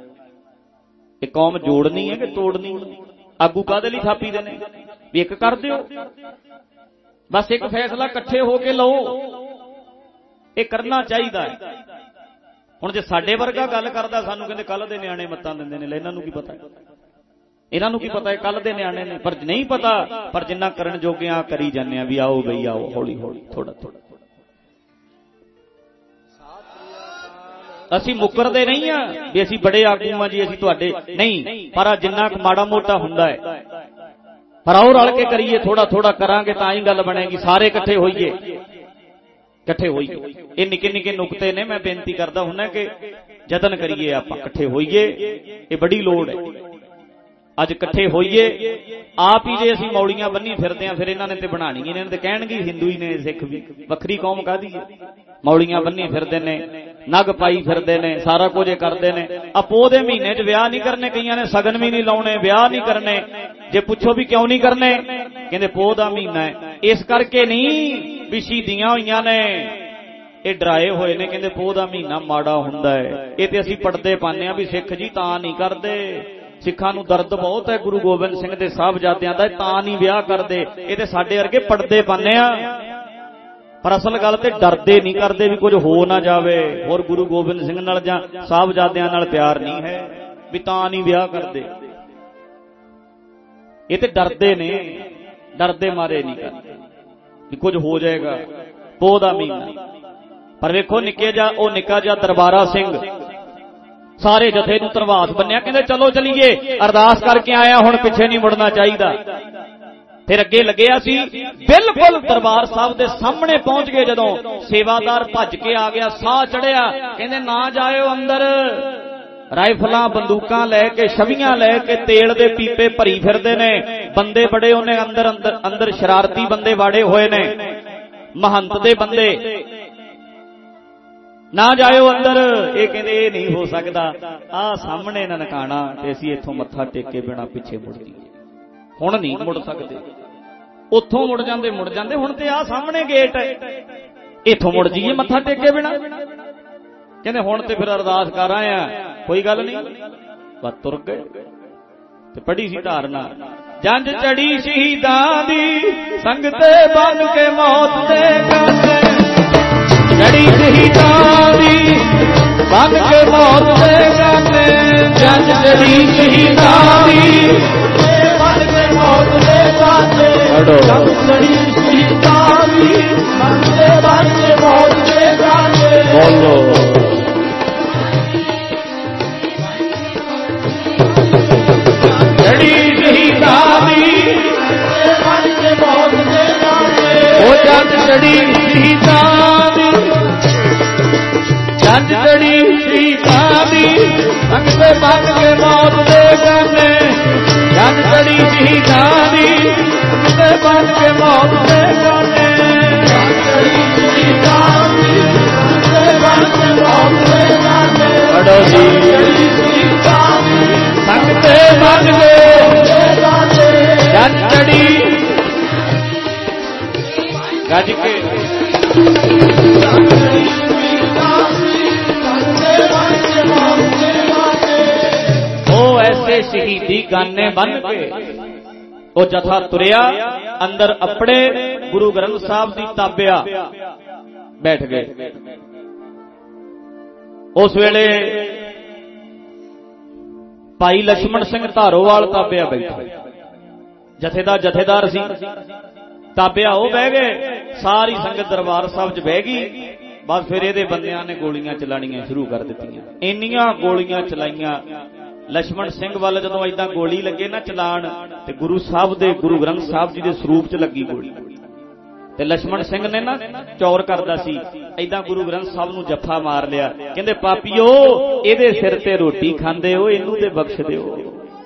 ਇਹ ਕੌਮ ਜੋੜਨੀ ਹੈ ਕਿ ਤੋੜਨੀ? ਆਗੂ ਕਾਹਦੇ ਲਈ ਥਾਪੀ ਦੇ ਨੇ ਵੀ ਇੱਕ ਕਰ ਦਿਓ, ਬਸ ਇੱਕ ਫੈਸਲਾ ਇਕੱਠੇ ਹੋ ਕੇ ਲਓ। ਇਹ ਕਰਨਾ ਚਾਹੀਦਾ ਹੈ। ਹੁਣ ਜੇ ਸਾਡੇ ਵਰਗਾ ਗੱਲ ਕਰਦਾ, ਸਾਨੂੰ ਕਹਿੰਦੇ ਕੱਲ ਦੇ ਨਿਆਣੇ ਮੱਤਾਂ ਦਿੰਦੇ ਨੇ। ਲੈ ਇਹਨਾਂ ਨੂੰ ਕੀ ਪਤਾ? ਇਹਨਾਂ ਨੂੰ ਕੀ ਪਤਾ ਹੈ ਕੱਲ ਦੇ ਨਿਆਣੇ ਨੇ? ਪਰ ਨਹੀਂ ਪਤਾ, ਪਰ ਜਿੰਨਾ ਕਰਨ ਜੋਗੇ ਆ ਕਰੀ ਜਾਂਦੇ ਆ ਵੀ ਆਓ ਬਈ ਆਓ, ਹੌਲੀ ਹੌਲੀ ਥੋੜਾ ਥੋੜਾ। ਅਸੀਂ ਮੁੱਕਰਦੇ ਨਹੀਂ ਆ ਵੀ ਅਸੀਂ ਬੜੇ ਆਗੂ ਆ ਜੀ, ਅਸੀਂ ਤੁਹਾਡੇ ਨਹੀਂ, ਪਰ ਜਿੰਨਾ ਮਾੜਾ ਮੋਟਾ ਹੁੰਦਾ ਹੈ, ਪਰ ਆਓ ਰਲ ਕੇ ਕਰੀਏ, ਥੋੜਾ ਥੋੜਾ ਕਰਾਂਗੇ ਤਾਂ ਹੀ ਗੱਲ ਬਣੇਗੀ। ਸਾਰੇ ਇਕੱਠੇ ਹੋਈਏ, ਇਕੱਠੇ ਹੋਈਏ। ਇਹ ਨਿੱਕੇ ਨਿੱਕੇ ਨੁਕਤੇ ਨੇ, ਮੈਂ ਬੇਨਤੀ ਕਰਦਾ ਹੁੰਦਾ ਕਿ ਯਤਨ ਕਰੀਏ, ਆਪਾਂ ਇਕੱਠੇ ਹੋਈਏ। ਇਹ ਬੜੀ ਲੋੜ ਹੈ, ਅੱਜ ਇਕੱਠੇ ਹੋਈਏ। ਆਪ ਹੀ ਜੇ ਅਸੀਂ ਮੌਲੀਆਂ ਬੰਨੀ ਫਿਰਦੇ ਆ, ਫਿਰ ਇਹਨਾਂ ਨੇ ਤੇ ਬਣਾਣੀ, ਇਹਨਾਂ ਨੇ ਤੇ ਕਹਿਣਗੇ ਹਿੰਦੂ ਹੀ ਨੇ, ਸਿੱਖ ਵੀ। ਵੱਖਰੀ ਕੌਮ ਕਾਹਦੀ ਹੈ? ਮੌਲੀਆਂ ਬੰਨੀ ਫਿਰਦੇ ਨੇ, ਨਗ ਪਾਈ ਫਿਰਦੇ ਨੇ, ਸਾਰਾ ਕੁਝ ਕਰਦੇ ਨੇ। ਆ ਪੋਹ ਦੇ ਮਹੀਨੇ 'ਚ ਵਿਆਹ ਨਹੀਂ ਕਰਨੇ, ਕਈਆਂ ਨੇ ਸਗਨ ਵੀ ਨਹੀਂ ਲਾਉਣੇ, ਵਿਆਹ ਨਹੀਂ ਕਰਨੇ। ਜੇ ਪੁੱਛੋ ਵੀ ਕਿਉਂ ਨਹੀਂ ਕਰਨੇ, ਕਹਿੰਦੇ ਪੋਹ ਦਾ ਮਹੀਨਾ ਹੈ। ਇਸ ਕਰਕੇ ਨਹੀਂ ਵੀ ਸ਼ਹੀਦੀਆਂ ਹੋਈਆਂ ਨੇ, ਇਹ ਡਰਾਏ ਹੋਏ ਨੇ, ਕਹਿੰਦੇ ਪੋਹ ਦਾ ਮਹੀਨਾ ਮਾੜਾ ਹੁੰਦਾ ਹੈ। ਇਹ ਤੇ ਅਸੀਂ ਪੜਦੇ ਪਾਉਂਦੇ ਆ ਵੀ ਸਿੱਖ ਜੀ ਤਾਂ ਨਹੀਂ ਕਰਦੇ, ਸਿੱਖਾਂ ਨੂੰ ਦਰਦ ਬਹੁਤ ਹੈ ਗੁਰੂ ਗੋਬਿੰਦ ਸਿੰਘ ਦੇ ਸਾਹਿਬਜ਼ਾਦਿਆਂ ਦਾ, ਤਾਂ ਨਹੀਂ ਵਿਆਹ ਕਰਦੇ। ਇਹ ਤੇ ਸਾਡੇ ਵਰਗੇ ਪੜਦੇ ਪਾਉਂਦੇ ਆ, ਪਰ ਅਸਲ ਗੱਲ ਤੇ ਡਰਦੇ ਨਹੀਂ ਕਰਦੇ ਵੀ ਕੁਝ ਹੋ ਨਾ ਜਾਵੇ। ਹੋਰ ਗੁਰੂ ਗੋਬਿੰਦ ਸਿੰਘ ਨਾਲ ਜਾਂ ਸਾਹਿਬਜ਼ਾਦਿਆਂ ਨਾਲ ਪਿਆਰ ਨਹੀਂ ਹੈ ਵੀ ਤਾਂ ਨਹੀਂ ਵਿਆਹ ਕਰਦੇ। ਇਹ ਤੇ ਡਰਦੇ ਨੇ, ਡਰਦੇ ਮਾਰੇ ਨਹੀਂ ਕਰਦੇ ਵੀ ਕੁਝ ਹੋ ਜਾਏਗਾ, ਪੋਹ ਦਾ ਮਹੀਨਾ। ਪਰ ਵੇਖੋ ਨਿੱਕੇ ਜਿਹਾ ਉਹ ਨਿੱਕਾ ਜਿਹਾ ਦਰਬਾਰਾ ਸਿੰਘ ਸਾਰੇ ਜਥੇ ਨੂੰ ਧਰਵਾਸ ਬੰਨਿਆ, ਕਹਿੰਦੇ ਚਲੋ ਚਲੀਏ, ਅਰਦਾਸ ਕਰਕੇ ਆਇਆ, ਹੁਣ ਪਿੱਛੇ ਨਹੀਂ ਮੁੜਨਾ ਚਾਹੀਦਾ। ਫਿਰ ਅੱਗੇ ਲੱਗਿਆ ਸੀ, ਬਿਲਕੁਲ ਦਰਬਾਰ ਸਾਹਿਬ ਦੇ ਸਾਹਮਣੇ ਪਹੁੰਚ ਗਏ। ਜਦੋਂ ਸੇਵਾਦਾਰ ਭੱਜ ਕੇ ਆ ਗਿਆ, ਸਾਹ ਚੜਿਆ, ਕਹਿੰਦੇ ਨਾ ਜਾਇਓ ਅੰਦਰ। ਰਾਈਫਲਾਂ ਬੰਦੂਕਾਂ ਲੈ ਕੇ, ਛਵੀਆਂ ਲੈ ਕੇ, ਤੇਲ ਦੇ ਪੀਪੇ ਭਰੀ ਫਿਰਦੇ ਨੇ ਬੰਦੇ, ਬੜੇ ਉਹਨੇ ਅੰਦਰ ਅੰਦਰ ਅੰਦਰ ਸ਼ਰਾਰਤੀ ਬੰਦੇ ਵਾੜੇ ਹੋਏ ਨੇ, ਮਹੰਤ ਦੇ ਬੰਦੇ। ਨਾ ਜਾਇਓ ਅੰਦਰ। ਇਹ ਕਹਿੰਦੇ ਇਹ ਨਹੀਂ ਹੋ ਸਕਦਾ, ਆਹ ਸਾਹਮਣੇ ਨਨਕਾਣਾ, ਤੇ ਅਸੀਂ ਇੱਥੋਂ ਮੱਥਾ ਟੇਕ ਕੇ ਬਿਨਾਂ ਪਿੱਛੇ ਮੁੜ ਜਾਈਏ। ਹੁਣ ਨਹੀਂ ਮੁੜ ਸਕਦੇ, ਉੱਥੋਂ ਮੁੜ ਜਾਂਦੇ ਮੁੜ ਜਾਂਦੇ ਹੁਣ ਤੇ ਆਹ ਸਾਹਮਣੇ ਗੇਟ ਹੈ, ਇੱਥੋਂ ਮੁੜ ਜਾਈਏ ਮੱਥਾ ਟੇਕੇ ਬਿਨਾਂ। ਕਹਿੰਦੇ ਹੁਣ ਤੇ ਫਿਰ ਅਰਦਾਸ ਕਰ ਆਏ ਆ, ਕੋਈ ਗੱਲ ਨਹੀਂ, ਬਸ ਤੁਰ ਗਏ। ਤੇ ਪੜ੍ਹੀ ਸੀ ਧਾਰਨਾ, ਜੰਜ ਚੜੀ ਸ਼ਹੀਦਾਂ ਦੀ, ਸੰਗ ਤੇ ਬਨ ਕੇ ਮੌਤ ਦੇ ਗਾਨੇ। ਚੜੀ ਸ਼ਹੀਦਾਂ ਦੀ, ਬਨ ਕੇ ਮੌਤ ਦੇ ਗਾਨੇ। ਜੰਜ ਚੜੀ ਸ਼ਹੀਦਾਂ ਦੀ, ਬਨ ਕੇ ਮੌਤ ਦੇ ਗਾਨੇ। ਜੰਜ ਚੜੀ ਸ਼ਹੀਦਾਂ ਦੀ, ਬਨ ਕੇ ਬਨ ਕੇ ਮੌਤ ਦੇ ਗਾਨੇ। ਬੋਲੋ ਚੜੀ ਸ਼ਹੀਦਾਂ ਦੀ, ਬਨ ਕੇ ਮੌਤ ਦੇ ਗਾਨੇ। ਉਹ ਚੜੀ ਸ਼ਹੀਦਾਂ ਦੀ ਜੰਜ ਚੜੀ ਸ਼ਹੀਦਾਂ ਦੀ ਸੰਗ ਤੇ ਬੰਨ ਕੇ ਮੌਤ ਦੇ ਗਾਨੇ ਜੰਜ ਚੜੀ ਸ਼ਹੀਦਾਂ ਦੀ ਸੰਗ ਤੇ ਬੰਨ ਕੇ ਮੌਤ ਦੇ ਗਾਨੇ ਜੰਜ ਚੜੀ ਸ਼ਹੀਦਾਂ ਦੀ ਸੰਗ ਤੇ ਬੰਨ ਕੇ ਮੌਤ ਦੇ ਗਾਨੇ ਅੜੋ ਜੀ ਸੰਗ ਤੇ ਬੰਨ ਕੇ ਜੰਜ ਚੜੀ ਗੱਜ ਕੇ ਉਹ ਐਸੇ ਸ਼ਹੀਦੀ ਗਾਨੇ ਬਨ ਕੇ ਉਹ ਜਥਾ ਤੁਰਿਆ ਅੰਦਰ ਆਪਣੇ ਗੁਰੂ ਗ੍ਰੰਥ ਸਾਹਿਬ ਦੀ ਤਾਬਿਆ ਬੈਠ ਗਏ। ਉਸ ਵੇਲੇ ਭਾਈ ਲక్ష్మణ ਸਿੰਘ ਧਾਰੋਵਾਲ ਤਾਬਿਆ ਬੈਠਾ, ਜਥੇ ਦਾ ਜਥੇਦਾਰ ਸੀ। ਤਾਬਿਆ ਉਹ ਬਹਿ ਗਏ, ਸਾਰੀ ਸੰਗਤ ਦਰਬਾਰ ਸਾਹਿਬ 'ਚ ਬਹਿ ਗਈ। ਬਸ ਫਿਰ ਇਹਦੇ ਬੰਦਿਆਂ ਨੇ ਗੋਲੀਆਂ ਚਲਾਣੀਆਂ ਸ਼ੁਰੂ ਕਰ ਦਿੱਤੀਆਂ। ਇੰਨੀਆਂ ਗੋਲੀਆਂ ਚਲਾਈਆਂ ਲక్ష్మణ ਸਿੰਘ ਵੱਲ, ਜਦੋਂ ਏਦਾਂ ਗੋਲੀ ਲੱਗੇ ਨਾ ਚਲਾਣ ਤੇ ਗੁਰੂ ਸਾਹਿਬ ਦੇ ਗੁਰੂ ਗ੍ਰੰਥ ਸਾਹਿਬ ਜੀ ਦੇ ਸਰੂਪ 'ਚ ਲੱਗੀ ਗੋਲੀ। ਤੇ ਲక్ష్మణ ਸਿੰਘ ਨੇ ਨਾ ਚੌਰ ਕਰਦਾ ਸੀ, ਏਦਾਂ ਗੁਰੂ ਗ੍ਰੰਥ ਸਾਹਿਬ ਨੂੰ ਜੱਫਾ ਮਾਰ ਲਿਆ। ਕਹਿੰਦੇ ਪਾਪੀਓ ਇਹਦੇ ਸਿਰ ਤੇ ਰੋਟੀ ਖਾਂਦੇ ਹੋ, ਇਹਨੂੰ ਤੇ ਬਖਸ਼ ਦਿਓ।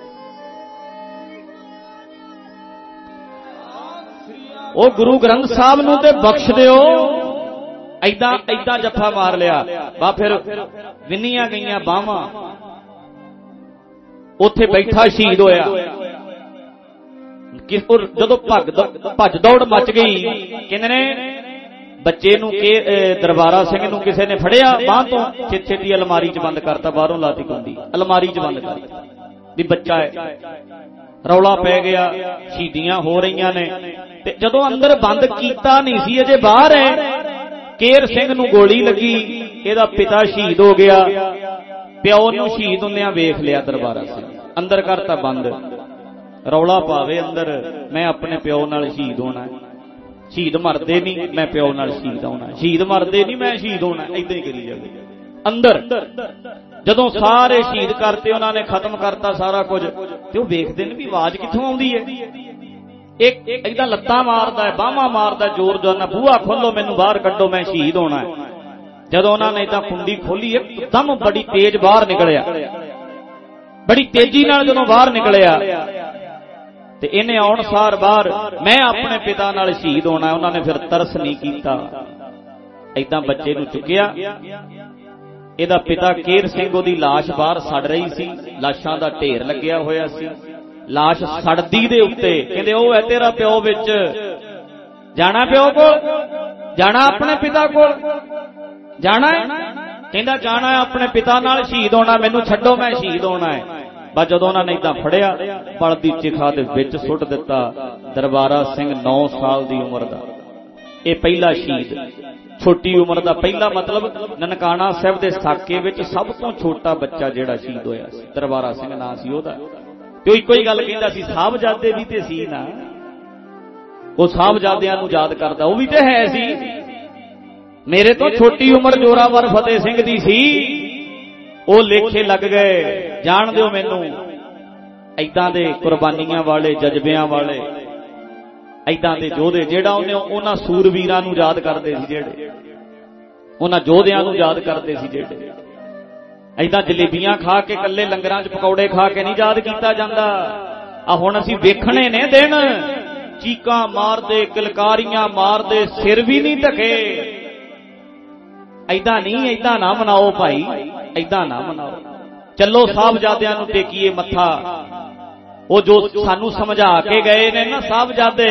ਉਹ ਗੁਰੂ ਗ੍ਰੰਥ ਸਾਹਿਬ ਨੂੰ ਤੇ ਬਖਸ਼ ਦਿਓ। ਏਦਾਂ ਏਦਾਂ ਜੱਫਾ ਮਾਰ ਲਿਆ। ਬਾ ਫਿਰ ਵਿੰਨੀਆਂ ਗਈਆਂ ਬਾਹਾਂ, ਉੱਥੇ ਬੈਠਾ ਸ਼ਹੀਦ ਹੋਇਆ। ਜਦੋਂ ਭੱਜ ਭੱਜ ਦੌੜ ਮਚ ਗਈ, ਕਹਿੰਦੇ ਨੇ ਬੱਚੇ ਨੂੰ ਕਿ ਦਰਬਾਰਾ ਸਿੰਘ ਨੂੰ ਕਿਸੇ ਨੇ ਫੜਿਆ ਬਾਂਹ ਤੋਂ, ਛੇਤੀ ਛੇਤੀ ਅਲਮਾਰੀ 'ਚ ਬੰਦ ਕਰਤਾ, ਬਾਹਰੋਂ ਲਾਤੀ ਕੁੰਡੀ, ਅਲਮਾਰੀ 'ਚ ਬੰਦ ਕਰਤਾ ਵੀ ਬੱਚਾ ਹੈ। ਰੌਲਾ ਪੈ ਗਿਆ, ਸ਼ਹੀਦੀਆਂ ਹੋ ਰਹੀਆਂ ਨੇ। ਤੇ ਜਦੋਂ ਅੰਦਰ ਬੰਦ ਕੀਤਾ ਨਹੀਂ ਸੀ, ਅਜੇ ਬਾਹਰ ਹੈ, ਕੇਰ ਸਿੰਘ ਨੂੰ ਗੋਲੀ ਲੱਗੀ, ਇਹਦਾ ਪਿਤਾ ਸ਼ਹੀਦ ਹੋ ਗਿਆ। ਪਿਓ ਨੂੰ ਸ਼ਹੀਦ ਹੁੰਦਿਆਂ ਵੇਖ ਲਿਆ ਦਰਬਾਰਾ ਸਿੰਘ, ਅੰਦਰ ਕਰਤਾ ਬੰਦ। ਰੌਲਾ ਪਾਵੇ ਅੰਦਰ, ਮੈਂ ਆਪਣੇ ਪਿਓ ਨਾਲ ਸ਼ਹੀਦ ਹੋਣਾ, ਸ਼ਹੀਦ ਮਰਦੇ ਨਹੀਂ, ਮੈਂ ਪਿਓ ਨਾਲ ਸ਼ਹੀਦ ਹੋਣਾ, ਸ਼ਹੀਦ ਮਰਦੇ ਨਹੀਂ, ਮੈਂ ਸ਼ਹੀਦ ਹੋਣਾ, ਏਦਾਂ ਹੀ ਕਰੀ ਜਾਵੇ ਅੰਦਰ। ਜਦੋਂ ਸਾਰੇ ਸ਼ਹੀਦ ਕਰਤੇ, ਉਹਨਾਂ ਨੇ ਖਤਮ ਕਰਤਾ ਸਾਰਾ ਕੁਝ, ਤੇ ਉਹ ਵੇਖਦੇ ਨੇ ਵੀ ਆਵਾਜ਼ ਕਿੱਥੋਂ ਆਉਂਦੀ ਹੈ। ਇੱਕ ਏਦਾਂ ਲੱਤਾਂ ਮਾਰਦਾ, ਬਾਹਾਂ ਮਾਰਦਾ ਜ਼ੋਰ ਜ਼ੋਰ ਨਾਲ, ਬੂਹਾ ਖੋਲੋ, ਮੈਨੂੰ ਬਾਹਰ ਕੱਢੋ, ਮੈਂ ਸ਼ਹੀਦ ਹੋਣਾ। ਜਦੋਂ ਉਹਨਾਂ ਨੇ ਏਦਾਂ ਕੁੰਡੀ ਖੋਲੀ, ਇੱਕਦਮ ਬੜੀ ਤੇਜ਼ ਬਾਹਰ ਨਿਕਲਿਆ, ਬੜੀ ਤੇਜ਼ੀ ਨਾਲ ਜਦੋਂ ਬਾਹਰ ਨਿਕਲਿਆ ਤੇ ਇਹਨੇ ਆਉਣ ਸਾਰ ਬਾਹਰ, ਮੈਂ ਆਪਣੇ ਪਿਤਾ ਨਾਲ ਸ਼ਹੀਦ ਹੋਣਾ। ਉਹਨਾਂ ਨੇ ਫਿਰ ਤਰਸ ਨਹੀਂ ਕੀਤਾ, ਏਦਾਂ ਬੱਚੇ ਨੂੰ ਚੁੱਕਿਆ। ਇਹਦਾ ਪਿਤਾ ਕੇਰ ਸਿੰਘ, ਉਹਦੀ ਲਾਸ਼ ਬਾਹਰ ਸੜ ਰਹੀ ਸੀ, ਲਾਸ਼ਾਂ ਦਾ ਢੇਰ ਲੱਗਿਆ ਹੋਇਆ ਸੀ, ਲਾਸ਼ ਸੜਦੀ ਦੇ ਉੱਤੇ। ਕਹਿੰਦੇ ਉਹ ਹੈ ਤੇਰਾ ਪਿਓ ਵਿੱਚ, ਜਾਣਾ ਪਿਓ ਕੋਲ, ਜਾਣਾ ਆਪਣੇ ਪਿਤਾ ਕੋਲ, ਜਾਣਾ ਹੈ? ਕਹਿੰਦਾ ਜਾਣਾ ਹੈ, ਆਪਣੇ ਪਿਤਾ ਨਾਲ ਸ਼ਹੀਦ ਹੋਣਾ, ਮੈਨੂੰ ਛੱਡੋ, ਮੈਂ ਸ਼ਹੀਦ ਹੋਣਾ ਹੈ। ਬਸ ਜਦੋਂ ਉਹਨਾਂ ਨੇ ਏਦਾਂ ਫੜਿਆ, ਬਲ ਦੀ ਚਿਖਾ ਦੇ ਵਿੱਚ ਸੁੱਟ ਦਿੱਤਾ। ਦਰਬਾਰਾ ਸਿੰਘ ਨੌ ਸਾਲ ਦੀ ਉਮਰ ਦਾ, ਇਹ ਪਹਿਲਾ ਸ਼ਹੀਦ, ਛੋਟੀ ਉਮਰ ਦਾ ਪਹਿਲਾ, ਮਤਲਬ ਨਨਕਾਣਾ ਸਾਹਿਬ ਦੇ ਸਾਕੇ ਵਿੱਚ ਸਭ ਤੋਂ ਛੋਟਾ ਬੱਚਾ ਜਿਹੜਾ ਸ਼ਹੀਦ ਹੋਇਆ ਸੀ, ਦਰਬਾਰਾ ਸਿੰਘ ਨਾਂ ਸੀ ਉਹਦਾ। ਤੇ ਉਹ ਇੱਕੋ ਹੀ ਗੱਲ ਕਹਿੰਦਾ ਸੀ, ਸਾਹਿਬਜ਼ਾਦੇ ਵੀ ਤੇ ਸੀ ਨਾ, ਉਹ ਸਾਹਿਬਜ਼ਾਦਿਆਂ ਨੂੰ ਯਾਦ ਕਰਦਾ, ਉਹ ਵੀ ਤੇ ਹੈ ਸੀ। ਮੇਰੇ ਤੋਂ ਛੋਟੀ ਉਮਰ ਜੋਰਾਵਰ ਫਤਿਹ ਸਿੰਘ ਦੀ ਸੀ, ਉਹ ਲੇਖੇ ਲੱਗ ਗਏ। ਜਾਣ ਦਿਓ ਮੈਨੂੰ, ਏਦਾਂ ਦੇ ਕੁਰਬਾਨੀਆਂ ਵਾਲੇ, ਜਜ਼ਬਿਆਂ ਵਾਲੇ, ਏਦਾਂ ਦੇ ਯੋਧੇ, ਜਿਹੜਾ ਉਹਨੇ ਉਹਨਾਂ ਸੂਰਵੀਰਾਂ ਨੂੰ ਯਾਦ ਕਰਦੇ ਸੀ, ਜਿਹੜੇ ਉਹਨਾਂ ਯੋਧਿਆਂ ਨੂੰ ਯਾਦ ਕਰਦੇ ਸੀ, ਜਿਹੜੇ ਏਦਾਂ ਜਲੇਬੀਆਂ ਖਾ ਕੇ, ਕੱਲੇ ਲੰਗਰਾਂ 'ਚ ਪਕੌੜੇ ਖਾ ਕੇ ਨਹੀਂ ਯਾਦ ਕੀਤਾ ਜਾਂਦਾ। ਆ ਹੁਣ ਅਸੀਂ ਵੇਖਣੇ ਨੇ ਦਿਨ, ਚੀਕਾਂ ਮਾਰਦੇ, ਕਿਲਕਾਰੀਆਂ ਮਾਰਦੇ, ਸਿਰ ਵੀ ਨਹੀਂ ਢਕੇ। ਏਦਾਂ ਨਹੀਂ, ਏਦਾਂ ਨਾ ਮਨਾਓ ਭਾਈ, ਏਦਾਂ ਨਾ ਮਨਾਓ। ਚੱਲੋ ਸਾਹਿਬਜ਼ਾਦਿਆਂ ਨੂੰ ਟੇਕੀਏ ਮੱਥਾ, ਉਹ ਜੋ ਸਾਨੂੰ ਸਮਝਾ ਕੇ ਗਏ ਨੇ ਨਾ ਸਾਹਿਬਜ਼ਾਦੇ,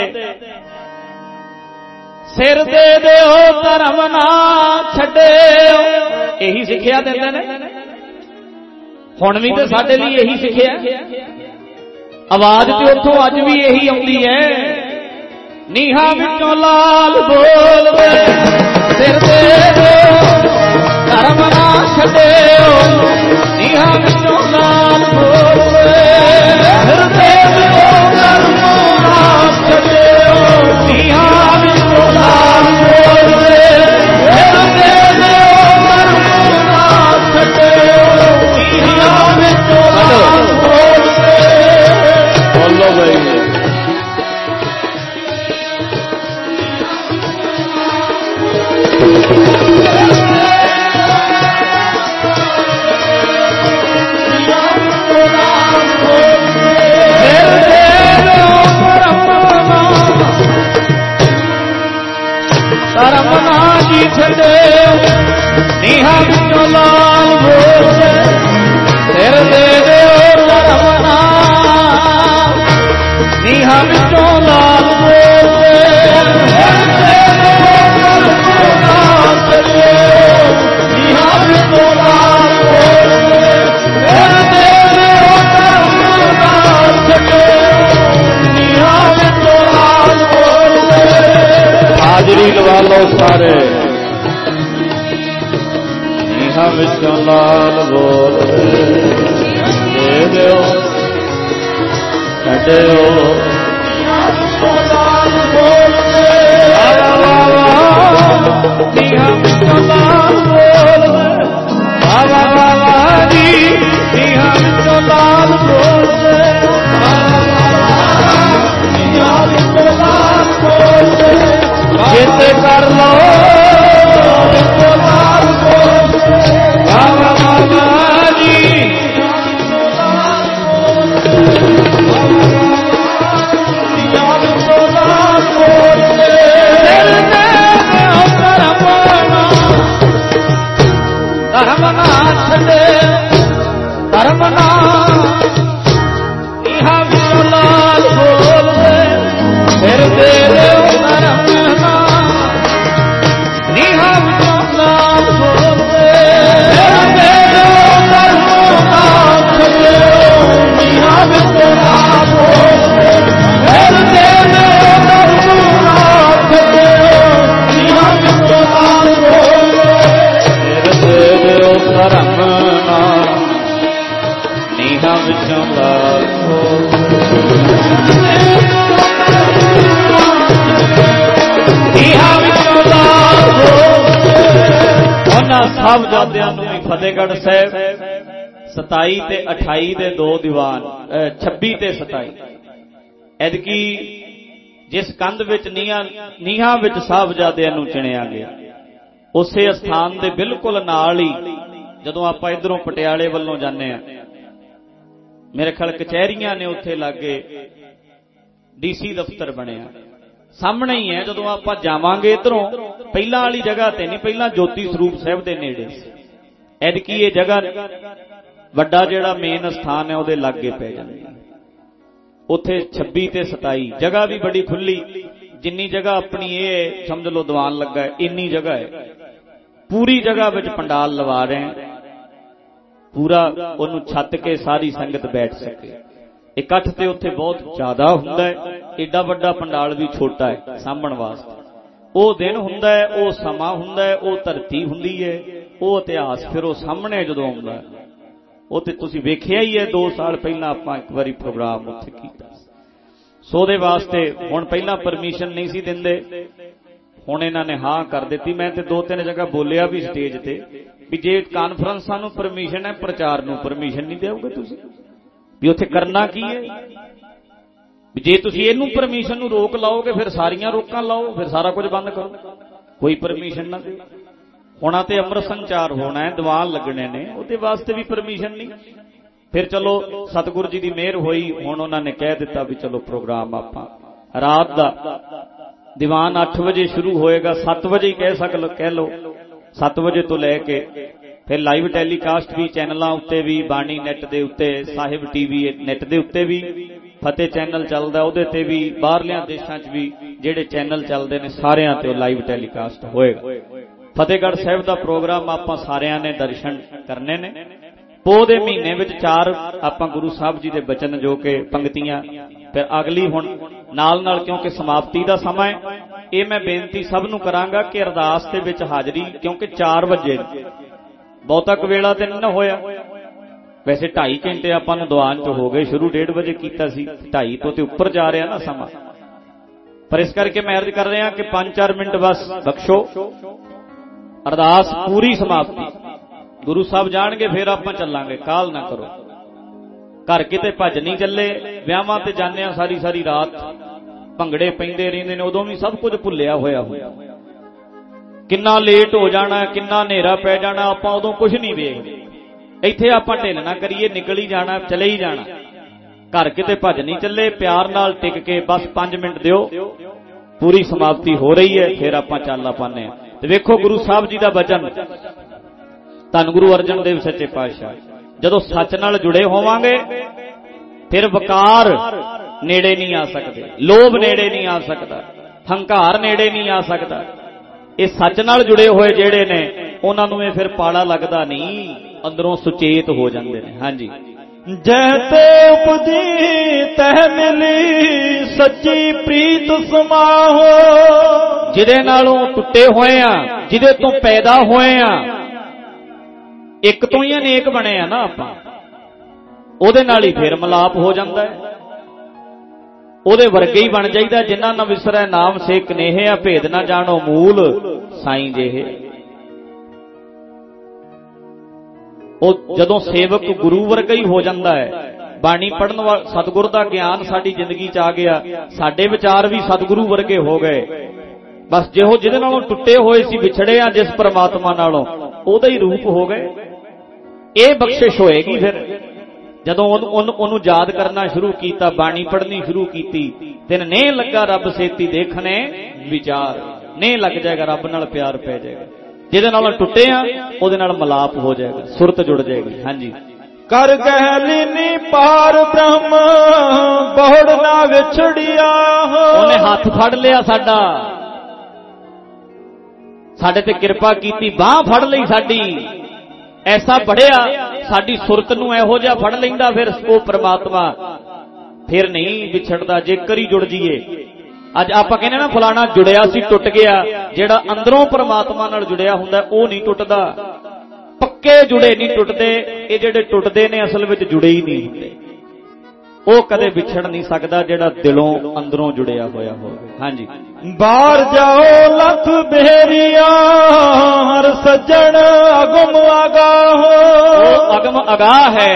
ਸਿਰ ਦੇ ਦਿਓ ਧਰਮ ਨਾ ਛੱਡਿਓ, ਇਹੀ ਸਿੱਖਿਆ ਦਿੰਦੇ ਨੇ। ਹੁਣ ਵੀ ਤੇ ਸਾਡੇ ਲਈ ਇਹੀ ਸਿੱਖਿਆ, ਆਵਾਜ਼ ਤੇ ਉੱਥੋਂ ਅੱਜ ਵੀ ਇਹੀ ਆਉਂਦੀ ਹੈ, ਨੀਹਾਂ ਵਿੱਚੋਂ ਲਾਲ ਬੋਲਵੇ, ਸਿਰ ਦੇ ਦਿਓ ਧਰਮ ਨਾ ਛੱਡਿਓ, ਨੀਹਾਂ ਵਿੱਚੋਂ ਲਾਲ ਬੋਲਵੇ, ਸਿਰ ਦੇ ਦਿਓ ਧਰਮ ਨਾ ਛੱਡਿਓ, ਨੀਹਾਂ ਵਿੱਚੋਂ ਲਾਲ ਬੋਲਵੇ, ਸਿਰ ਦੇ ਦਿਓ ਧਰਮ ਨਾ ਛੱਡਿਓ, ਨੀਹਾਂ ਵਿੱਚੋਂ ਲਾਲ ਬੋਲਵੇ। ਬੋਲੋ ਬਈ, ਲਾ ਲਓ ਸਾਰੇ ਨੀਹਾਂ ਵਿੱਚੋਂ ਲਾਲ ਬੋਲਦੇ ਦੇ ਦਿਓ ਛੱਡਿਓ ਨੀਹਾਂ ਵਿੱਚੋਂ ਲਾਲ ਬੋਲਦੇ ਨੀਹਾਂ ਵਿੱਚੋਂ ਲਾਲ ਬੋਲਦੇ ਵਾਹ ਵਾਹ ਵਾਹ ਜੀ ਨੀਹਾਂ ਵਿੱਚੋਂ ਲਾਲ ਬੋਲਦੇ ਨੀਹਾਂ ਵਿੱਚੋਂ ਲਾਲ ਬੋਲਦੇ ਚੇਤੇ ਕਰ ਲਓ ਵਿੱਚੋਂ ਲਾਲ ਬੋਲਦੇ ਵਾਹ ਵਾਹ ਵਾਹ ਜੀ ਨੀਹਾਂ ਵਿੱਚੋਂ ਲਾਲ ਬੋਲਦੇ ਧਰਮ ਨਾ ਛੱਡੇ ਧਰਮ ਨਾ ਨੀਹਾਂ ਵਿੱਚੋਂ ਲਾਲ ਬੋਲਦੇ ਫਿਰ ਦੇ ਦਿਓ ਧਰਮ ਨਾ ਨੀਹਾਂ ਵਿੱਚੋਂ ਲਾਲ ਬੋਲਦੇ ਫਿਰ ਦੇ ਦਿਓ ਧਰਮ ਨਾ ਛੱਡਿਓ ਨੀਹਾਂ ਵਿੱਚੋਂ ਲਾਲ ਬੋਲਦੇ ਫਿਰ ਦੇ ਦਿਓ ਧਰਮ ਨਾ ਛੱਡਿਓ ਨੀਹਾਂ ਵਿੱਚੋਂ ਲਾਲ ਬੋਲਦੇ ਧਰਮ ਨਾ ਨੀਹਾਂ ਵਿੱਚੋਂ ਲਾਲ ਨੀਹਾਂ ਵਿੱਚੋਂ ਲਾਲ ਉਹਨਾਂ ਸਾਹਿਬਜ਼ਾਦਿਆਂ ਨੂੰ ਵੀ ਫਤਿਹਗੜ੍ਹ ਸਾਹਿਬ ਸਤਾਈ ਤੇ ਅਠਾਈ ਦੇ ਦੋ ਦੀਵਾਨ ਛੱਬੀ ਤੇ ਸਤਾਈ ਐਤਕੀ ਜਿਸ ਕੰਧ ਵਿੱਚ ਨੀਹਾਂ ਨੀਹਾਂ ਵਿੱਚ ਸਾਹਿਬਜ਼ਾਦਿਆਂ ਨੂੰ ਚਿਣਿਆ ਗਿਆ ਉਸੇ ਸਥਾਨ ਦੇ ਬਿਲਕੁਲ ਨਾਲ ਹੀ ਜਦੋਂ ਆਪਾਂ ਇਧਰੋਂ ਪਟਿਆਲੇ ਵੱਲੋਂ ਜਾਂਦੇ ਆ ਮੇਰੇ ਖਿਆਲ ਕਚਹਿਰੀਆਂ ਨੇ ਉੱਥੇ ਲਾਗੇ ਡੀਸੀ ਦਫ਼ਤਰ ਬਣਿਆ ਸਾਹਮਣੇ ਹੀ ਹੈ ਜਦੋਂ ਆਪਾਂ ਜਾਵਾਂਗੇ ਇਧਰੋਂ ਪਹਿਲਾਂ ਵਾਲੀ ਜਗ੍ਹਾ ਤੇ ਨਹੀਂ ਪਹਿਲਾਂ ਜੋਤੀ ਸਰੂਪ ਸਾਹਿਬ ਦੇ ਨੇੜੇ ਐਤਕੀ ਇਹ ਜਗ੍ਹਾ ਵੱਡਾ ਜਿਹੜਾ ਮੇਨ ਸਥਾਨ ਹੈ ਉਹਦੇ ਲਾਗੇ ਪੈ ਜਾਂਦੀ ਉੱਥੇ ਛੱਬੀ ਤੇ ਸਤਾਈ ਜਗ੍ਹਾ ਵੀ ਬੜੀ ਖੁੱਲੀ ਜਿੰਨੀ ਜਗ੍ਹਾ ਆਪਣੀ ਇਹ ਸਮਝ ਲਓ ਦੀਵਾਨ ਲੱਗਾ ਇੰਨੀ ਜਗ੍ਹਾ ਹੈ ਪੂਰੀ ਜਗ੍ਹਾ ਵਿੱਚ ਪੰਡਾਲ ਲਵਾ ਰਹੇ ਹਾਂ ਪੂਰਾ ਉਹਨੂੰ ਛੱਤ ਕੇ ਸਾਰੀ ਸੰਗਤ ਬੈਠ ਸਕੇ ਇਕੱਠ ਤੇ ਉੱਥੇ ਬਹੁਤ ਜ਼ਿਆਦਾ ਹੁੰਦਾ ਹੈ ਏਡਾ ਵੱਡਾ ਪੰਡਾਲ ਵੀ ਛੋਟਾ ਹੈ ਸਾਂਭਣ ਵਾਸਤੇ ਉਹ ਦਿਨ ਹੁੰਦਾ ਹੈ ਉਹ ਸਮਾਂ ਹੁੰਦਾ ਹੈ ਉਹ ਧਰਤੀ ਹੁੰਦੀ ਹੈ ਉਹ ਇਤਿਹਾਸ ਫਿਰ ਉਹ ਸਾਹਮਣੇ ਜਦੋਂ ਆਉਂਦਾ ਉਹ ਤੇ ਤੁਸੀਂ ਵੇਖਿਆ ਹੀ ਹੈ ਦੋ ਸਾਲ ਪਹਿਲਾਂ ਆਪਾਂ ਇੱਕ ਵਾਰੀ ਪ੍ਰੋਗਰਾਮ ਉੱਥੇ ਕੀਤਾ ਸੋ ਉਹਦੇ ਵਾਸਤੇ ਹੁਣ ਪਹਿਲਾਂ ਪਰਮਿਸ਼ਨ ਨਹੀਂ ਸੀ ਦਿੰਦੇ ਹੁਣ ਇਹਨਾਂ ਨੇ ਹਾਂ ਕਰ ਦਿੱਤੀ ਮੈਂ ਤੇ ਦੋ ਤਿੰਨ ਜਗ੍ਹਾ ਬੋਲਿਆ ਵੀ ਸਟੇਜ ਤੇ ਵੀ ਜੇ ਕਾਨਫਰੰਸਾਂ ਨੂੰ ਪਰਮਿਸ਼ਨ ਹੈ ਪ੍ਰਚਾਰ ਨੂੰ ਪਰਮਿਸ਼ਨ ਨਹੀਂ ਦਿਓਗੇ ਤੁਸੀਂ ਵੀ ਉੱਥੇ ਕਰਨਾ ਕੀ ਹੈ ਵੀ ਜੇ ਤੁਸੀਂ ਇਹਨੂੰ ਪਰਮਿਸ਼ਨ ਨੂੰ ਰੋਕ ਲਾਓਗੇ ਫਿਰ ਸਾਰੀਆਂ ਰੋਕਾਂ ਲਾਓ ਫਿਰ ਸਾਰਾ ਕੁਝ ਬੰਦ ਕਰੋ ਕੋਈ ਪਰਮਿਸ਼ਨ ਨਾ ਦਿਓ ਹੋਣਾ ਤੇ ਅੰਮ੍ਰਿਤ ਸੰਚਾਰ ਹੋਣਾ ਹੈ ਦੀਵਾਨ ਲੱਗਣੇ ਨੇ ਉਹਦੇ ਵਾਸਤੇ ਵੀ ਪਰਮਿਸ਼ਨ ਨਹੀਂ ਫਿਰ ਚਲੋ ਸਤਿਗੁਰੂ ਜੀ ਦੀ ਮਿਹਰ ਹੋਈ ਹੁਣ ਉਹਨਾਂ ਨੇ ਕਹਿ ਦਿੱਤਾ ਵੀ ਚਲੋ ਪ੍ਰੋਗਰਾਮ ਆਪਾਂ ਰਾਤ ਦਾ ਦੀਵਾਨ ਅੱਠ ਵਜੇ ਸ਼ੁਰੂ ਹੋਏਗਾ ਸੱਤ ਵਜੇ ਹੀ ਕਹਿ ਸਕ ਕਹਿ ਲਓ ਸੱਤ ਵਜੇ ਤੋਂ ਲੈ ਕੇ ਫਿਰ ਲਾਈਵ ਟੈਲੀਕਾਸਟ ਵੀ ਚੈਨਲਾਂ ਉੱਤੇ ਵੀ ਬਾਣੀ ਨੈਟ ਦੇ ਉੱਤੇ ਸਾਹਿਬ ਟੀਵੀ ਨੈਟ ਦੇ ਉੱਤੇ ਵੀ ਫਤਿਹ ਚੈਨਲ ਚੱਲਦਾ ਉਹਦੇ ਤੇ ਵੀ ਬਾਹਰਲਿਆਂ ਦੇਸ਼ਾਂ 'ਚ ਵੀ ਜਿਹੜੇ ਚੈਨਲ ਚੱਲਦੇ ਨੇ ਸਾਰਿਆਂ ਤੇ ਉਹ ਲਾਈਵ ਟੈਲੀਕਾਸਟ ਹੋਏਗਾ ਫਤਿਹਗੜ੍ਹ ਸਾਹਿਬ ਦਾ ਪ੍ਰੋਗਰਾਮ ਆਪਾਂ ਸਾਰਿਆਂ ਨੇ ਦਰਸ਼ਨ ਕਰਨੇ ਨੇ ਪੋਹ ਦੇ ਮਹੀਨੇ ਵਿੱਚ ਚਾਰ ਆਪਾਂ ਗੁਰੂ ਸਾਹਿਬ ਜੀ ਦੇ ਬਚਨ ਜੋ ਕਿ ਪੰਕਤੀਆਂ ਫਿਰ ਅਗਲੀ ਹੁਣ ਨਾਲ ਨਾਲ ਕਿਉਂਕਿ ਸਮਾਪਤੀ ਦਾ ਸਮਾਂ ਹੈ ਇਹ ਮੈਂ ਬੇਨਤੀ ਸਭ ਨੂੰ ਕਰਾਂਗਾ ਕਿ ਅਰਦਾਸ ਦੇ ਵਿੱਚ ਹਾਜ਼ਰੀ ਕਿਉਂਕਿ ਚਾਰ ਵਜੇ ਬਹੁਤਾ ਕੁ ਵੇਲਾ ਤੇ ਨਹੀਂ ਨਾ ਹੋਇਆ ਵੈਸੇ ਢਾਈ ਘੰਟੇ ਆਪਾਂ ਨੂੰ ਦੀਵਾਨ 'ਚ ਹੋ ਗਏ ਸ਼ੁਰੂ ਡੇਢ ਵਜੇ ਕੀਤਾ ਸੀ ਢਾਈ ਤੋਂ ਤੇ ਉੱਪਰ ਜਾ ਰਿਹਾ ਨਾ ਸਮਾਂ ਪਰ ਇਸ ਕਰਕੇ ਮੈਂ ਅਰਜ਼ ਕਰ ਰਿਹਾ ਕਿ ਪੰਜ ਚਾਰ ਮਿੰਟ ਬਸ ਬਖਸ਼ੋ ਅਰਦਾਸ ਪੂਰੀ ਸਮਾਪਤੀ ਗੁਰੂ ਸਾਹਿਬ ਜਾਣਗੇ ਫਿਰ ਆਪਾਂ ਚੱਲਾਂਗੇ ਕਾਹਲ ਨਾ ਕਰੋ ਘਰ ਕਿਤੇ ਭੱਜ ਨਹੀਂ ਚੱਲੇ ਵਿਆਹਾਂ ਤੇ ਜਾਂਦੇ ਆ ਸਾਰੀ ਸਾਰੀ ਰਾਤ ਭੰਗੜੇ ਪੈਂਦੇ ਰਹਿੰਦੇ ਨੇ ਉਦੋਂ ਵੀ ਸਭ ਕੁਝ ਭੁੱਲਿਆ ਹੋਇਆ ਹੋਇਆ ਕਿੰਨਾ ਲੇਟ ਹੋ ਜਾਣਾ ਕਿੰਨਾ ਹਨੇਰਾ ਪੈ ਜਾਣਾ ਆਪਾਂ ਉਦੋਂ ਕੁਝ ਨਹੀਂ ਵੇਖਦੇ ਇੱਥੇ ਆਪਾਂ ਢਿੱਲ ਨਾ ਕਰੀਏ ਨਿਕਲ ਹੀ ਜਾਣਾ ਚਲੇ ਹੀ ਜਾਣਾ ਘਰ ਕਿਤੇ ਭੱਜ ਨਹੀਂ ਚੱਲੇ ਪਿਆਰ ਨਾਲ ਟਿਕ ਕੇ ਬਸ ਪੰਜ ਮਿੰਟ ਦਿਓ ਪੂਰੀ ਸਮਾਪਤੀ ਹੋ ਰਹੀ ਹੈ ਫਿਰ ਆਪਾਂ ਚੱਲ ਪਾਉਂਦੇ ਹਾਂ ਤੇ ਵੇਖੋ ਗੁਰੂ ਸਾਹਿਬ ਜੀ ਦਾ ਬਚਨ ਧੰਨ ਗੁਰੂ ਅਰਜਨ ਦੇਵ ਸੱਚੇ ਪਾਤਸ਼ਾਹ ਜਦੋਂ ਸੱਚ ਨਾਲ ਜੁੜੇ ਹੋਵਾਂਗੇ ਫਿਰ ਵਕਾਰ ਨੇੜੇ ਨਹੀਂ ਆ ਸਕਦੇ ਲੋਭ ਨੇੜੇ ਨਹੀਂ ਆ ਸਕਦਾ ਹੰਕਾਰ ਨੇੜੇ ਨਹੀਂ ਆ ਸਕਦਾ ਇਹ ਸੱਚ ਨਾਲ ਜੁੜੇ ਹੋਏ ਜਿਹੜੇ ਨੇ ਉਹਨਾਂ ਨੂੰ ਇਹ ਫਿਰ ਪਾਲਾ ਲੱਗਦਾ ਨਹੀਂ ਅੰਦਰੋਂ ਸੁਚੇਤ ਹੋ ਜਾਂਦੇ ਨੇ ਹਾਂਜੀ ਜਹ ਤੇ ਉਪਜੀ ਤਹ ਮਿਲੀ ਸੱਚੀ ਪ੍ਰੀਤ ਸਮਾਹੋ ਜਿਹਦੇ ਨਾਲੋਂ ਟੁੱਟੇ ਹੋਏ ਆ, ਜਿਹਦੇ ਤੋਂ ਪੈਦਾ ਹੋਏ ਆ, ਇੱਕ ਤੋਂ ਹੀ ਅਨੇਕ ਬਣੇ ਆ ਨਾ ਆਪਾਂ, ਉਹਦੇ ਨਾਲ ਹੀ ਫੇਰ ਮਿਲਾਪ ਹੋ ਜਾਂਦਾ ਹੈ, ਉਹਦੇ ਵਰਗੇ ਹੀ ਬਣ ਜਾਈਦਾ। ਜਿਨ੍ਹਾਂ ਨਾ ਵਿਸਰੈ ਨਾਮ ਸੇ ਕਨੇਹ, ਆ ਭੇਦ ਨਾ ਜਾਣੋ ਮੂਲ ਸਾਈਂ ਜਿਹੇ। ਉਹ ਜਦੋਂ ਸੇਵਕ ਗੁਰੂ ਵਰਗਾ ਹੀ ਹੋ ਜਾਂਦਾ ਹੈ, ਬਾਣੀ ਪੜਨ ਵਾਲਾ ਸਤਿਗੁਰ ਦਾ ਗਿਆਨ ਸਾਡੀ ਜ਼ਿੰਦਗੀ 'ਚ ਆ ਗਿਆ, ਸਾਡੇ ਵਿਚਾਰ ਵੀ ਸਤਿਗੁਰੂ ਵਰਗੇ ਹੋ ਗਏ। ਬਸ ਜਿਹੋ ਜਿਹਦੇ ਨਾਲੋਂ ਟੁੱਟੇ ਹੋਏ ਸੀ, ਵਿਛੜੇ ਆ ਜਿਸ ਪਰਮਾਤਮਾ ਨਾਲੋਂ, ਉਹਦਾ ਹੀ ਰੂਪ ਹੋ ਗਏ। ਇਹ ਬਖਸ਼ਿਸ਼ ਹੋਏਗੀ ਫਿਰ ਜਦੋਂ ਉਹਨੂੰ ਉਹਨੂੰ ਯਾਦ ਕਰਨਾ ਸ਼ੁਰੂ ਕੀਤਾ, ਬਾਣੀ ਪੜ੍ਹਨੀ ਸ਼ੁਰੂ ਕੀਤੀ। ਤੈਨ ਨੇ ਲੱਗਾ ਰੱਬ ਸੇਤੀ ਦੇਖਣੇ ਵਿਚਾਰ, ਨੇ ਲੱਗ ਜਾਏਗਾ, ਰੱਬ ਨਾਲ ਪਿਆਰ ਪੈ ਜਾਏਗਾ। ਜਿਹਦੇ ਨਾਲ ਟੁੱਟੇ ਆ ਉਹਦੇ ਨਾਲ ਮਿਲਾਪ ਹੋ ਜਾਏਗਾ, ਸੁਰਤ ਜੁੜ ਜਾਏਗੀ। ਹਾਂਜੀ। ਕਰ ਗਹਿਲੀਨੀ ਪਾਰ ਬ੍ਰਹਮ ਬਹੁੜ ਨਾ ਵਿਛੜਿਆ, ਉਹਨੇ ਹੱਥ ਫੜ ਲਿਆ ਸਾਡਾ, ਸਾਡੇ ਤੇ ਕਿਰਪਾ ਕੀਤੀ, ਬਾਹ ਫੜ ਲਈ ਸਾਡੀ, ਐਸਾ ਪੜਿਆ ਸਾਡੀ ਸੁਰਤ ਨੂੰ ਇਹੋ ਜਿਹਾ ਫੜ ਲੈਂਦਾ ਫਿਰ ਉਹ ਪ੍ਰਮਾਤਮਾ, ਫਿਰ ਨਹੀਂ ਵਿਛੜਦਾ ਜੇਕਰ ਹੀ ਜੁੜ ਜੀਏ। ਅੱਜ ਆਪਾਂ ਕਹਿੰਦੇ ਨਾ ਫਲਾਣਾ ਜੁੜਿਆ ਸੀ ਟੁੱਟ ਗਿਆ, ਜਿਹੜਾ ਅੰਦਰੋਂ ਪ੍ਰਮਾਤਮਾ ਨਾਲ ਜੁੜਿਆ ਹੁੰਦਾ ਉਹ ਨਹੀਂ ਟੁੱਟਦਾ। ਪੱਕੇ ਜੁੜੇ ਨਹੀਂ ਟੁੱਟਦੇ, ਇਹ ਜਿਹੜੇ ਟੁੱਟਦੇ ਨੇ ਅਸਲ ਵਿੱਚ ਜੁੜੇ ਹੀ ਨਹੀਂ ਹੁੰਦੇ। ਉਹ ਕਦੇ ਵਿਛੜ ਨਹੀਂ ਸਕਦਾ ਜਿਹੜਾ ਦਿਲੋਂ ਅੰਦਰੋਂ ਜੁੜਿਆ ਹੋਇਆ ਹੋਵੇ। ਹਾਂਜੀ। ਬਾਹਰ ਜਾਓ ਲੱਖ ਬੇਰੀਆਂ, ਹਰ ਸੱਜਣ ਅਗਮ ਅਗਾਹ, ਉਹ ਅਗਮ ਅਗਾਹ ਹੈ,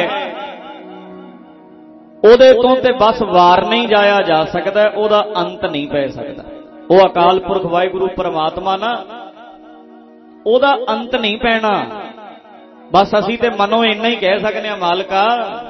ਉਹਦੇ ਤੋਂ ਤੇ ਬਸ ਵਾਰ ਨਹੀਂ ਜਾਇਆ ਜਾ ਸਕਦਾ, ਉਹਦਾ ਅੰਤ ਨਹੀਂ ਪੈ ਸਕਦਾ। ਉਹ ਅਕਾਲ ਪੁਰਖ ਵਾਹਿਗੁਰੂ ਪਰਮਾਤਮਾ ਨਾ, ਉਹਦਾ ਅੰਤ ਨਹੀਂ ਪੈਣਾ। ਬਸ ਅਸੀਂ ਤੇ ਮਨੋਂ ਇੰਨਾ ਹੀ ਕਹਿ ਸਕਦੇ ਹਾਂ, ਮਾਲਕਾ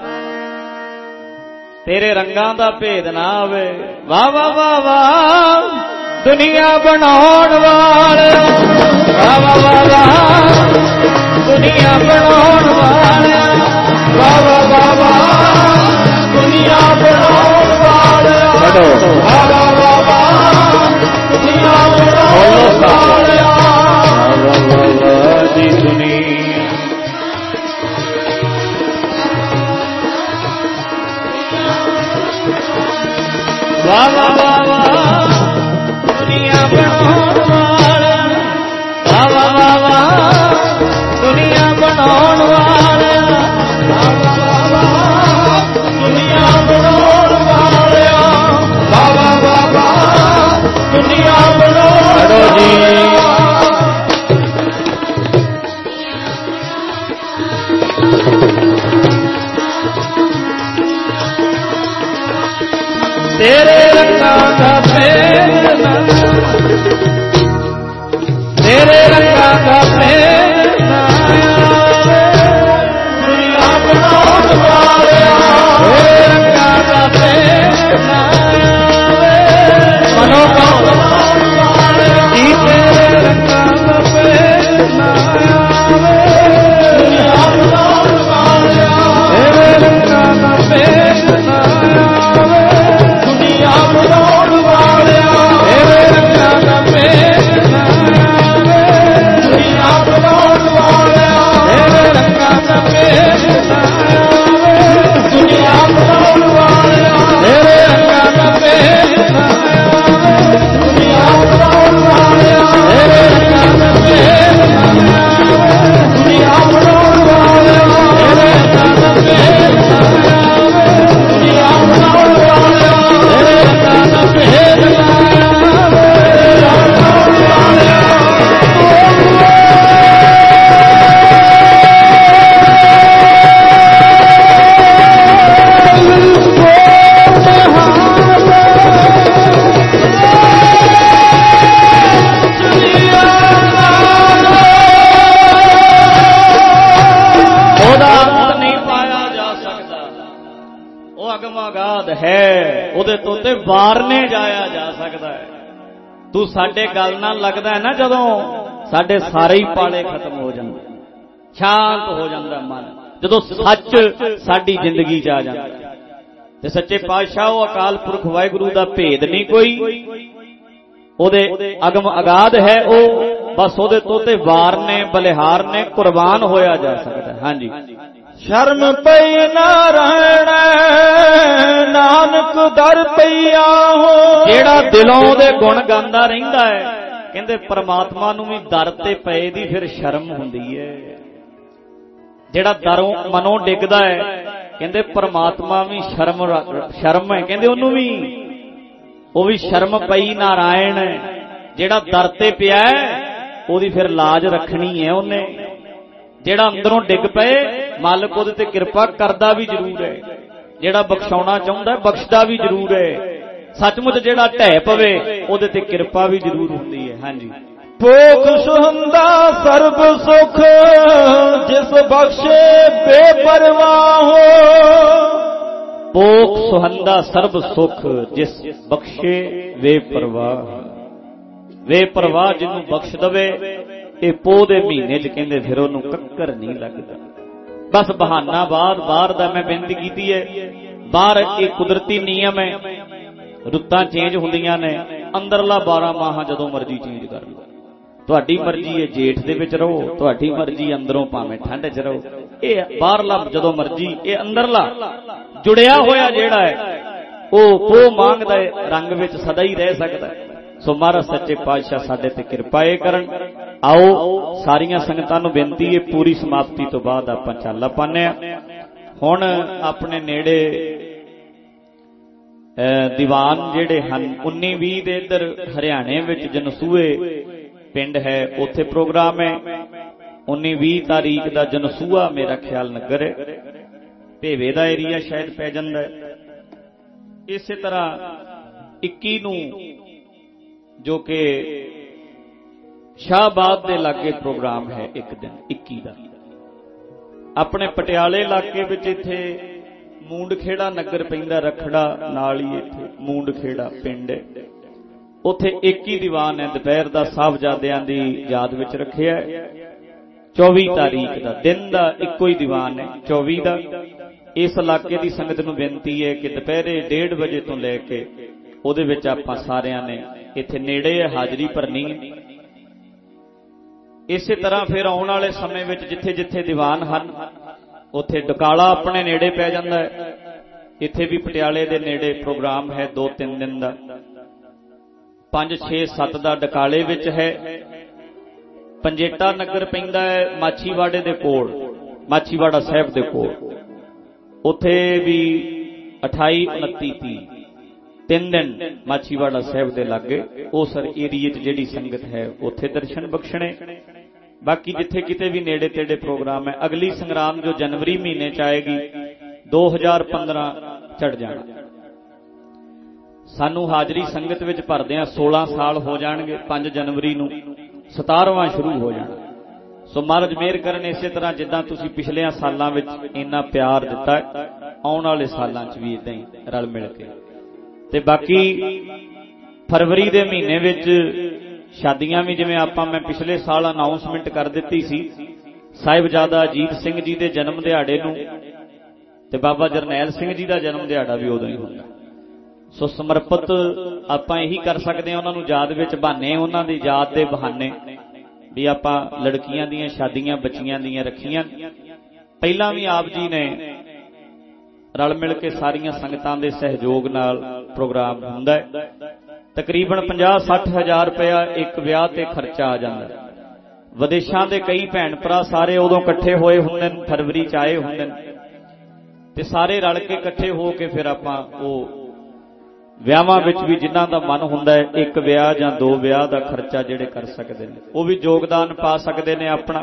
ਤੇਰੇ ਰੰਗਾਂ ਦਾ ਭੇਦ ਨਾ ਆਵੇ। ਵਾਹ ਵਾਹ ਵਾਹ ਵਾਹ ਦੁਨੀਆ ਬਣਾਉਣ ਵਾਲਿਆ, ਵਾਹ ਵਾਹ ਵਾਹ ਵਾਹ ਦੁਨੀਆ ਬਣਾਉਣ ਵਾਲਿਆ, ਵਾਹ ਵਾਹ ਵਾਹ ਵਾਹ ਦੁਨੀਆ ਬਣਾਉਣ ਵਾਲਿਆ, ਵਾਹ ਵਾਹ ਵਾਹ ਵਾਹ ਦੁਨੀਆ ਬਣਾਉਣ ਵਾਲਿਆ, ਵਾਹ ਵਾਹ ਵਾਹ ਦੀ ਦੁਨੀਆ। ਵਾਹ ਵਾਹ ਵਾਹ ਵਾਹ ਦੁਨੀਆ ਬਣਾਉਣ ਵਾਲਿਆ, ਵਾਹ ਵਾਹ ਵਾਹ ਵਾਹ ਦੁਨੀਆ ਬਣਾਉਣ ਵਾਲਿਆ, ਵਾਹ ਵਾਹ ਵਾਹ ਵਾਹ ਦੁਨੀਆ ਬਣਾਉਣ ਵਾਲਿਆ, ਵਾਹ ਵਾਹ ਵਾਹ ਵਾਹ ਦੁਨੀਆ ਬਣਾਉਣ ਵਾਲਿਆ। ਤੇਰੇ ਰੰਗਾਂ ਦਾ ਭੇਦ ਨਾ, ਤੇਰੇ ਰੰਗਾਂ ਦਾ ਭੇਦ ਨਾ ਆਵੇ, ਦੁਨੀਆ ਬਣਾਉਣ ਵਾਲਿਆ, ਤੇਰੇ ਰੰਗਾਂ ਦਾ ਭੇਦ ਨਾ ਆਵੇ, ਮਨੋਂ ਬਣਾਉਣ ਵਾਲਿਆ, ਜੀ ਤੇਰੇ ਰੰਗਾਂ ਦਾ ਭੇਦ ਨਾ ਆਵੇ, ਦੁਨੀਆ ਬਣਾਉਣ ਵਾਲਿਆ, ਤੇਰੇ ਰੰਗਾਂ ਦਾ ਭੇਦ ਨਾ ਆਵੇ, ਦੁਨੀਆ ਬਣਾਉਣ ਵਾਲਿਆ, ਤੇਰੇ ਰੰਗਾਂ ਦਾ ਭੇਦ ਨਾ ਆਵੇ, ਦੁਨੀਆ ਬਣਾਉਣ ਵਾਲਿਆ, ਤੇਰੇ ਰੰਗਾਂ ਦਾ ਭੇਦ ਨਾ ਆਵੇ, ਦੁਨੀਆ ਬਣਾਉਣ ਵਾਲਿਆ, ਤੇਰੇ ਰੰਗਾਂ ਦਾ ਭੇਦ ਨਾ ਆਵੇ, ਦੁਨੀਆ ਬਣਾਉਣ ਵਾਲਿਆ, ਤੇਰੇ ਰੰਗਾਂ ਦਾ ਭੇਦ ਨਾ ਆਵੇ, ਦੁਨੀਆ ਬਣਾਉਣ ਵਾਲਿਆ, ਤੇਰੇ ਰੰਗਾਂ ਦਾ ਭੇਦ ਨਾ ਆਵੇ, ਦੁਨੀਆ ਬਣਾਉਣ ਵਾਲਿਆ, ਤੇਰੇ ਰੰਗਾਂ ਦਾ ਭੇਦ ਨਾ ਆਵੇ, ਦੁਨੀਆ ਬਣਾਉਣ ਵਾਲਿਆ। ਉਹਦਾ ਅੰਤ ਨਹੀਂ ਪਾਇਆ ਜਾ ਸਕਦਾ, ਉਹ ਅਗਮ ਅਗਾਧ ਹੈ, ਉਹਦੇ ਤੋਂ ਤੇ ਵਾਰਨੇ ਜਾਇਆ ਜਾ ਸਕਦਾ ਹੈ। ਤੂੰ ਸਾਡੇ ਗੱਲ ਨਾਲ ਲੱਗਦਾ ਹੈ ਨਾ, ਜਦੋਂ ਸਾਡੇ ਸਾਰੇ ਹੀ ਪਾਲੇ ਖਤਮ ਹੋ ਜਾਂਦੇ, ਸ਼ਾਂਤ ਹੋ ਜਾਂਦਾ ਮਨ, ਜਦੋਂ ਸੱਚ ਸਾਡੀ ਜ਼ਿੰਦਗੀ 'ਚ ਆ ਜਾਂਦਾ ਤੇ ਸੱਚੇ ਪਾਤਸ਼ਾਹ ਉਹ ਅਕਾਲ ਪੁਰਖ ਵਾਹਿਗੁਰੂ ਦਾ ਭੇਦ ਨਹੀਂ ਕੋਈ, ਉਹਦੇ ਅਗਮ ਅਗਾਧ ਹੈ ਉਹ, ਬਸ ਉਹਦੇ ਤੋਂ ਤੇ ਵਾਰ ਨੇ ਬਲਿਹਾਰ ਨੇ ਕੁਰਬਾਨ ਹੋਇਆ ਜਾ ਸਕਦਾ। ਹਾਂਜੀ। ਸ਼ਰਮ ਪਈ ਨਾ ਰਹਿਣਾ ਨਾਨਕ ਦਰ ਪਈਆ ਹੋ, ਜਿਹੜਾ ਦਿਲੋਂ ਉਹਦੇ ਗੁਣ ਗਾਉਂਦਾ ਰਹਿੰਦਾ ਹੈ, ਕਹਿੰਦੇ ਪਰਮਾਤਮਾ ਨੂੰ ਵੀ ਦਰ ਤੇ ਪਏ ਦੀ ਫਿਰ ਸ਼ਰਮ ਹੁੰਦੀ ਹੈ। ਜਿਹੜਾ ਦਰੋਂ ਮਨੋਂ ਡਿੱਗਦਾ ਹੈ ਕਹਿੰਦੇ ਪਰਮਾਤਮਾ ਵੀ ਸ਼ਰਮ ਸ਼ਰਮ ਹੈ, ਕਹਿੰਦੇ ਉਹਨੂੰ ਵੀ ਉਹ ਵੀ ਸ਼ਰਮ ਪਈ ਨਾਰਾਇਣ। ਜਿਹੜਾ ਦਰ ਤੇ ਪਿਆ ਉਹਦੀ ਫਿਰ ਲਾਜ ਰੱਖਣੀ ਹੈ ਉਹਨੇ। ਜਿਹੜਾ ਅੰਦਰੋਂ ਡਿੱਗ ਪਏ ਮਾਲਕ ਉਹਦੇ ਤੇ ਕਿਰਪਾ ਕਰਦਾ ਵੀ ਜ਼ਰੂਰ ਹੈ। ਜਿਹੜਾ ਬਖਸ਼ਾਉਣਾ ਚਾਹੁੰਦਾ ਬਖਸ਼ਦਾ ਵੀ ਜ਼ਰੂਰ ਹੈ। ਸੱਚਮੁੱਚ ਜਿਹੜਾ ਢਹਿ ਪਵੇ ਉਹਦੇ ਤੇ ਕਿਰਪਾ ਵੀ ਜ਼ਰੂਰ ਹੁੰਦੀ ਹੈ। ਹਾਂਜੀ, ਭੋਖ ਸੁਹੰਦਾ ਸਰਬ ਸੁਖ ਜਿਸ ਬਖਸ਼ੇ ਬੇਪਰਵਾਹ ਹੋ। ਭੋਖ ਸੁਹੰਦਾ ਸਰਬ ਸੁਖ ਜਿਸ ਬਖਸ਼ੇ ਬੇਪਰਵਾਹ। ਬੇਪਰਵਾਹ ਜਿਹਨੂੰ ਬਖਸ਼ ਦਵੇ ਇਹ ਪੋਹ ਦੇ ਮਹੀਨੇ 'ਚ ਕਹਿੰਦੇ ਫਿਰ ਉਹਨੂੰ ਕੱਕਰ ਨਹੀਂ ਲੱਗਦਾ। ਬਸ ਬਹਾਨਾ ਬਾਹਰ ਬਾਹਰ ਦਾ ਮੈਂ ਬੇਨਤੀ ਕੀਤੀ ਹੈ। ਬਾਹਰ ਇਹ ਕੁਦਰਤੀ ਨਿਯਮ ਹੈ, ਰੁੱਤਾਂ ਚੇਂਜ ਹੁੰਦੀਆਂ ਨੇ। ਅੰਦਰਲਾ ਬਾਰਾਂ ਮਾਹਾਂ ਜਦੋਂ ਮਰਜ਼ੀ ਚੇਂਜ ਕਰ ਲਓ। ਤੁਹਾਡੀ ਮਰਜ਼ੀ ਹੈ ਜੇਠ ਦੇ ਵਿੱਚ ਰਹੋ, ਤੁਹਾਡੀ ਮਰਜ਼ੀ ਅੰਦਰੋਂ ਭਾਵੇਂ ਠੰਡ 'ਚ ਰਹੋ। ਇਹ ਬਾਹਰਲਾ ਜਦੋਂ ਮਰਜ਼ੀ, ਇਹ ਅੰਦਰਲਾ ਜੁੜਿਆ ਹੋਇਆ ਜਿਹੜਾ ਹੈ ਉਹ ਪੋਹ ਮਾਂਗ ਦਾ ਰੰਗ ਵਿੱਚ ਸਦਾ ਹੀ ਰਹਿ ਸਕਦਾ ਹੈ। ਸੋ ਮਹਾਰਾਜ ਸੱਚੇ ਪਾਤਸ਼ਾਹ ਸਾਡੇ ਤੇ ਕਿਰਪਾ ਇਹ ਕਰਨ। ਆਓ ਸਾਰੀਆਂ ਸੰਗਤਾਂ ਨੂੰ ਬੇਨਤੀ ਹੈ, ਪੂਰੀ ਸਮਾਪਤੀ ਤੋਂ ਬਾਅਦ ਆਪਾਂ ਚਾਲਾ ਪਾਉਂਦੇ ਹਾਂ। ਹੁਣ ਆਪਣੇ ਨੇੜੇ ਦੀਵਾਨ ਜਿਹੜੇ ਹਨ ਉੱਨੀ ਵੀਹ ਦੇ ਇੱਧਰ ਹਰਿਆਣੇ ਵਿੱਚ ਜਨਸੂਏ ਪਿੰਡ ਹੈ, ਉੱਥੇ ਪ੍ਰੋਗਰਾਮ ਹੈ। ਉੱਨੀ ਵੀਹ ਤਾਰੀਖ ਦਾ ਜਨਸੂਆ ਮੇਰਾ ਖਿਆਲ ਨਗਰ ਹੈ, ਭੇਵੇ ਦਾ ਏਰੀਆ ਸ਼ਾਇਦ ਪੈ ਜਾਂਦਾ ਹੈ। ਇਸੇ ਤਰ੍ਹਾਂ ਇੱਕੀ ਨੂੰ ਜੋ ਕਿ ਸ਼ਾਹਬਾਦ ਦੇ ਲਾਗੇ ਪ੍ਰੋਗਰਾਮ ਹੈ ਇੱਕ ਦਿਨ ਇੱਕੀ ਦਾ। ਆਪਣੇ ਪਟਿਆਲੇ ਇਲਾਕੇ ਵਿੱਚ ਇੱਥੇ ਮੂੰਡਖੇੜਾ ਨਗਰ ਪੈਂਦਾ, ਰਖੜਾ ਨਾਲ ਹੀ ਇੱਥੇ ਮੂੰਡਖੇੜਾ ਪਿੰਡ ਹੈ, ਉੱਥੇ ਇੱਕ ਹੀ ਦੀਵਾਨ ਹੈ ਦੁਪਹਿਰ ਦਾ, ਸਾਹਿਬਜ਼ਾਦਿਆਂ ਦੀ ਯਾਦ ਵਿੱਚ ਰੱਖਿਆ। ਚੌਵੀ ਤਾਰੀਖ ਦਾ ਦਿਨ ਦਾ ਇੱਕੋ ਹੀ ਦੀਵਾਨ ਹੈ, ਚੌਵੀ ਦਾ। ਇਸ ਇਲਾਕੇ ਦੀ ਸੰਗਤ ਨੂੰ ਬੇਨਤੀ ਹੈ ਕਿ ਦੁਪਹਿਰੇ ਡੇਢ ਵਜੇ ਤੋਂ ਲੈ ਕੇ ਉਹਦੇ ਵਿੱਚ ਆਪਾਂ ਸਾਰਿਆਂ ਨੇ ਇੱਥੇ ਨੇੜੇ ਹੈ ਹਾਜ਼ਰੀ ਭਰਨੀ ਹੈ। ਇਸੇ ਤਰ੍ਹਾਂ ਫਿਰ ਆਉਣ ਵਾਲੇ ਸਮੇਂ ਵਿੱਚ ਜਿੱਥੇ ਜਿੱਥੇ ਦੀਵਾਨ ਹਨ ਉੱਥੇ ਡਕਾਲਾ ਆਪਣੇ ਨੇੜੇ ਪੈ ਜਾਂਦਾ ਹੈ। ਇੱਥੇ ਵੀ ਪਟਿਆਲੇ ਦੇ ਨੇੜੇ ਪ੍ਰੋਗਰਾਮ ਹੈ ਦੋ ਤਿੰਨ ਦਿਨ ਦਾ। ਪੰਜ ਛੇ ਸੱਤ ਦਾ ਡਕਾਲੇ ਵਿੱਚ ਹੈ। ਪੰਜੇਟਾ ਨਗਰ ਪੈਂਦਾ ਹੈ ਮਾਛੀਵਾੜੇ ਦੇ ਕੋਲ, ਮਾਛੀਵਾੜਾ ਸਾਹਿਬ ਦੇ ਕੋਲ, ਉੱਥੇ ਵੀ ਅਠਾਈ ਉਨੱਤੀ ਤੀਹ ਤਿੰਨ ਦਿਨ ਮਾਛੀਵਾੜਾ ਸਾਹਿਬ ਦੇ ਲਾਗੇ ਉਸ ਏਰੀਏ 'ਚ ਜਿਹੜੀ ਸੰਗਤ ਹੈ ਉੱਥੇ ਦਰਸ਼ਨ ਬਖਸ਼ਣੇ। ਬਾਕੀ ਜਿੱਥੇ ਕਿਤੇ ਵੀ ਨੇੜੇ ਤੇੜੇ ਪ੍ਰੋਗਰਾਮ ਹੈ। ਅਗਲੀ ਸੰਗਰਾਮ ਜੋ ਜਨਵਰੀ ਮਹੀਨੇ 'ਚ ਆਏਗੀ ਦੋ ਹਜ਼ਾਰ ਪੰਦਰਾਂ ਚੜ ਜਾਣਾ। ਸਾਨੂੰ ਹਾਜ਼ਰੀ ਸੰਗਤ ਵਿੱਚ ਭਰਦਿਆਂ ਸੋਲਾਂ ਸਾਲ ਹੋ ਜਾਣਗੇ। ਪੰਜ ਜਨਵਰੀ ਨੂੰ ਸਤਾਰਵਾਂ ਸ਼ੁਰੂ ਹੋ ਜਾਣਾ। ਸੋ ਮਹਾਰਾਜ ਮਿਹਰ ਕਰਨ ਇਸੇ ਤਰ੍ਹਾਂ ਜਿੱਦਾਂ ਤੁਸੀਂ ਪਿਛਲਿਆਂ ਸਾਲਾਂ ਵਿੱਚ ਇੰਨਾ ਪਿਆਰ ਦਿੱਤਾ ਹੈ, ਆਉਣ ਵਾਲੇ ਸਾਲਾਂ 'ਚ ਵੀ ਇਦਾਂ ਹੀ ਰਲ ਮਿਲ ਕੇ। ਤੇ ਬਾਕੀ ਫਰਵਰੀ ਦੇ ਮਹੀਨੇ ਵਿੱਚ ਸ਼ਾਦੀਆਂ ਵੀ ਜਿਵੇਂ ਆਪਾਂ ਮੈਂ ਪਿਛਲੇ ਸਾਲ ਅਨਾਉਂਸਮੈਂਟ ਕਰ ਦਿੱਤੀ ਸੀ, ਸਾਹਿਬਜ਼ਾਦਾ ਅਜੀਤ ਸਿੰਘ ਜੀ ਦੇ ਜਨਮ ਦਿਹਾੜੇ ਨੂੰ ਤੇ ਬਾਬਾ ਜਰਨੈਲ ਸਿੰਘ ਜੀ ਦਾ ਜਨਮ ਦਿਹਾੜਾ ਵੀ ਉਦੋਂ ਹੀ ਹੁੰਦਾ। ਸੋ ਸਮਰਪਿਤ ਆਪਾਂ ਇਹੀ ਕਰ ਸਕਦੇ ਹਾਂ ਉਹਨਾਂ ਨੂੰ ਯਾਦ ਵਿੱਚ, ਬਹਾਨੇ ਉਹਨਾਂ ਦੀ ਯਾਦ ਦੇ ਬਹਾਨੇ ਵੀ ਆਪਾਂ ਲੜਕੀਆਂ ਦੀਆਂ ਸ਼ਾਦੀਆਂ ਬੱਚੀਆਂ ਦੀਆਂ ਰੱਖੀਆਂ। ਪਹਿਲਾਂ ਵੀ ਆਪ ਜੀ ਨੇ ਰਲ ਮਿਲ ਕੇ ਸਾਰੀਆਂ ਸੰਗਤਾਂ ਦੇ ਸਹਿਯੋਗ ਨਾਲ ਪ੍ਰੋਗਰਾਮ ਹੁੰਦਾ ਹੈ। ਤਕਰੀਬਨ ਪੰਜਾਹ ਸੱਠ ਹਜ਼ਾਰ ਰੁਪਇਆ ਇੱਕ ਵਿਆਹ ਤੇ ਖਰਚਾ ਆ ਜਾਂਦਾ। ਵਿਦੇਸ਼ਾਂ ਦੇ ਕਈ ਭੈਣ ਭਰਾ ਸਾਰੇ ਉਦੋਂ ਇਕੱਠੇ ਹੋਏ ਹੁੰਦੇ ਨੇ, ਫਰਵਰੀ 'ਚ ਆਏ ਹੁੰਦੇ ਨੇ, ਤੇ ਸਾਰੇ ਰਲ ਕੇ ਇਕੱਠੇ ਹੋ ਕੇ ਫਿਰ ਆਪਾਂ ਉਹ ਵਿਆਹਾਂ ਵਿੱਚ ਵੀ ਜਿਨ੍ਹਾਂ ਦਾ ਮਨ ਹੁੰਦਾ ਹੈ ਇੱਕ ਵਿਆਹ ਜਾਂ ਦੋ ਵਿਆਹ ਦਾ ਖਰਚਾ ਜਿਹੜੇ ਕਰ ਸਕਦੇ ਨੇ ਉਹ ਵੀ ਯੋਗਦਾਨ ਪਾ ਸਕਦੇ ਨੇ ਆਪਣਾ।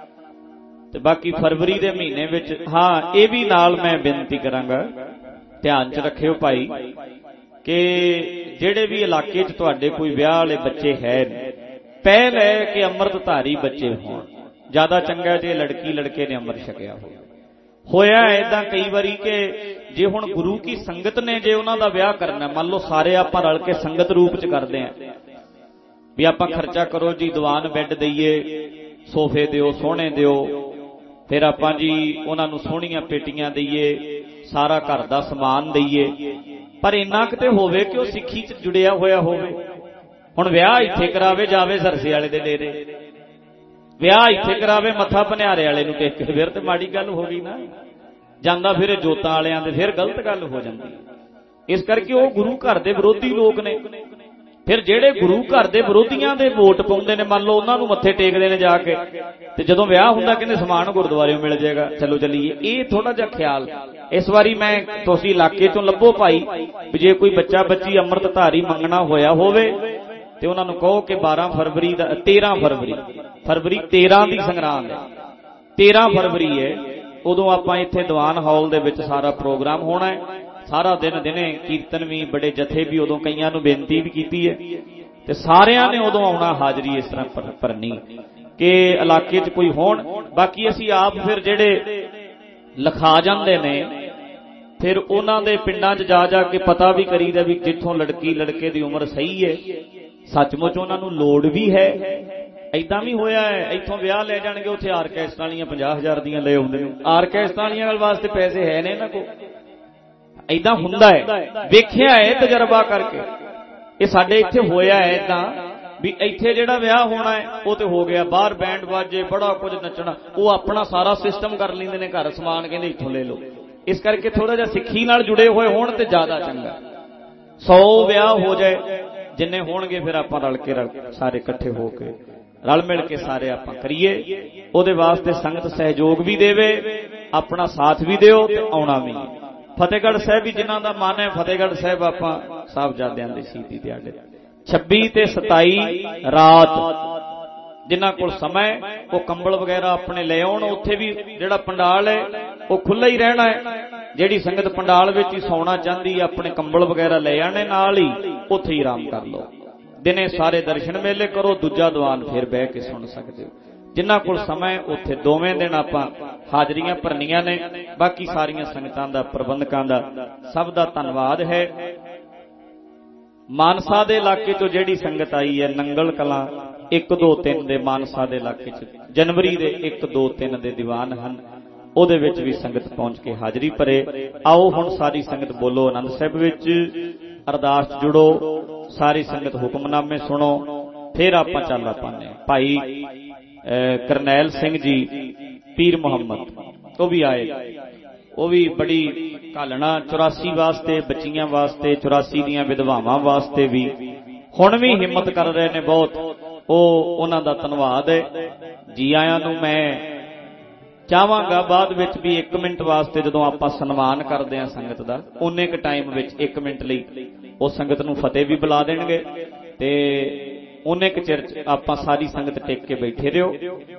ਤੇ ਬਾਕੀ ਫਰਵਰੀ ਦੇ ਮਹੀਨੇ ਵਿੱਚ ਹਾਂ ਇਹ ਵੀ ਨਾਲ ਮੈਂ ਬੇਨਤੀ ਕਰਾਂਗਾ, ਧਿਆਨ 'ਚ ਰੱਖਿਓ ਭਾਈ, ਕਿ ਜਿਹੜੇ ਵੀ ਇਲਾਕੇ 'ਚ ਤੁਹਾਡੇ ਕੋਈ ਵਿਆਹ ਵਾਲੇ ਬੱਚੇ ਹੈ ਪਹਿਲ ਹੈ ਕਿ ਅੰਮ੍ਰਿਤਧਾਰੀ ਬੱਚੇ ਹੋਣ। ਜ਼ਿਆਦਾ ਚੰਗਾ ਜੇ ਲੜਕੀ ਲੜਕੇ ਨੇ ਅੰਮ੍ਰਿਤ ਛਕਿਆ ਹੋਵੇ। ਹੋਇਆ ਏਦਾਂ ਕਈ ਵਾਰੀ ਕਿ ਜੇ ਹੁਣ ਗੁਰੂ ਕੀ ਸੰਗਤ ਨੇ ਜੇ ਉਹਨਾਂ ਦਾ ਵਿਆਹ ਕਰਨਾ, ਮੰਨ ਲਓ ਸਾਰੇ ਆਪਾਂ ਰਲ ਕੇ ਸੰਗਤ ਰੂਪ 'ਚ ਕਰਦੇ ਆਂ ਵੀ ਆਪਾਂ ਖਰਚਾ ਕਰੋ ਜੀ, ਦੀਵਾਨ ਬੈੱਡ ਦਈਏ, ਸੋਫੇ ਦਿਓ, ਸੋਹਣੇ ਦਿਓ, ਫਿਰ ਆਪਾਂ ਜੀ ਉਹਨਾਂ ਨੂੰ ਸੋਹਣੀਆਂ ਪੇਟੀਆਂ ਦਈਏ, ਸਾਰਾ ਘਰ ਦਾ ਸਮਾਨ ਦਈਏ, ਪਰ ਇੰਨਾ ਕਿਤੇ ਹੋਵੇ ਕਿ ਉਹ ਸਿੱਖੀ 'ਚ ਜੁੜਿਆ ਹੋਇਆ ਹੋਵੇ। ਹੁਣ ਵਿਆਹ ਇੱਥੇ ਕਰਾਵੇ ਜਾਵੇ ਸਰਸੇ ਵਾਲੇ ਦੇ ਡੇਰੇ, ਵਿਆਹ ਇੱਥੇ ਕਰਾਵੇ ਮੱਥਾ ਭਨਿਆਰੇ ਵਾਲੇ ਨੂੰ ਟੇਕ ਕੇ, ਫਿਰ ਤੇ ਮਾੜੀ ਗੱਲ ਹੋ ਗਈ ਨਾ। ਜਾਂਦਾ ਫਿਰ ਜੋਤਾਂ ਵਾਲਿਆਂ ਦੇ, ਫਿਰ ਗਲਤ ਗੱਲ ਹੋ ਜਾਂਦੀ। ਇਸ ਕਰਕੇ ਉਹ ਗੁਰੂ ਘਰ ਦੇ ਵਿਰੋਧੀ ਲੋਕ ਨੇ। फिर जेड़े गुरु घर दे विरोधियां दे वोट पाउंदे ने, मान लो उन्हां नूं मत्थे टेकदे ने जाके, ते जदों विआह हुंदा कहंदे समान गुरुद्वारेओं मिल जाएगा, चलो चलीए। ये थोड़ा जिहा ख्याल इस वारी मैं तुसीं इलाके चों लभो भाई भी जे कोई बच्चा बच्ची अमृतधारी मंगना होया होवे ते उन्हां नूं कहो कि बारह फरवरी दा तेरह फरवरी फरवरी तेरह दी संगरांद है, तेरह फरवरी है, उदों आपां इत्थे दीवान हाल दे विच सारा प्रोग्राम होना है। सारा दिन दिने कीर्तन भी, बड़े जथे भी, उदों कईयां नूं बेनती भी कीती है ते सारियां ने उदों आउणा, हाजरी इस तरह भरनी कि इलाके च कोई होण। बाकी असीं आप फिर जेड़े लिखा जांदे ने फिर उन्हां दे पिंडां च जा जा के पता भी करीदा भी जिथों लड़की लड़के दी उम्र सही है, सचमुच उन्हां नूं लोड़ भी है। ऐदां भी होया है, इत्थों विआह ले जाणगे, उत्थे आरकैस्ट्रां वालियां पचास हज़ार दीयां ले आउंदे ने, आरकैस्ट्रां वालियां वास्ते पैसे है ने इन्हां कोल। ऐदां हुंदा है, वेखिआ है तजर्बा करके। ये साडे इत्थे होया है इदां भी इत्थे जिहड़ा विआह होना है वो तो हो गया, बाहर बैंड बाजे बड़ा कुछ नचना, वो अपना सारा सिस्टम कर लैंदे ने, घर समान कहंदे इत्थों ले लो। इस करके थोड़ा जिहा सिੱਖੀ नाल जुड़े होए होण ते ज़्यादा चंगा। सौ विआह हो जाए जिन्ने होणगे फिर आपां रल के सारे इकट्ठे हो के रल मिल के सारे आपां करिए। उहदे वास्ते संगत सहयोग भी देवे, अपना साथ भी दिओ ते आउणा भी। फतेहगढ़ साहब भी जिन्हां दा मन है, फतेहगढ़ साहब आपां साहबजादियां दे शहीदी दिहाड़े छब्बी ते सताई रात जिन्हां कोल समय वो कंबल वगैरह अपने ले आउण। उत्थे भी जिहड़ा पंडाल है वो खुला ही रहना है। जिहड़ी संगत पंडाल विच ही सौना चाहती है अपने कंबल वगैरह ले आने, नाल ही उत्थे ही आराम कर लो। दिने सारे दर्शन मेले करो, दूजा दीवान फिर बह के सुन सकते हो। जिन्हां कोल समय उत्थे दोवें दिन आपां हाजरियां भरनियां ने। बाकी सारियां संगतां दा, प्रबंधकां दा सब दा धन्नवाद है। मानसा दे इलाके चों जिहड़ी संगत आई है, नंगल कलां एक दो तीन दे मानसा दे इलाके च जनवरी दे एक दो तीन दे दीवान हन, ਉਹਦੇ ਵਿੱਚ ਵੀ ਸੰਗਤ ਪਹੁੰਚ ਕੇ ਹਾਜ਼ਰੀ ਭਰੇ। ਆਓ ਹੁਣ ਸਾਰੀ ਸੰਗਤ ਬੋਲੋ ਆਨੰਦ ਸਾਹਿਬ ਵਿੱਚ, ਅਰਦਾਸ ਜੁੜੋ, ਸਾਰੀ ਸੰਗਤ ਹੁਕਮਨਾਮੇ ਸੁਣੋ, ਫਿਰ ਆਪਾਂ ਚੱਲ ਪਾਉਂਦੇ ਹਾਂ। ਭਾਈ ਕਰਨੈਲ ਸਿੰਘ ਜੀ ਪੀਰ ਮੁਹੰਮਦ ਉਹ ਵੀ ਆਏ, ਉਹ ਵੀ ਬੜੀ ਘਾਲਣਾ ਚੁਰਾਸੀ ਵਾਸਤੇ, ਬੱਚੀਆਂ ਵਾਸਤੇ, ਚੁਰਾਸੀ ਦੀਆਂ ਵਿਧਵਾਵਾਂ ਵਾਸਤੇ ਵੀ ਹੁਣ ਵੀ ਹਿੰਮਤ ਕਰ ਰਹੇ ਨੇ ਬਹੁਤ। ਉਹ ਉਹਨਾਂ ਦਾ ਧੰਨਵਾਦ ਹੈ। ਜੀ ਆਇਆਂ ਨੂੰ ਮੈਂ ਚਾਹਾਂਗਾ ਬਾਅਦ ਵਿੱਚ ਵੀ ਇੱਕ ਮਿੰਟ ਵਾਸਤੇ ਜਦੋਂ ਆਪਾਂ ਸਨਮਾਨ ਕਰਦੇ ਹਾਂ ਸੰਗਤ ਦਾ, ਉਨੇ ਕੁ ਟਾਈਮ ਵਿੱਚ ਇੱਕ ਮਿੰਟ ਲਈ ਉਹ ਸੰਗਤ ਨੂੰ ਫਤਿਹ ਵੀ ਬੁਲਾ ਦੇਣਗੇ ਤੇ ਉਨੇ ਕੁ ਚਿਰ ਆਪਾਂ ਸਾਰੀ ਸੰਗਤ ਟਿਕ ਕੇ ਬੈਠੇ ਰਹੋ।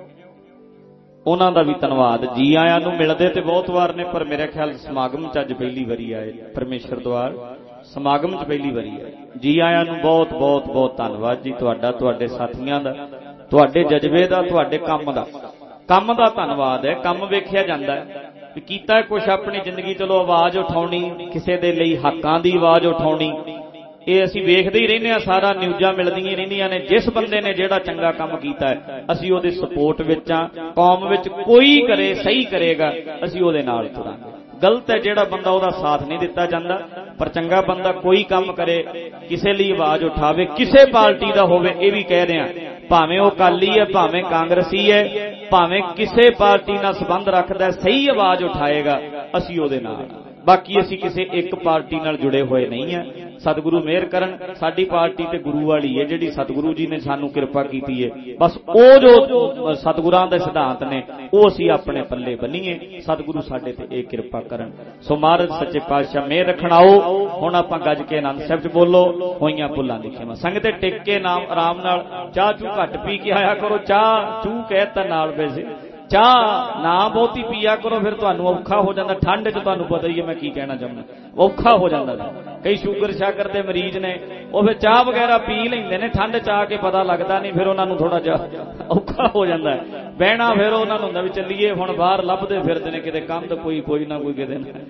ਉਹਨਾਂ ਦਾ ਵੀ ਧੰਨਵਾਦ। ਜੀ ਆਇਆਂ ਨੂੰ ਮਿਲਦੇ ਤੇ ਬਹੁਤ ਵਾਰ ਨੇ, ਪਰ ਮੇਰੇ ਖਿਆਲ ਸਮਾਗਮ ਚ ਅੱਜ ਪਹਿਲੀ ਵਾਰੀ ਆਏ, ਪਰਮੇਸ਼ਰ ਦੁਆਰ ਸਮਾਗਮ ਚ ਪਹਿਲੀ ਵਾਰੀ ਆਏ। ਜੀ ਆਇਆਂ ਨੂੰ ਬਹੁਤ ਬਹੁਤ ਬਹੁਤ ਧੰਨਵਾਦ ਜੀ ਤੁਹਾਡਾ, ਤੁਹਾਡੇ ਸਾਥੀਆਂ ਦਾ, ਤੁਹਾਡੇ ਜਜ਼ਬੇ ਦਾ, ਤੁਹਾਡੇ ਕੰਮ ਦਾ ਕੰਮ ਦਾ ਧੰਨਵਾਦ ਹੈ। ਕੰਮ ਵੇਖਿਆ ਜਾਂਦਾ ਹੈ ਵੀ ਕੀਤਾ ਕੁਛ ਆਪਣੀ ਜ਼ਿੰਦਗੀ, ਚਲੋ ਆਵਾਜ਼ ਉਠਾਉਣੀ, ਕਿਸੇ ਦੇ ਲਈ ਹੱਕਾਂ ਦੀ ਆਵਾਜ਼ ਉਠਾਉਣੀ, ਇਹ ਅਸੀਂ ਵੇਖਦੇ ਹੀ ਰਹਿੰਦੇ ਹਾਂ, ਸਾਰਾ ਨਿਊਜ਼ਾਂ ਮਿਲਦੀਆਂ ਰਹਿੰਦੀਆਂ ਨੇ। ਜਿਸ ਬੰਦੇ ਨੇ ਜਿਹੜਾ ਚੰਗਾ ਕੰਮ ਕੀਤਾ ਹੈ ਅਸੀਂ ਉਹਦੇ ਸਪੋਰਟ ਵਿੱਚ ਆ। ਕੌਮ ਵਿੱਚ ਕੋਈ ਕਰੇ, ਸਹੀ ਕਰੇਗਾ ਅਸੀਂ ਉਹਦੇ ਨਾਲ ਤੁਰਾਂਗੇ। ਗਲਤ ਹੈ ਜਿਹੜਾ ਬੰਦਾ ਉਹਦਾ ਸਾਥ ਨਹੀਂ ਦਿੱਤਾ ਜਾਂਦਾ, ਪਰ ਚੰਗਾ ਬੰਦਾ ਕੋਈ ਕੰਮ ਕਰੇ, ਕਿਸੇ ਲਈ ਆਵਾਜ਼ ਉਠਾਵੇ, ਕਿਸੇ ਪਾਰਟੀ ਦਾ ਹੋਵੇ, ਇਹ ਵੀ ਕਹਿ ਰਿਹਾ, ਭਾਵੇਂ ਉਹ ਅਕਾਲੀ ਹੈ, ਭਾਵੇਂ ਕਾਂਗਰਸੀ ਹੈ, ਭਾਵੇਂ ਕਿਸੇ ਪਾਰਟੀ ਨਾਲ ਸੰਬੰਧ ਰੱਖਦਾ, ਸਹੀ ਆਵਾਜ਼ ਉਠਾਏਗਾ ਅਸੀਂ ਉਹਦੇ ਨਾਲ। ਬਾਕੀ ਅਸੀਂ ਕਿਸੇ ਇੱਕ ਪਾਰਟੀ ਨਾਲ ਜੁੜੇ ਹੋਏ ਨਹੀਂ ਆ। ਸਤਿਗੁਰੂ ਮਿਹਰ ਕਰਨ, ਸਾਡੀ ਪਾਰਟੀ ਤੇ ਗੁਰੂ ਵਾਲੀ ਹੈ, ਜਿਹੜੀ ਸਤਿਗੁਰੂ ਜੀ ਨੇ ਸਾਨੂੰ ਕਿਰਪਾ ਕੀਤੀ ਹੈ। ਬਸ ਉਹ ਜੋ ਸਤਿਗੁਰਾਂ ਦੇ ਸਿਧਾਂਤ ਨੇ ਉਹ ਅਸੀਂ ਆਪਣੇ ਪੱਲੇ ਬੰਨੀਏ। ਸਤਿਗੁਰੂ ਸਾਡੇ ਤੇ ਇਹ ਕਿਰਪਾ ਕਰਨ। ਸੋ ਮਹਾਰਾਜ ਸੱਚੇ ਪਾਤਸ਼ਾਹ ਮਿਹਰ ਰੱਖਣ। ਆਓ ਹੁਣ ਆਪਾਂ ਗੱਜ ਕੇ ਆਨੰਦ ਸਾਹਿਬ ਚ ਬੋਲੋ, ਹੋਈਆਂ ਭੁੱਲਾਂ ਦੀ ਖਿਮਾ। ਸੰਗਤੇ ਟਿਕ ਕੇ ਨਾਮ ਆਰਾਮ ਨਾਲ, ਚਾਹ ਚੂ ਘੱਟ ਪੀ ਕੇ ਆਇਆ ਕਰੋ। ਚਾਹ ਚੂ ਕਹਿਤਾ ਨਾਲ ਵੈਸੇ ਚਾਹ ਨਾ ਬਹੁਤੀ ਪੀਆ ਕਰੋ, ਫਿਰ ਤੁਹਾਨੂੰ ਔਖਾ ਹੋ ਜਾਂਦਾ। ਠੰਡ ਚ ਤੁਹਾਨੂੰ ਪਤਾ ਹੀ ਹੈ ਮੈਂ ਕੀ ਕਹਿਣਾ ਚਾਹੁੰਦਾ, ਔਖਾ ਹੋ ਜਾਂਦਾ। ਕਈ ਸ਼ੂਗਰ ਸ਼ਾਗਰ ਦੇ ਮਰੀਜ਼ ਨੇ, ਉਹ ਫਿਰ ਚਾਹ ਵਗੈਰਾ ਪੀ ਲੈਂਦੇ ਨੇ, ਠੰਡ ਚ ਆ ਕੇ ਪਤਾ ਲੱਗਦਾ ਨਹੀਂ, ਫਿਰ ਉਹਨਾਂ ਨੂੰ ਥੋੜਾ ਜਿਹਾ ਔਖਾ ਹੋ ਜਾਂਦਾ ਬਹਿਣਾ। ਫਿਰ ਉਹਨਾਂ ਨੂੰ ਹੁੰਦਾ ਵੀ ਚੱਲੀਏ ਹੁਣ ਬਾਹਰ, ਲੱਭਦੇ ਫਿਰਦੇ ਨੇ ਕਿਤੇ ਕੰਧ, ਕੋਈ ਕੋਈ ਨਾ ਕੋਈ ਕਿਤੇ ਨਾ।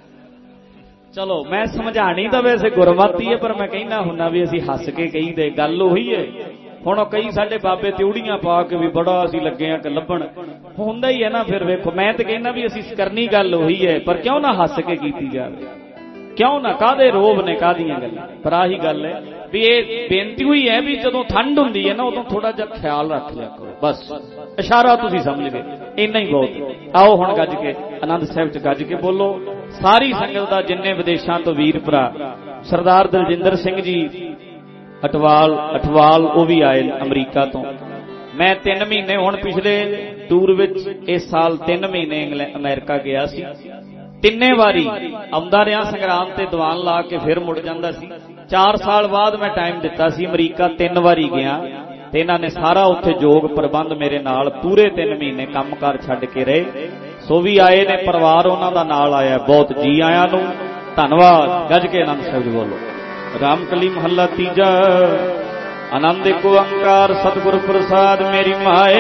ਚਲੋ ਮੈਂ ਸਮਝਾਣੀ ਤਾਂ ਵੈਸੇ ਗੁਰਮਤਿ ਹੈ, ਪਰ ਮੈਂ ਕਹਿੰਦਾ ਹੁੰਦਾ ਵੀ ਅਸੀਂ ਹੱਸ ਕੇ ਕਹੀਦੇ, ਗੱਲ ਉਹੀ ਹੈ। ਹੁਣ ਕਈ ਸਾਡੇ ਬਾਬੇ ਤਿਉੜੀਆਂ ਪਾ ਕੇ ਵੀ ਬੜਾ ਅਸੀਂ ਲੱਗੇ ਆ ਕਿ ਲੱਭਣ, ਹੁੰਦਾ ਹੀ ਹੈ ਨਾ। ਫਿਰ ਵੇਖੋ ਮੈਂ ਤਾਂ ਕਹਿੰਦਾ ਵੀ ਅਸੀਂ ਕਰਨੀ ਗੱਲ ਉਹੀ ਹੈ, ਪਰ ਕਿਉਂ ਨਾ ਹੱਸ ਕੇ ਕੀਤੀ ਜਾਵੇ, ਕਿਉਂ ਨਾ, ਕਾਹਦੇ ਰੋਬ ਨੇ, ਕਾਹਦੀਆਂ ਗੱਲਾਂ। ਪਰ ਆਹੀ ਗੱਲ ਹੈ ਵੀ ਇਹ ਬੇਨਤੀ ਹੋਈ ਹੈ ਵੀ ਜਦੋਂ ਠੰਡ ਹੁੰਦੀ ਹੈ ਨਾ ਉਦੋਂ ਥੋੜਾ ਜਿਹਾ ਖਿਆਲ ਰੱਖ ਲਿਆ ਕਰੋ। ਬਸ ਇਸ਼ਾਰਾ ਤੁਸੀਂ ਸਮਝ ਗਏ, ਇੰਨਾ ਹੀ ਬਹੁਤ। ਆਓ ਹੁਣ ਗੱਜ ਕੇ ਆਨੰਦ ਸਾਹਿਬ ਚ ਗੱਜ ਕੇ ਬੋਲੋ। ਸਾਰੀ ਸੰਗਤ ਦਾ, ਜਿੰਨੇ ਵਿਦੇਸ਼ਾਂ ਤੋਂ ਵੀਰ ਭਰਾ, ਸਰਦਾਰ ਦਲਜਿੰਦਰ ਸਿੰਘ ਜੀ ਅਟਵਾਲ ਅਟਵਾਲ ਉਹ ਵੀ ਆਏ ਅਮਰੀਕਾ ਤੋਂ। ਮੈਂ ਤਿੰਨ ਮਹੀਨੇ ਹੁਣ ਪਿਛਲੇ ਟੂਰ ਵਿੱਚ ਇਸ ਸਾਲ ਤਿੰਨ ਮਹੀਨੇ ਇੰਗਲੈਂਡ ਅਮਰੀਕਾ ਗਿਆ ਸੀ। ਤਿੰਨੇ ਵਾਰੀ ਆਉਂਦਾ ਰਿਹਾ ਸੰਗਰਾਮ ਤੇ ਦੀਵਾਨ ਲਾ ਕੇ ਫਿਰ ਮੁੜ ਜਾਂਦਾ ਸੀ। ਚਾਰ ਸਾਲ ਬਾਅਦ ਮੈਂ ਟਾਈਮ ਦਿੱਤਾ ਸੀ, ਅਮਰੀਕਾ ਤਿੰਨ ਵਾਰੀ ਗਿਆ ਤੇ ਇਹਨਾਂ ਨੇ ਸਾਰਾ ਉੱਥੇ ਯੋਗ ਪ੍ਰਬੰਧ ਮੇਰੇ ਨਾਲ ਪੂਰੇ ਤਿੰਨ ਮਹੀਨੇ ਕੰਮਕਾਰ ਛੱਡ ਕੇ ਰਹੇ। ਸੋ ਵੀ ਆਏ ਨੇ, ਪਰਿਵਾਰ ਉਹਨਾਂ ਦਾ ਨਾਲ ਆਇਆ। ਬਹੁਤ ਜੀ ਆਇਆਂ ਨੂੰ ਧੰਨਵਾਦ। ਗੱਜ ਕੇ ਆਨੰਦ ਸਾਹਿਬ ਬੋਲੋ। ਰਾਮਕਲੀ ਮਹੱਲਾ ਤੀਜਾ। ਆਨੰਦ ਏਕ ਓੰਕਾਰ ਸਤਿਗੁਰ ਪ੍ਰਸਾਦ ਮੇਰੀ ਮਾਏ,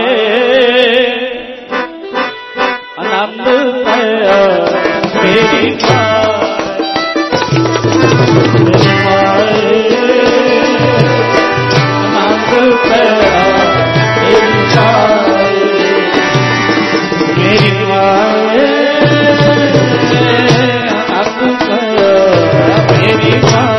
ਆਨੰਦ ਪਿਆ ਮੇਰੀ ਮਾਏ, ਆਨੰਦ ਪਿਆ ਮੇਰੀ ਮਾਏ, ਮੇਰੀ ਮਾਏ, ਆਨੰਦ ਪਿਆ ਮੇਰੀ ਮਾਏ,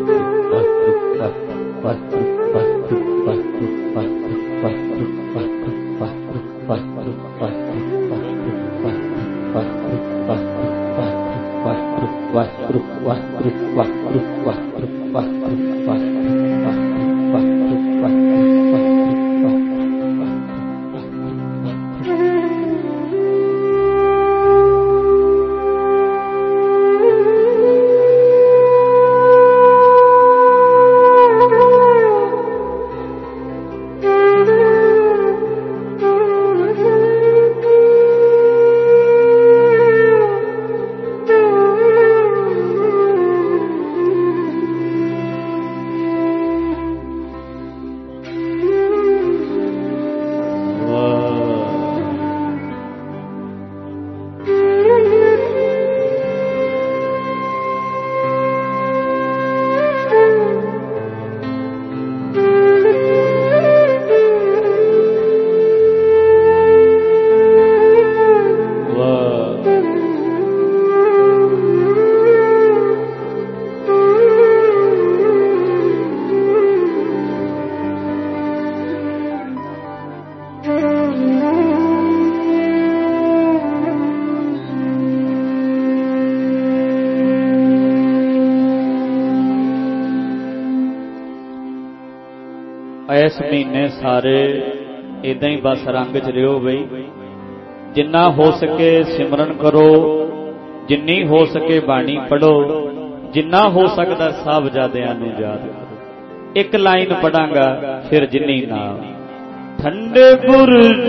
इस महीने सारे इदां ही बस रंग च रहो बई, जिन्ना हो सके सिमरन करो, जिन्नी हो सके बाणी पढ़ो, जिन्ना हो सकता साहबजादियां नूं याद करो। एक लाइन पढ़ांगा फिर जिन्नी नाम। ठंडे बुरज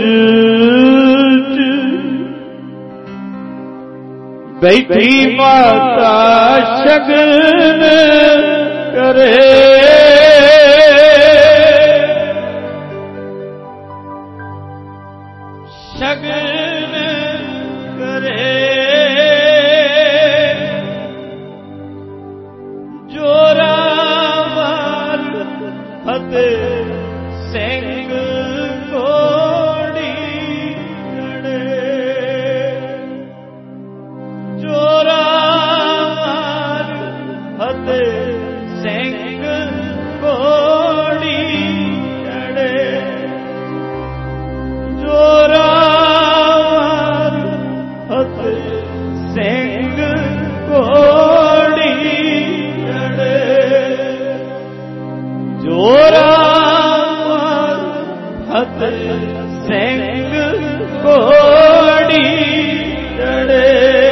बैठी माता शगन करे, शगन करे, जोरावर फतेह सिंह घोड़ी चढ़े, जोरावर फतेह सिंह घोड़ी चढ़े, जोरा सिंह घोड़ी चढ़े, जोरावर फतेह सिंह घोड़ी चढ़े,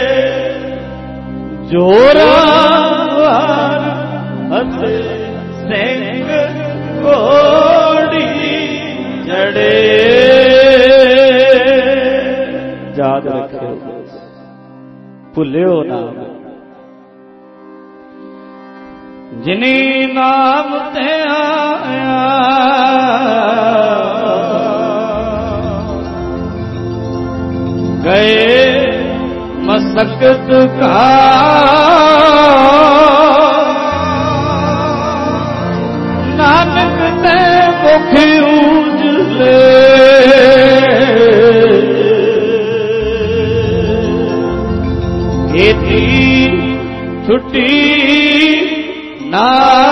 जोरावर फतेह सिंह घोड़ी चढ़े। याद रखियो, भुलियो नाम। जिनी नाम ते आया गए मसकत का, नानक ते मुख उजले, खेती छुट्टी ना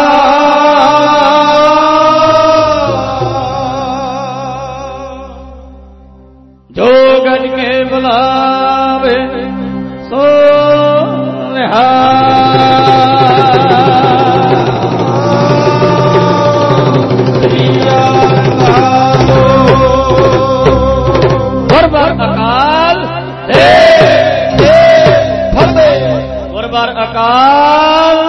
जो गज के बुलावे सो अकाल गुरबार अकाल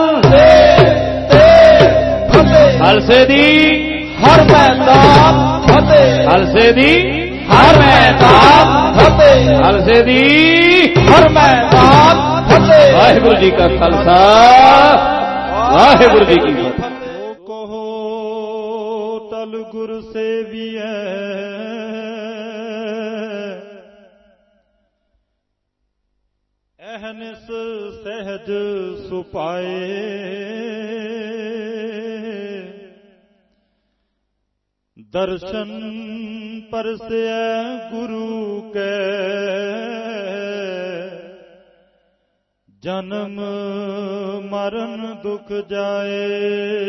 हलसे दी हर मैदान फतेह, हलसे दी हर मैदान फतेह, हलसे दी हर मैदान फतेह। वाहिगुरु जी का खालसा, वाहिगुरु जी की फतेह। कहो तल गुर सेविए, अहनिस सहज सुपाए, दर्शन परसे गुरु के, ਜਨਮ ਮਰਨ ਦੁਖ ਜਾਏ।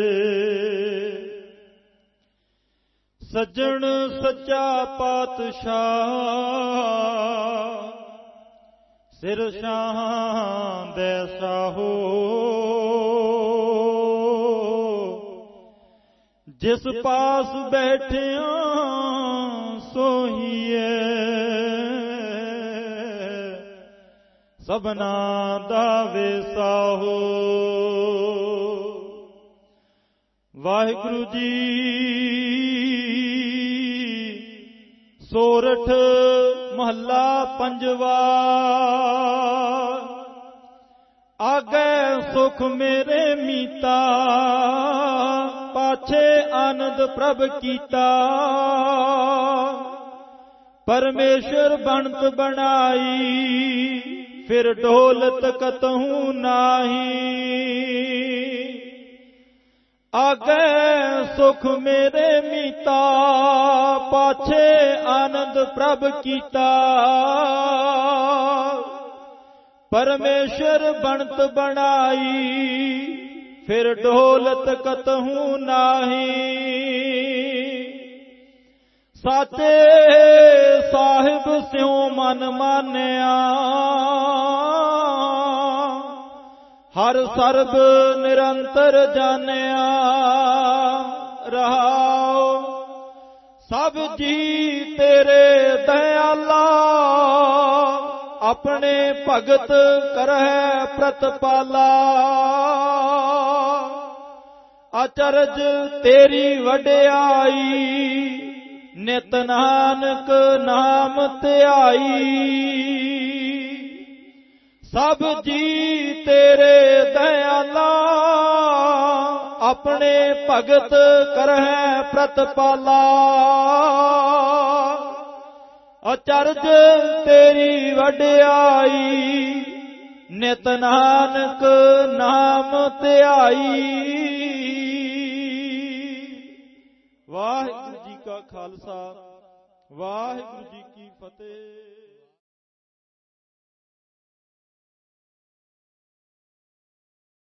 ਸੱਜਣ ਸੱਚਾ ਪਾਤਸ਼ਾਹ ਸਿਰ ਸ਼ਾਹਾਂ ਦੇ ਸਾਹੋ। ਜਿਸ ਪਾਸ ਬੈਠਿਆਂ ਸੋਹੀਏ ਸਭਨਾ ਦਾ ਵਿਸਾਹੋ। ਵਾਹਿਗੁਰੂ ਜੀ ਸੋਰਠ ਮਹੱਲਾ ਪੰਜਵਾ। ਆਗੇ ਸੁਖ ਮੇਰੇ ਮੀਤਾ ਪਾਛੇ ਆਨੰਦ ਪ੍ਰਭ ਕੀਤਾ। ਪਰਮੇਸ਼ਰ ਬਣਤ ਬਣਾਈ ਫਿਰ ਡੋਲਤ ਕਤਹੂ ਨਾਹੀ। ਆਗੇ ਸੁਖ ਮੇਰੇ ਮੀਤਾ ਪਾਛੇ ਆਨੰਦ ਪ੍ਰਭ ਕੀਤਾ। ਪਰਮੇਸ਼ਰ ਬਣਤ ਬਣਾਈ ਫਿਰ ਡੋਲਤ ਕਤਹੂ ਨਾਹੀ। ਸਾਚੇ ਸਾਹਿਬ ਸਿਉ ਮਨ ਮਾਨਿਆ ਹਰ ਸਰਬ ਨਿਰੰਤਰ ਜਾਣਿਆ। ਰਹਾਉ ਸਭ ਜੀ ਤੇਰੇ ਦਇਆਲਾ ਆਪਣੇ ਭਗਤ ਕਰਹਿ ਪ੍ਰਤਪਾਲਾ। ਅਚਰਜ ਤੇਰੀ ਵਡਿਆਈ ਨਿਤ ਨਾਨਕ ਨਾਮ ਧਿਆਈ। ਸਭ ਜੀ ਤੇਰੇ ਦਇਆਲਾ ਆਪਣੇ ਭਗਤ ਕਰਹਿ ਪ੍ਰਤਪਾਲਾ। ਅਚਰਜ ਤੇਰੀ ਵਡਿਆਈ ਨਿਤ ਨਾਨਕ ਨਾਮ ਧਿਆਈ। ਵਾਹਿਗੁਰੂ ਜੀ ਕਾ ਖਾਲਸਾ ਵਾਹਿਗੁਰੂ ਜੀ ਕੀ ਫਤਿਹ।